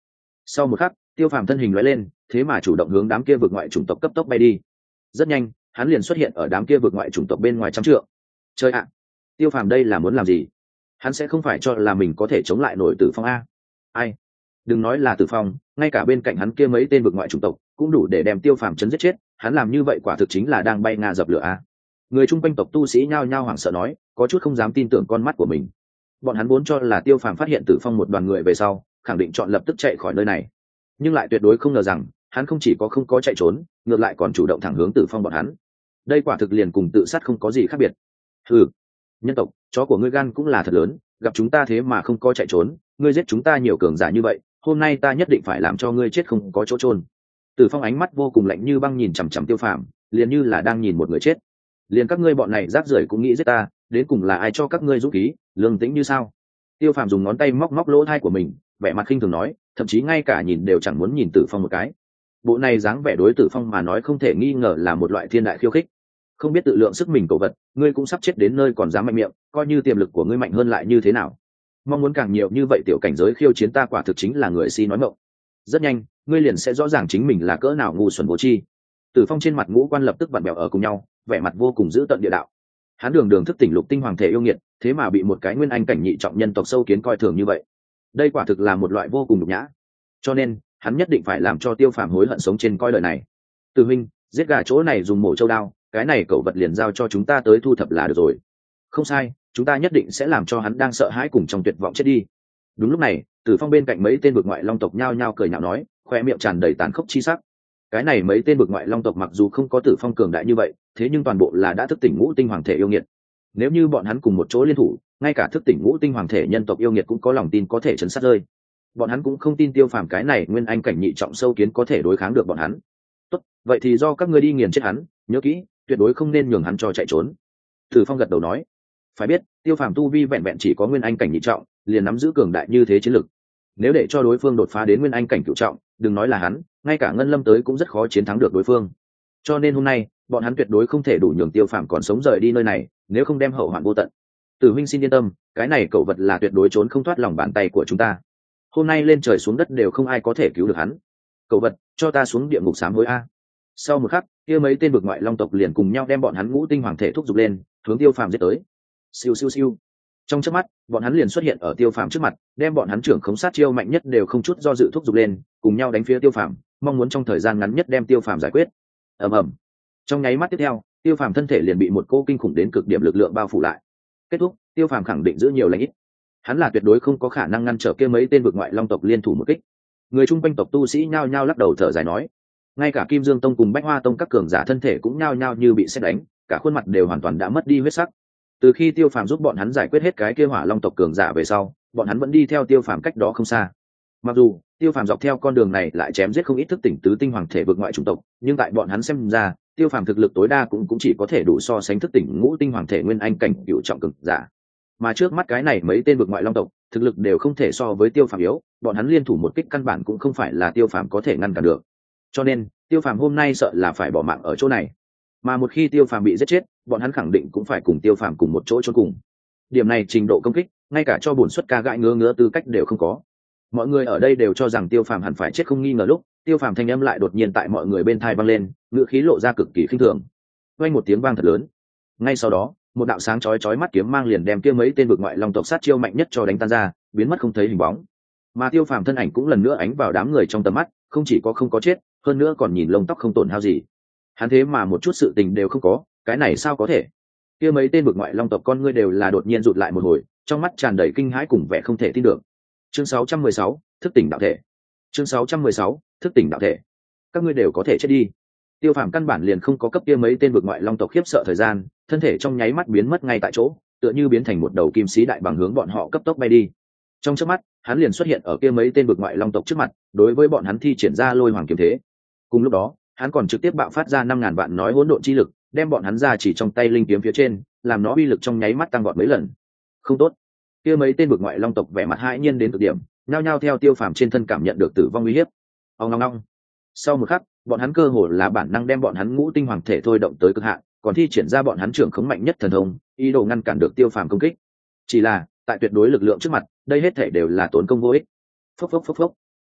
Sau một khắc, tiêu phàm thân hình lóe lên, thế mà chủ động hướng đám kia vượt ngoại chủng tộc cấp tốc bay đi. Rất nhanh, hắn liền xuất hiện ở đám kia vượt ngoại chủng tộc bên ngoài trăm trượng. Chơi ạ, tiêu phàm đây là muốn làm gì? Hắn sẽ không phải cho là mình có thể chống lại nổi Tử Phong a? Ai? Đừng nói là Tử Phong, ngay cả bên cạnh hắn kia mấy tên vượt ngoại chủng tộc cũng đủ để đem tiêu phàm chấn giết chết. Hắn làm như vậy quả thực chính là đang bay ngà dập lửa a. Người chung quanh tộc tu sĩ nhao nhao hoảng sợ nói, có chút không dám tin tưởng con mắt của mình. Bọn hắn vốn cho là tiêu phàm phát hiện Tử Phong một đoàn người về sau, khẳng định chọn lập tức chạy khỏi nơi này, nhưng lại tuyệt đối không ngờ rằng hắn không chỉ có không có chạy trốn, ngược lại còn chủ động thẳng hướng Tử Phong bọn hắn. Đây quả thực liền cùng tự sát không có gì khác biệt. Ừ, nhân tộc, chó của ngươi gan cũng là thật lớn, gặp chúng ta thế mà không có chạy trốn, ngươi giết chúng ta nhiều cường giả như vậy, hôm nay ta nhất định phải làm cho ngươi chết không có chỗ trôn. Tử Phong ánh mắt vô cùng lạnh như băng nhìn chằm chằm tiêu phàm, liền như là đang nhìn một người chết. Liền các ngươi bọn này rác rưởi cũng nghĩ giết ta, đến cùng là ai cho các ngươi dũng khí, lương tĩnh như sao? Tiêu phàm dùng ngón tay móc móc lỗ thai của mình, vẻ mặt khinh thường nói, thậm chí ngay cả nhìn đều chẳng muốn nhìn Tử Phong một cái. Bộ này dáng vẻ đối Tử Phong mà nói không thể nghi ngờ là một loại thiên đại khiêu khích. Không biết tự lượng sức mình, cẩu vật, ngươi cũng sắp chết đến nơi còn dám mạnh miệng, coi như tiềm lực của ngươi mạnh hơn lại như thế nào? Mong muốn càng nhiều như vậy tiểu cảnh giới khiêu chiến ta quả thực chính là người si nói mộng. Rất nhanh, ngươi liền sẽ rõ ràng chính mình là cỡ nào ngu xuẩn vô tri. Tử Phong trên mặt ngũ quan lập tức vặn bèo ở cùng nhau, vẻ mặt vô cùng dữ tợn địa đạo. Hắn đường đường thức tỉnh lục tinh hoàng thể yêu nghiệt, thế mà bị một cái nguyên anh cảnh nhị trọng nhân tộc sâu kiến coi thường như vậy. Đây quả thực là một loại vô cùng nhục nhã. Cho nên, hắn nhất định phải làm cho Tiêu Phàm hối hận sống trên coi đời này. Từ huynh, giết gà chỗ này dùng mổ châu đao, cái này cậu vật liền giao cho chúng ta tới thu thập là được rồi. Không sai, chúng ta nhất định sẽ làm cho hắn đang sợ hãi cùng trong tuyệt vọng chết đi. Đúng lúc này, Tử Phong bên cạnh mấy tên vực ngoại long tộc nhao nhao cười nhạo nói, khoe miệng tràn đầy tàn khốc chi sắc. Cái này mấy tên vực ngoại long tộc mặc dù không có Tử Phong cường đại như vậy, thế nhưng toàn bộ là đã thức tỉnh ngũ tinh hoàng thể yêu nghiệt. Nếu như bọn hắn cùng một chỗ liên thủ, ngay cả thức tỉnh ngũ tinh hoàng thể nhân tộc yêu nghiệt cũng có lòng tin có thể chấn sát rơi. Bọn hắn cũng không tin Tiêu Phàm cái này nguyên anh cảnh nhị trọng sâu kiến có thể đối kháng được bọn hắn. Tốt, vậy thì do các ngươi đi nghiền chết hắn, nhớ kỹ, tuyệt đối không nên nhường hắn cho chạy trốn. Tử Phong gật đầu nói, phải biết, Tiêu Phàm tu vi vẹn vẹn chỉ có nguyên anh cảnh nhị trọng, liền nắm giữ cường đại như thế chiến lực. Nếu để cho đối phương đột phá đến nguyên anh cảnh cửu trọng, đừng nói là hắn, ngay cả Ngân Lâm tới cũng rất khó chiến thắng được đối phương. Cho nên hôm nay, bọn hắn tuyệt đối không thể đủ nhường Tiêu Phàm còn sống rời đi nơi này, nếu không đem hậu hoạn vô tận. Tử huynh xin yên tâm, cái này cậu vật là tuyệt đối trốn không thoát lòng bàn tay của chúng ta. Hôm nay lên trời xuống đất đều không ai có thể cứu được hắn. Cậu vật, cho ta xuống địa ngục sám hối a. Sau một khắc, kia mấy tên vực ngoại long tộc liền cùng nhau đem bọn hắn ngũ tinh hoàng thể thúc giục lên, hướng Tiêu Phàm giết tới. Siêu siêu siêu. Trong chớp mắt, bọn hắn liền xuất hiện ở Tiêu Phàm trước mặt, đem bọn hắn trưởng khống sát chiêu mạnh nhất đều không chút do dự thúc giục lên, cùng nhau đánh phía Tiêu Phàm, mong muốn trong thời gian ngắn nhất đem Tiêu Phàm giải quyết. Ầm ầm. Trong nháy mắt tiếp theo, Tiêu Phàm thân thể liền bị một cô kinh khủng đến cực điểm lực lượng bao phủ lại. Kết thúc, Tiêu Phàm khẳng định giữ nhiều lãnh ít. Hắn là tuyệt đối không có khả năng ngăn trở kia mấy tên vực ngoại long tộc liên thủ một kích. Người chung quanh tộc tu sĩ nhao nhao lắc đầu thở dài nói, ngay cả Kim Dương Tông cùng Bách Hoa Tông các cường giả thân thể cũng nhao nhao như bị sét đánh, cả khuôn mặt đều hoàn toàn đã mất đi huyết sắc. Từ khi Tiêu Phàm giúp bọn hắn giải quyết hết cái kia hỏa long tộc cường giả về sau, bọn hắn vẫn đi theo Tiêu Phàm cách đó không xa. Mặc dù Tiêu Phàm dọc theo con đường này lại chém giết không ít thức tỉnh tứ tinh hoàng thể vực ngoại chủng tộc, nhưng tại bọn hắn xem ra, Tiêu Phàm thực lực tối đa cũng cũng chỉ có thể đủ so sánh thức tỉnh ngũ tinh hoàng thể nguyên anh cảnh cửu trọng cường giả. Mà trước mắt cái này mấy tên vực ngoại long tộc, thực lực đều không thể so với Tiêu Phàm yếu, bọn hắn liên thủ một kích căn bản cũng không phải là Tiêu Phàm có thể ngăn cản được. Cho nên, Tiêu Phàm hôm nay sợ là phải bỏ mạng ở chỗ này. Mà một khi Tiêu Phàm bị giết chết, bọn hắn khẳng định cũng phải cùng Tiêu Phàm cùng một chỗ chôn cùng. Điểm này trình độ công kích, ngay cả cho bổn xuất ca gãi ngứa ngứa tư cách đều không có. Mọi người ở đây đều cho rằng Tiêu Phàm hẳn phải chết không nghi ngờ lúc, Tiêu Phàm thanh âm lại đột nhiên tại mọi người bên tai vang lên, ngữ khí lộ ra cực kỳ khinh thường. Vang một tiếng vang thật lớn. Ngay sau đó, một đạo sáng chói chói mắt kiếm mang liền đem kia mấy tên vực ngoại long tộc sát chiêu mạnh nhất cho đánh tan ra, biến mất không thấy hình bóng. Mà Tiêu Phàm thân ảnh cũng lần nữa ánh vào đám người trong tầm mắt, không chỉ có không có chết, hơn nữa còn nhìn lông tóc không tổn hao gì. Hắn thế mà một chút sự tình đều không có, cái này sao có thể? Kia mấy tên vực ngoại long tộc con ngươi đều là đột nhiên rụt lại một hồi, trong mắt tràn đầy kinh hãi cùng vẻ không thể tin được. Chương sáu trăm mười sáu, thức tỉnh đạo thể. Chương sáu trăm mười sáu, thức tỉnh đạo thể. Các ngươi đều có thể chết đi. Tiêu Phàm căn bản liền không có cấp kia mấy tên vực ngoại long tộc khiếp sợ thời gian, thân thể trong nháy mắt biến mất ngay tại chỗ, tựa như biến thành một đầu kim sĩ đại bằng hướng bọn họ cấp tốc bay đi. Trong chớp mắt, hắn liền xuất hiện ở kia mấy tên vực ngoại long tộc trước mặt, đối với bọn hắn thi triển ra lôi hoàng kiếm thế. Cùng lúc đó, hắn còn trực tiếp bạo phát ra năm ngàn vạn nói hỗn độn chi lực, đem bọn hắn ra chỉ trong tay linh kiếm phía trên, làm nó uy lực trong nháy mắt tăng vọt mấy lần. Không tốt. Kia mấy tên vực ngoại long tộc vẻ mặt hãi nhiên đến cực điểm, nhao nhao theo Tiêu Phàm trên thân cảm nhận được tử vong uy hiếp. Ong ong ong. Sau một khắc, bọn hắn cơ hồ là bản năng đem bọn hắn ngũ tinh hoàng thể thôi động tới cực hạn, còn thi triển ra bọn hắn trưởng khống mạnh nhất thần thông, ý đồ ngăn cản được Tiêu Phàm công kích. Chỉ là, tại tuyệt đối lực lượng trước mặt, đây hết thể đều là tốn công vô ích. Phốc phốc phốc phốc.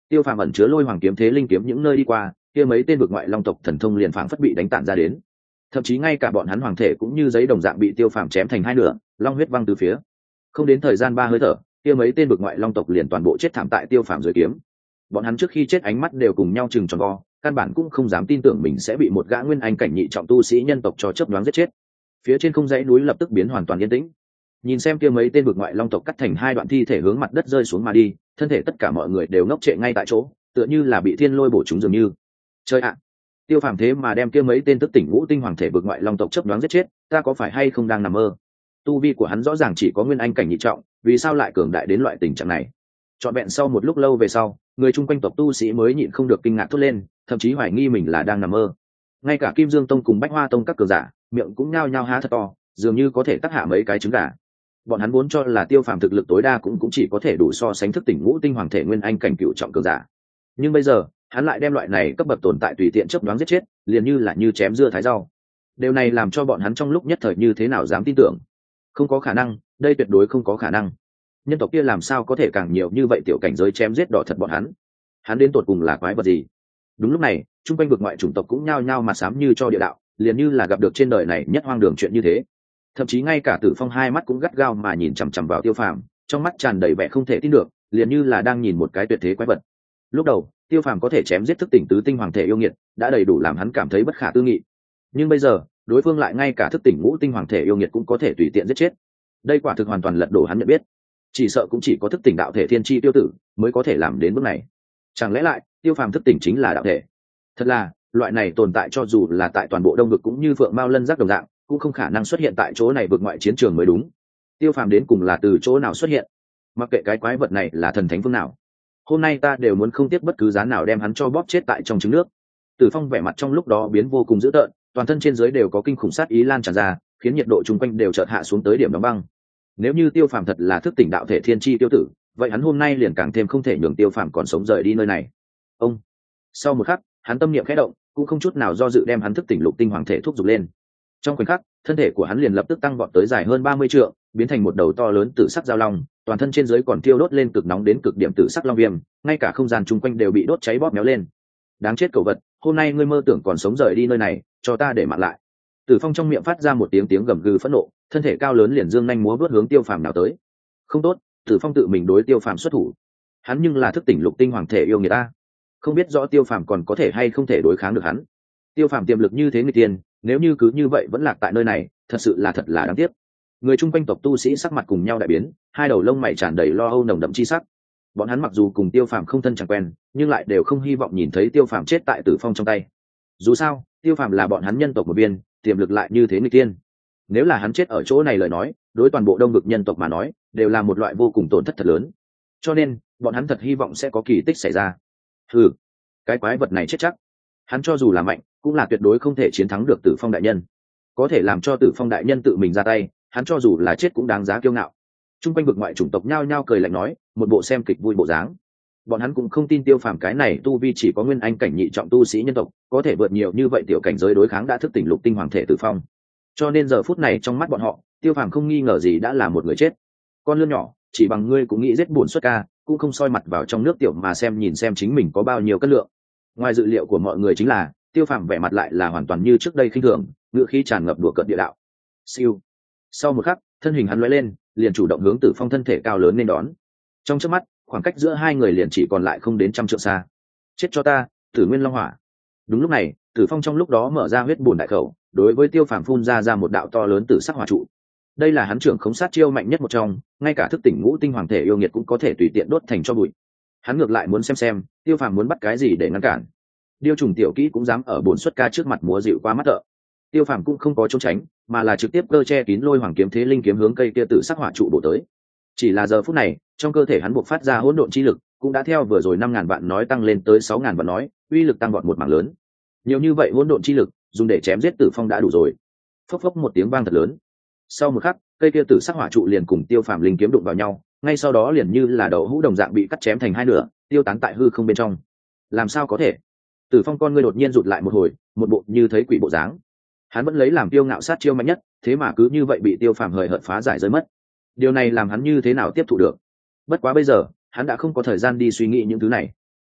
Tiêu Phàm ẩn chứa lôi hoàng kiếm thế linh kiếm những nơi đi qua, kia mấy tên vực ngoại long tộc thần thông liền phảng phất bị đánh tản ra đến, thậm chí ngay cả bọn hắn hoàng thể cũng như giấy đồng dạng bị Tiêu Phàm chém thành hai nửa, long huyết văng từ phía. Không đến thời gian ba hơi thở, kia mấy tên vực ngoại long tộc liền toàn bộ chết thảm tại Tiêu Phàm dưới kiếm. Bọn hắn trước khi chết ánh mắt đều cùng nhau chừng tròn vo, căn bản cũng không dám tin tưởng mình sẽ bị một gã nguyên anh cảnh nhị trọng tu sĩ nhân tộc cho chớp nhoáng giết chết. Phía trên không dãy núi lập tức biến hoàn toàn yên tĩnh. Nhìn xem kia mấy tên vực ngoại long tộc cắt thành hai đoạn thi thể hướng mặt đất rơi xuống mà đi, thân thể tất cả mọi người đều ngốc trệ ngay tại chỗ, tựa như là bị thiên lôi bổ chúng dường như. Chơi ạ! Tiêu Phàm thế mà đem kia mấy tên tức tỉnh ngũ tinh hoàng thể vực ngoại long tộc chớp nhoáng giết chết, ta có phải hay không đang nằm mơ? Tu vi của hắn rõ ràng chỉ có nguyên anh cảnh nhị trọng, vì sao lại cường đại đến loại tình trạng này? Trọn vẹn sau một lúc lâu về sau, người chung quanh tộc tu sĩ mới nhịn không được kinh ngạc thốt lên, thậm chí hoài nghi mình là đang nằm mơ. Ngay cả Kim Dương Tông cùng Bách Hoa Tông các cường giả, miệng cũng nhao nhao há thật to, dường như có thể tắc hạ mấy cái trứng gà. Bọn hắn vốn cho là Tiêu Phàm thực lực tối đa cũng cũng chỉ có thể đủ so sánh thức tỉnh ngũ tinh hoàng thể nguyên anh cảnh cựu trọng cường giả, nhưng bây giờ hắn lại đem loại này cấp bậc tồn tại tùy tiện chớp nhoáng giết chết, liền như là như chém dưa thái rau. Điều này làm cho bọn hắn trong lúc nhất thời như thế nào dám tin tưởng? Không có khả năng, đây tuyệt đối không có khả năng. Nhân tộc kia làm sao có thể càng nhiều như vậy tiểu cảnh giới chém giết đỏ thật bọn hắn? Hắn đến tột cùng là quái vật gì? Đúng lúc này, trung quanh vực ngoại chủng tộc cũng nhao nhao mặt xám như cho địa đạo, liền như là gặp được trên đời này nhất hoang đường chuyện như thế. Thậm chí ngay cả Tử Phong hai mắt cũng gắt gao mà nhìn chằm chằm vào Tiêu Phàm, trong mắt tràn đầy vẻ không thể tin được, liền như là đang nhìn một cái tuyệt thế quái vật. Lúc đầu, Tiêu Phàm có thể chém giết thức tỉnh tứ tinh hoàng thể yêu nghiệt, đã đầy đủ làm hắn cảm thấy bất khả tư nghị. Nhưng bây giờ, đối phương lại ngay cả thức tỉnh ngũ tinh hoàng thể yêu nghiệt cũng có thể tùy tiện giết chết. Đây quả thực hoàn toàn lật đổ hắn nhận biết. Chỉ sợ cũng chỉ có thức tỉnh đạo thể thiên chi tiêu tử mới có thể làm đến bước này. Chẳng lẽ lại, Tiêu Phàm thức tỉnh chính là đạo thể? Thật là, loại này tồn tại cho dù là tại toàn bộ Đông vực cũng như Phượng Mao Lân Giác đồng dạng, cũng không khả năng xuất hiện tại chỗ này vực ngoại chiến trường mới đúng. Tiêu Phàm đến cùng là từ chỗ nào xuất hiện? Mặc kệ cái quái vật này là thần thánh phương nào, hôm nay ta đều muốn không tiếc bất cứ giá nào đem hắn cho bóp chết tại trong trứng nước. Tử Phong vẻ mặt trong lúc đó biến vô cùng dữ tợn, toàn thân trên dưới đều có kinh khủng sát ý lan tràn ra, khiến nhiệt độ chung quanh đều chợt hạ xuống tới điểm đóng băng. Nếu như Tiêu Phàm thật là thức tỉnh đạo thể thiên chi tiêu tử, vậy hắn hôm nay liền càng thêm không thể nhường Tiêu Phàm còn sống rời đi nơi này. Ông. Sau một khắc, hắn tâm niệm khẽ động, cũng không chút nào do dự đem hắn thức tỉnh lục tinh hoàng thể thúc giục lên. Trong khoảnh khắc, thân thể của hắn liền lập tức tăng vọt tới dài hơn ba mươi trượng, biến thành một đầu to lớn tử sắc giao long, toàn thân trên dưới còn thiêu đốt lên cực nóng đến cực điểm tử sắc long viêm, ngay cả không gian chung quanh đều bị đốt cháy bóp méo lên. Đáng chết cẩu vật, hôm nay ngươi mơ tưởng còn sống rời đi nơi này, cho ta để mạng lại. Tử Phong trong miệng phát ra một tiếng tiếng gầm gừ phẫn nộ, thân thể cao lớn liền dương nhanh múa vớt hướng Tiêu Phàm nào tới. Không tốt, Tử Phong tự mình đối Tiêu Phàm xuất thủ. Hắn nhưng là thức tỉnh lục tinh hoàng thể yêu người ta, không biết rõ Tiêu Phàm còn có thể hay không thể đối kháng được hắn. Tiêu Phàm tiềm lực như thế người tiên, nếu như cứ như vậy vẫn lạc tại nơi này, thật sự là thật là đáng tiếc. Người chung quanh tộc tu sĩ sắc mặt cùng nhau đại biến, hai đầu lông mày tràn đầy lo âu nồng đậm chi sắc. Bọn hắn mặc dù cùng Tiêu Phàm không thân chẳng quen, nhưng lại đều không hy vọng nhìn thấy Tiêu Phàm chết tại Tử Phong trong tay. Dù sao, Tiêu Phàm là bọn hắn nhân tộc một viên, tiềm lực lại như thế người tiên. Nếu là hắn chết ở chỗ này lời nói, đối toàn bộ Đông vực nhân tộc mà nói, đều là một loại vô cùng tổn thất thật lớn. Cho nên, bọn hắn thật hy vọng sẽ có kỳ tích xảy ra. Hừ, cái quái vật này chết chắc. Hắn cho dù là mạnh, cũng là tuyệt đối không thể chiến thắng được Tử Phong đại nhân. Có thể làm cho Tử Phong đại nhân tự mình ra tay, hắn cho dù là chết cũng đáng giá kiêu ngạo. Trung quanh vực ngoại chủng tộc nhao nhao cười lạnh nói, một bộ xem kịch vui bộ dáng. Bọn hắn cũng không tin Tiêu Phàm cái này tu vi chỉ có nguyên anh cảnh nhị trọng tu sĩ nhân tộc, có thể vượt nhiều như vậy tiểu cảnh giới đối kháng đã thức tỉnh lục tinh hoàng thể Tử Phong. Cho nên giờ phút này trong mắt bọn họ, Tiêu Phàm không nghi ngờ gì đã là một người chết. Con lươn nhỏ, chỉ bằng ngươi cũng nghĩ giết buồn xuất ca, cũng không soi mặt vào trong nước tiểu mà xem nhìn xem chính mình có bao nhiêu cân lượng. Ngoài dự liệu của mọi người chính là, Tiêu Phàm vẻ mặt lại là hoàn toàn như trước đây khinh thường, ngữ khí tràn ngập đùa cợt địa đạo. Siêu. Sau một khắc, thân hình hắn lóe lên, liền chủ động hướng Tử Phong thân thể cao lớn nên đón. Trong chớp mắt, khoảng cách giữa hai người liền chỉ còn lại không đến trăm trượng xa. Chết cho ta, Tử Nguyên Long Hỏa. Đúng lúc này, Tử Phong trong lúc đó mở ra huyết bùn đại khẩu, đối với Tiêu Phàm phun ra ra một đạo to lớn tử sắc hỏa trụ. Đây là hắn trưởng khống sát chiêu mạnh nhất một trong, ngay cả thức tỉnh ngũ tinh hoàng thể yêu nghiệt cũng có thể tùy tiện đốt thành cho bụi. Hắn ngược lại muốn xem xem, Tiêu Phàm muốn bắt cái gì để ngăn cản. Điêu trùng tiểu kỹ cũng dám ở bổn xuất ca trước mặt múa dịu qua mắt thợ. Tiêu Phàm cũng không có trốn tránh, mà là trực tiếp cơ che kín lôi hoàng kiếm thế linh kiếm hướng cây kia tử sắc hỏa trụ bổ tới. Chỉ là giờ phút này, trong cơ thể hắn buộc phát ra hỗn độn chi lực, cũng đã theo vừa rồi năm ngàn vạn nói tăng lên tới sáu ngàn vạn nói, uy lực tăng vọt một mảng lớn. Nhiều như vậy hỗn độn chi lực, dùng để chém giết Tử Phong đã đủ rồi. Phốc phốc một tiếng vang thật lớn. Sau một khắc, cây kia tử sắc hỏa trụ liền cùng Tiêu Phàm linh kiếm đụng vào nhau, ngay sau đó liền như là đậu hũ đồng dạng bị cắt chém thành hai nửa, tiêu tán tại hư không bên trong. Làm sao có thể? Tử Phong con ngươi đột nhiên rụt lại một hồi, một bộ như thấy quỷ bộ dáng. Hắn vẫn lấy làm tiêu ngạo sát chiêu mạnh nhất, thế mà cứ như vậy bị Tiêu Phàm hời hợt phá giải rơi mất. Điều này làm hắn như thế nào tiếp thụ được? Bất quá bây giờ, hắn đã không có thời gian đi suy nghĩ những thứ này.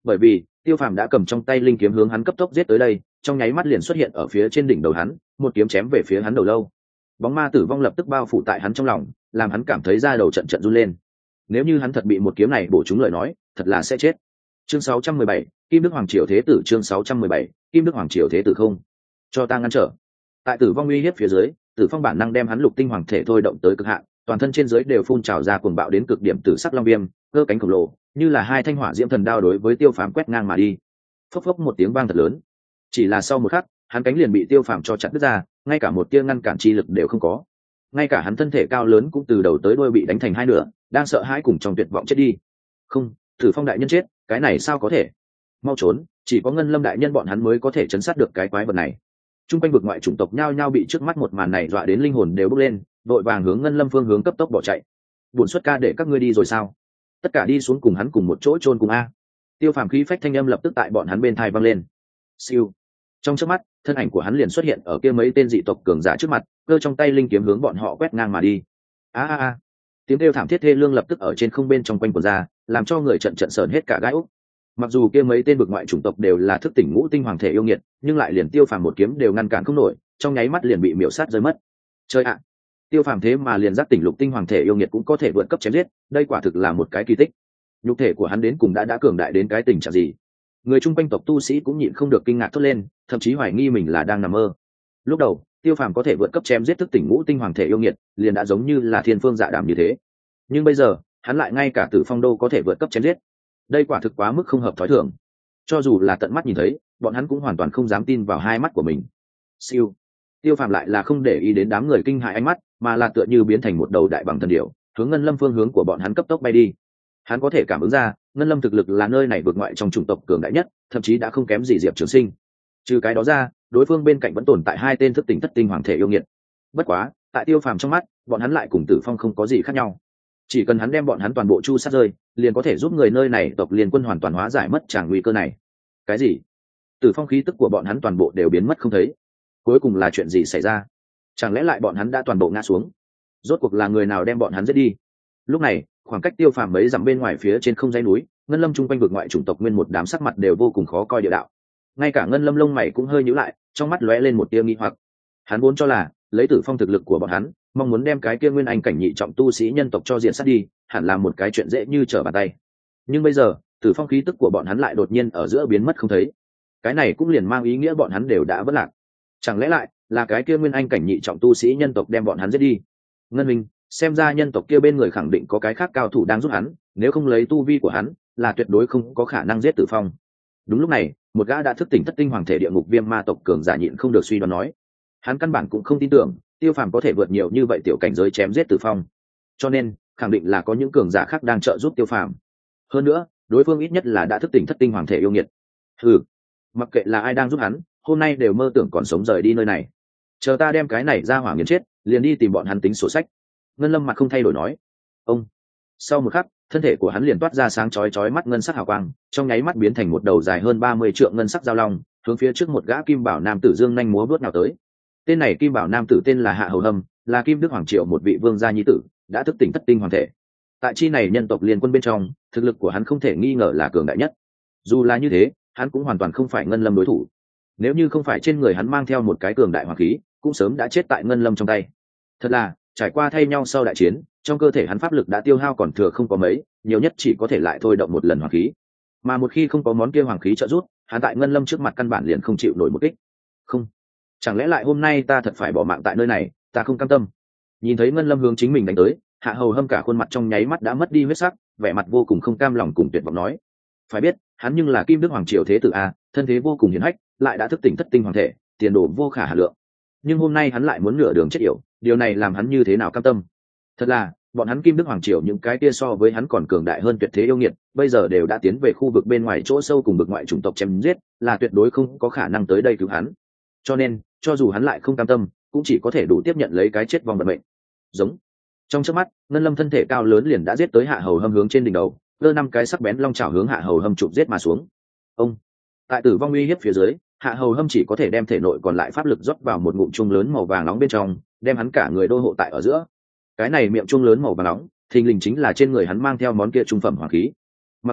bởi vì tiêu phàm đã cầm trong tay linh kiếm hướng hắn cấp tốc giết tới đây, trong nháy mắt liền xuất hiện ở phía trên đỉnh đầu hắn, một kiếm chém về phía hắn đầu lâu. Bóng ma tử vong lập tức bao phủ tại hắn trong lòng, làm hắn cảm thấy da đầu trận trận run lên. Nếu như hắn thật bị một kiếm này bổ trúng lời nói, thật là sẽ chết. Chương sáu trăm mười bảy, Kim Đức Hoàng Triều Thế Tử. Chương sáu trăm mười bảy, Kim Đức Hoàng Triều Thế Tử. Không cho ta ngăn trở. Tại tử vong uy hiếp phía dưới, Tử Phong bản năng đem hắn lục tinh hoàng thể thôi động tới cực hạn, toàn thân trên dưới đều phun trào ra cuồng bạo đến cực điểm tử sắc long viêm, cơ cánh khổng lồ như là hai thanh hỏa diễm thần đao đối với Tiêu Phàm quét ngang mà đi. Phốc phốc một tiếng vang thật lớn, chỉ là sau một khắc, hắn cánh liền bị Tiêu Phàm cho chặt đứt ra, ngay cả một tia ngăn cản chi lực đều không có. Ngay cả hắn thân thể cao lớn cũng từ đầu tới đuôi bị đánh thành hai nửa, đang sợ hãi cùng trong tuyệt vọng chết đi. Không, Tử Phong đại nhân chết, cái này sao có thể? Mau trốn, chỉ có Ngân Lâm đại nhân bọn hắn mới có thể chấn sát được cái quái vật này. Trung quanh vực ngoại chủng tộc nhao nhao bị trước mắt một màn này dọa đến linh hồn đều bốc lên, đội vàng hướng Ngân Lâm phương hướng cấp tốc bỏ chạy. Buồn xuất ca để các ngươi đi rồi sao? Tất cả đi xuống cùng hắn cùng một chỗ chôn cùng a. Tiêu Phàm khí phách thanh âm lập tức tại bọn hắn bên tai vang lên. Siêu. Trong chớp mắt, thân ảnh của hắn liền xuất hiện ở kia mấy tên dị tộc cường giả trước mặt, cơ trong tay linh kiếm hướng bọn họ quét ngang mà đi. A a a. Tiếng kêu thảm thiết thê lương lập tức ở trên không bên trong quanh quần ra, làm cho người trận trận sởn hết cả gai ốc. Mặc dù kia mấy tên vực ngoại chủng tộc đều là thức tỉnh ngũ tinh hoàng thể yêu nghiệt, nhưng lại liền Tiêu Phàm một kiếm đều ngăn cản không nổi, trong nháy mắt liền bị miểu sát rơi mất. Chơi ạ. Tiêu Phàm thế mà liền giác tỉnh lục tinh hoàng thể yêu nghiệt cũng có thể vượt cấp chém giết, đây quả thực là một cái kỳ tích. Nhục thể của hắn đến cùng đã đã cường đại đến cái tình trạng gì? Người chung quanh tộc tu sĩ cũng nhịn không được kinh ngạc thốt lên, thậm chí hoài nghi mình là đang nằm mơ. Lúc đầu, Tiêu Phàm có thể vượt cấp chém giết thức tỉnh ngũ tinh hoàng thể yêu nghiệt, liền đã giống như là thiên phương dạ đàm như thế. Nhưng bây giờ, hắn lại ngay cả Tử Phong đô có thể vượt cấp chém giết. Đây quả thực quá mức không hợp thói thường. Cho dù là tận mắt nhìn thấy, bọn hắn cũng hoàn toàn không dám tin vào hai mắt của mình. Siêu. Tiêu Phàm lại là không để ý đến đám người kinh hãi ánh mắt, mà là tựa như biến thành một đầu đại bằng thần điểu, hướng Ngân Lâm phương hướng của bọn hắn cấp tốc bay đi. Hắn có thể cảm ứng ra, Ngân Lâm thực lực là nơi này vượt ngoại trong chủng tộc cường đại nhất, thậm chí đã không kém gì Diệp Trường Sinh. Trừ cái đó ra, đối phương bên cạnh vẫn tồn tại hai tên thức tỉnh thất tinh hoàng thể yêu nghiệt. Bất quá, tại Tiêu Phàm trong mắt, bọn hắn lại cùng Tử Phong không có gì khác nhau. Chỉ cần hắn đem bọn hắn toàn bộ chu sát rơi, liền có thể giúp người nơi này tộc liên quân hoàn toàn hóa giải mất tràng nguy cơ này. Cái gì? Tử Phong khí tức của bọn hắn toàn bộ đều biến mất không thấy. Cuối cùng là chuyện gì xảy ra? Chẳng lẽ lại bọn hắn đã toàn bộ ngã xuống? Rốt cuộc là người nào đem bọn hắn giết đi? Lúc này, khoảng cách Tiêu Phàm mấy dặm bên ngoài phía trên không dãy núi, Ngân Lâm chung quanh vực ngoại chủng tộc nguyên một đám sắc mặt đều vô cùng khó coi địa đạo. Ngay cả Ngân Lâm lông mày cũng hơi nhíu lại, trong mắt lóe lên một tia nghi hoặc. Hắn vốn cho là, lấy Tử Phong thực lực của bọn hắn, mong muốn đem cái kia nguyên anh cảnh nhị trọng tu sĩ nhân tộc cho diện sát đi, hẳn là một cái chuyện dễ như trở bàn tay. Nhưng bây giờ, Tử Phong khí tức của bọn hắn lại đột nhiên ở giữa biến mất không thấy. Cái này cũng liền mang ý nghĩa bọn hắn đều đã vỡ lạc. Chẳng lẽ lại là cái kia nguyên anh cảnh nhị trọng tu sĩ nhân tộc đem bọn hắn giết đi? Ngân Minh, xem ra nhân tộc kia bên người khẳng định có cái khác cao thủ đang giúp hắn, nếu không lấy tu vi của hắn, là tuyệt đối không có khả năng giết Tử Phong. Đúng lúc này, một gã đã thức tỉnh thất tinh hoàng thể địa ngục viêm ma tộc cường giả nhịn không được suy đoán nói. Hắn căn bản cũng không tin tưởng Tiêu Phàm có thể vượt nhiều như vậy tiểu cảnh giới chém giết Tử Phong, cho nên khẳng định là có những cường giả khác đang trợ giúp Tiêu Phàm. Hơn nữa, đối phương ít nhất là đã thức tỉnh thất tinh hoàng thể yêu nghiệt. Ừ, mặc kệ là ai đang giúp hắn, hôm nay đều mơ tưởng còn sống rời đi nơi này. Chờ ta đem cái này ra hỏa nghiền chết, liền đi tìm bọn hắn tính sổ sách. Ngân Lâm mặt không thay đổi nói. Ông. Sau một khắc, thân thể của hắn liền toát ra sáng chói chói mắt ngân sắc hào quang, trong nháy mắt biến thành một đầu dài hơn ba mươi trượng ngân sắc giao long, hướng phía trước một gã kim bảo nam tử dương nhanh múa bước nào tới. Tên này kim bảo nam tử tên là Hạ Hầu Hâm, là Kim Đức Hoàng Triều một vị vương gia nhi tử, đã thức tỉnh thất tinh hoàng thể. Tại chi này nhân tộc liên quân bên trong, thực lực của hắn không thể nghi ngờ là cường đại nhất. Dù là như thế, hắn cũng hoàn toàn không phải Ngân Lâm đối thủ. Nếu như không phải trên người hắn mang theo một cái cường đại hoàng khí, cũng sớm đã chết tại Ngân Lâm trong tay. Thật là, trải qua thay nhau sau đại chiến, trong cơ thể hắn pháp lực đã tiêu hao còn thừa không có mấy, nhiều nhất chỉ có thể lại thôi động một lần hoàng khí. Mà một khi không có món kia hoàng khí trợ giúp, hắn tại Ngân Lâm trước mặt căn bản liền không chịu nổi một kích. Không, chẳng lẽ lại hôm nay ta thật phải bỏ mạng tại nơi này? Ta không cam tâm. Nhìn thấy Ngân Lâm hướng chính mình đánh tới, Hạ Hầu Hâm cả khuôn mặt trong nháy mắt đã mất đi huyết sắc, vẻ mặt vô cùng không cam lòng cùng tuyệt vọng nói: phải biết, hắn nhưng là Kim Đức Hoàng Triều thế tử a, thân thế vô cùng hiển hách, lại đã thức tỉnh thất tinh hoàng thể, tiền đồ vô khả hà lượng. Nhưng hôm nay hắn lại muốn nửa đường chết yểu, điều này làm hắn như thế nào cam tâm? Thật là, bọn hắn Kim Đức Hoàng Triều những cái kia so với hắn còn cường đại hơn tuyệt thế yêu nghiệt, bây giờ đều đã tiến về khu vực bên ngoài chỗ sâu cùng vực ngoại chủng tộc chém giết, là tuyệt đối không có khả năng tới đây cứu hắn. Cho nên, cho dù hắn lại không cam tâm, cũng chỉ có thể đủ tiếp nhận lấy cái chết vong vận mệnh. Giống. Trong chớp mắt, Ngân Lâm thân thể cao lớn liền đã giết tới Hạ Hầu Hâm hướng trên đỉnh đầu, cơ năm cái sắc bén long chảo hướng Hạ Hầu Hâm chụp giết mà xuống. Ông. Tại tử vong uy hiếp phía dưới, Hạ Hầu Hâm chỉ có thể đem thể nội còn lại pháp lực rót vào một ngụm chung lớn màu vàng nóng bên trong, đem hắn cả người đô hộ tại ở giữa. Cái này miệng chung lớn màu vàng nóng, thình lình chính là trên người hắn mang theo món kia trung phẩm hoàng khí. Mặc dù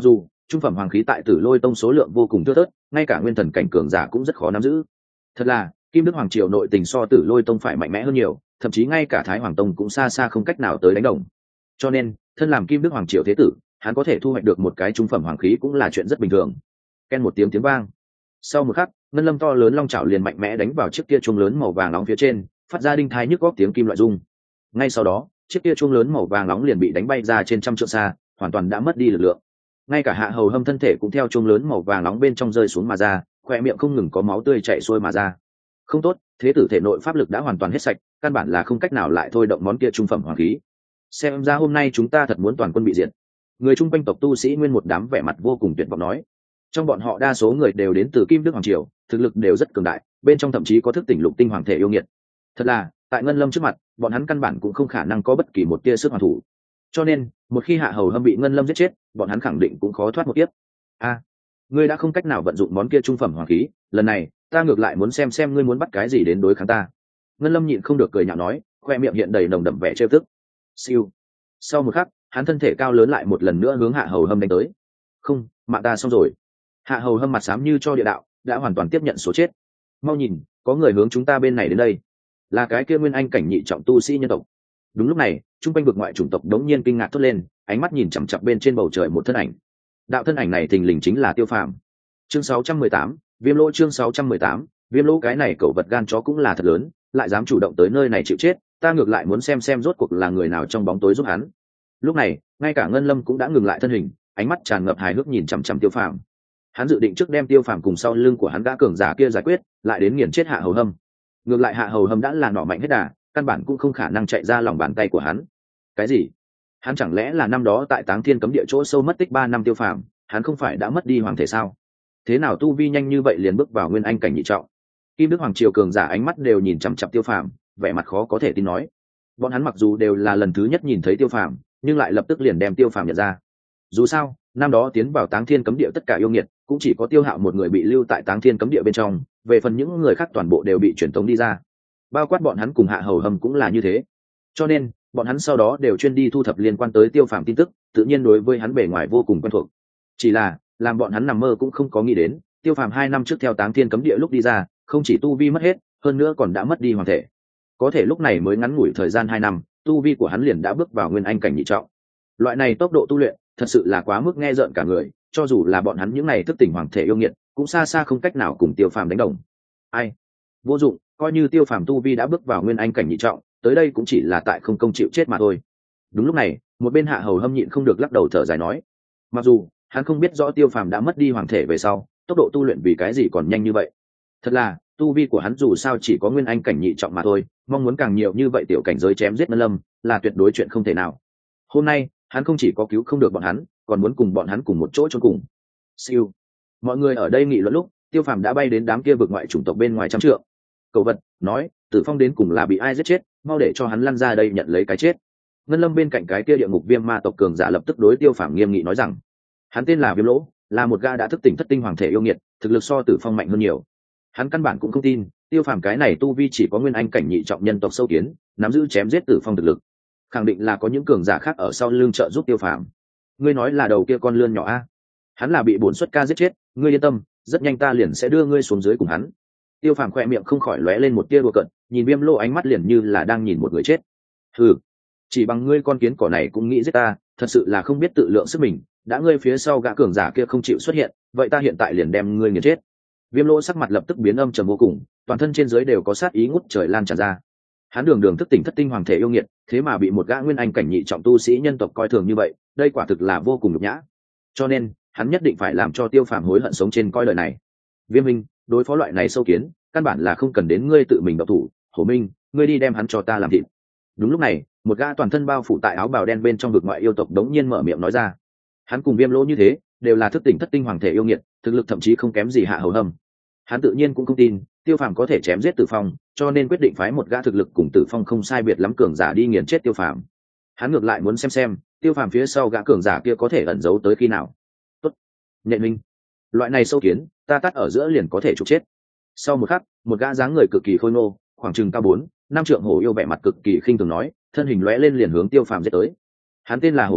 trung phẩm hoàng khí tại Tử Lôi Tông số lượng vô cùng thưa thớt, ngay cả nguyên thần cảnh cường giả cũng rất khó nắm giữ. Thật là, Kim Đức Hoàng triều nội tình so Tử Lôi Tông phải mạnh mẽ hơn nhiều, thậm chí ngay cả Thái Hoàng Tông cũng xa xa không cách nào tới đánh đồng. Cho nên, thân làm Kim Đức Hoàng triều thế tử, hắn có thể thu hoạch được một cái trung phẩm hoàng khí cũng là chuyện rất bình thường. Ken một tiếng tiếng vang. Sau một khắc, ngân lâm to lớn long chảo liền mạnh mẽ đánh vào chiếc kia chuông lớn màu vàng nóng phía trên, phát ra đinh thai nhức góc tiếng kim loại rung. Ngay sau đó, chiếc kia chuông lớn màu vàng nóng liền bị đánh bay ra trên trăm trượng xa, hoàn toàn đã mất đi lực lượng. Ngay cả Hạ Hầu Hâm thân thể cũng theo chuông lớn màu vàng nóng bên trong rơi xuống mà ra, khoe miệng không ngừng có máu tươi chảy xuôi mà ra. Không tốt, thế tử thể nội pháp lực đã hoàn toàn hết sạch, căn bản là không cách nào lại thôi động món kia trung phẩm hoàng khí. Xem ra hôm nay chúng ta thật muốn toàn quân bị diệt. Người trung quanh tộc tu sĩ nguyên một đám vẻ mặt vô cùng tuyệt vọng nói. Trong bọn họ đa số người đều đến từ Kim Đức Hoàng triều, thực lực đều rất cường đại, bên trong thậm chí có thức tỉnh lục tinh hoàng thể yêu nghiệt. Thật là, tại Ngân Lâm trước mặt, bọn hắn căn bản cũng không khả năng có bất kỳ một tia sức hoàn thủ. Cho nên, một khi Hạ Hầu Hâm bị Ngân Lâm giết chết, bọn hắn khẳng định cũng khó thoát một kiếp. A, ngươi đã không cách nào vận dụng món kia trung phẩm hoàng khí, lần này, ta ngược lại muốn xem xem ngươi muốn bắt cái gì đến đối kháng ta. Ngân Lâm nhịn không được cười nhạo nói, khoe miệng hiện đầy nồng đậm vẻ trêu tức. Siêu. Sau một khắc, hắn thân thể cao lớn lại một lần nữa hướng Hạ Hầu Hâm đánh tới. Không, mạng ta xong rồi. Hạ Hầu Hâm mặt xám như cho địa đạo, đã hoàn toàn tiếp nhận số chết. Mau nhìn, có người hướng chúng ta bên này đến đây. Là cái kia nguyên anh cảnh nhị trọng tu sĩ nhân tộc. Đúng lúc này, trung quanh vực ngoại chủng tộc đống nhiên kinh ngạc thốt lên, ánh mắt nhìn chằm chằm bên trên bầu trời một thân ảnh. Đạo thân ảnh này thình lình chính là Tiêu Phàm. Chương sáu trăm mười tám, Viêm Lỗ chương sáu trăm mười tám, Viêm Lỗ cái này cẩu vật gan chó cũng là thật lớn, lại dám chủ động tới nơi này chịu chết, ta ngược lại muốn xem xem rốt cuộc là người nào trong bóng tối giúp hắn. Lúc này, ngay cả Ngân Lâm cũng đã ngừng lại thân hình, ánh mắt tràn ngập hài hước nhìn chằm chằm Tiêu Phàm. Hắn dự định trước đem Tiêu Phàm cùng sau lưng của hắn gã cường giả kia giải quyết, lại đến nghiền chết Hạ Hầu Hâm. Ngược lại Hạ Hầu Hâm đã là nỏ mạnh hết đà, căn bản cũng không khả năng chạy ra lòng bàn tay của hắn. Cái gì? Hắn chẳng lẽ là năm đó tại Táng Thiên cấm địa chỗ sâu mất tích ba năm Tiêu Phàm, hắn không phải đã mất đi hoàng thể sao? Thế nào tu vi nhanh như vậy liền bước vào nguyên anh cảnh nhị trọng? Kim Đức Hoàng triều cường giả ánh mắt đều nhìn chằm chằm Tiêu Phàm, vẻ mặt khó có thể tin nói. Bọn hắn mặc dù đều là lần thứ nhất nhìn thấy Tiêu Phàm, nhưng lại lập tức liền đem Tiêu Phàm nhận ra. Dù sao, năm đó tiến vào Táng Thiên cấm địa tất cả yêu nghiệt, cũng chỉ có Tiêu Hạo một người bị lưu tại Táng Thiên cấm địa bên trong, về phần những người khác toàn bộ đều bị truyền tống đi ra. Bao quát bọn hắn cùng Hạ Hầu Hâm cũng là như thế. Cho nên, bọn hắn sau đó đều chuyên đi thu thập liên quan tới Tiêu Phàm tin tức, tự nhiên đối với hắn bề ngoài vô cùng quen thuộc. Chỉ là, làm bọn hắn nằm mơ cũng không có nghĩ đến, Tiêu Phàm hai năm trước theo Táng Thiên cấm địa lúc đi ra, không chỉ tu vi mất hết, hơn nữa còn đã mất đi hoàng thể. Có thể lúc này mới ngắn ngủi thời gian hai năm, tu vi của hắn liền đã bước vào nguyên anh cảnh nhị trọng. Loại này tốc độ tu luyện, thật sự là quá mức nghe rợn cả người, cho dù là bọn hắn những này thức tỉnh hoàng thể yêu nghiệt, cũng xa xa không cách nào cùng Tiêu Phàm đánh đồng. Ai? Vô dụng, coi như Tiêu Phàm tu vi đã bước vào nguyên anh cảnh nhị trọng, tới đây cũng chỉ là tại không công chịu chết mà thôi. Đúng lúc này, một bên Hạ Hầu Hâm nhịn không được lắc đầu thở dài nói, mặc dù hắn không biết rõ Tiêu Phàm đã mất đi hoàng thể về sau, tốc độ tu luyện vì cái gì còn nhanh như vậy. Thật là, tu vi của hắn dù sao chỉ có nguyên anh cảnh nhị trọng mà thôi, mong muốn càng nhiều như vậy tiểu cảnh giới chém giết Ngân Lâm, là tuyệt đối chuyện không thể nào. Hôm nay, hắn không chỉ có cứu không được bọn hắn, còn muốn cùng bọn hắn cùng một chỗ chôn cùng. Siêu. Mọi người ở đây nghị luận lúc, Tiêu Phàm đã bay đến đám kia vực ngoại chủng tộc bên ngoài trăm trượng. Cầu vật nói, Tử Phong đến cùng là bị ai giết chết, mau để cho hắn lăn ra đây nhận lấy cái chết. Ngân Lâm bên cạnh cái kia địa ngục viêm ma tộc cường giả lập tức đối Tiêu Phàm nghiêm nghị nói rằng, hắn tên là Viêm Lỗ, là một gã đã thức tỉnh thất tinh hoàng thể yêu nghiệt, thực lực so Tử Phong mạnh hơn nhiều. Hắn căn bản cũng không tin, Tiêu Phàm cái này tu vi chỉ có nguyên anh cảnh nhị trọng nhân tộc sâu kiến, nắm giữ chém giết Tử Phong thực lực. Khẳng định là có những cường giả khác ở sau lưng trợ giúp Tiêu Phàm. Ngươi nói là đầu kia con lươn nhỏ a? Hắn là bị bổn xuất ca giết chết, ngươi yên tâm, rất nhanh ta liền sẽ đưa ngươi xuống dưới cùng hắn. Tiêu Phàm khỏe miệng không khỏi lóe lên một tia đùa cợt, nhìn Viêm Lỗ ánh mắt liền như là đang nhìn một người chết. Hừ, chỉ bằng ngươi con kiến cỏ này cũng nghĩ giết ta, thật sự là không biết tự lượng sức mình. Đã ngươi phía sau gã cường giả kia không chịu xuất hiện, vậy ta hiện tại liền đem ngươi nghiền chết. Viêm Lỗ sắc mặt lập tức biến âm trầm vô cùng, toàn thân trên dưới đều có sát ý ngút trời lan tràn ra. Hắn đường đường thức tỉnh thất tinh hoàng thể yêu nghiệt, thế mà bị một gã nguyên anh cảnh nhị trọng tu sĩ nhân tộc coi thường như vậy, đây quả thực là vô cùng nhục nhã. Cho nên, hắn nhất định phải làm cho Tiêu Phàm hối hận sống trên coi đời này. Viêm Minh, đối phó loại này sâu kiến, căn bản là không cần đến ngươi tự mình động thủ. Hổ Minh, ngươi đi đem hắn cho ta làm thịt. Đúng lúc này, một gã toàn thân bao phủ tại áo bào đen bên trong vực ngoại yêu tộc đống nhiên mở miệng nói ra. Hắn cùng Viêm Lỗ như thế, đều là thức tỉnh thất tinh hoàng thể yêu nghiệt, thực lực thậm chí không kém gì Hạ Hầu Hâm. Hắn tự nhiên cũng không tin Tiêu Phàm có thể chém giết Tử Phong, cho nên quyết định phái một gã thực lực cùng Tử Phong không sai biệt lắm cường giả đi nghiền chết Tiêu Phàm. Hắn ngược lại muốn xem xem Tiêu Phàm phía sau gã cường giả kia có thể ẩn giấu tới khi nào. Tốt, nhện minh, loại này sâu kiến, ta tắt ở giữa liền có thể trục chết. Sau một khắc, một gã dáng người cực kỳ khôi ngô, khoảng chừng cao bốn năm trượng hổ yêu vẻ mặt cực kỳ khinh thường nói, thân hình lóe lên liền hướng Tiêu Phàm giết tới. Hắn tên là Hổ Minh,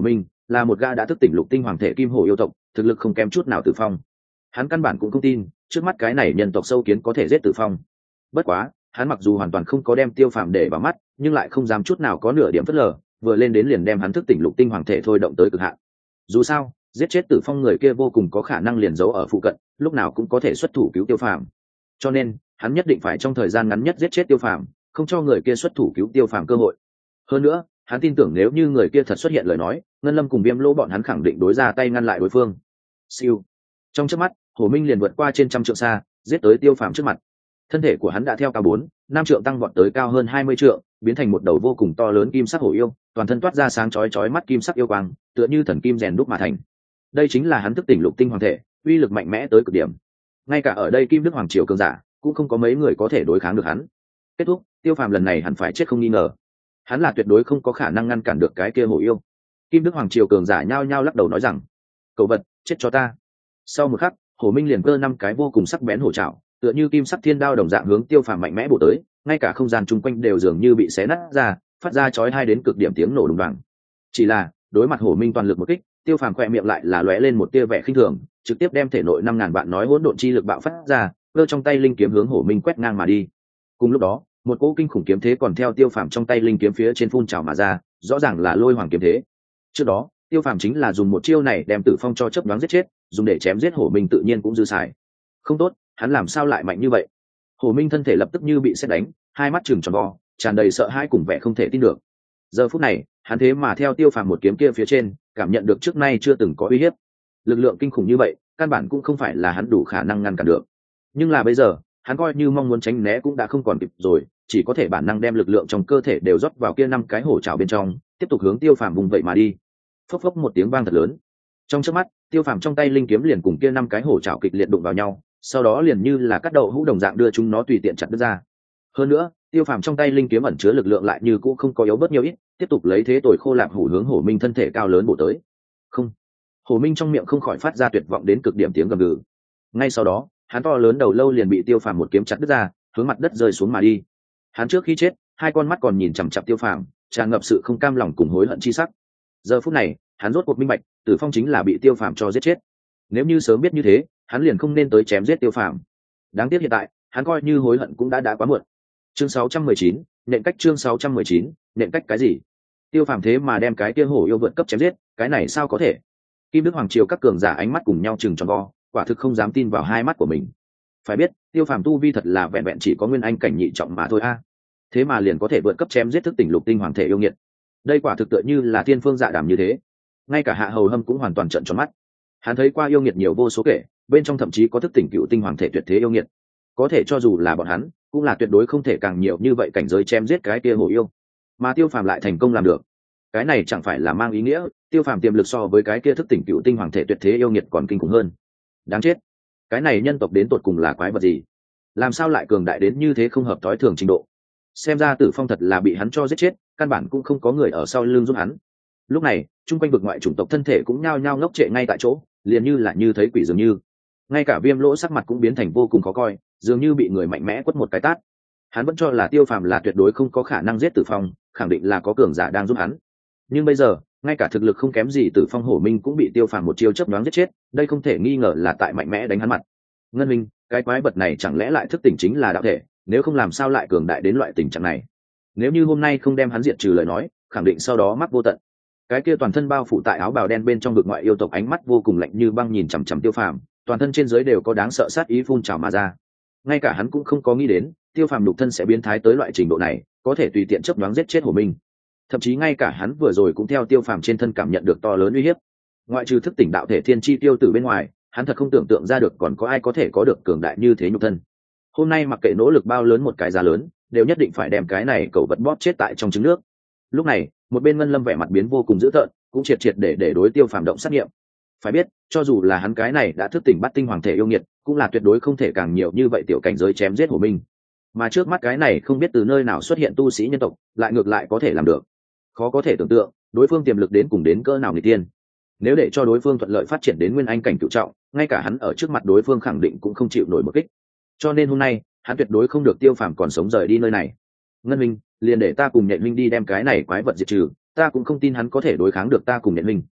là một gã đã thức tỉnh lục tinh hoàng thể kim hổ yêu tộc, thực lực không kém chút nào Tử Phong. Hắn căn bản cũng không tin trước mắt cái này nhân tộc sâu kiến có thể giết Tử Phong. Bất quá hắn mặc dù hoàn toàn không có đem Tiêu Phàm để vào mắt, nhưng lại không dám chút nào có nửa điểm phớt lờ, vừa lên đến liền đem hắn thức tỉnh lục tinh hoàng thể thôi động tới cực hạn. Dù sao giết chết Tử Phong người kia vô cùng có khả năng liền giấu ở phụ cận, lúc nào cũng có thể xuất thủ cứu Tiêu Phàm, cho nên hắn nhất định phải trong thời gian ngắn nhất giết chết Tiêu Phàm, không cho người kia xuất thủ cứu Tiêu Phàm cơ hội. Hơn nữa hắn tin tưởng nếu như người kia thật xuất hiện lời nói, Ngân Lâm cùng Viêm Lỗ bọn hắn khẳng định đối ra tay ngăn lại đối phương. Siêu. Trong chớp mắt Hổ Minh liền vượt qua trên trăm trượng xa, giết tới Tiêu Phàm trước mặt. Thân thể của hắn đã theo cao bốn năm trượng tăng vọt tới cao hơn hai mươi trượng, biến thành một đầu vô cùng to lớn kim sắc hổ yêu, toàn thân toát ra sáng chói chói mắt kim sắc yêu quang, tựa như thần kim rèn đúc mà thành. Đây chính là hắn thức tỉnh lục tinh hoàng thể, uy lực mạnh mẽ tới cực điểm. Ngay cả ở đây Kim Đức Hoàng triều cường giả cũng không có mấy người có thể đối kháng được hắn. Kết thúc, Tiêu Phàm lần này hẳn phải chết không nghi ngờ. Hắn là tuyệt đối không có khả năng ngăn cản được cái kia hổ yêu. Kim Đức Hoàng triều cường giả nhao nhao lắc đầu nói rằng: "Cẩu vật, chết cho ta!" Sau một khắc, Hổ Minh liền cơ năm cái vô cùng sắc bén hổ trảo, tựa như kim sắc thiên đao đồng dạng hướng Tiêu Phàm mạnh mẽ bổ tới, ngay cả không gian chung quanh đều dường như bị xé nát ra, phát ra chói tai đến cực điểm tiếng nổ đùng đoàng. Chỉ là, đối mặt Hổ Minh toàn lực một kích, Tiêu Phàm khẽ miệng lại là lóe lên một tia vẻ khinh thường, trực tiếp đem thể nội năm ngàn vạn nói hỗn độn chi lực bạo phát ra, giơ trong tay linh kiếm hướng Hổ Minh quét ngang mà đi. Cùng lúc đó, một cỗ kinh khủng kiếm thế còn theo Tiêu Phàm trong tay linh kiếm phía trên phun trào mà ra, rõ ràng là Lôi Hoàng kiếm thế. Trước đó, Tiêu Phàm chính là dùng một chiêu này đem Tử Phong cho chớp nhoáng giết chết, dùng để chém giết Hổ Minh tự nhiên cũng dư xài. Không tốt, hắn làm sao lại mạnh như vậy? Hổ Minh thân thể lập tức như bị sét đánh, hai mắt trừng tròn vo, tràn đầy sợ hãi cùng vẻ không thể tin được. Giờ phút này, hắn thế mà theo Tiêu Phàm một kiếm kia phía trên, cảm nhận được trước nay chưa từng có uy hiếp. Lực lượng kinh khủng như vậy, căn bản cũng không phải là hắn đủ khả năng ngăn cản được. Nhưng là bây giờ, hắn coi như mong muốn tránh né cũng đã không còn kịp rồi, chỉ có thể bản năng đem lực lượng trong cơ thể đều rót vào kia năm cái hổ trảo bên trong, tiếp tục hướng Tiêu Phàm vùng vậy mà đi. Phốc phốc một tiếng vang thật lớn. Trong chớp mắt, Tiêu Phàm trong tay linh kiếm liền cùng kia năm cái hổ trảo kịch liệt đụng vào nhau, sau đó liền như là cắt đậu hũ đồng dạng đưa chúng nó tùy tiện chặt đứt ra. Hơn nữa, Tiêu Phàm trong tay linh kiếm ẩn chứa lực lượng lại như cũ không có yếu bớt nhiều ít, tiếp tục lấy thế tồi khô lạp hủ hướng Hổ Minh thân thể cao lớn bổ tới. Không. Hổ Minh trong miệng không khỏi phát ra tuyệt vọng đến cực điểm tiếng gầm gừ. Ngay sau đó, hắn to lớn đầu lâu liền bị Tiêu Phàm một kiếm chặt đứt ra, hướng mặt đất rơi xuống mà đi. Hắn trước khi chết, hai con mắt còn nhìn chằm chằm Tiêu Phàm, tràn ngập sự không cam lòng cùng hối hận chi sắc. Giờ phút này, hắn rốt cuộc minh bạch, Tử Phong chính là bị Tiêu Phàm cho giết chết. Nếu như sớm biết như thế, hắn liền không nên tới chém giết Tiêu Phàm. Đáng tiếc hiện tại, hắn coi như hối hận cũng đã đã quá muộn. Chương sáu trăm mười chín, nện cách chương sáu trăm mười chín, nện cách cái gì? Tiêu Phàm thế mà đem cái kia hổ yêu vượt cấp chém giết, cái này sao có thể? Kim Đức Hoàng triều các cường giả ánh mắt cùng nhau chừng tròn vo, quả thực không dám tin vào hai mắt của mình. Phải biết, Tiêu Phàm tu vi thật là vẹn vẹn chỉ có nguyên anh cảnh nhị trọng mà thôi a. Thế mà liền có thể vượt cấp chém giết thức tỉnh lục tinh hoàng thể yêu nghiệt. Đây quả thực tựa như là thiên phương dạ đàm như thế. Ngay cả Hạ Hầu Hâm cũng hoàn toàn trợn tròn mắt. Hắn thấy qua yêu nghiệt nhiều vô số kể, bên trong thậm chí có thức tỉnh cựu tinh hoàng thể tuyệt thế yêu nghiệt. Có thể cho dù là bọn hắn, cũng là tuyệt đối không thể càng nhiều như vậy cảnh giới chém giết cái kia hổ yêu. Mà Tiêu Phàm lại thành công làm được. Cái này chẳng phải là mang ý nghĩa, Tiêu Phàm tiềm lực so với cái kia thức tỉnh cựu tinh hoàng thể tuyệt thế yêu nghiệt còn kinh khủng hơn. Đáng chết. Cái này nhân tộc đến tột cùng là quái vật gì? Làm sao lại cường đại đến như thế không hợp thói thường trình độ? Xem ra Tử Phong thật là bị hắn cho giết chết, căn bản cũng không có người ở sau lưng giúp hắn. Lúc này, chung quanh vực ngoại chủng tộc thân thể cũng nhao nhao ngốc trệ ngay tại chỗ, liền như là như thấy quỷ dường như. Ngay cả Viêm Lỗ sắc mặt cũng biến thành vô cùng khó coi, dường như bị người mạnh mẽ quất một cái tát. Hắn vẫn cho là Tiêu Phàm là tuyệt đối không có khả năng giết Tử Phong, khẳng định là có cường giả đang giúp hắn. Nhưng bây giờ, ngay cả thực lực không kém gì Tử Phong Hổ Minh cũng bị Tiêu Phàm một chiêu chớp nhoáng giết chết, đây không thể nghi ngờ là tại mạnh mẽ đánh hắn mặt. Ngân Minh, cái quái vật này chẳng lẽ lại thức tỉnh chính là đạo thể, nếu không làm sao lại cường đại đến loại tình trạng này? Nếu như hôm nay không đem hắn diệt trừ lời nói, khẳng định sau đó mắc vô tận. Cái kia toàn thân bao phủ tại áo bào đen bên trong vực ngoại yêu tộc ánh mắt vô cùng lạnh như băng nhìn chằm chằm Tiêu Phàm, toàn thân trên dưới đều có đáng sợ sát ý phun trào mà ra. Ngay cả hắn cũng không có nghĩ đến, Tiêu Phàm nhục thân sẽ biến thái tới loại trình độ này, có thể tùy tiện chớp nhoáng giết chết Hổ Minh. Thậm chí ngay cả hắn vừa rồi cũng theo Tiêu Phàm trên thân cảm nhận được to lớn uy hiếp. Ngoại trừ thức tỉnh đạo thể thiên chi tiêu tử bên ngoài, hắn thật không tưởng tượng ra được còn có ai có thể có được cường đại như thế nhục thân. Hôm nay mặc kệ nỗ lực bao lớn một cái giá lớn, đều nhất định phải đem cái này cẩu vật bóp chết tại trong trứng nước. Lúc này, một bên Ngân Lâm vẻ mặt biến vô cùng dữ tợn, cũng triệt triệt để để đối Tiêu Phàm động sát nghiệm. Phải biết, cho dù là hắn cái này đã thức tỉnh bắt tinh hoàng thể yêu nghiệt, cũng là tuyệt đối không thể càng nhiều như vậy tiểu cảnh giới chém giết Hổ Minh. Mà trước mắt cái này không biết từ nơi nào xuất hiện tu sĩ nhân tộc, lại ngược lại có thể làm được. Khó có thể tưởng tượng, đối phương tiềm lực đến cùng đến cỡ nào nghịch tiên. Nếu để cho đối phương thuận lợi phát triển đến nguyên anh cảnh cửu trọng, ngay cả hắn ở trước mặt đối phương khẳng định cũng không chịu nổi một kích. Cho nên hôm nay, hắn tuyệt đối không được Tiêu Phàm còn sống rời đi nơi này. Ngân Minh, liền để ta cùng Nhện Minh đi đem cái này quái vật diệt trừ, ta cũng không tin hắn có thể đối kháng được ta cùng Nhện Minh.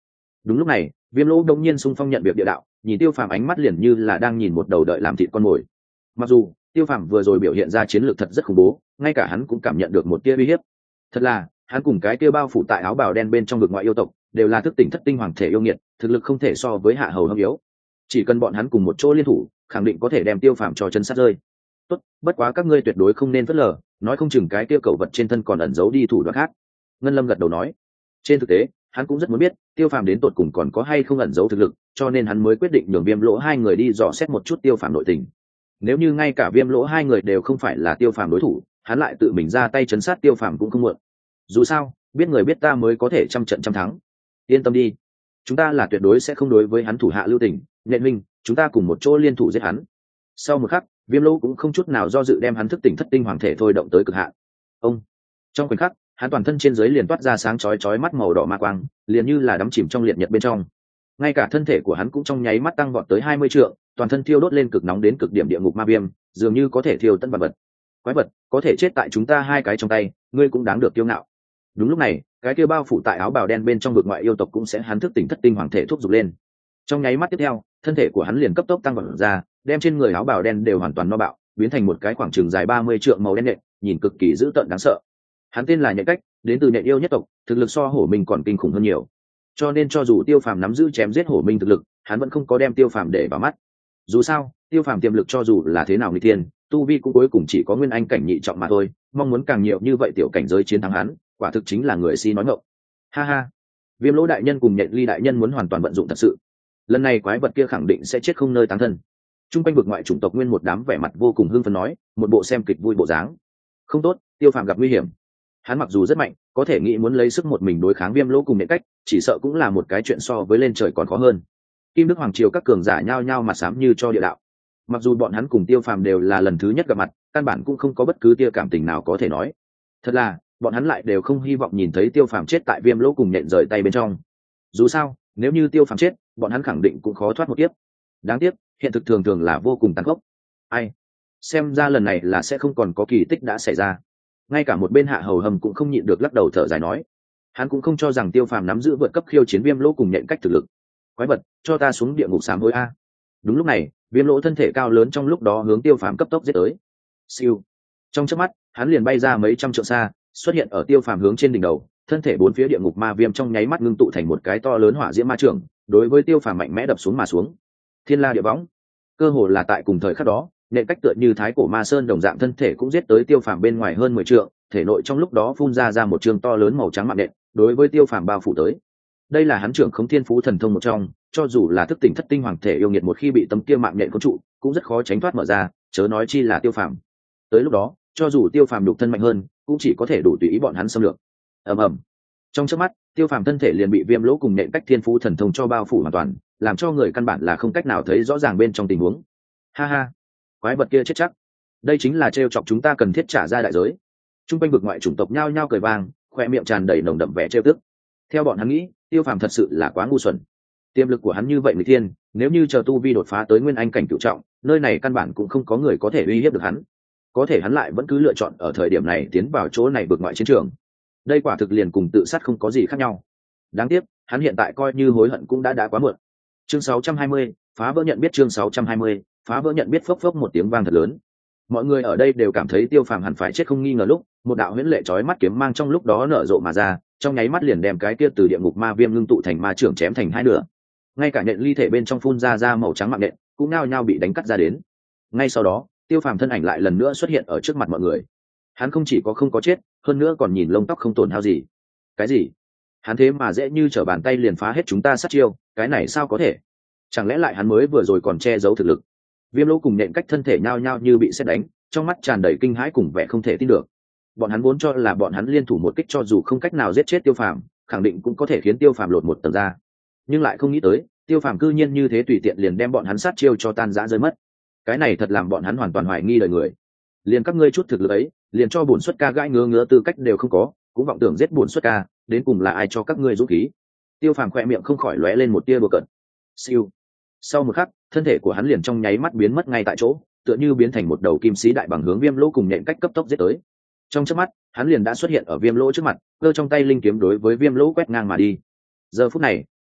Đúng lúc này Viêm Lỗ đông nhiên xung phong nhận việc địa đạo, nhìn Tiêu Phàm ánh mắt liền như là đang nhìn một đầu đợi làm thịt con mồi. Mặc dù Tiêu Phàm vừa rồi biểu hiện ra chiến lược thật rất khủng bố, ngay cả hắn cũng cảm nhận được một tia uy hiếp. Thật là hắn cùng cái kia bao phủ tại áo bào đen bên trong vực ngoại yêu tộc đều là thức tỉnh thất tinh hoàng thể yêu nghiệt, thực lực không thể so với hạ hầu hâm yếu. Chỉ cần bọn hắn cùng một chỗ liên thủ, khẳng định có thể đem Tiêu Phàm cho chân sát rơi. Tốt, bất quá các ngươi tuyệt đối không nên phớt lờ, nói không chừng cái kia cẩu vật trên thân còn ẩn giấu đi thủ đoạn khác. Ngân Lâm gật đầu nói. Trên thực tế hắn cũng rất muốn biết Tiêu Phàm đến tột cùng còn có hay không ẩn giấu thực lực, cho nên hắn mới quyết định nhường Viêm Lỗ hai người đi dò xét một chút Tiêu Phàm nội tình. Nếu như ngay cả Viêm Lỗ hai người đều không phải là Tiêu Phàm đối thủ, hắn lại tự mình ra tay chấn sát Tiêu Phàm cũng không muộn. Dù sao biết người biết ta mới có thể trăm trận trăm thắng. Yên tâm đi, chúng ta là tuyệt đối sẽ không đối với hắn thủ hạ lưu tình. Nhện minh, chúng ta cùng một chỗ liên thủ giết hắn. Sau một khắc Viêm Lỗ cũng không chút nào do dự đem hắn thức tỉnh thất tinh hoàng thể thôi động tới cực hạn. Ông trong khoảnh khắc hắn toàn thân trên dưới liền toát ra sáng chói chói mắt màu đỏ ma quang, liền như là đắm chìm trong liệt nhật bên trong. Ngay cả thân thể của hắn cũng trong nháy mắt tăng vọt tới hai mươi trượng, toàn thân thiêu đốt lên cực nóng đến cực điểm địa ngục ma viêm, dường như có thể thiêu tận vật vật. Quái vật, có thể chết tại chúng ta hai cái trong tay, ngươi cũng đáng được kiêu ngạo. Đúng lúc này, cái kia bao phủ tại áo bào đen bên trong vực ngoại yêu tộc cũng sẽ hắn thức tỉnh thất tinh hoàng thể thúc giục lên. Trong nháy mắt tiếp theo, thân thể của hắn liền cấp tốc tăng vọt ra, đem trên người áo bào đen đều hoàn toàn no bạo, biến thành một cái khoảng trường dài ba mươi trượng màu đen nhện, nhìn cực kỳ dữ tợn đáng sợ. Hắn tên là Nhện Cách, đến từ Nhện yêu nhất tộc, thực lực so Hổ Minh còn kinh khủng hơn nhiều. Cho nên cho dù Tiêu Phàm nắm giữ chém giết Hổ Minh thực lực, hắn vẫn không có đem Tiêu Phàm để vào mắt. Dù sao, Tiêu Phàm tiềm lực cho dù là thế nào nguy tiên, tu vi cũng cuối cùng chỉ có nguyên anh cảnh nhị trọng mà thôi, mong muốn càng nhiều như vậy tiểu cảnh giới chiến thắng hắn, quả thực chính là người si nói ngọng. Ha ha, Viêm Lỗ đại nhân cùng Nhện Ly đại nhân muốn hoàn toàn vận dụng thật sự. Lần này quái vật kia khẳng định sẽ chết không nơi táng thân. Trung quanh vực ngoại chủng tộc nguyên một đám vẻ mặt vô cùng hưng phấn nói, một bộ xem kịch vui bộ dáng. Không tốt, Tiêu Phàm gặp nguy hiểm. Hắn mặc dù rất mạnh, có thể nghĩ muốn lấy sức một mình đối kháng Viêm Lỗ cùng Nhện Cách, chỉ sợ cũng là một cái chuyện so với lên trời còn khó hơn. Kim Đức Hoàng triều các cường giả nhao nhao mặt xám như cho địa đạo. Mặc dù bọn hắn cùng Tiêu Phàm đều là lần thứ nhất gặp mặt, căn bản cũng không có bất cứ tia cảm tình nào có thể nói. Thật là, bọn hắn lại đều không hy vọng nhìn thấy Tiêu Phàm chết tại Viêm Lỗ cùng Nhện rời tay bên trong. Dù sao, nếu như Tiêu Phàm chết, bọn hắn khẳng định cũng khó thoát một kiếp. Đáng tiếc, hiện thực thường thường là vô cùng tàn khốc. Ai, xem ra lần này là sẽ không còn có kỳ tích đã xảy ra. Ngay cả một bên Hạ Hầu Hầm cũng không nhịn được lắc đầu thở dài nói, hắn cũng không cho rằng Tiêu Phàm nắm giữ vượt cấp khiêu chiến Viêm Lỗ cùng Nhện Cách thực lực. Quái vật, cho ta xuống địa ngục sám hối a. Đúng lúc này, Viêm Lỗ thân thể cao lớn trong lúc đó hướng Tiêu Phàm cấp tốc giết tới. Siêu. Trong chớp mắt, hắn liền bay ra mấy trăm trượng xa, xuất hiện ở Tiêu Phàm hướng trên đỉnh đầu, thân thể bốn phía địa ngục ma viêm trong nháy mắt ngưng tụ thành một cái to lớn hỏa diễm ma trường, đối với Tiêu Phàm mạnh mẽ đập xuống mà xuống. Thiên La địa võng. Cơ hồ là tại cùng thời khắc đó, Nhện Cách tựa như thái cổ ma sơn đồng dạng thân thể cũng giết tới Tiêu Phàm bên ngoài hơn mười trượng, thể nội trong lúc đó phun ra ra một trường to lớn màu trắng mạng nện, đối với Tiêu Phàm bao phủ tới. Đây là hắn trưởng khống thiên phú thần thông một trong, cho dù là thức tỉnh thất tinh hoàng thể yêu nghiệt một khi bị tấm kia mạng nện cuốn trụ, cũng rất khó tránh thoát mở ra, chớ nói chi là Tiêu Phàm. Tới lúc đó, cho dù Tiêu Phàm đục thân mạnh hơn, cũng chỉ có thể đủ tùy ý bọn hắn xâm lược. Ầm ầm. Trong chớp mắt, Tiêu Phàm thân thể liền bị Viêm Lỗ cùng Nhện Cách thiên phú thần thông cho bao phủ hoàn toàn, làm cho người căn bản là không cách nào thấy rõ ràng bên trong tình huống. Ha ha, quái vật kia chết chắc. Đây chính là trêu chọc chúng ta cần thiết trả ra đại giới. Trung quanh vực ngoại chủng tộc nhao nhao cười vang, khoe miệng tràn đầy nồng đậm vẻ trêu tức. Theo bọn hắn nghĩ, Tiêu Phàm thật sự là quá ngu xuẩn. Tiềm lực của hắn như vậy người thiên, nếu như chờ tu vi đột phá tới nguyên anh cảnh cửu trọng, nơi này căn bản cũng không có người có thể uy hiếp được hắn. Có thể hắn lại vẫn cứ lựa chọn ở thời điểm này tiến vào chỗ này vực ngoại chiến trường. Đây quả thực liền cùng tự sát không có gì khác nhau. Đáng tiếc, hắn hiện tại coi như hối hận cũng đã đã quá muộn. Chương sáu trăm hai mươi, phá vỡ nhận biết chương sáu trăm hai mươi, phá vỡ nhận biết phốc phốc một tiếng vang thật lớn. Mọi người ở đây đều cảm thấy Tiêu Phàm hẳn phải chết không nghi ngờ lúc, một đạo huyễn lệ chói mắt kiếm mang trong lúc đó nở rộ mà ra, trong nháy mắt liền đem cái kia từ địa ngục ma viêm ngưng tụ thành ma trưởng chém thành hai nửa. Ngay cả nhện ly thể bên trong phun ra ra màu trắng mạng nện, cũng nao nhao bị đánh cắt ra đến. Ngay sau đó, Tiêu Phàm thân ảnh lại lần nữa xuất hiện ở trước mặt mọi người. Hắn không chỉ có không có chết, hơn nữa còn nhìn lông tóc không tổn hao gì. Cái gì? Hắn thế mà dễ như trở bàn tay liền phá hết chúng ta sát chiêu, cái này sao có thể? Chẳng lẽ lại hắn mới vừa rồi còn che giấu thực lực? Viêm Lỗ cùng Nhện Cách thân thể nhao nhao như bị sét đánh, trong mắt tràn đầy kinh hãi cùng vẻ không thể tin được. Bọn hắn vốn cho là bọn hắn liên thủ một kích cho dù không cách nào giết chết Tiêu Phàm, khẳng định cũng có thể khiến Tiêu Phàm lột một tầng ra. Nhưng lại không nghĩ tới, Tiêu Phàm cư nhiên như thế tùy tiện liền đem bọn hắn sát chiêu cho tan rã rơi mất. Cái này thật làm bọn hắn hoàn toàn hoài nghi đời người. Liền các ngươi chút thực lực ấy, liền cho bổn xuất ca gãi ngứa ngứa tư cách đều không có, cũng vọng tưởng giết bổn xuất ca, đến cùng là ai cho các ngươi dũng khí? Tiêu Phàm khẽ miệng không khỏi lóe lên một tia đùa cợt. Siêu. Sau một khắc, thân thể của hắn liền trong nháy mắt biến mất ngay tại chỗ, tựa như biến thành một đầu kim sĩ đại bằng hướng Viêm Lỗ cùng Nhện Cách cấp tốc giết tới. Trong chớp mắt, hắn liền đã xuất hiện ở Viêm Lỗ trước mặt, giơ trong tay linh kiếm đối với Viêm Lỗ quét ngang mà đi. Giờ phút này,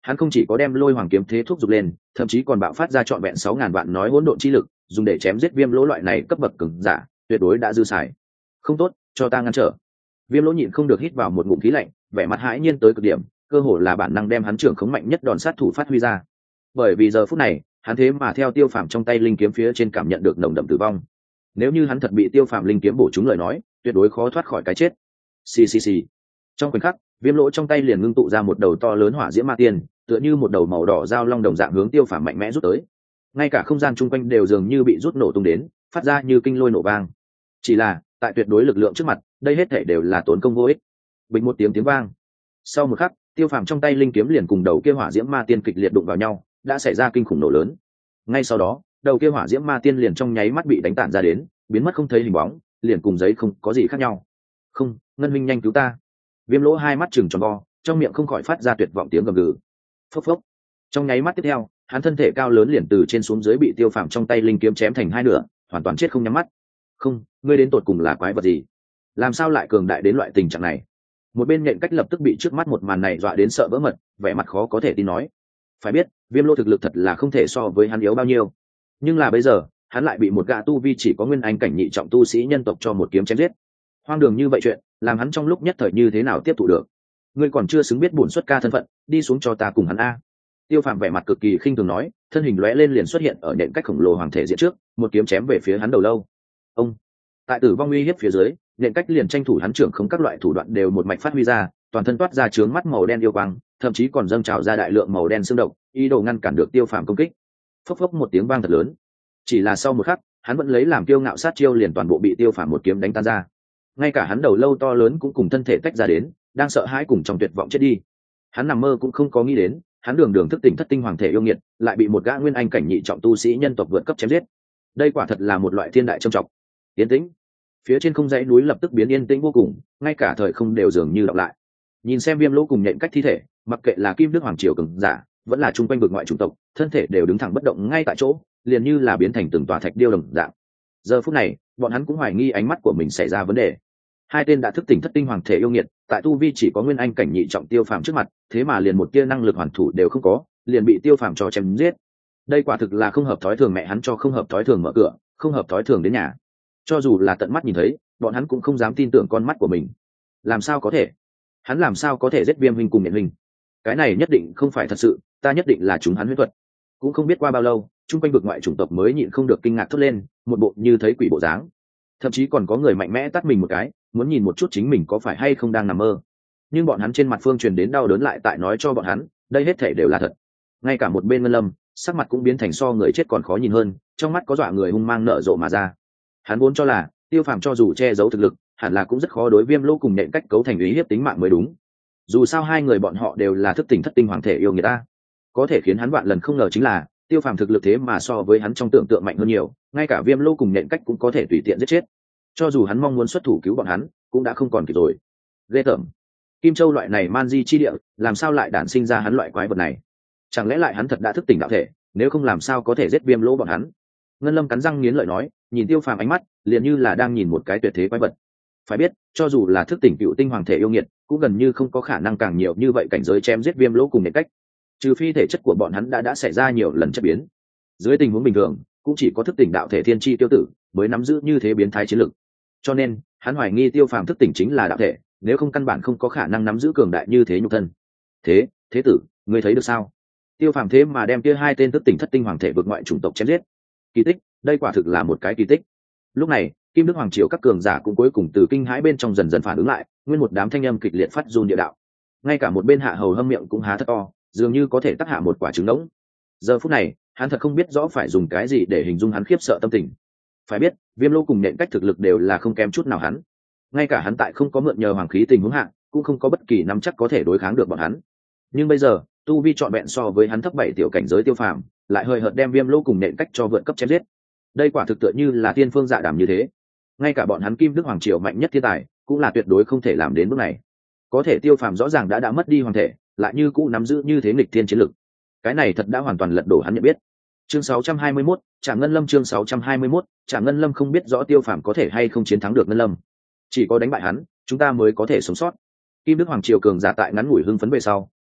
hắn không chỉ có đem lôi hoàng kiếm thế thúc giục lên, thậm chí còn bạo phát ra trọn vẹn sáu ngàn vạn nói hỗn độn chi lực, dùng để chém giết viêm lỗ loại này cấp bậc cường giả, tuyệt đối đã dư xài. Không tốt, cho ta ngăn trở. Viêm lỗ nhịn không được hít vào một ngụm khí lạnh, vẻ mặt hãi nhiên tới cực điểm, cơ hồ là bản năng đem hắn trưởng khống mạnh nhất đòn sát thủ phát huy ra. Bởi vì giờ phút này, hắn thế mà theo Tiêu Phàm trong tay linh kiếm phía trên cảm nhận được nồng đậm tử vong. Nếu như hắn thật bị Tiêu Phàm linh kiếm bổ trúng lời nói, tuyệt đối khó thoát khỏi cái chết. Xì xì xì. Trong khoảnh khắc, viêm lỗ trong tay liền ngưng tụ ra một đầu to lớn hỏa diễm ma tiên, tựa như một đầu màu đỏ dao long đồng dạng hướng Tiêu Phàm mạnh mẽ rút tới. Ngay cả không gian chung quanh đều dường như bị rút nổ tung đến, phát ra như kinh lôi nổ vang. Chỉ là, tại tuyệt đối lực lượng trước mặt, đây hết thảy đều là tốn công vô ích. Bình một tiếng tiếng vang. Sau một khắc, Tiêu Phàm trong tay linh kiếm liền cùng đầu kia hỏa diễm ma tiên kịch liệt đụng vào nhau, đã xảy ra kinh khủng nổ lớn. Ngay sau đó, đầu kia hỏa diễm ma tiên liền trong nháy mắt bị đánh tản ra đến, biến mất không thấy hình bóng, liền cùng giấy không có gì khác nhau. Không, Ngân Minh nhanh cứu ta. Viêm lỗ hai mắt trừng tròn vo, trong miệng không khỏi phát ra tuyệt vọng tiếng gầm gừ. Phốc phốc. Trong nháy mắt tiếp theo, hắn thân thể cao lớn liền từ trên xuống dưới bị Tiêu Phàm trong tay linh kiếm chém thành hai nửa, hoàn toàn chết không nhắm mắt. Không, ngươi đến tột cùng là quái vật gì? Làm sao lại cường đại đến loại tình trạng này? Một bên Nhện Cách lập tức bị trước mắt một màn này dọa đến sợ vỡ mật, vẻ mặt khó có thể tin nói. Phải biết, Viêm lỗ thực lực thật là không thể so với hắn yếu bao nhiêu. Nhưng là bây giờ, hắn lại bị một gã tu vi chỉ có nguyên anh cảnh nhị trọng tu sĩ nhân tộc cho một kiếm chém giết. Hoang đường như vậy chuyện, làm hắn trong lúc nhất thời như thế nào tiếp thụ được? Ngươi còn chưa xứng biết bổn xuất ca thân phận, đi xuống cho ta cùng hắn a. Tiêu Phàm vẻ mặt cực kỳ khinh thường nói, thân hình lóe lên liền xuất hiện ở Nhện Cách khổng lồ hoàng thể diện trước, một kiếm chém về phía hắn đầu lâu. Ông, tại tử vong uy hiếp phía dưới, Nhện Cách liền tranh thủ hắn trưởng không các loại thủ đoạn đều một mạch phát huy ra, toàn thân toát ra trướng mắt màu đen yêu quang, thậm chí còn dâng trào ra đại lượng màu đen xương độc, ý đồ ngăn cản được Tiêu Phàm công kích. Phốc phốc một tiếng vang thật lớn. Chỉ là sau một khắc, hắn vẫn lấy làm kiêu ngạo sát chiêu liền toàn bộ bị Tiêu Phàm một kiếm đánh tan ra. Ngay cả hắn đầu lâu to lớn cũng cùng thân thể tách ra đến, đang sợ hãi cùng trong tuyệt vọng chết đi. Hắn nằm mơ cũng không có nghĩ đến, hắn đường đường thức tỉnh thất tinh hoàng thể yêu nghiệt, lại bị một gã nguyên anh cảnh nhị trọng tu sĩ nhân tộc vượt cấp chém giết. Đây quả thật là một loại thiên đại trâm trọng. Yên tĩnh. Phía trên không dãy núi lập tức biến yên tĩnh vô cùng, ngay cả thời không đều dường như đọc lại. Nhìn xem Viêm lỗ cùng Nhện Cách thi thể, mặc kệ là Kim Đức hoàng triều cường giả, vẫn là chung quanh vực ngoại chủng tộc, thân thể đều đứng thẳng bất động ngay tại chỗ, liền như là biến thành từng tòa thạch điêu đồng dạng. Giờ phút này, bọn hắn cũng hoài nghi ánh mắt của mình xảy ra vấn đề. Hai tên đã thức tỉnh thất tinh hoàng thể yêu nghiệt, tại tu vi chỉ có nguyên anh cảnh nhị trọng Tiêu Phàm trước mặt, thế mà liền một tia năng lực hoàn thủ đều không có, liền bị Tiêu Phàm cho chém giết. Đây quả thực là không hợp thói thường, mẹ hắn cho không hợp thói thường mở cửa, không hợp thói thường đến nhà. Cho dù là tận mắt nhìn thấy, bọn hắn cũng không dám tin tưởng con mắt của mình. Làm sao có thể? Hắn làm sao có thể giết Viêm huynh cùng Nhện huynh? Cái này nhất định không phải thật sự, ta nhất định là chúng hắn huyễn thuật. Cũng không biết qua bao lâu, chung quanh vực ngoại chủng tộc mới nhịn không được kinh ngạc thốt lên, một bộ như thấy quỷ bộ dáng. Thậm chí còn có người mạnh mẽ tát mình một cái, muốn nhìn một chút chính mình có phải hay không đang nằm mơ. Nhưng bọn hắn trên mặt phương truyền đến đau đớn lại tại nói cho bọn hắn, đây hết thể đều là thật. Ngay cả một bên Ngân Lâm, sắc mặt cũng biến thành so người chết còn khó nhìn hơn, trong mắt có dọa người hung mang nở rộ mà ra. Hắn vốn cho là Tiêu Phàm cho dù che giấu thực lực, hẳn là cũng rất khó đối Viêm lỗ cùng Nhện Cách cấu thành uy hiếp tính mạng mới đúng. Dù sao hai người bọn họ đều là thức tỉnh thất tinh hoàng thể yêu người ta. Có thể khiến hắn vạn lần không ngờ chính là Tiêu Phàm thực lực thế mà so với hắn trong tưởng tượng mạnh hơn nhiều, ngay cả Viêm lỗ cùng Nhện Cách cũng có thể tùy tiện giết chết. Cho dù hắn mong muốn xuất thủ cứu bọn hắn, cũng đã không còn kịp rồi. Ghê tởm. Kim Châu loại này man di chi địa, làm sao lại đản sinh ra hắn loại quái vật này? Chẳng lẽ lại hắn thật đã thức tỉnh đạo thể, nếu không làm sao có thể giết Viêm lỗ bọn hắn? Ngân Lâm cắn răng nghiến lợi nói, nhìn Tiêu Phàm ánh mắt, liền như là đang nhìn một cái tuyệt thế quái vật. Phải biết, cho dù là thức tỉnh cựu tinh hoàng thể yêu nghiệt, cũng gần như không có khả năng càng nhiều như vậy cảnh giới chém giết Viêm lỗ cùng Nhện Cách. Trừ phi thể chất của bọn hắn đã đã xảy ra nhiều lần chất biến. Dưới tình huống bình thường, cũng chỉ có thức tỉnh đạo thể thiên chi tiêu tử mới nắm giữ như thế biến thái chiến lực. Cho nên, hắn hoài nghi Tiêu Phàm thức tỉnh chính là đạo thể, nếu không căn bản không có khả năng nắm giữ cường đại như thế nhục thân. Thế, thế tử, ngươi thấy được sao? Tiêu Phàm thế mà đem kia hai tên thức tỉnh thất tinh hoàng thể vượt ngoại chủng tộc chém giết. Kỳ tích, đây quả thực là một cái kỳ tích. Lúc này, Kim Đức hoàng triều các cường giả cũng cuối cùng từ kinh hãi bên trong dần dần phản ứng lại, nguyên một đám thanh âm kịch liệt phát run địa đạo. Ngay cả một bên Hạ Hầu Hâm miệng cũng há thật to, dường như có thể tắc hạ một quả trứng ngỗng. Giờ phút này, hắn thật không biết rõ phải dùng cái gì để hình dung hắn khiếp sợ tâm tình. Phải biết, Viêm lỗ cùng Nhện Cách thực lực đều là không kém chút nào hắn. Ngay cả hắn tại không có mượn nhờ hoàng khí tình huống hạ, cũng không có bất kỳ nắm chắc có thể đối kháng được bọn hắn. Nhưng bây giờ, tu vi trọn vẹn so với hắn thấp bảy tiểu cảnh giới Tiêu Phàm, lại hời hợt đem Viêm lỗ cùng Nhện Cách cho vượt cấp chém giết. Đây quả thực tựa như là tiên phương dạ đàm như thế. Ngay cả bọn hắn Kim Đức hoàng triều mạnh nhất thiên tài, cũng là tuyệt đối không thể làm đến bước này. Có thể Tiêu Phàm rõ ràng đã đã mất đi hoàng thể, lại như cũ nắm giữ như thế nghịch thiên chiến lực. Cái này thật đã hoàn toàn lật đổ hắn nhận biết. Chương sáu trăm hai mươi mốt, Trảm Ngân Lâm. Chương sáu trăm hai mươi mốt, Trảm Ngân Lâm. Không biết rõ Tiêu Phàm có thể hay không chiến thắng được Ngân Lâm, chỉ có đánh bại hắn, chúng ta mới có thể sống sót. Kim Đức hoàng triều cường giả tại ngắn ngủi hưng phấn về sau,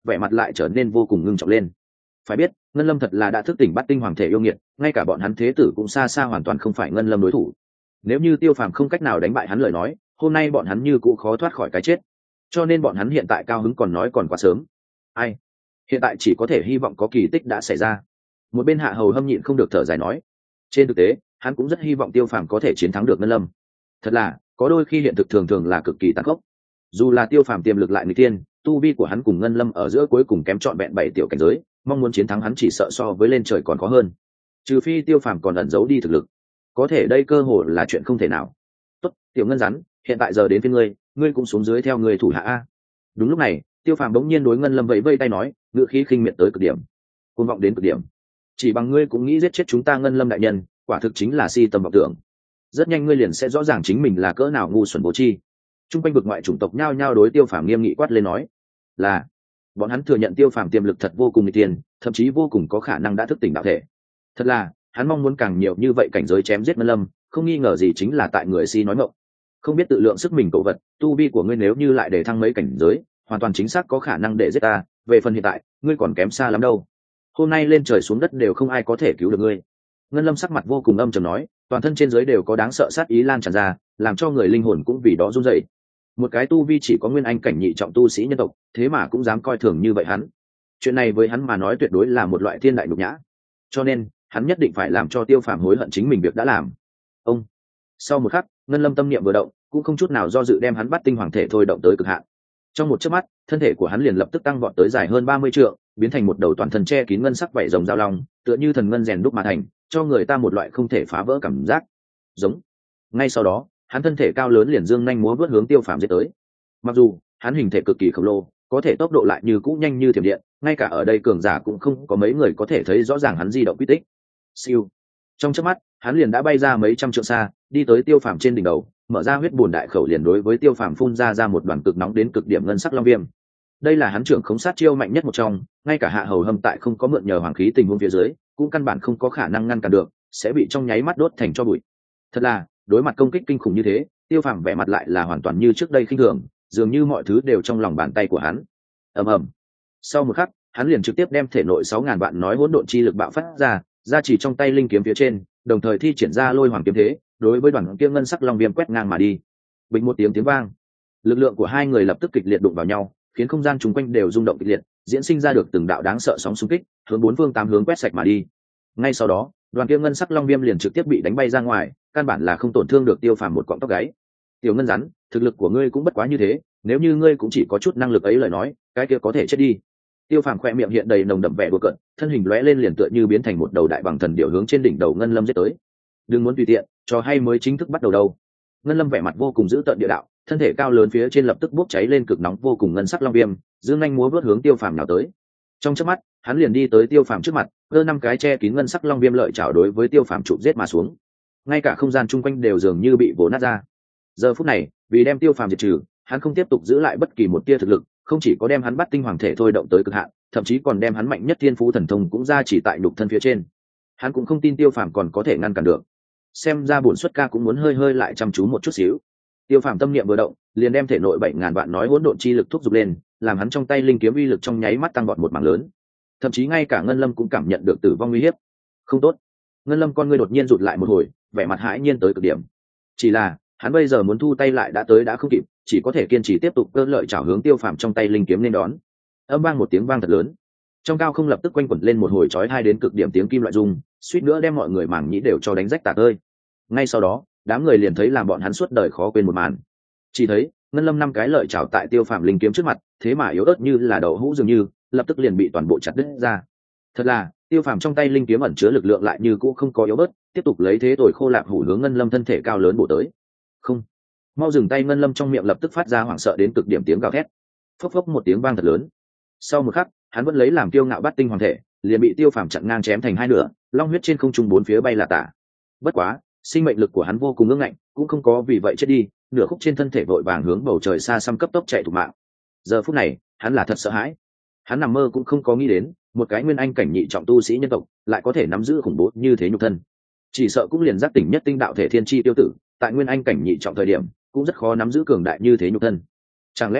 vẻ mặt lại trở nên vô cùng ngưng trọng lên. Phải biết ngân lâm thật là đã thức tỉnh bát tinh hoàng thể yêu nghiệt, ngay cả bọn hắn thế tử cũng xa xa hoàn toàn không phải ngân lâm đối thủ. Nếu như Tiêu Phàm không cách nào đánh bại hắn lời nói, hôm nay bọn hắn như cũ khó thoát khỏi cái chết. Cho nên bọn hắn hiện tại cao hứng còn nói còn quá sớm. Ai? Hiện tại chỉ có thể hy vọng có kỳ tích đã xảy ra. Một bên Hạ Hầu Hâm nhịn không được thở dài nói. Trên thực tế, hắn cũng rất hy vọng Tiêu Phàm có thể chiến thắng được ngân lâm. Thật là, có đôi khi hiện thực thường thường là cực kỳ tàn khốc. Dù là Tiêu Phàm tiềm lực lại người tiên, tu vi của hắn cùng ngân lâm ở giữa cuối cùng kém trọn vẹn bảy tiểu cảnh giới, mong muốn chiến thắng hắn chỉ sợ so với lên trời còn khó hơn. Trừ phi Tiêu Phàm còn ẩn giấu đi thực lực, có thể đây cơ hội là chuyện không thể nào. Tốt, tiểu ngân rắn, hiện tại giờ đến phía ngươi, ngươi cũng xuống dưới theo người thủ hạ a. Đúng lúc này, Tiêu Phàm bỗng nhiên đối ngân lâm vẫy vây tay nói, ngữ khí khinh miệt tới cực điểm, cuồng vọng đến cực điểm. Chỉ bằng ngươi cũng nghĩ giết chết chúng ta ngân lâm đại nhân, quả thực chính là si tầm vọng tưởng. Rất nhanh ngươi liền sẽ rõ ràng chính mình là cỡ nào ngu xuẩn vô tri. Trung quanh vực ngoại chủng tộc nhao nhao đối Tiêu Phàm nghiêm nghị quát lên nói, là bọn hắn thừa nhận Tiêu Phàm tiềm lực thật vô cùng nguy tiền, thậm chí vô cùng có khả năng đã thức tỉnh đạo thể. Thật là, hắn mong muốn càng nhiều như vậy cảnh giới chém giết ngân lâm, không nghi ngờ gì chính là tại người si nói mộng. Không biết tự lượng sức mình cậu vật, tu vi của ngươi nếu như lại để thăng mấy cảnh giới, hoàn toàn chính xác có khả năng để giết ta, về phần hiện tại, ngươi còn kém xa lắm đâu. Hôm nay lên trời xuống đất đều không ai có thể cứu được ngươi. Ngân lâm sắc mặt vô cùng âm trầm nói, toàn thân trên dưới đều có đáng sợ sát ý lan tràn ra, làm cho người linh hồn cũng vì đó run rẩy. Một cái tu vi chỉ có nguyên anh cảnh nhị trọng tu sĩ nhân tộc, thế mà cũng dám coi thường như vậy hắn. Chuyện này với hắn mà nói tuyệt đối là một loại thiên đại nhục nhã. Cho nên, hắn nhất định phải làm cho Tiêu Phàm hối hận chính mình việc đã làm. Ông. Sau một khắc, ngân lâm tâm niệm vừa động, cũng không chút nào do dự đem hắn bắt tinh hoàng thể thôi động tới cực hạn. Trong một chớp mắt, thân thể của hắn liền lập tức tăng vọt tới dài hơn ba mươi trượng, biến thành một đầu toàn thân che kín ngân sắc vảy rồng giao long, tựa như thần ngân rèn đúc mà thành, cho người ta một loại không thể phá vỡ cảm giác. Giống. Ngay sau đó, hắn thân thể cao lớn liền dương nhanh múa vớt hướng Tiêu Phàm giết tới. Mặc dù hắn hình thể cực kỳ khổng lồ, có thể tốc độ lại như cũ nhanh như thiểm điện, ngay cả ở đây cường giả cũng không có mấy người có thể thấy rõ ràng hắn di động quy tích. Siêu. Trong chớp mắt, hắn liền đã bay ra mấy trăm trượng xa, đi tới Tiêu Phàm trên đỉnh đầu, mở ra huyết bùn đại khẩu liền đối với Tiêu Phàm phun ra ra một đoàn cực nóng đến cực điểm ngân sắc long viêm. Đây là hắn trưởng khống sát chiêu mạnh nhất một trong, ngay cả Hạ Hầu Hâm tại không có mượn nhờ hoàng khí tình huống phía dưới, cũng căn bản không có khả năng ngăn cản được, sẽ bị trong nháy mắt đốt thành tro bụi. Thật là, đối mặt công kích kinh khủng như thế, Tiêu Phàm vẻ mặt lại là hoàn toàn như trước đây khinh thường, dường như mọi thứ đều trong lòng bàn tay của hắn. Ầm ầm. Sau một khắc, hắn liền trực tiếp đem thể nội sáu ngàn vạn nói hỗn độn chi lực bạo phát ra, ra chỉ trong tay linh kiếm phía trên, đồng thời thi triển ra lôi hoàng kiếm thế, đối với đoàn kia ngân sắc long viêm quét ngang mà đi. Bình một tiếng tiếng vang, lực lượng của hai người lập tức kịch liệt đụng vào nhau, khiến không gian chung quanh đều rung động kịch liệt, diễn sinh ra được từng đạo đáng sợ sóng xung kích, hướng bốn phương tám hướng quét sạch mà đi. Ngay sau đó, đoàn kia ngân sắc long viêm liền trực tiếp bị đánh bay ra ngoài, căn bản là không tổn thương được Tiêu Phàm một cọng tóc gáy. Tiểu ngân rắn, thực lực của ngươi cũng bất quá như thế, nếu như ngươi cũng chỉ có chút năng lực ấy lời nói, cái kia có thể chết đi. Tiêu Phàm khỏe miệng hiện đầy nồng đậm vẻ đùa cợt, thân hình lóe lên liền tựa như biến thành một đầu đại bằng thần điểu hướng trên đỉnh đầu ngân lâm giết tới. Đừng muốn tùy tiện, trò hay mới chính thức bắt đầu đâu. Ngân lâm vẻ mặt vô cùng dữ tợn địa đạo, thân thể cao lớn phía trên lập tức bốc cháy lên cực nóng vô cùng ngân sắc long viêm, dương nhanh múa vớt hướng Tiêu Phàm nào tới. Trong chớp mắt, hắn liền đi tới Tiêu Phàm trước mặt, giơ năm cái che kín ngân sắc long viêm lợi chảo đối với Tiêu Phàm chụp giết mà xuống. Ngay cả không gian chung quanh đều dường như bị vồ nát ra. Giờ phút này, vì đem Tiêu Phàm diệt trừ, hắn không tiếp tục giữ lại bất kỳ một tia thực lực, không chỉ có đem hắn bắt tinh hoàng thể thôi động tới cực hạn, thậm chí còn đem hắn mạnh nhất thiên phú thần thông cũng ra chỉ tại nhục thân phía trên. Hắn cũng không tin Tiêu Phàm còn có thể ngăn cản được. Xem ra bổn xuất ca cũng muốn hơi hơi lại chăm chú một chút xíu. Tiêu Phàm tâm niệm vừa động, liền đem thể nội bảy ngàn vạn nói hỗn độn chi lực thúc giục lên, làm hắn trong tay linh kiếm uy lực trong nháy mắt tăng vọt một mảng lớn. Thậm chí ngay cả Ngân Lâm cũng cảm nhận được tử vong nguy hiểm. Không tốt. Ngân Lâm con ngươi đột nhiên rụt lại một hồi, vẻ mặt hãi nhiên tới cực điểm. Chỉ là, hắn bây giờ muốn thu tay lại đã tới đã không kịp, chỉ có thể kiên trì tiếp tục cơ lợi chảo hướng Tiêu Phàm trong tay linh kiếm nên đón. Âm vang một tiếng vang thật lớn, trong cao không lập tức quanh quẩn lên một hồi chói tai đến cực điểm tiếng kim loại rung, suýt nữa đem mọi người màng nhĩ đều cho đánh rách tạc ơi. Ngay sau đó, đám người liền thấy làm bọn hắn suốt đời khó quên một màn. Chỉ thấy Ngân Lâm năm cái lợi chảo tại Tiêu Phàm linh kiếm trước mặt, thế mà yếu ớt như là đậu hũ dường như, lập tức liền bị toàn bộ chặt đứt ra. Thật là, Tiêu Phàm trong tay linh kiếm ẩn chứa lực lượng lại như cũ không có yếu bớt, tiếp tục lấy thế tồi khô lạp hủ hướng Ngân Lâm thân thể cao lớn bổ tới. Không, mau dừng tay! Ngân Lâm trong miệng lập tức phát ra hoảng sợ đến cực điểm tiếng gào thét. Phốc phốc một tiếng vang thật lớn. Sau một khắc, hắn vẫn lấy làm kiêu ngạo bát tinh hoàng thể, liền bị Tiêu Phàm chặn ngang chém thành hai nửa, long huyết trên không trung bốn phía bay là tả. Bất quá, sinh mệnh lực của hắn vô cùng ngưng ngạnh, cũng không có vì vậy chết đi, nửa khúc trên thân thể vội vàng hướng bầu trời xa xăm cấp tốc chạy thục mạng. Giờ phút này, hắn là thật sợ hãi. Hắn nằm mơ cũng không có nghĩ đến, một cái nguyên anh cảnh nhị trọng tu sĩ nhân tộc lại có thể nắm giữ khủng bố như thế nhục thân. Chỉ sợ cũng liền giác tỉnh nhất tinh đạo thể thiên chi tiêu tử, tại nguyên anh cảnh nhị trọng thời điểm, cũng rất khó nắm giữ cường đại như thế nhục thân. Chẳng lẽ lại,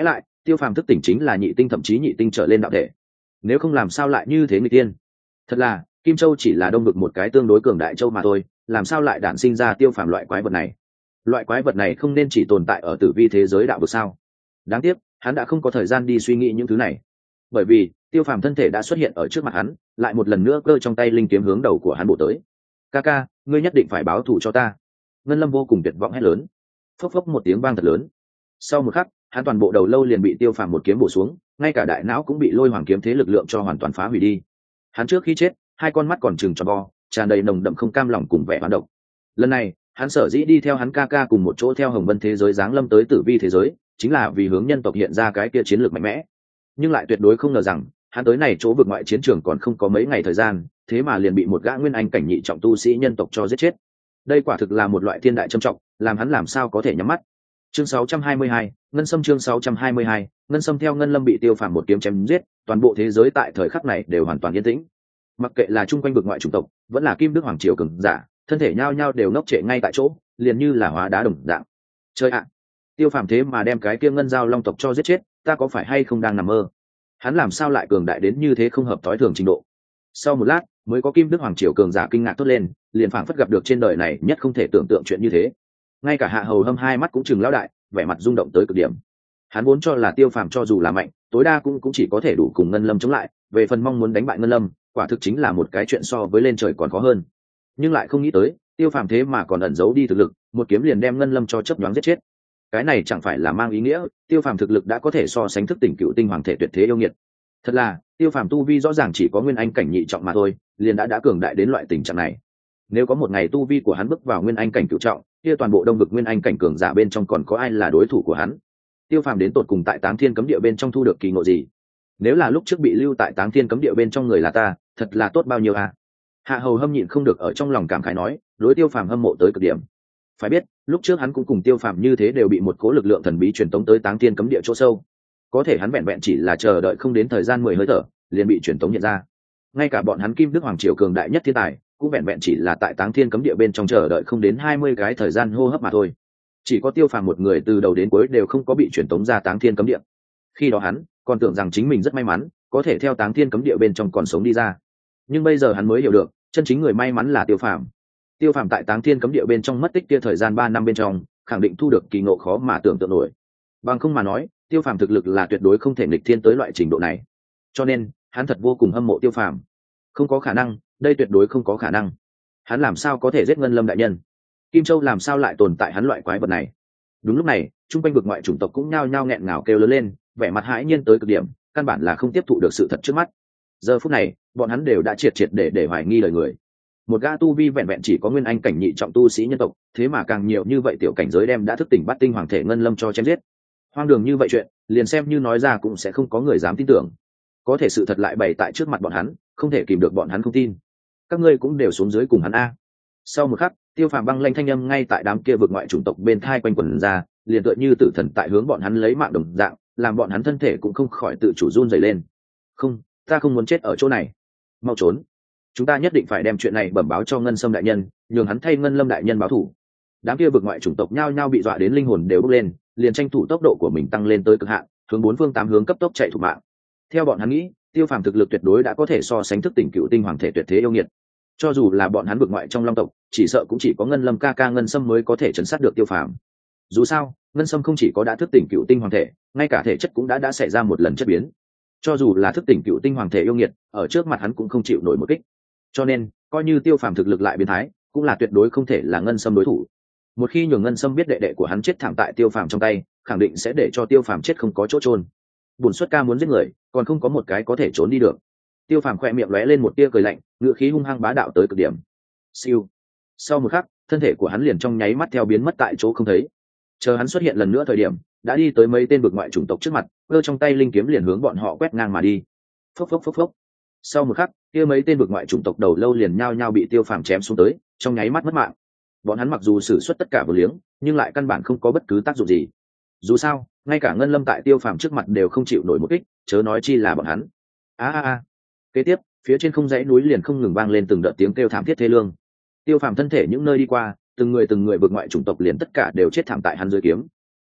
tiêu phàm thức tỉnh chính là nhị tinh thậm chí nhị tinh trở lên đạo thể, nếu không làm sao lại như thế người tiên. Thật là Kim Châu chỉ là đông vực một cái tương đối cường đại châu mà thôi, làm sao lại đản sinh ra tiêu phàm loại quái vật này. Loại quái vật này không nên chỉ tồn tại ở tử vi thế giới đạo vực sao? Đáng tiếc hắn đã không có thời gian đi suy nghĩ những thứ này, bởi vì tiêu phàm thân thể đã xuất hiện ở trước mặt hắn, lại một lần nữa cơ trong tay linh kiếm hướng đầu của hắn bổ tới. Ca ca, ngươi nhất định phải báo thù cho ta. Ngân Lâm vô cùng tuyệt vọng hét lớn. Phốc phốc một tiếng vang thật lớn, sau một khắc hắn toàn bộ đầu lâu liền bị tiêu phàm một kiếm bổ xuống, ngay cả đại não cũng bị lôi hoàng kiếm thế lực lượng cho hoàn toàn phá hủy đi. Hắn trước khi chết hai con mắt còn trừng tròn vo, tràn đầy nồng đậm không cam lòng cùng vẻ hoán độc. Lần này hắn sở dĩ đi theo hắn ca ca cùng một chỗ theo Hồng Vân thế giới giáng lâm tới tử vi thế giới, chính là vì hướng nhân tộc hiện ra cái kia chiến lược mạnh mẽ. Nhưng lại tuyệt đối không ngờ rằng hắn tới này chỗ vực ngoại chiến trường còn không có mấy ngày thời gian, thế mà liền bị một gã nguyên anh cảnh nhị trọng tu sĩ nhân tộc cho giết chết. Đây quả thực là một loại thiên đại trâm trọng, làm hắn làm sao có thể nhắm mắt. Chương sáu trăm hai mươi hai, Ngân Sâm. Chương sáu trăm hai mươi hai, Ngân Sâm. Theo Ngân Lâm bị tiêu phàm một kiếm chém giết, toàn bộ thế giới tại thời khắc này đều hoàn toàn yên tĩnh. Mặc kệ là chung quanh vực ngoại chủng tộc, vẫn là Kim Đức Hoàng triều cường giả, thân thể nhao nhao đều ngốc trệ ngay tại chỗ, liền như là hóa đá đồng dạng. Chơi ạ, tiêu phàm thế mà đem cái kia Ngân Giao Long tộc cho giết chết, ta có phải hay không đang nằm mơ? Hắn làm sao lại cường đại đến như thế không hợp thói thường trình độ? Sau một lát, mới có Kim Đức Hoàng triều cường giả kinh ngạc thốt lên, liền phảng phất gặp được trên đời này nhất không thể tưởng tượng chuyện như thế. Ngay cả Hạ Hầu Hâm hai mắt cũng trừng lão đại, vẻ mặt rung động tới cực điểm. Hắn vốn cho là tiêu phàm cho dù là mạnh, tối đa cũng cũng chỉ có thể đủ cùng Ngân Lâm chống lại, về phần mong muốn đánh bại Ngân Lâm, quả thực chính là một cái chuyện so với lên trời còn khó hơn. Nhưng lại không nghĩ tới, tiêu phàm thế mà còn ẩn giấu đi thực lực, một kiếm liền đem Ngân Lâm cho chớp nhoáng giết chết. Cái này chẳng phải là mang ý nghĩa tiêu phàm thực lực đã có thể so sánh thức tỉnh cựu tinh hoàng thể tuyệt thế yêu nghiệt. Thật là tiêu phàm tu vi rõ ràng chỉ có nguyên anh cảnh nhị trọng mà thôi, liền đã đã cường đại đến loại tình trạng này. Nếu có một ngày tu vi của hắn bước vào nguyên anh cảnh cửu trọng, kia toàn bộ đông vực nguyên anh cảnh cường giả bên trong còn có ai là đối thủ của hắn? Tiêu phàm đến tột cùng tại Táng Thiên cấm địa bên trong thu được kỳ ngộ gì? Nếu là lúc trước bị lưu tại Táng Thiên cấm địa bên trong người là ta, thật là tốt bao nhiêu à? Hạ Hầu Hâm nhịn không được ở trong lòng cảm khái nói, đối tiêu phàm hâm mộ tới cực điểm. Phải biết lúc trước hắn cũng cùng tiêu phàm như thế, đều bị một cố lực lượng thần bí truyền tống tới Táng Thiên cấm địa chỗ sâu. Có thể hắn vẹn vẹn chỉ là chờ đợi không đến thời gian mười hơi thở, liền bị truyền tống nhận ra. Ngay cả bọn hắn Kim Đức Hoàng triều cường đại nhất thiên tài, cũng vẹn vẹn chỉ là tại Táng Thiên cấm địa bên trong chờ đợi không đến hai mươi cái thời gian hô hấp mà thôi. Chỉ có tiêu phàm một người từ đầu đến cuối đều không có bị truyền tống ra Táng Thiên cấm địa. Khi đó hắn còn tưởng rằng chính mình rất may mắn, có thể theo Táng Thiên cấm địa bên trong còn sống đi ra. Nhưng bây giờ hắn mới hiểu được, chân chính người may mắn là tiêu phàm. Tiêu phàm tại Táng Thiên cấm địa bên trong mất tích kia thời gian ba năm bên trong, khẳng định thu được kỳ ngộ khó mà tưởng tượng nổi. Bằng không mà nói, tiêu phàm thực lực là tuyệt đối không thể nghịch thiên tới loại trình độ này. Cho nên hắn thật vô cùng hâm mộ tiêu phàm. Không có khả năng, đây tuyệt đối không có khả năng. Hắn làm sao có thể giết Ngân Lâm đại nhân? Kim Châu làm sao lại tồn tại hắn loại quái vật này? Đúng lúc này, trung quanh vực ngoại chủng tộc cũng nhao nhao nghẹn ngào kêu lớn lên, vẻ mặt hãi nhiên tới cực điểm, căn bản là không tiếp thụ được sự thật trước mắt. Giờ phút này, bọn hắn đều đã triệt triệt để để hoài nghi lời người. Một gã tu vi vẹn vẹn chỉ có nguyên anh cảnh nhị trọng tu sĩ nhân tộc, thế mà càng nhiều như vậy tiểu cảnh giới đem đã thức tỉnh bắt tinh hoàng thể Ngân Lâm cho chém giết. Hoang đường như vậy chuyện, liền xem như nói ra cũng sẽ không có người dám tin tưởng. Có thể sự thật lại bày tại trước mặt bọn hắn, không thể kìm được bọn hắn không tin. Các ngươi cũng đều xuống dưới cùng hắn a. Sau một khắc, tiêu phàm băng lanh thanh âm ngay tại đám kia vực ngoại chủng tộc bên thai quanh quần ra, liền tựa như tử thần tại hướng bọn hắn lấy mạng đồng dạng, làm bọn hắn thân thể cũng không khỏi tự chủ run rẩy lên. Không, ta không muốn chết ở chỗ này, mau trốn. Chúng ta nhất định phải đem chuyện này bẩm báo cho Ngân Sâm đại nhân, nhường hắn thay Ngân Lâm đại nhân báo thù. Đám kia vực ngoại chủng tộc nhao nhao bị dọa đến linh hồn đều bốc lên, liền tranh thủ tốc độ của mình tăng lên tới cực hạn, hướng bốn phương tám hướng cấp tốc chạy thủ mạng. Theo bọn hắn nghĩ, tiêu phàm thực lực tuyệt đối đã có thể so sánh thức tỉnh cựu tinh hoàng thể tuyệt thế yêu nghiệt. Cho dù là bọn hắn vực ngoại trong long tộc, chỉ sợ cũng chỉ có Ngân Lâm ca ca Ngân Sâm mới có thể chấn sát được tiêu phàm. Dù sao, Ngân Sâm không chỉ có đã thức tỉnh cựu tinh hoàng thể, ngay cả thể chất cũng đã đã xảy ra một lần chất biến. Cho dù là thức tỉnh cựu tinh hoàng thể yêu nghiệt, ở trước mặt hắn cũng không chịu nổi một kích. Cho nên, coi như tiêu phàm thực lực lại biến thái, cũng là tuyệt đối không thể là Ngân Sâm đối thủ. Một khi nhường Ngân Sâm biết đệ đệ của hắn chết thảm tại tiêu phàm trong tay, khẳng định sẽ để cho tiêu phàm chết không có chỗ trôn. Bổn xuất ca muốn giết người, còn không có một cái có thể trốn đi được. Tiêu phàm khoe miệng lóe lên một tia cười lạnh, ngựa khí hung hăng bá đạo tới cực điểm. Siêu. Sau một khắc, thân thể của hắn liền trong nháy mắt theo biến mất tại chỗ không thấy. Chờ hắn xuất hiện lần nữa thời điểm, đã đi tới mấy tên vực ngoại chủng tộc trước mặt, giơ trong tay linh kiếm liền hướng bọn họ quét ngang mà đi. Phốc phốc phốc phốc. Sau một khắc, kia mấy tên vực ngoại chủng tộc đầu lâu liền nhao nhao bị tiêu phàm chém xuống tới, trong nháy mắt mất mạng. Bọn hắn mặc dù sử xuất tất cả vô liếng, nhưng lại căn bản không có bất cứ tác dụng gì. Dù sao, ngay cả Ngân Lâm tại tiêu phàm trước mặt đều không chịu nổi một kích, chớ nói chi là bọn hắn. A a a. Kế tiếp, phía trên không dãy núi liền không ngừng vang lên từng đợt tiếng kêu thảm thiết thê lương. Tiêu phàm thân thể những nơi đi qua, từng người từng người vực ngoại chủng tộc liền tất cả đều chết thảm tại hắn dưới kiếm.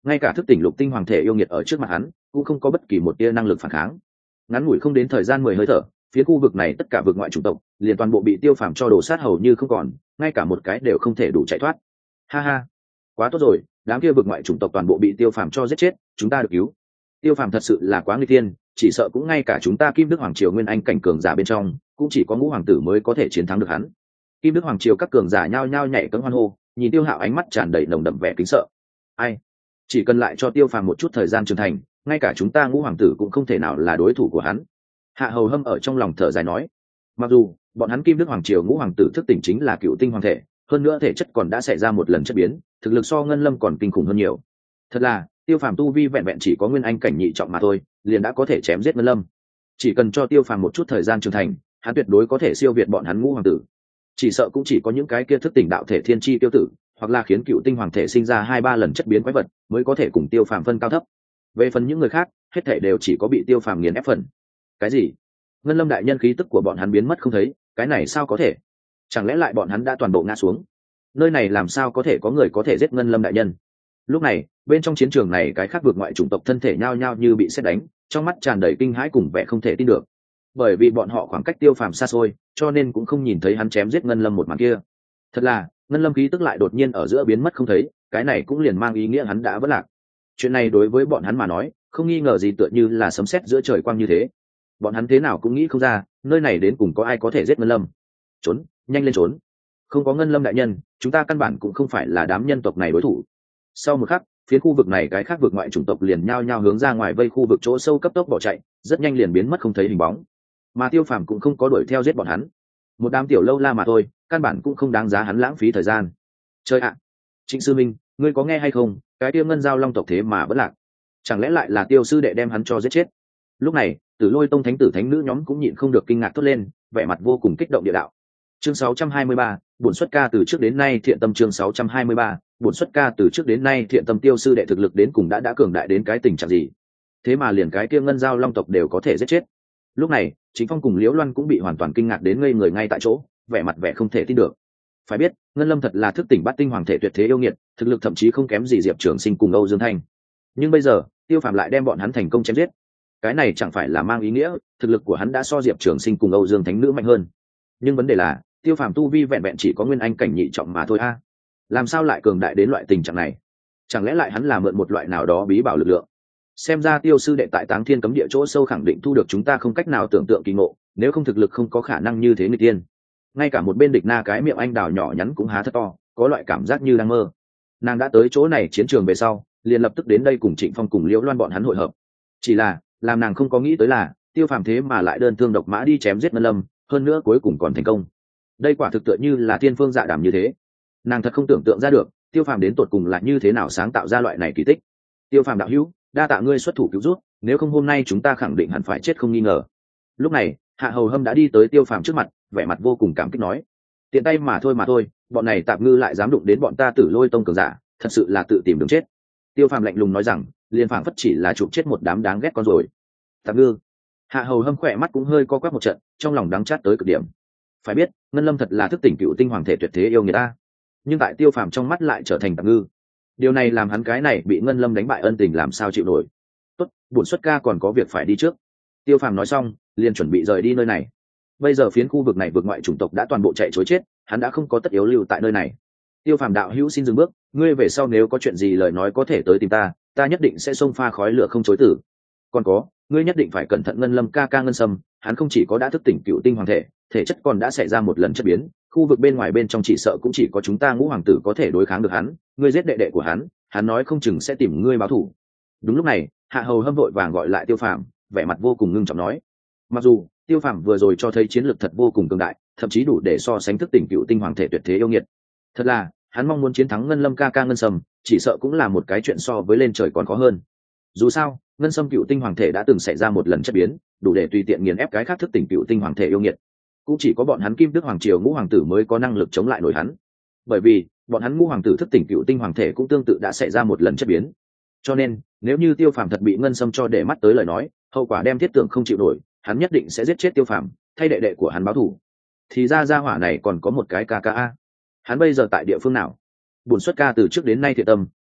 ngay cả thức tỉnh lục tinh hoàng thể yêu nghiệt ở trước mặt hắn cũng không có bất kỳ một tia năng lực phản kháng. Ngắn ngủi không đến thời gian mười hơi thở, phía khu vực này tất cả vực ngoại chủng tộc liền toàn bộ bị tiêu phàm cho đổ sát hầu như không còn, ngay cả một cái đều không thể đủ chạy thoát. Ha ha, quá tốt rồi, đám kia vực ngoại chủng tộc toàn bộ bị tiêu phàm cho giết chết, chúng ta được cứu. Tiêu phàm thật sự là quá nguy thiên, chỉ sợ cũng ngay cả chúng ta Kim Đức Hoàng Triều nguyên anh cảnh cường giả bên trong cũng chỉ có Ngũ Hoàng tử mới có thể chiến thắng được hắn. Kim Đức Hoàng Triều các cường giả nhao nhao nhảy cẫng hoan hô, nhìn Tiêu Hạo ánh mắt tràn đầy nồng đậm vẻ kính sợ. Ai, chỉ cần lại cho Tiêu phàm một chút thời gian trưởng thành, ngay cả chúng ta Ngũ Hoàng tử cũng không thể nào là đối thủ của hắn. Hạ Hầu Hâm ở trong lòng thở dài nói, mặc dù bọn hắn Kim Đức Hoàng Triều Ngũ Hoàng tử thức tỉnh chính là cựu tinh hoàng thể, hơn nữa thể chất còn đã xảy ra một lần chất biến, thực lực so Ngân Lâm còn kinh khủng hơn nhiều. Thật là Tiêu phàm tu vi vẹn vẹn chỉ có nguyên anh cảnh nhị trọng mà thôi, liền đã có thể chém giết Ngân Lâm. Chỉ cần cho Tiêu phàm một chút thời gian trưởng thành, hắn tuyệt đối có thể siêu việt bọn hắn Ngũ Hoàng tử. Chỉ sợ cũng chỉ có những cái kia thức tỉnh đạo thể thiên chi tiêu tử, hoặc là khiến cựu tinh hoàng thể sinh ra hai ba lần chất biến quái vật mới có thể cùng Tiêu phàm phân cao thấp. Về phần những người khác, hết thể đều chỉ có bị Tiêu phàm nghiền ép phần. Cái gì? Ngân Lâm đại nhân khí tức của bọn hắn biến mất không thấy, cái này sao có thể? Chẳng lẽ lại bọn hắn đã toàn bộ ngã xuống? Nơi này làm sao có thể có người có thể giết Ngân Lâm đại nhân? Lúc này bên trong chiến trường này, cái khác vượt ngoại chủng tộc thân thể nhao nhao như bị sét đánh, trong mắt tràn đầy kinh hãi cùng vẻ không thể tin được, bởi vì bọn họ khoảng cách Tiêu phàm xa xôi, cho nên cũng không nhìn thấy hắn chém giết Ngân Lâm một màn kia. Thật là Ngân Lâm khí tức lại đột nhiên ở giữa biến mất không thấy, cái này cũng liền mang ý nghĩa hắn đã vỡ lạc. Chuyện này đối với bọn hắn mà nói không nghi ngờ gì tựa như là sấm sét giữa trời quang như thế. Bọn hắn thế nào cũng nghĩ không ra nơi này đến cùng có ai có thể giết Ngân Lâm. Trốn, nhanh lên trốn, không có Ngân Lâm đại nhân chúng ta căn bản cũng không phải là đám nhân tộc này đối thủ. Sau một khắc, phía khu vực này cái khác vực ngoại chủng tộc liền nhao nhao hướng ra ngoài vây khu vực chỗ sâu cấp tốc bỏ chạy, rất nhanh liền biến mất không thấy hình bóng. Mà Tiêu phàm cũng không có đuổi theo giết bọn hắn, một đám tiểu lâu la mà thôi, căn bản cũng không đáng giá hắn lãng phí thời gian. Chơi ạ, Trịnh sư minh, ngươi có nghe hay không, cái Tiêu Ngân Giao Long tộc thế mà vẫn lạc, chẳng lẽ lại là Tiêu sư đệ đem hắn cho giết chết? Lúc này Tử Lôi tông thánh tử thánh nữ nhóm cũng nhịn không được kinh ngạc thốt lên, vẻ mặt vô cùng kích động địa đạo. Chương sáu trăm hai mươi ba, bổn xuất ca từ trước đến nay thiện tâm. Chương sáu trăm hai mươi ba, bổn xuất ca từ trước đến nay thiện tâm. Tiêu sư đệ thực lực đến cùng đã đã cường đại đến cái tình trạng gì, thế mà liền cái kia Ngân Giao Long tộc đều có thể giết chết? Lúc này Chính Phong cùng Liễu Loan cũng bị hoàn toàn kinh ngạc đến ngây người ngay tại chỗ, vẻ mặt vẻ không thể tin được. Phải biết Ngân Lâm thật là thức tỉnh bát tinh hoàng thể tuyệt thế yêu nghiệt, thực lực thậm chí không kém gì Diệp Trường Sinh cùng Âu Dương Thanh, nhưng bây giờ Tiêu phàm lại đem bọn hắn thành công chém giết. Cái này chẳng phải là mang ý nghĩa thực lực của hắn đã so Diệp Trường Sinh cùng Âu Dương Thánh nữ mạnh hơn? Nhưng vấn đề là Tiêu phàm tu vi vẹn vẹn chỉ có nguyên anh cảnh nhị trọng mà thôi a, làm sao lại cường đại đến loại tình trạng này? Chẳng lẽ lại hắn là mượn một loại nào đó bí bảo lực lượng? Xem ra Tiêu sư đệ tại Táng Thiên cấm địa chỗ sâu khẳng định thu được chúng ta không cách nào tưởng tượng kỳ ngộ, nếu không thực lực không có khả năng như thế người tiên. Ngay cả một bên Địch Na cái miệng anh đào nhỏ nhắn cũng há thật to, có loại cảm giác như đang mơ. Nàng đã tới chỗ này chiến trường về sau, liền lập tức đến đây cùng Trịnh Phong cùng Liễu Loan bọn hắn hội hợp. Chỉ là làm nàng không có nghĩ tới là Tiêu phàm thế mà lại đơn thương độc mã đi chém giết Ngân Lâm, hơn nữa cuối cùng còn thành công. Đây quả thực tựa như là thiên phương dạ đàm như thế. Nàng thật không tưởng tượng ra được Tiêu phàm đến tột cùng là như thế nào sáng tạo ra loại này kỳ tích. Tiêu phàm đạo hữu, đa tạ ngươi xuất thủ cứu rút, nếu không hôm nay chúng ta khẳng định hẳn phải chết không nghi ngờ. Lúc này Hạ Hầu Hâm đã đi tới Tiêu phàm trước mặt, vẻ mặt vô cùng cảm kích nói, tiện tay mà thôi mà thôi, bọn này tạp ngư lại dám đụng đến bọn ta Tử Lôi tông cường giả, thật sự là tự tìm đường chết. Tiêu phàm lạnh lùng nói rằng, liền phảng phất chỉ là chụp chết một đám đáng ghét con rồi. Tạp ngư. Hạ Hầu Hâm khỏe mắt cũng hơi co quắp một trận, trong lòng đắng chát tới cực điểm. Phải biết Ngân Lâm thật là thức tỉnh cựu tinh hoàng thể tuyệt thế yêu người ta, nhưng tại Tiêu phàm trong mắt lại trở thành tạp ngư. Điều này làm hắn cái này bị Ngân Lâm đánh bại ân tình làm sao chịu nổi. Tốt, bổn xuất ca còn có việc phải đi trước. Tiêu phàm nói xong liền chuẩn bị rời đi nơi này. Bây giờ phiến khu vực này vượt ngoại chủng tộc đã toàn bộ chạy trối chết, hắn đã không có tất yếu lưu tại nơi này. Tiêu phàm đạo hữu xin dừng bước, ngươi về sau nếu có chuyện gì lời nói có thể tới tìm ta, ta nhất định sẽ xông pha khói lửa không chối tử. Còn có, ngươi nhất định phải cẩn thận Ngân Lâm ca ca Ngân Sâm, hắn không chỉ có đã thức tỉnh cựu tinh hoàng thể, thể chất còn đã xảy ra một lần chất biến, khu vực bên ngoài bên trong chỉ sợ cũng chỉ có chúng ta Ngũ Hoàng tử có thể đối kháng được hắn, ngươi giết đệ đệ của hắn, hắn nói không chừng sẽ tìm ngươi báo thù. Đúng lúc này Hạ Hầu Hâm vội vàng gọi lại Tiêu phàm, vẻ mặt vô cùng ngưng trọng nói, mặc dù Tiêu phàm vừa rồi cho thấy chiến lược thật vô cùng cường đại, thậm chí đủ để so sánh thức tỉnh cựu tinh hoàng thể tuyệt thế yêu nghiệt, thật là hắn mong muốn chiến thắng Ngân Lâm ca ca Ngân Sâm chỉ sợ cũng là một cái chuyện so với lên trời còn khó hơn. Dù sao Ngân Sâm cựu tinh hoàng thể đã từng xảy ra một lần chất biến, đủ để tùy tiện nghiền ép cái khác thức tỉnh cựu tinh hoàng thể yêu nghiệt, cũng chỉ có bọn hắn Kim Đức Hoàng Triều Ngũ Hoàng tử mới có năng lực chống lại nổi hắn, bởi vì bọn hắn Ngũ Hoàng tử thức tỉnh cựu tinh hoàng thể cũng tương tự đã xảy ra một lần chất biến. Cho nên nếu như Tiêu phàm thật bị Ngân Sâm cho để mắt tới lời nói, hậu quả đem thiết tưởng không chịu nổi, hắn nhất định sẽ giết chết Tiêu phàm, thay đệ đệ của hắn báo thù. Thì ra gia hỏa này còn có một cái ca ca a, hắn bây giờ tại địa phương nào? Bổn xuất ca từ trước đến nay thiện tâm,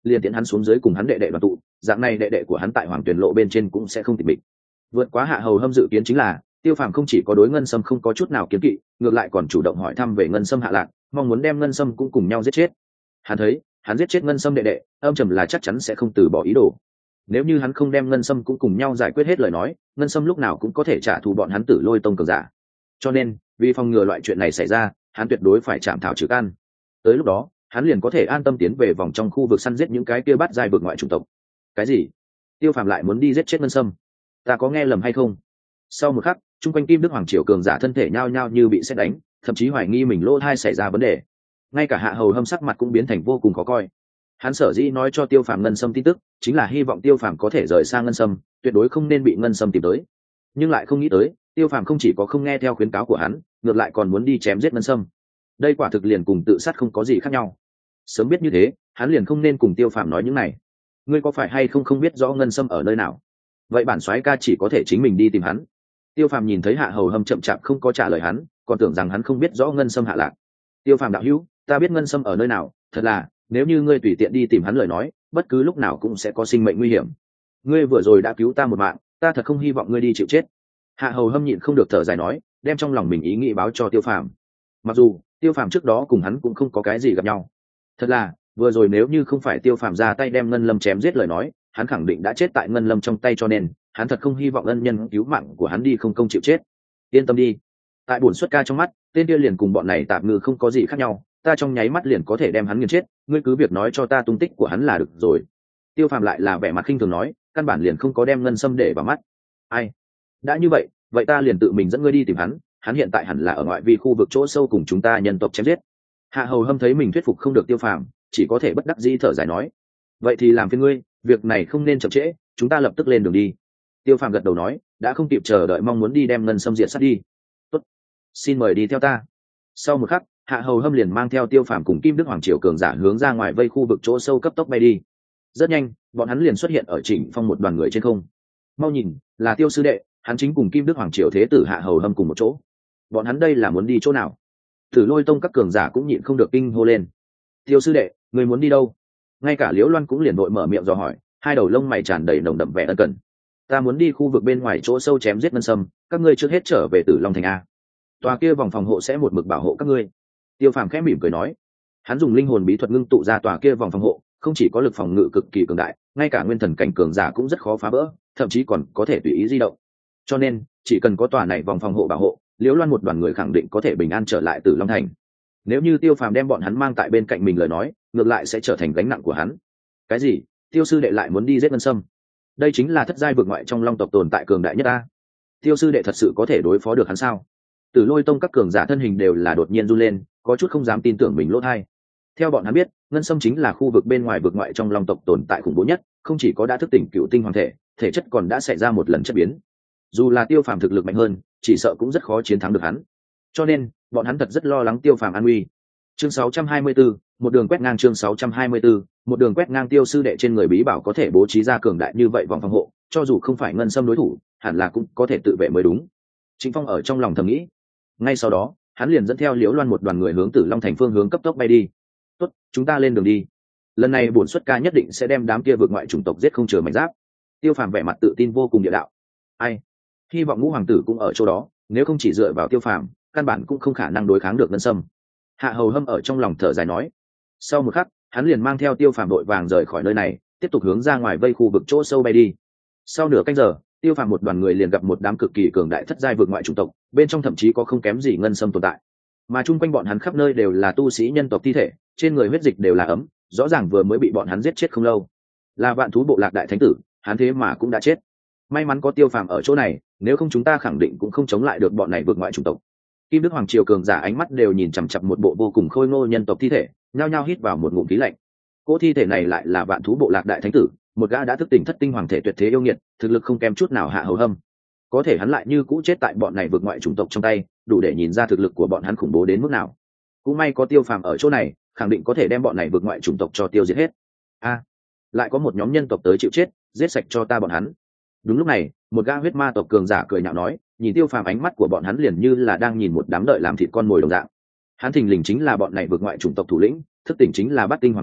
liền tiễn hắn xuống dưới cùng hắn đệ đệ đoàn tụ, dạng này đệ đệ của hắn tại hoàng tuyển lộ bên trên cũng sẽ không tịch mịch. Vượt quá Hạ Hầu Hâm dự kiến chính là Tiêu Phàm không chỉ có đối Ngân Sâm không có chút nào kiến kỵ, ngược lại còn chủ động hỏi thăm về Ngân Sâm hạ lạc, mong muốn đem Ngân Sâm cũng cùng nhau giết chết. Hắn thấy, hắn giết chết Ngân Sâm đệ đệ, âm trầm là chắc chắn sẽ không từ bỏ ý đồ. Nếu như hắn không đem Ngân Sâm cũng cùng nhau giải quyết hết lời nói, Ngân Sâm lúc nào cũng có thể trả thù bọn hắn Tử Lôi Tông cường giả. Cho nên, vì phòng ngừa loại chuyện này xảy ra, hắn tuyệt đối phải chạm thảo trừ căn. Tới lúc đó, hắn liền có thể an tâm tiến về vòng trong khu vực săn giết những cái kia bắt giai vực ngoại chủng tộc. Cái gì? Tiêu Phàm lại muốn đi giết chết Ngân Sâm? Ta có nghe lầm hay không? Sau một khắc, chung quanh Kim Đức Hoàng triều cường giả thân thể nhao nhao như bị sét đánh, thậm chí hoài nghi mình lỗ thai xảy ra vấn đề. Ngay cả Hạ Hầu Hâm sắc mặt cũng biến thành vô cùng khó coi. Hắn sở dĩ nói cho Tiêu Phàm Ngân Sâm tin tức, chính là hy vọng Tiêu Phàm có thể rời xa Ngân Sâm, tuyệt đối không nên bị Ngân Sâm tìm tới. Nhưng lại không nghĩ tới, Tiêu Phàm không chỉ có không nghe theo khuyến cáo của hắn, ngược lại còn muốn đi chém giết Ngân Sâm. Đây quả thực liền cùng tự sát không có gì khác nhau. Sớm biết như thế, hắn liền không nên cùng Tiêu Phàm nói những này. Ngươi có phải hay không không biết rõ Ngân Sâm ở nơi nào? Vậy bản soái ca chỉ có thể chính mình đi tìm hắn. Tiêu Phàm nhìn thấy Hạ Hầu Hâm chậm chạp không có trả lời hắn, còn tưởng rằng hắn không biết rõ Ngân Sâm hạ lạc. Tiêu Phàm đạo hữu, ta biết Ngân Sâm ở nơi nào, thật là, nếu như ngươi tùy tiện đi tìm hắn lời nói, bất cứ lúc nào cũng sẽ có sinh mệnh nguy hiểm. Ngươi vừa rồi đã cứu ta một mạng, ta thật không hy vọng ngươi đi chịu chết. Hạ Hầu Hâm nhịn không được thở dài nói, đem trong lòng mình ý nghĩ báo cho Tiêu Phàm. Mặc dù Tiêu Phàm trước đó cùng hắn cũng không có cái gì gặp nhau, thật là, vừa rồi nếu như không phải Tiêu Phàm ra tay đem Ngân Lâm chém giết lời nói, hắn khẳng định đã chết tại Ngân Lâm trong tay, cho nên hắn thật không hy vọng ân nhân cứu mạng của hắn đi không công chịu chết. Yên tâm đi, tại bổn xuất ca trong mắt, tên kia liền cùng bọn này tạp ngư không có gì khác nhau, ta trong nháy mắt liền có thể đem hắn nghiền chết, ngươi cứ việc nói cho ta tung tích của hắn là được rồi. Tiêu Phàm lại là vẻ mặt khinh thường nói, căn bản liền không có đem Ngân Sâm để vào mắt. Ai? Đã như vậy, vậy ta liền tự mình dẫn ngươi đi tìm hắn, hắn hiện tại hẳn là ở ngoại vi khu vực chỗ sâu cùng chúng ta nhân tộc chém giết. Hạ Hầu Hâm thấy mình thuyết phục không được Tiêu Phàm, chỉ có thể bất đắc dĩ thở dài nói, vậy thì làm phiền ngươi, việc này không nên chậm trễ, chúng ta lập tức lên đường đi. Tiêu Phàm gật đầu nói, đã không kịp chờ đợi mong muốn đi đem Ngân Sâm diệt sát đi. Tốt, xin mời đi theo ta. Sau một khắc, Hạ Hầu Hâm liền mang theo Tiêu Phàm cùng Kim Đức Hoàng triều cường giả hướng ra ngoài vây khu vực chỗ sâu cấp tốc bay đi. Rất nhanh, bọn hắn liền xuất hiện ở Trịnh Phong một đoàn người trên không. Mau nhìn, là Tiêu sư đệ, hắn chính cùng Kim Đức Hoàng triều thế tử Hạ Hầu Hâm cùng một chỗ. Bọn hắn đây là muốn đi chỗ nào? Tử Lôi Tông các cường giả cũng nhịn không được kinh hô lên. Tiêu sư đệ, người muốn đi đâu? Ngay cả Liễu Loan cũng liền vội mở miệng dò hỏi, hai đầu lông mày tràn đầy nồng đậm vẻ ân cần. Ta muốn đi khu vực bên ngoài chỗ sâu chém giết Ngân Sâm, các ngươi trước hết trở về Tử Long thành a. Tòa kia vòng phòng hộ sẽ một mực bảo hộ các ngươi. Tiêu Phàm khẽ mỉm cười nói, hắn dùng linh hồn bí thuật ngưng tụ ra tòa kia vòng phòng hộ, không chỉ có lực phòng ngự cực kỳ cường đại, ngay cả nguyên thần cảnh cường giả cũng rất khó phá vỡ, thậm chí còn có thể tùy ý di động. Cho nên, chỉ cần có tòa này vòng phòng hộ bảo hộ, Liễu Loan một đoàn người khẳng định có thể bình an trở lại Tử Long thành. Nếu như Tiêu Phàm đem bọn hắn mang tại bên cạnh mình lời nói, ngược lại sẽ trở thành gánh nặng của hắn. Cái gì? Tiêu sư đệ lại muốn đi giết Ngân Sâm? Đây chính là thất giai vực ngoại trong Long tộc tồn tại cường đại nhất ta. Tiêu sư đệ thật sự có thể đối phó được hắn sao? Tử Lôi Tông các cường giả thân hình đều là đột nhiên run lên, có chút không dám tin tưởng mình lỗ tai. Theo bọn hắn biết, Ngân Sâm chính là khu vực bên ngoài vực ngoại trong Long tộc tồn tại khủng bố nhất, không chỉ có đã thức tỉnh cựu tinh hoàng thể, thể chất còn đã xảy ra một lần chất biến. Dù là Tiêu Phàm thực lực mạnh hơn, chỉ sợ cũng rất khó chiến thắng được hắn. Cho nên, bọn hắn thật rất lo lắng Tiêu Phàm an nguy. Chương sáu trăm hai mươi tư, một đường quét ngang chương sáu trăm hai mươi tư, một đường quét ngang. Tiêu sư đệ trên người bí bảo có thể bố trí ra cường đại như vậy vòng phòng hộ, cho dù không phải Ngân Sâm đối thủ, hẳn là cũng có thể tự vệ mới đúng. Trịnh Phong ở trong lòng thầm nghĩ. Ngay sau đó, hắn liền dẫn theo Liễu Loan một đoàn người hướng Tử Long thành phương hướng cấp tốc bay đi. Tốt, chúng ta lên đường đi. Lần này bổn xuất ca nhất định sẽ đem đám kia vượt ngoại chủng tộc giết không chừa mảnh giáp. Tiêu Phàm vẻ mặt tự tin vô cùng địa đạo. Ai? Hy vọng Ngũ hoàng tử cũng ở chỗ đó, nếu không chỉ dựa vào Tiêu Phàm, căn bản cũng không khả năng đối kháng được Ngân Sâm. Hạ Hầu Hâm ở trong lòng thở dài nói. Sau một khắc, hắn liền mang theo Tiêu Phàm đội vàng rời khỏi nơi này, tiếp tục hướng ra ngoài vây khu vực chỗ sâu bay đi. Sau nửa canh giờ, Tiêu Phàm một đoàn người liền gặp một đám cực kỳ cường đại thất giai vượt ngoại chủng tộc, bên trong thậm chí có không kém gì Ngân Sâm tồn tại. Mà chung quanh bọn hắn khắp nơi đều là tu sĩ nhân tộc thi thể, trên người huyết dịch đều là ấm, rõ ràng vừa mới bị bọn hắn giết chết không lâu. Là Vạn Thú bộ lạc đại thánh tử, hắn thế mà cũng đã chết. May mắn có Tiêu Phàm ở chỗ này, nếu không chúng ta khẳng định cũng không chống lại được bọn này vượt ngoại chủng tộc. Kim Đức Hoàng triều cường giả ánh mắt đều nhìn chằm chằm một bộ vô cùng khôi ngô nhân tộc thi thể, nhao nhao hít vào một ngụm khí lạnh. Cỗ thi thể này lại là Vạn Thú bộ lạc đại thánh tử, một gã đã thức tỉnh thất tinh hoàng thể tuyệt thế yêu nghiệt, thực lực không kém chút nào Hạ Hầu Hâm. Có thể hắn lại như cũ chết tại bọn này vượt ngoại chủng tộc trong tay, đủ để nhìn ra thực lực của bọn hắn khủng bố đến mức nào. Cũng may có Tiêu Phàm ở chỗ này, khẳng định có thể đem bọn này vượt ngoại chủng tộc cho tiêu diệt hết. A, lại có một nhóm nhân tộc tới chịu chết, giết sạch cho ta bọn hắn. Đúng lúc này, một gã huyết ma tộc cường giả cười nhạo nói, nhìn Tiêu Phàm ánh mắt của bọn hắn liền như là đang nhìn một đám đợi làm thịt con mồi đồng dạng. Hắn thình lình chính là bọn này vượt ngoại chủng tộc thủ lĩnh, thức tỉnh chính là Bát tinh hoàng thể,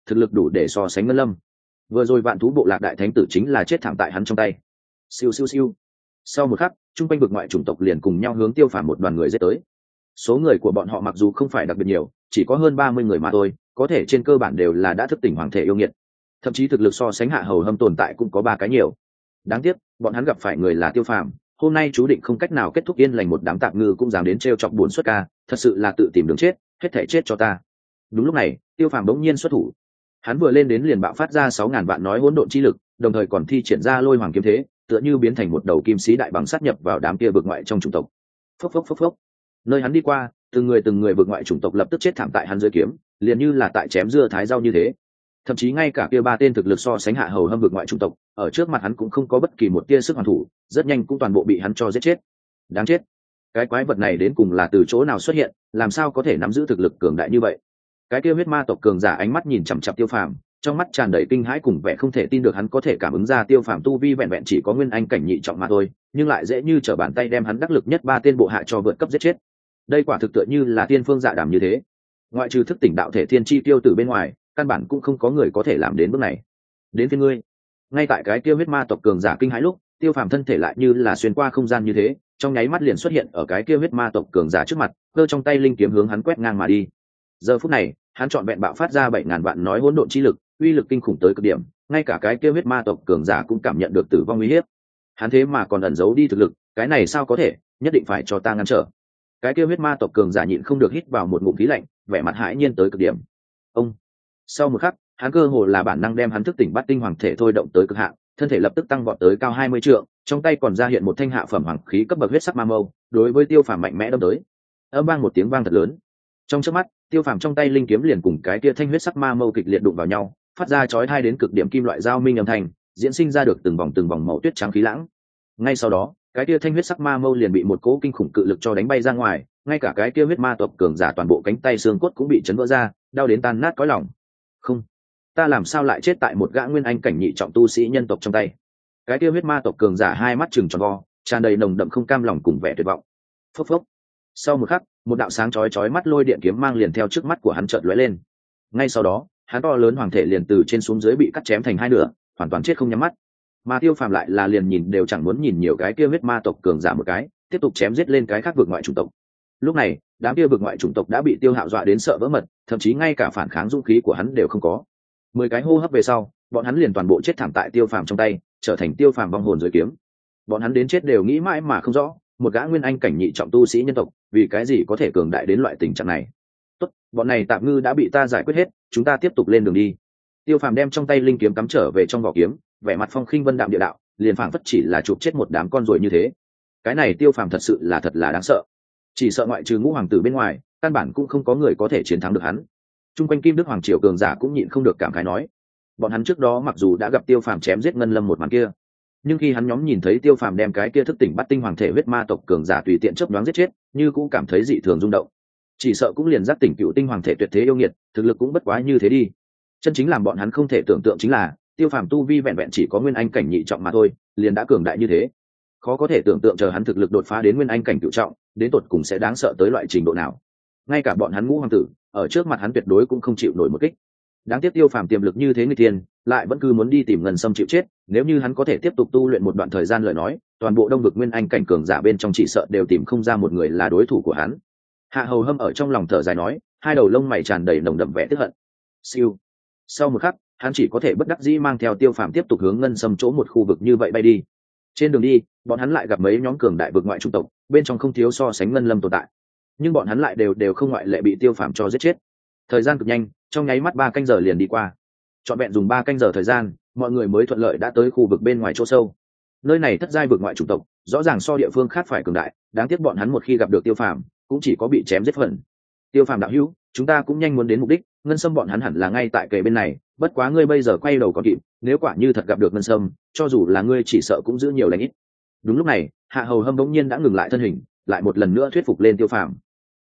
thực lực đủ để so sánh ngân lâm. Vừa rồi vạn thú bộ lạc đại thánh tử chính là chết thảm tại hắn trong tay. Siêu siêu siêu. Sau một khắc, trung quanh vực ngoại chủng tộc liền cùng nhau hướng Tiêu Phàm một đoàn người giết tới. Số người của bọn họ mặc dù không phải đặc biệt nhiều, chỉ có hơn ba mươi người mà thôi, có thể trên cơ bản đều là đã thức tỉnh hoàng thể yêu nghiệt. Thậm chí thực lực so sánh Hạ Hầu Hâm tồn tại cũng có ba cái nhiều. Đáng tiếc, bọn hắn gặp phải người là Tiêu Phàm, hôm nay chú định không cách nào kết thúc yên lành, một đám tạp ngư cũng dám đến trêu chọc buồn xuất ca, thật sự là tự tìm đường chết, hết thảy chết cho ta. Đúng lúc này, Tiêu Phàm bỗng nhiên xuất thủ. Hắn vừa lên đến liền bạo phát ra sáu ngàn vạn nói hỗn độn chi lực, đồng thời còn thi triển ra lôi hoàng kiếm thế, tựa như biến thành một đầu kim sĩ đại bằng sát nhập vào đám kia vực ngoại trong chủng tộc. Phốc phốc phốc phốc. Nơi hắn đi qua, từng người từng người vực ngoại chủng tộc lập tức chết thảm tại hắn dưới kiếm, liền như là tại chém dưa thái rau như thế. Thậm chí ngay cả kia ba tên thực lực so sánh Hạ Hầu Hâm vực ngoại chủng tộc, ở trước mặt hắn cũng không có bất kỳ một tia sức hoàn thủ, rất nhanh cũng toàn bộ bị hắn cho giết chết. Đáng chết. Cái quái vật này đến cùng là từ chỗ nào xuất hiện, làm sao có thể nắm giữ thực lực cường đại như vậy? Cái kia huyết ma tộc cường giả ánh mắt nhìn chằm chằm Tiêu Phàm, trong mắt tràn đầy kinh hãi cùng vẻ không thể tin được. Hắn có thể cảm ứng ra Tiêu Phàm tu vi vẹn vẹn chỉ có nguyên anh cảnh nhị trọng mà thôi, nhưng lại dễ như trở bàn tay đem hắn đắc lực nhất ba tên bộ hạ cho vượt cấp giết chết. Đây quả thực tựa như là tiên phương dạ đàm như thế. Ngoại trừ thức tỉnh đạo thể thiên chi tiêu tử bên ngoài, căn bản cũng không có người có thể làm đến bước này. Đến phía ngươi. Ngay tại cái kia huyết ma tộc cường giả kinh hãi lúc, Tiêu Phàm thân thể lại như là xuyên qua không gian như thế, trong nháy mắt liền xuất hiện ở cái kia huyết ma tộc cường giả trước mặt, cơ trong tay linh kiếm hướng hắn quét ngang mà đi. Giờ phút này, hắn trọn vẹn bạo phát ra bảy ngàn vạn nói hỗn độn chi lực, uy lực kinh khủng tới cực điểm, ngay cả cái kia huyết ma tộc cường giả cũng cảm nhận được tử vong uy hiếp. Hắn thế mà còn ẩn giấu đi thực lực, cái này sao có thể, nhất định phải cho ta ngăn trở. Cái kia huyết ma tộc cường giả nhịn không được hít vào một ngụm khí lạnh, vẻ mặt hãi nhiên tới cực điểm. Ông. Sau một khắc, hắn cơ hồ là bản năng đem hắn thức tỉnh bát tinh hoàng thể thôi động tới cực hạn, thân thể lập tức tăng vọt tới cao hai mươi trượng, trong tay còn ra hiện một thanh hạ phẩm hoàng khí cấp bậc huyết sắc ma mâu, đối với Tiêu Phàm mạnh mẽ đâm tới. Âm vang một tiếng vang thật lớn. Trong chớp mắt, Tiêu Phàm trong tay linh kiếm liền cùng cái kia thanh huyết sắc ma mâu kịch liệt đụng vào nhau, phát ra chói tai đến cực điểm kim loại giao minh âm thanh, diễn sinh ra được từng vòng từng vòng màu tuyết trắng khí lãng. Ngay sau đó, cái kia thanh huyết sắc ma mâu liền bị một cỗ kinh khủng cự lực cho đánh bay ra ngoài, ngay cả cái kia huyết ma tộc cường giả toàn bộ cánh tay xương cốt cũng bị chấn vỡ ra, đau đến tan nát cõi lòng. Không, ta làm sao lại chết tại một gã nguyên anh cảnh nhị trọng tu sĩ nhân tộc trong tay? Cái kia huyết ma tộc cường giả hai mắt trừng tròn vo, tràn đầy nồng đậm không cam lòng cùng vẻ tuyệt vọng. Phốc phốc. Sau một khắc, một đạo sáng chói chói mắt lôi điện kiếm mang liền theo trước mắt của hắn chợt lóe lên. Ngay sau đó, hắn to lớn hoàng thể liền từ trên xuống dưới bị cắt chém thành hai nửa, hoàn toàn chết không nhắm mắt. Mà Tiêu Phàm lại là liền nhìn đều chẳng muốn nhìn nhiều cái kia huyết ma tộc cường giả một cái, tiếp tục chém giết lên cái khác vực ngoại chủng tộc. Lúc này, đám kia vực ngoại chủng tộc đã bị Tiêu Hạo dọa đến sợ vỡ mật, thậm chí ngay cả phản kháng dũng khí của hắn đều không có. Mười cái hô hấp về sau, bọn hắn liền toàn bộ chết thảm tại Tiêu Phàm trong tay, trở thành Tiêu Phàm vong hồn dưới kiếm. Bọn hắn đến chết đều nghĩ mãi mà không rõ, một gã nguyên anh cảnh nhị trọng tu sĩ nhân tộc, vì cái gì có thể cường đại đến loại tình trạng này. Tốt, bọn này tạm ngư đã bị ta giải quyết hết, chúng ta tiếp tục lên đường đi. Tiêu Phàm đem trong tay linh kiếm cắm trở về trong vỏ kiếm, vẻ mặt phong khinh vân đạm địa đạo, liền phảng phất chỉ là chụp chết một đám con ruồi như thế. Cái này Tiêu Phàm thật sự là thật là đáng sợ, chỉ sợ ngoại trừ ngũ hoàng tử bên ngoài, căn bản cũng không có người có thể chiến thắng được hắn. Trung quanh Kim Đức hoàng triều cường giả cũng nhịn không được cảm khái nói, bọn hắn trước đó mặc dù đã gặp Tiêu Phàm chém giết ngân lâm một màn kia, nhưng khi hắn nhóm nhìn thấy Tiêu Phàm đem cái kia thức tỉnh bắt tinh hoàng thể huyết ma tộc cường giả tùy tiện chớp nhoáng giết chết, như cũng cảm thấy dị thường rung động. Chỉ sợ cũng liền giác tỉnh cựu tinh hoàng thể tuyệt thế yêu nghiệt, thực lực cũng bất quá như thế đi. Chân chính làm bọn hắn không thể tưởng tượng chính là, Tiêu Phàm tu vi vẹn vẹn chỉ có nguyên anh cảnh nhị trọng mà thôi, liền đã cường đại như thế. Khó có thể tưởng tượng chờ hắn thực lực đột phá đến nguyên anh cảnh cửu trọng, đến tột cùng sẽ đáng sợ tới loại trình độ nào. Ngay cả bọn hắn ngũ hoàng tử, ở trước mặt hắn tuyệt đối cũng không chịu nổi một kích. Đáng tiếc Tiêu Phàm tiềm lực như thế người thiên, lại vẫn cứ muốn đi tìm Ngân Sâm chịu chết. Nếu như hắn có thể tiếp tục tu luyện một đoạn thời gian lời nói, toàn bộ đông vực nguyên anh cảnh cường giả bên trong chỉ sợ đều tìm không ra một người là đối thủ của hắn. Hạ Hầu Hâm ở trong lòng thở dài nói, hai đầu lông mày tràn đầy nồng đậm vẻ tức hận. Siêu. Sau một khắc, hắn chỉ có thể bất đắc dĩ mang theo Tiêu Phàm tiếp tục hướng Ngân Sâm chỗ một khu vực như vậy bay đi. Trên đường đi, bọn hắn lại gặp mấy nhóm cường đại vực ngoại chủng tộc, bên trong không thiếu so sánh Ngân Lâm tồn tại, nhưng bọn hắn lại đều đều không ngoại lệ bị Tiêu Phàm cho giết chết. Thời gian cực nhanh, trong nháy mắt ba canh giờ liền đi qua. Trọn vẹn dùng ba canh giờ thời gian, mọi người mới thuận lợi đã tới khu vực bên ngoài chỗ sâu. Nơi này thất giai vực ngoại chủng tộc, rõ ràng so địa phương khác phải cường đại, đáng tiếc bọn hắn một khi gặp được Tiêu Phàm, cũng chỉ có bị chém giết phần. Tiêu Phàm đạo hữu, chúng ta cũng nhanh muốn đến mục đích, Ngân Sâm bọn hắn hẳn là ngay tại kề bên này, bất quá ngươi bây giờ quay đầu còn kịp, nếu quả như thật gặp được Ngân Sâm, cho dù là ngươi chỉ sợ cũng giữ nhiều lành ít. Đúng lúc này, Hạ Hầu Hâm bỗng nhiên đã ngừng lại thân hình, lại một lần nữa thuyết phục lên Tiêu Phàm.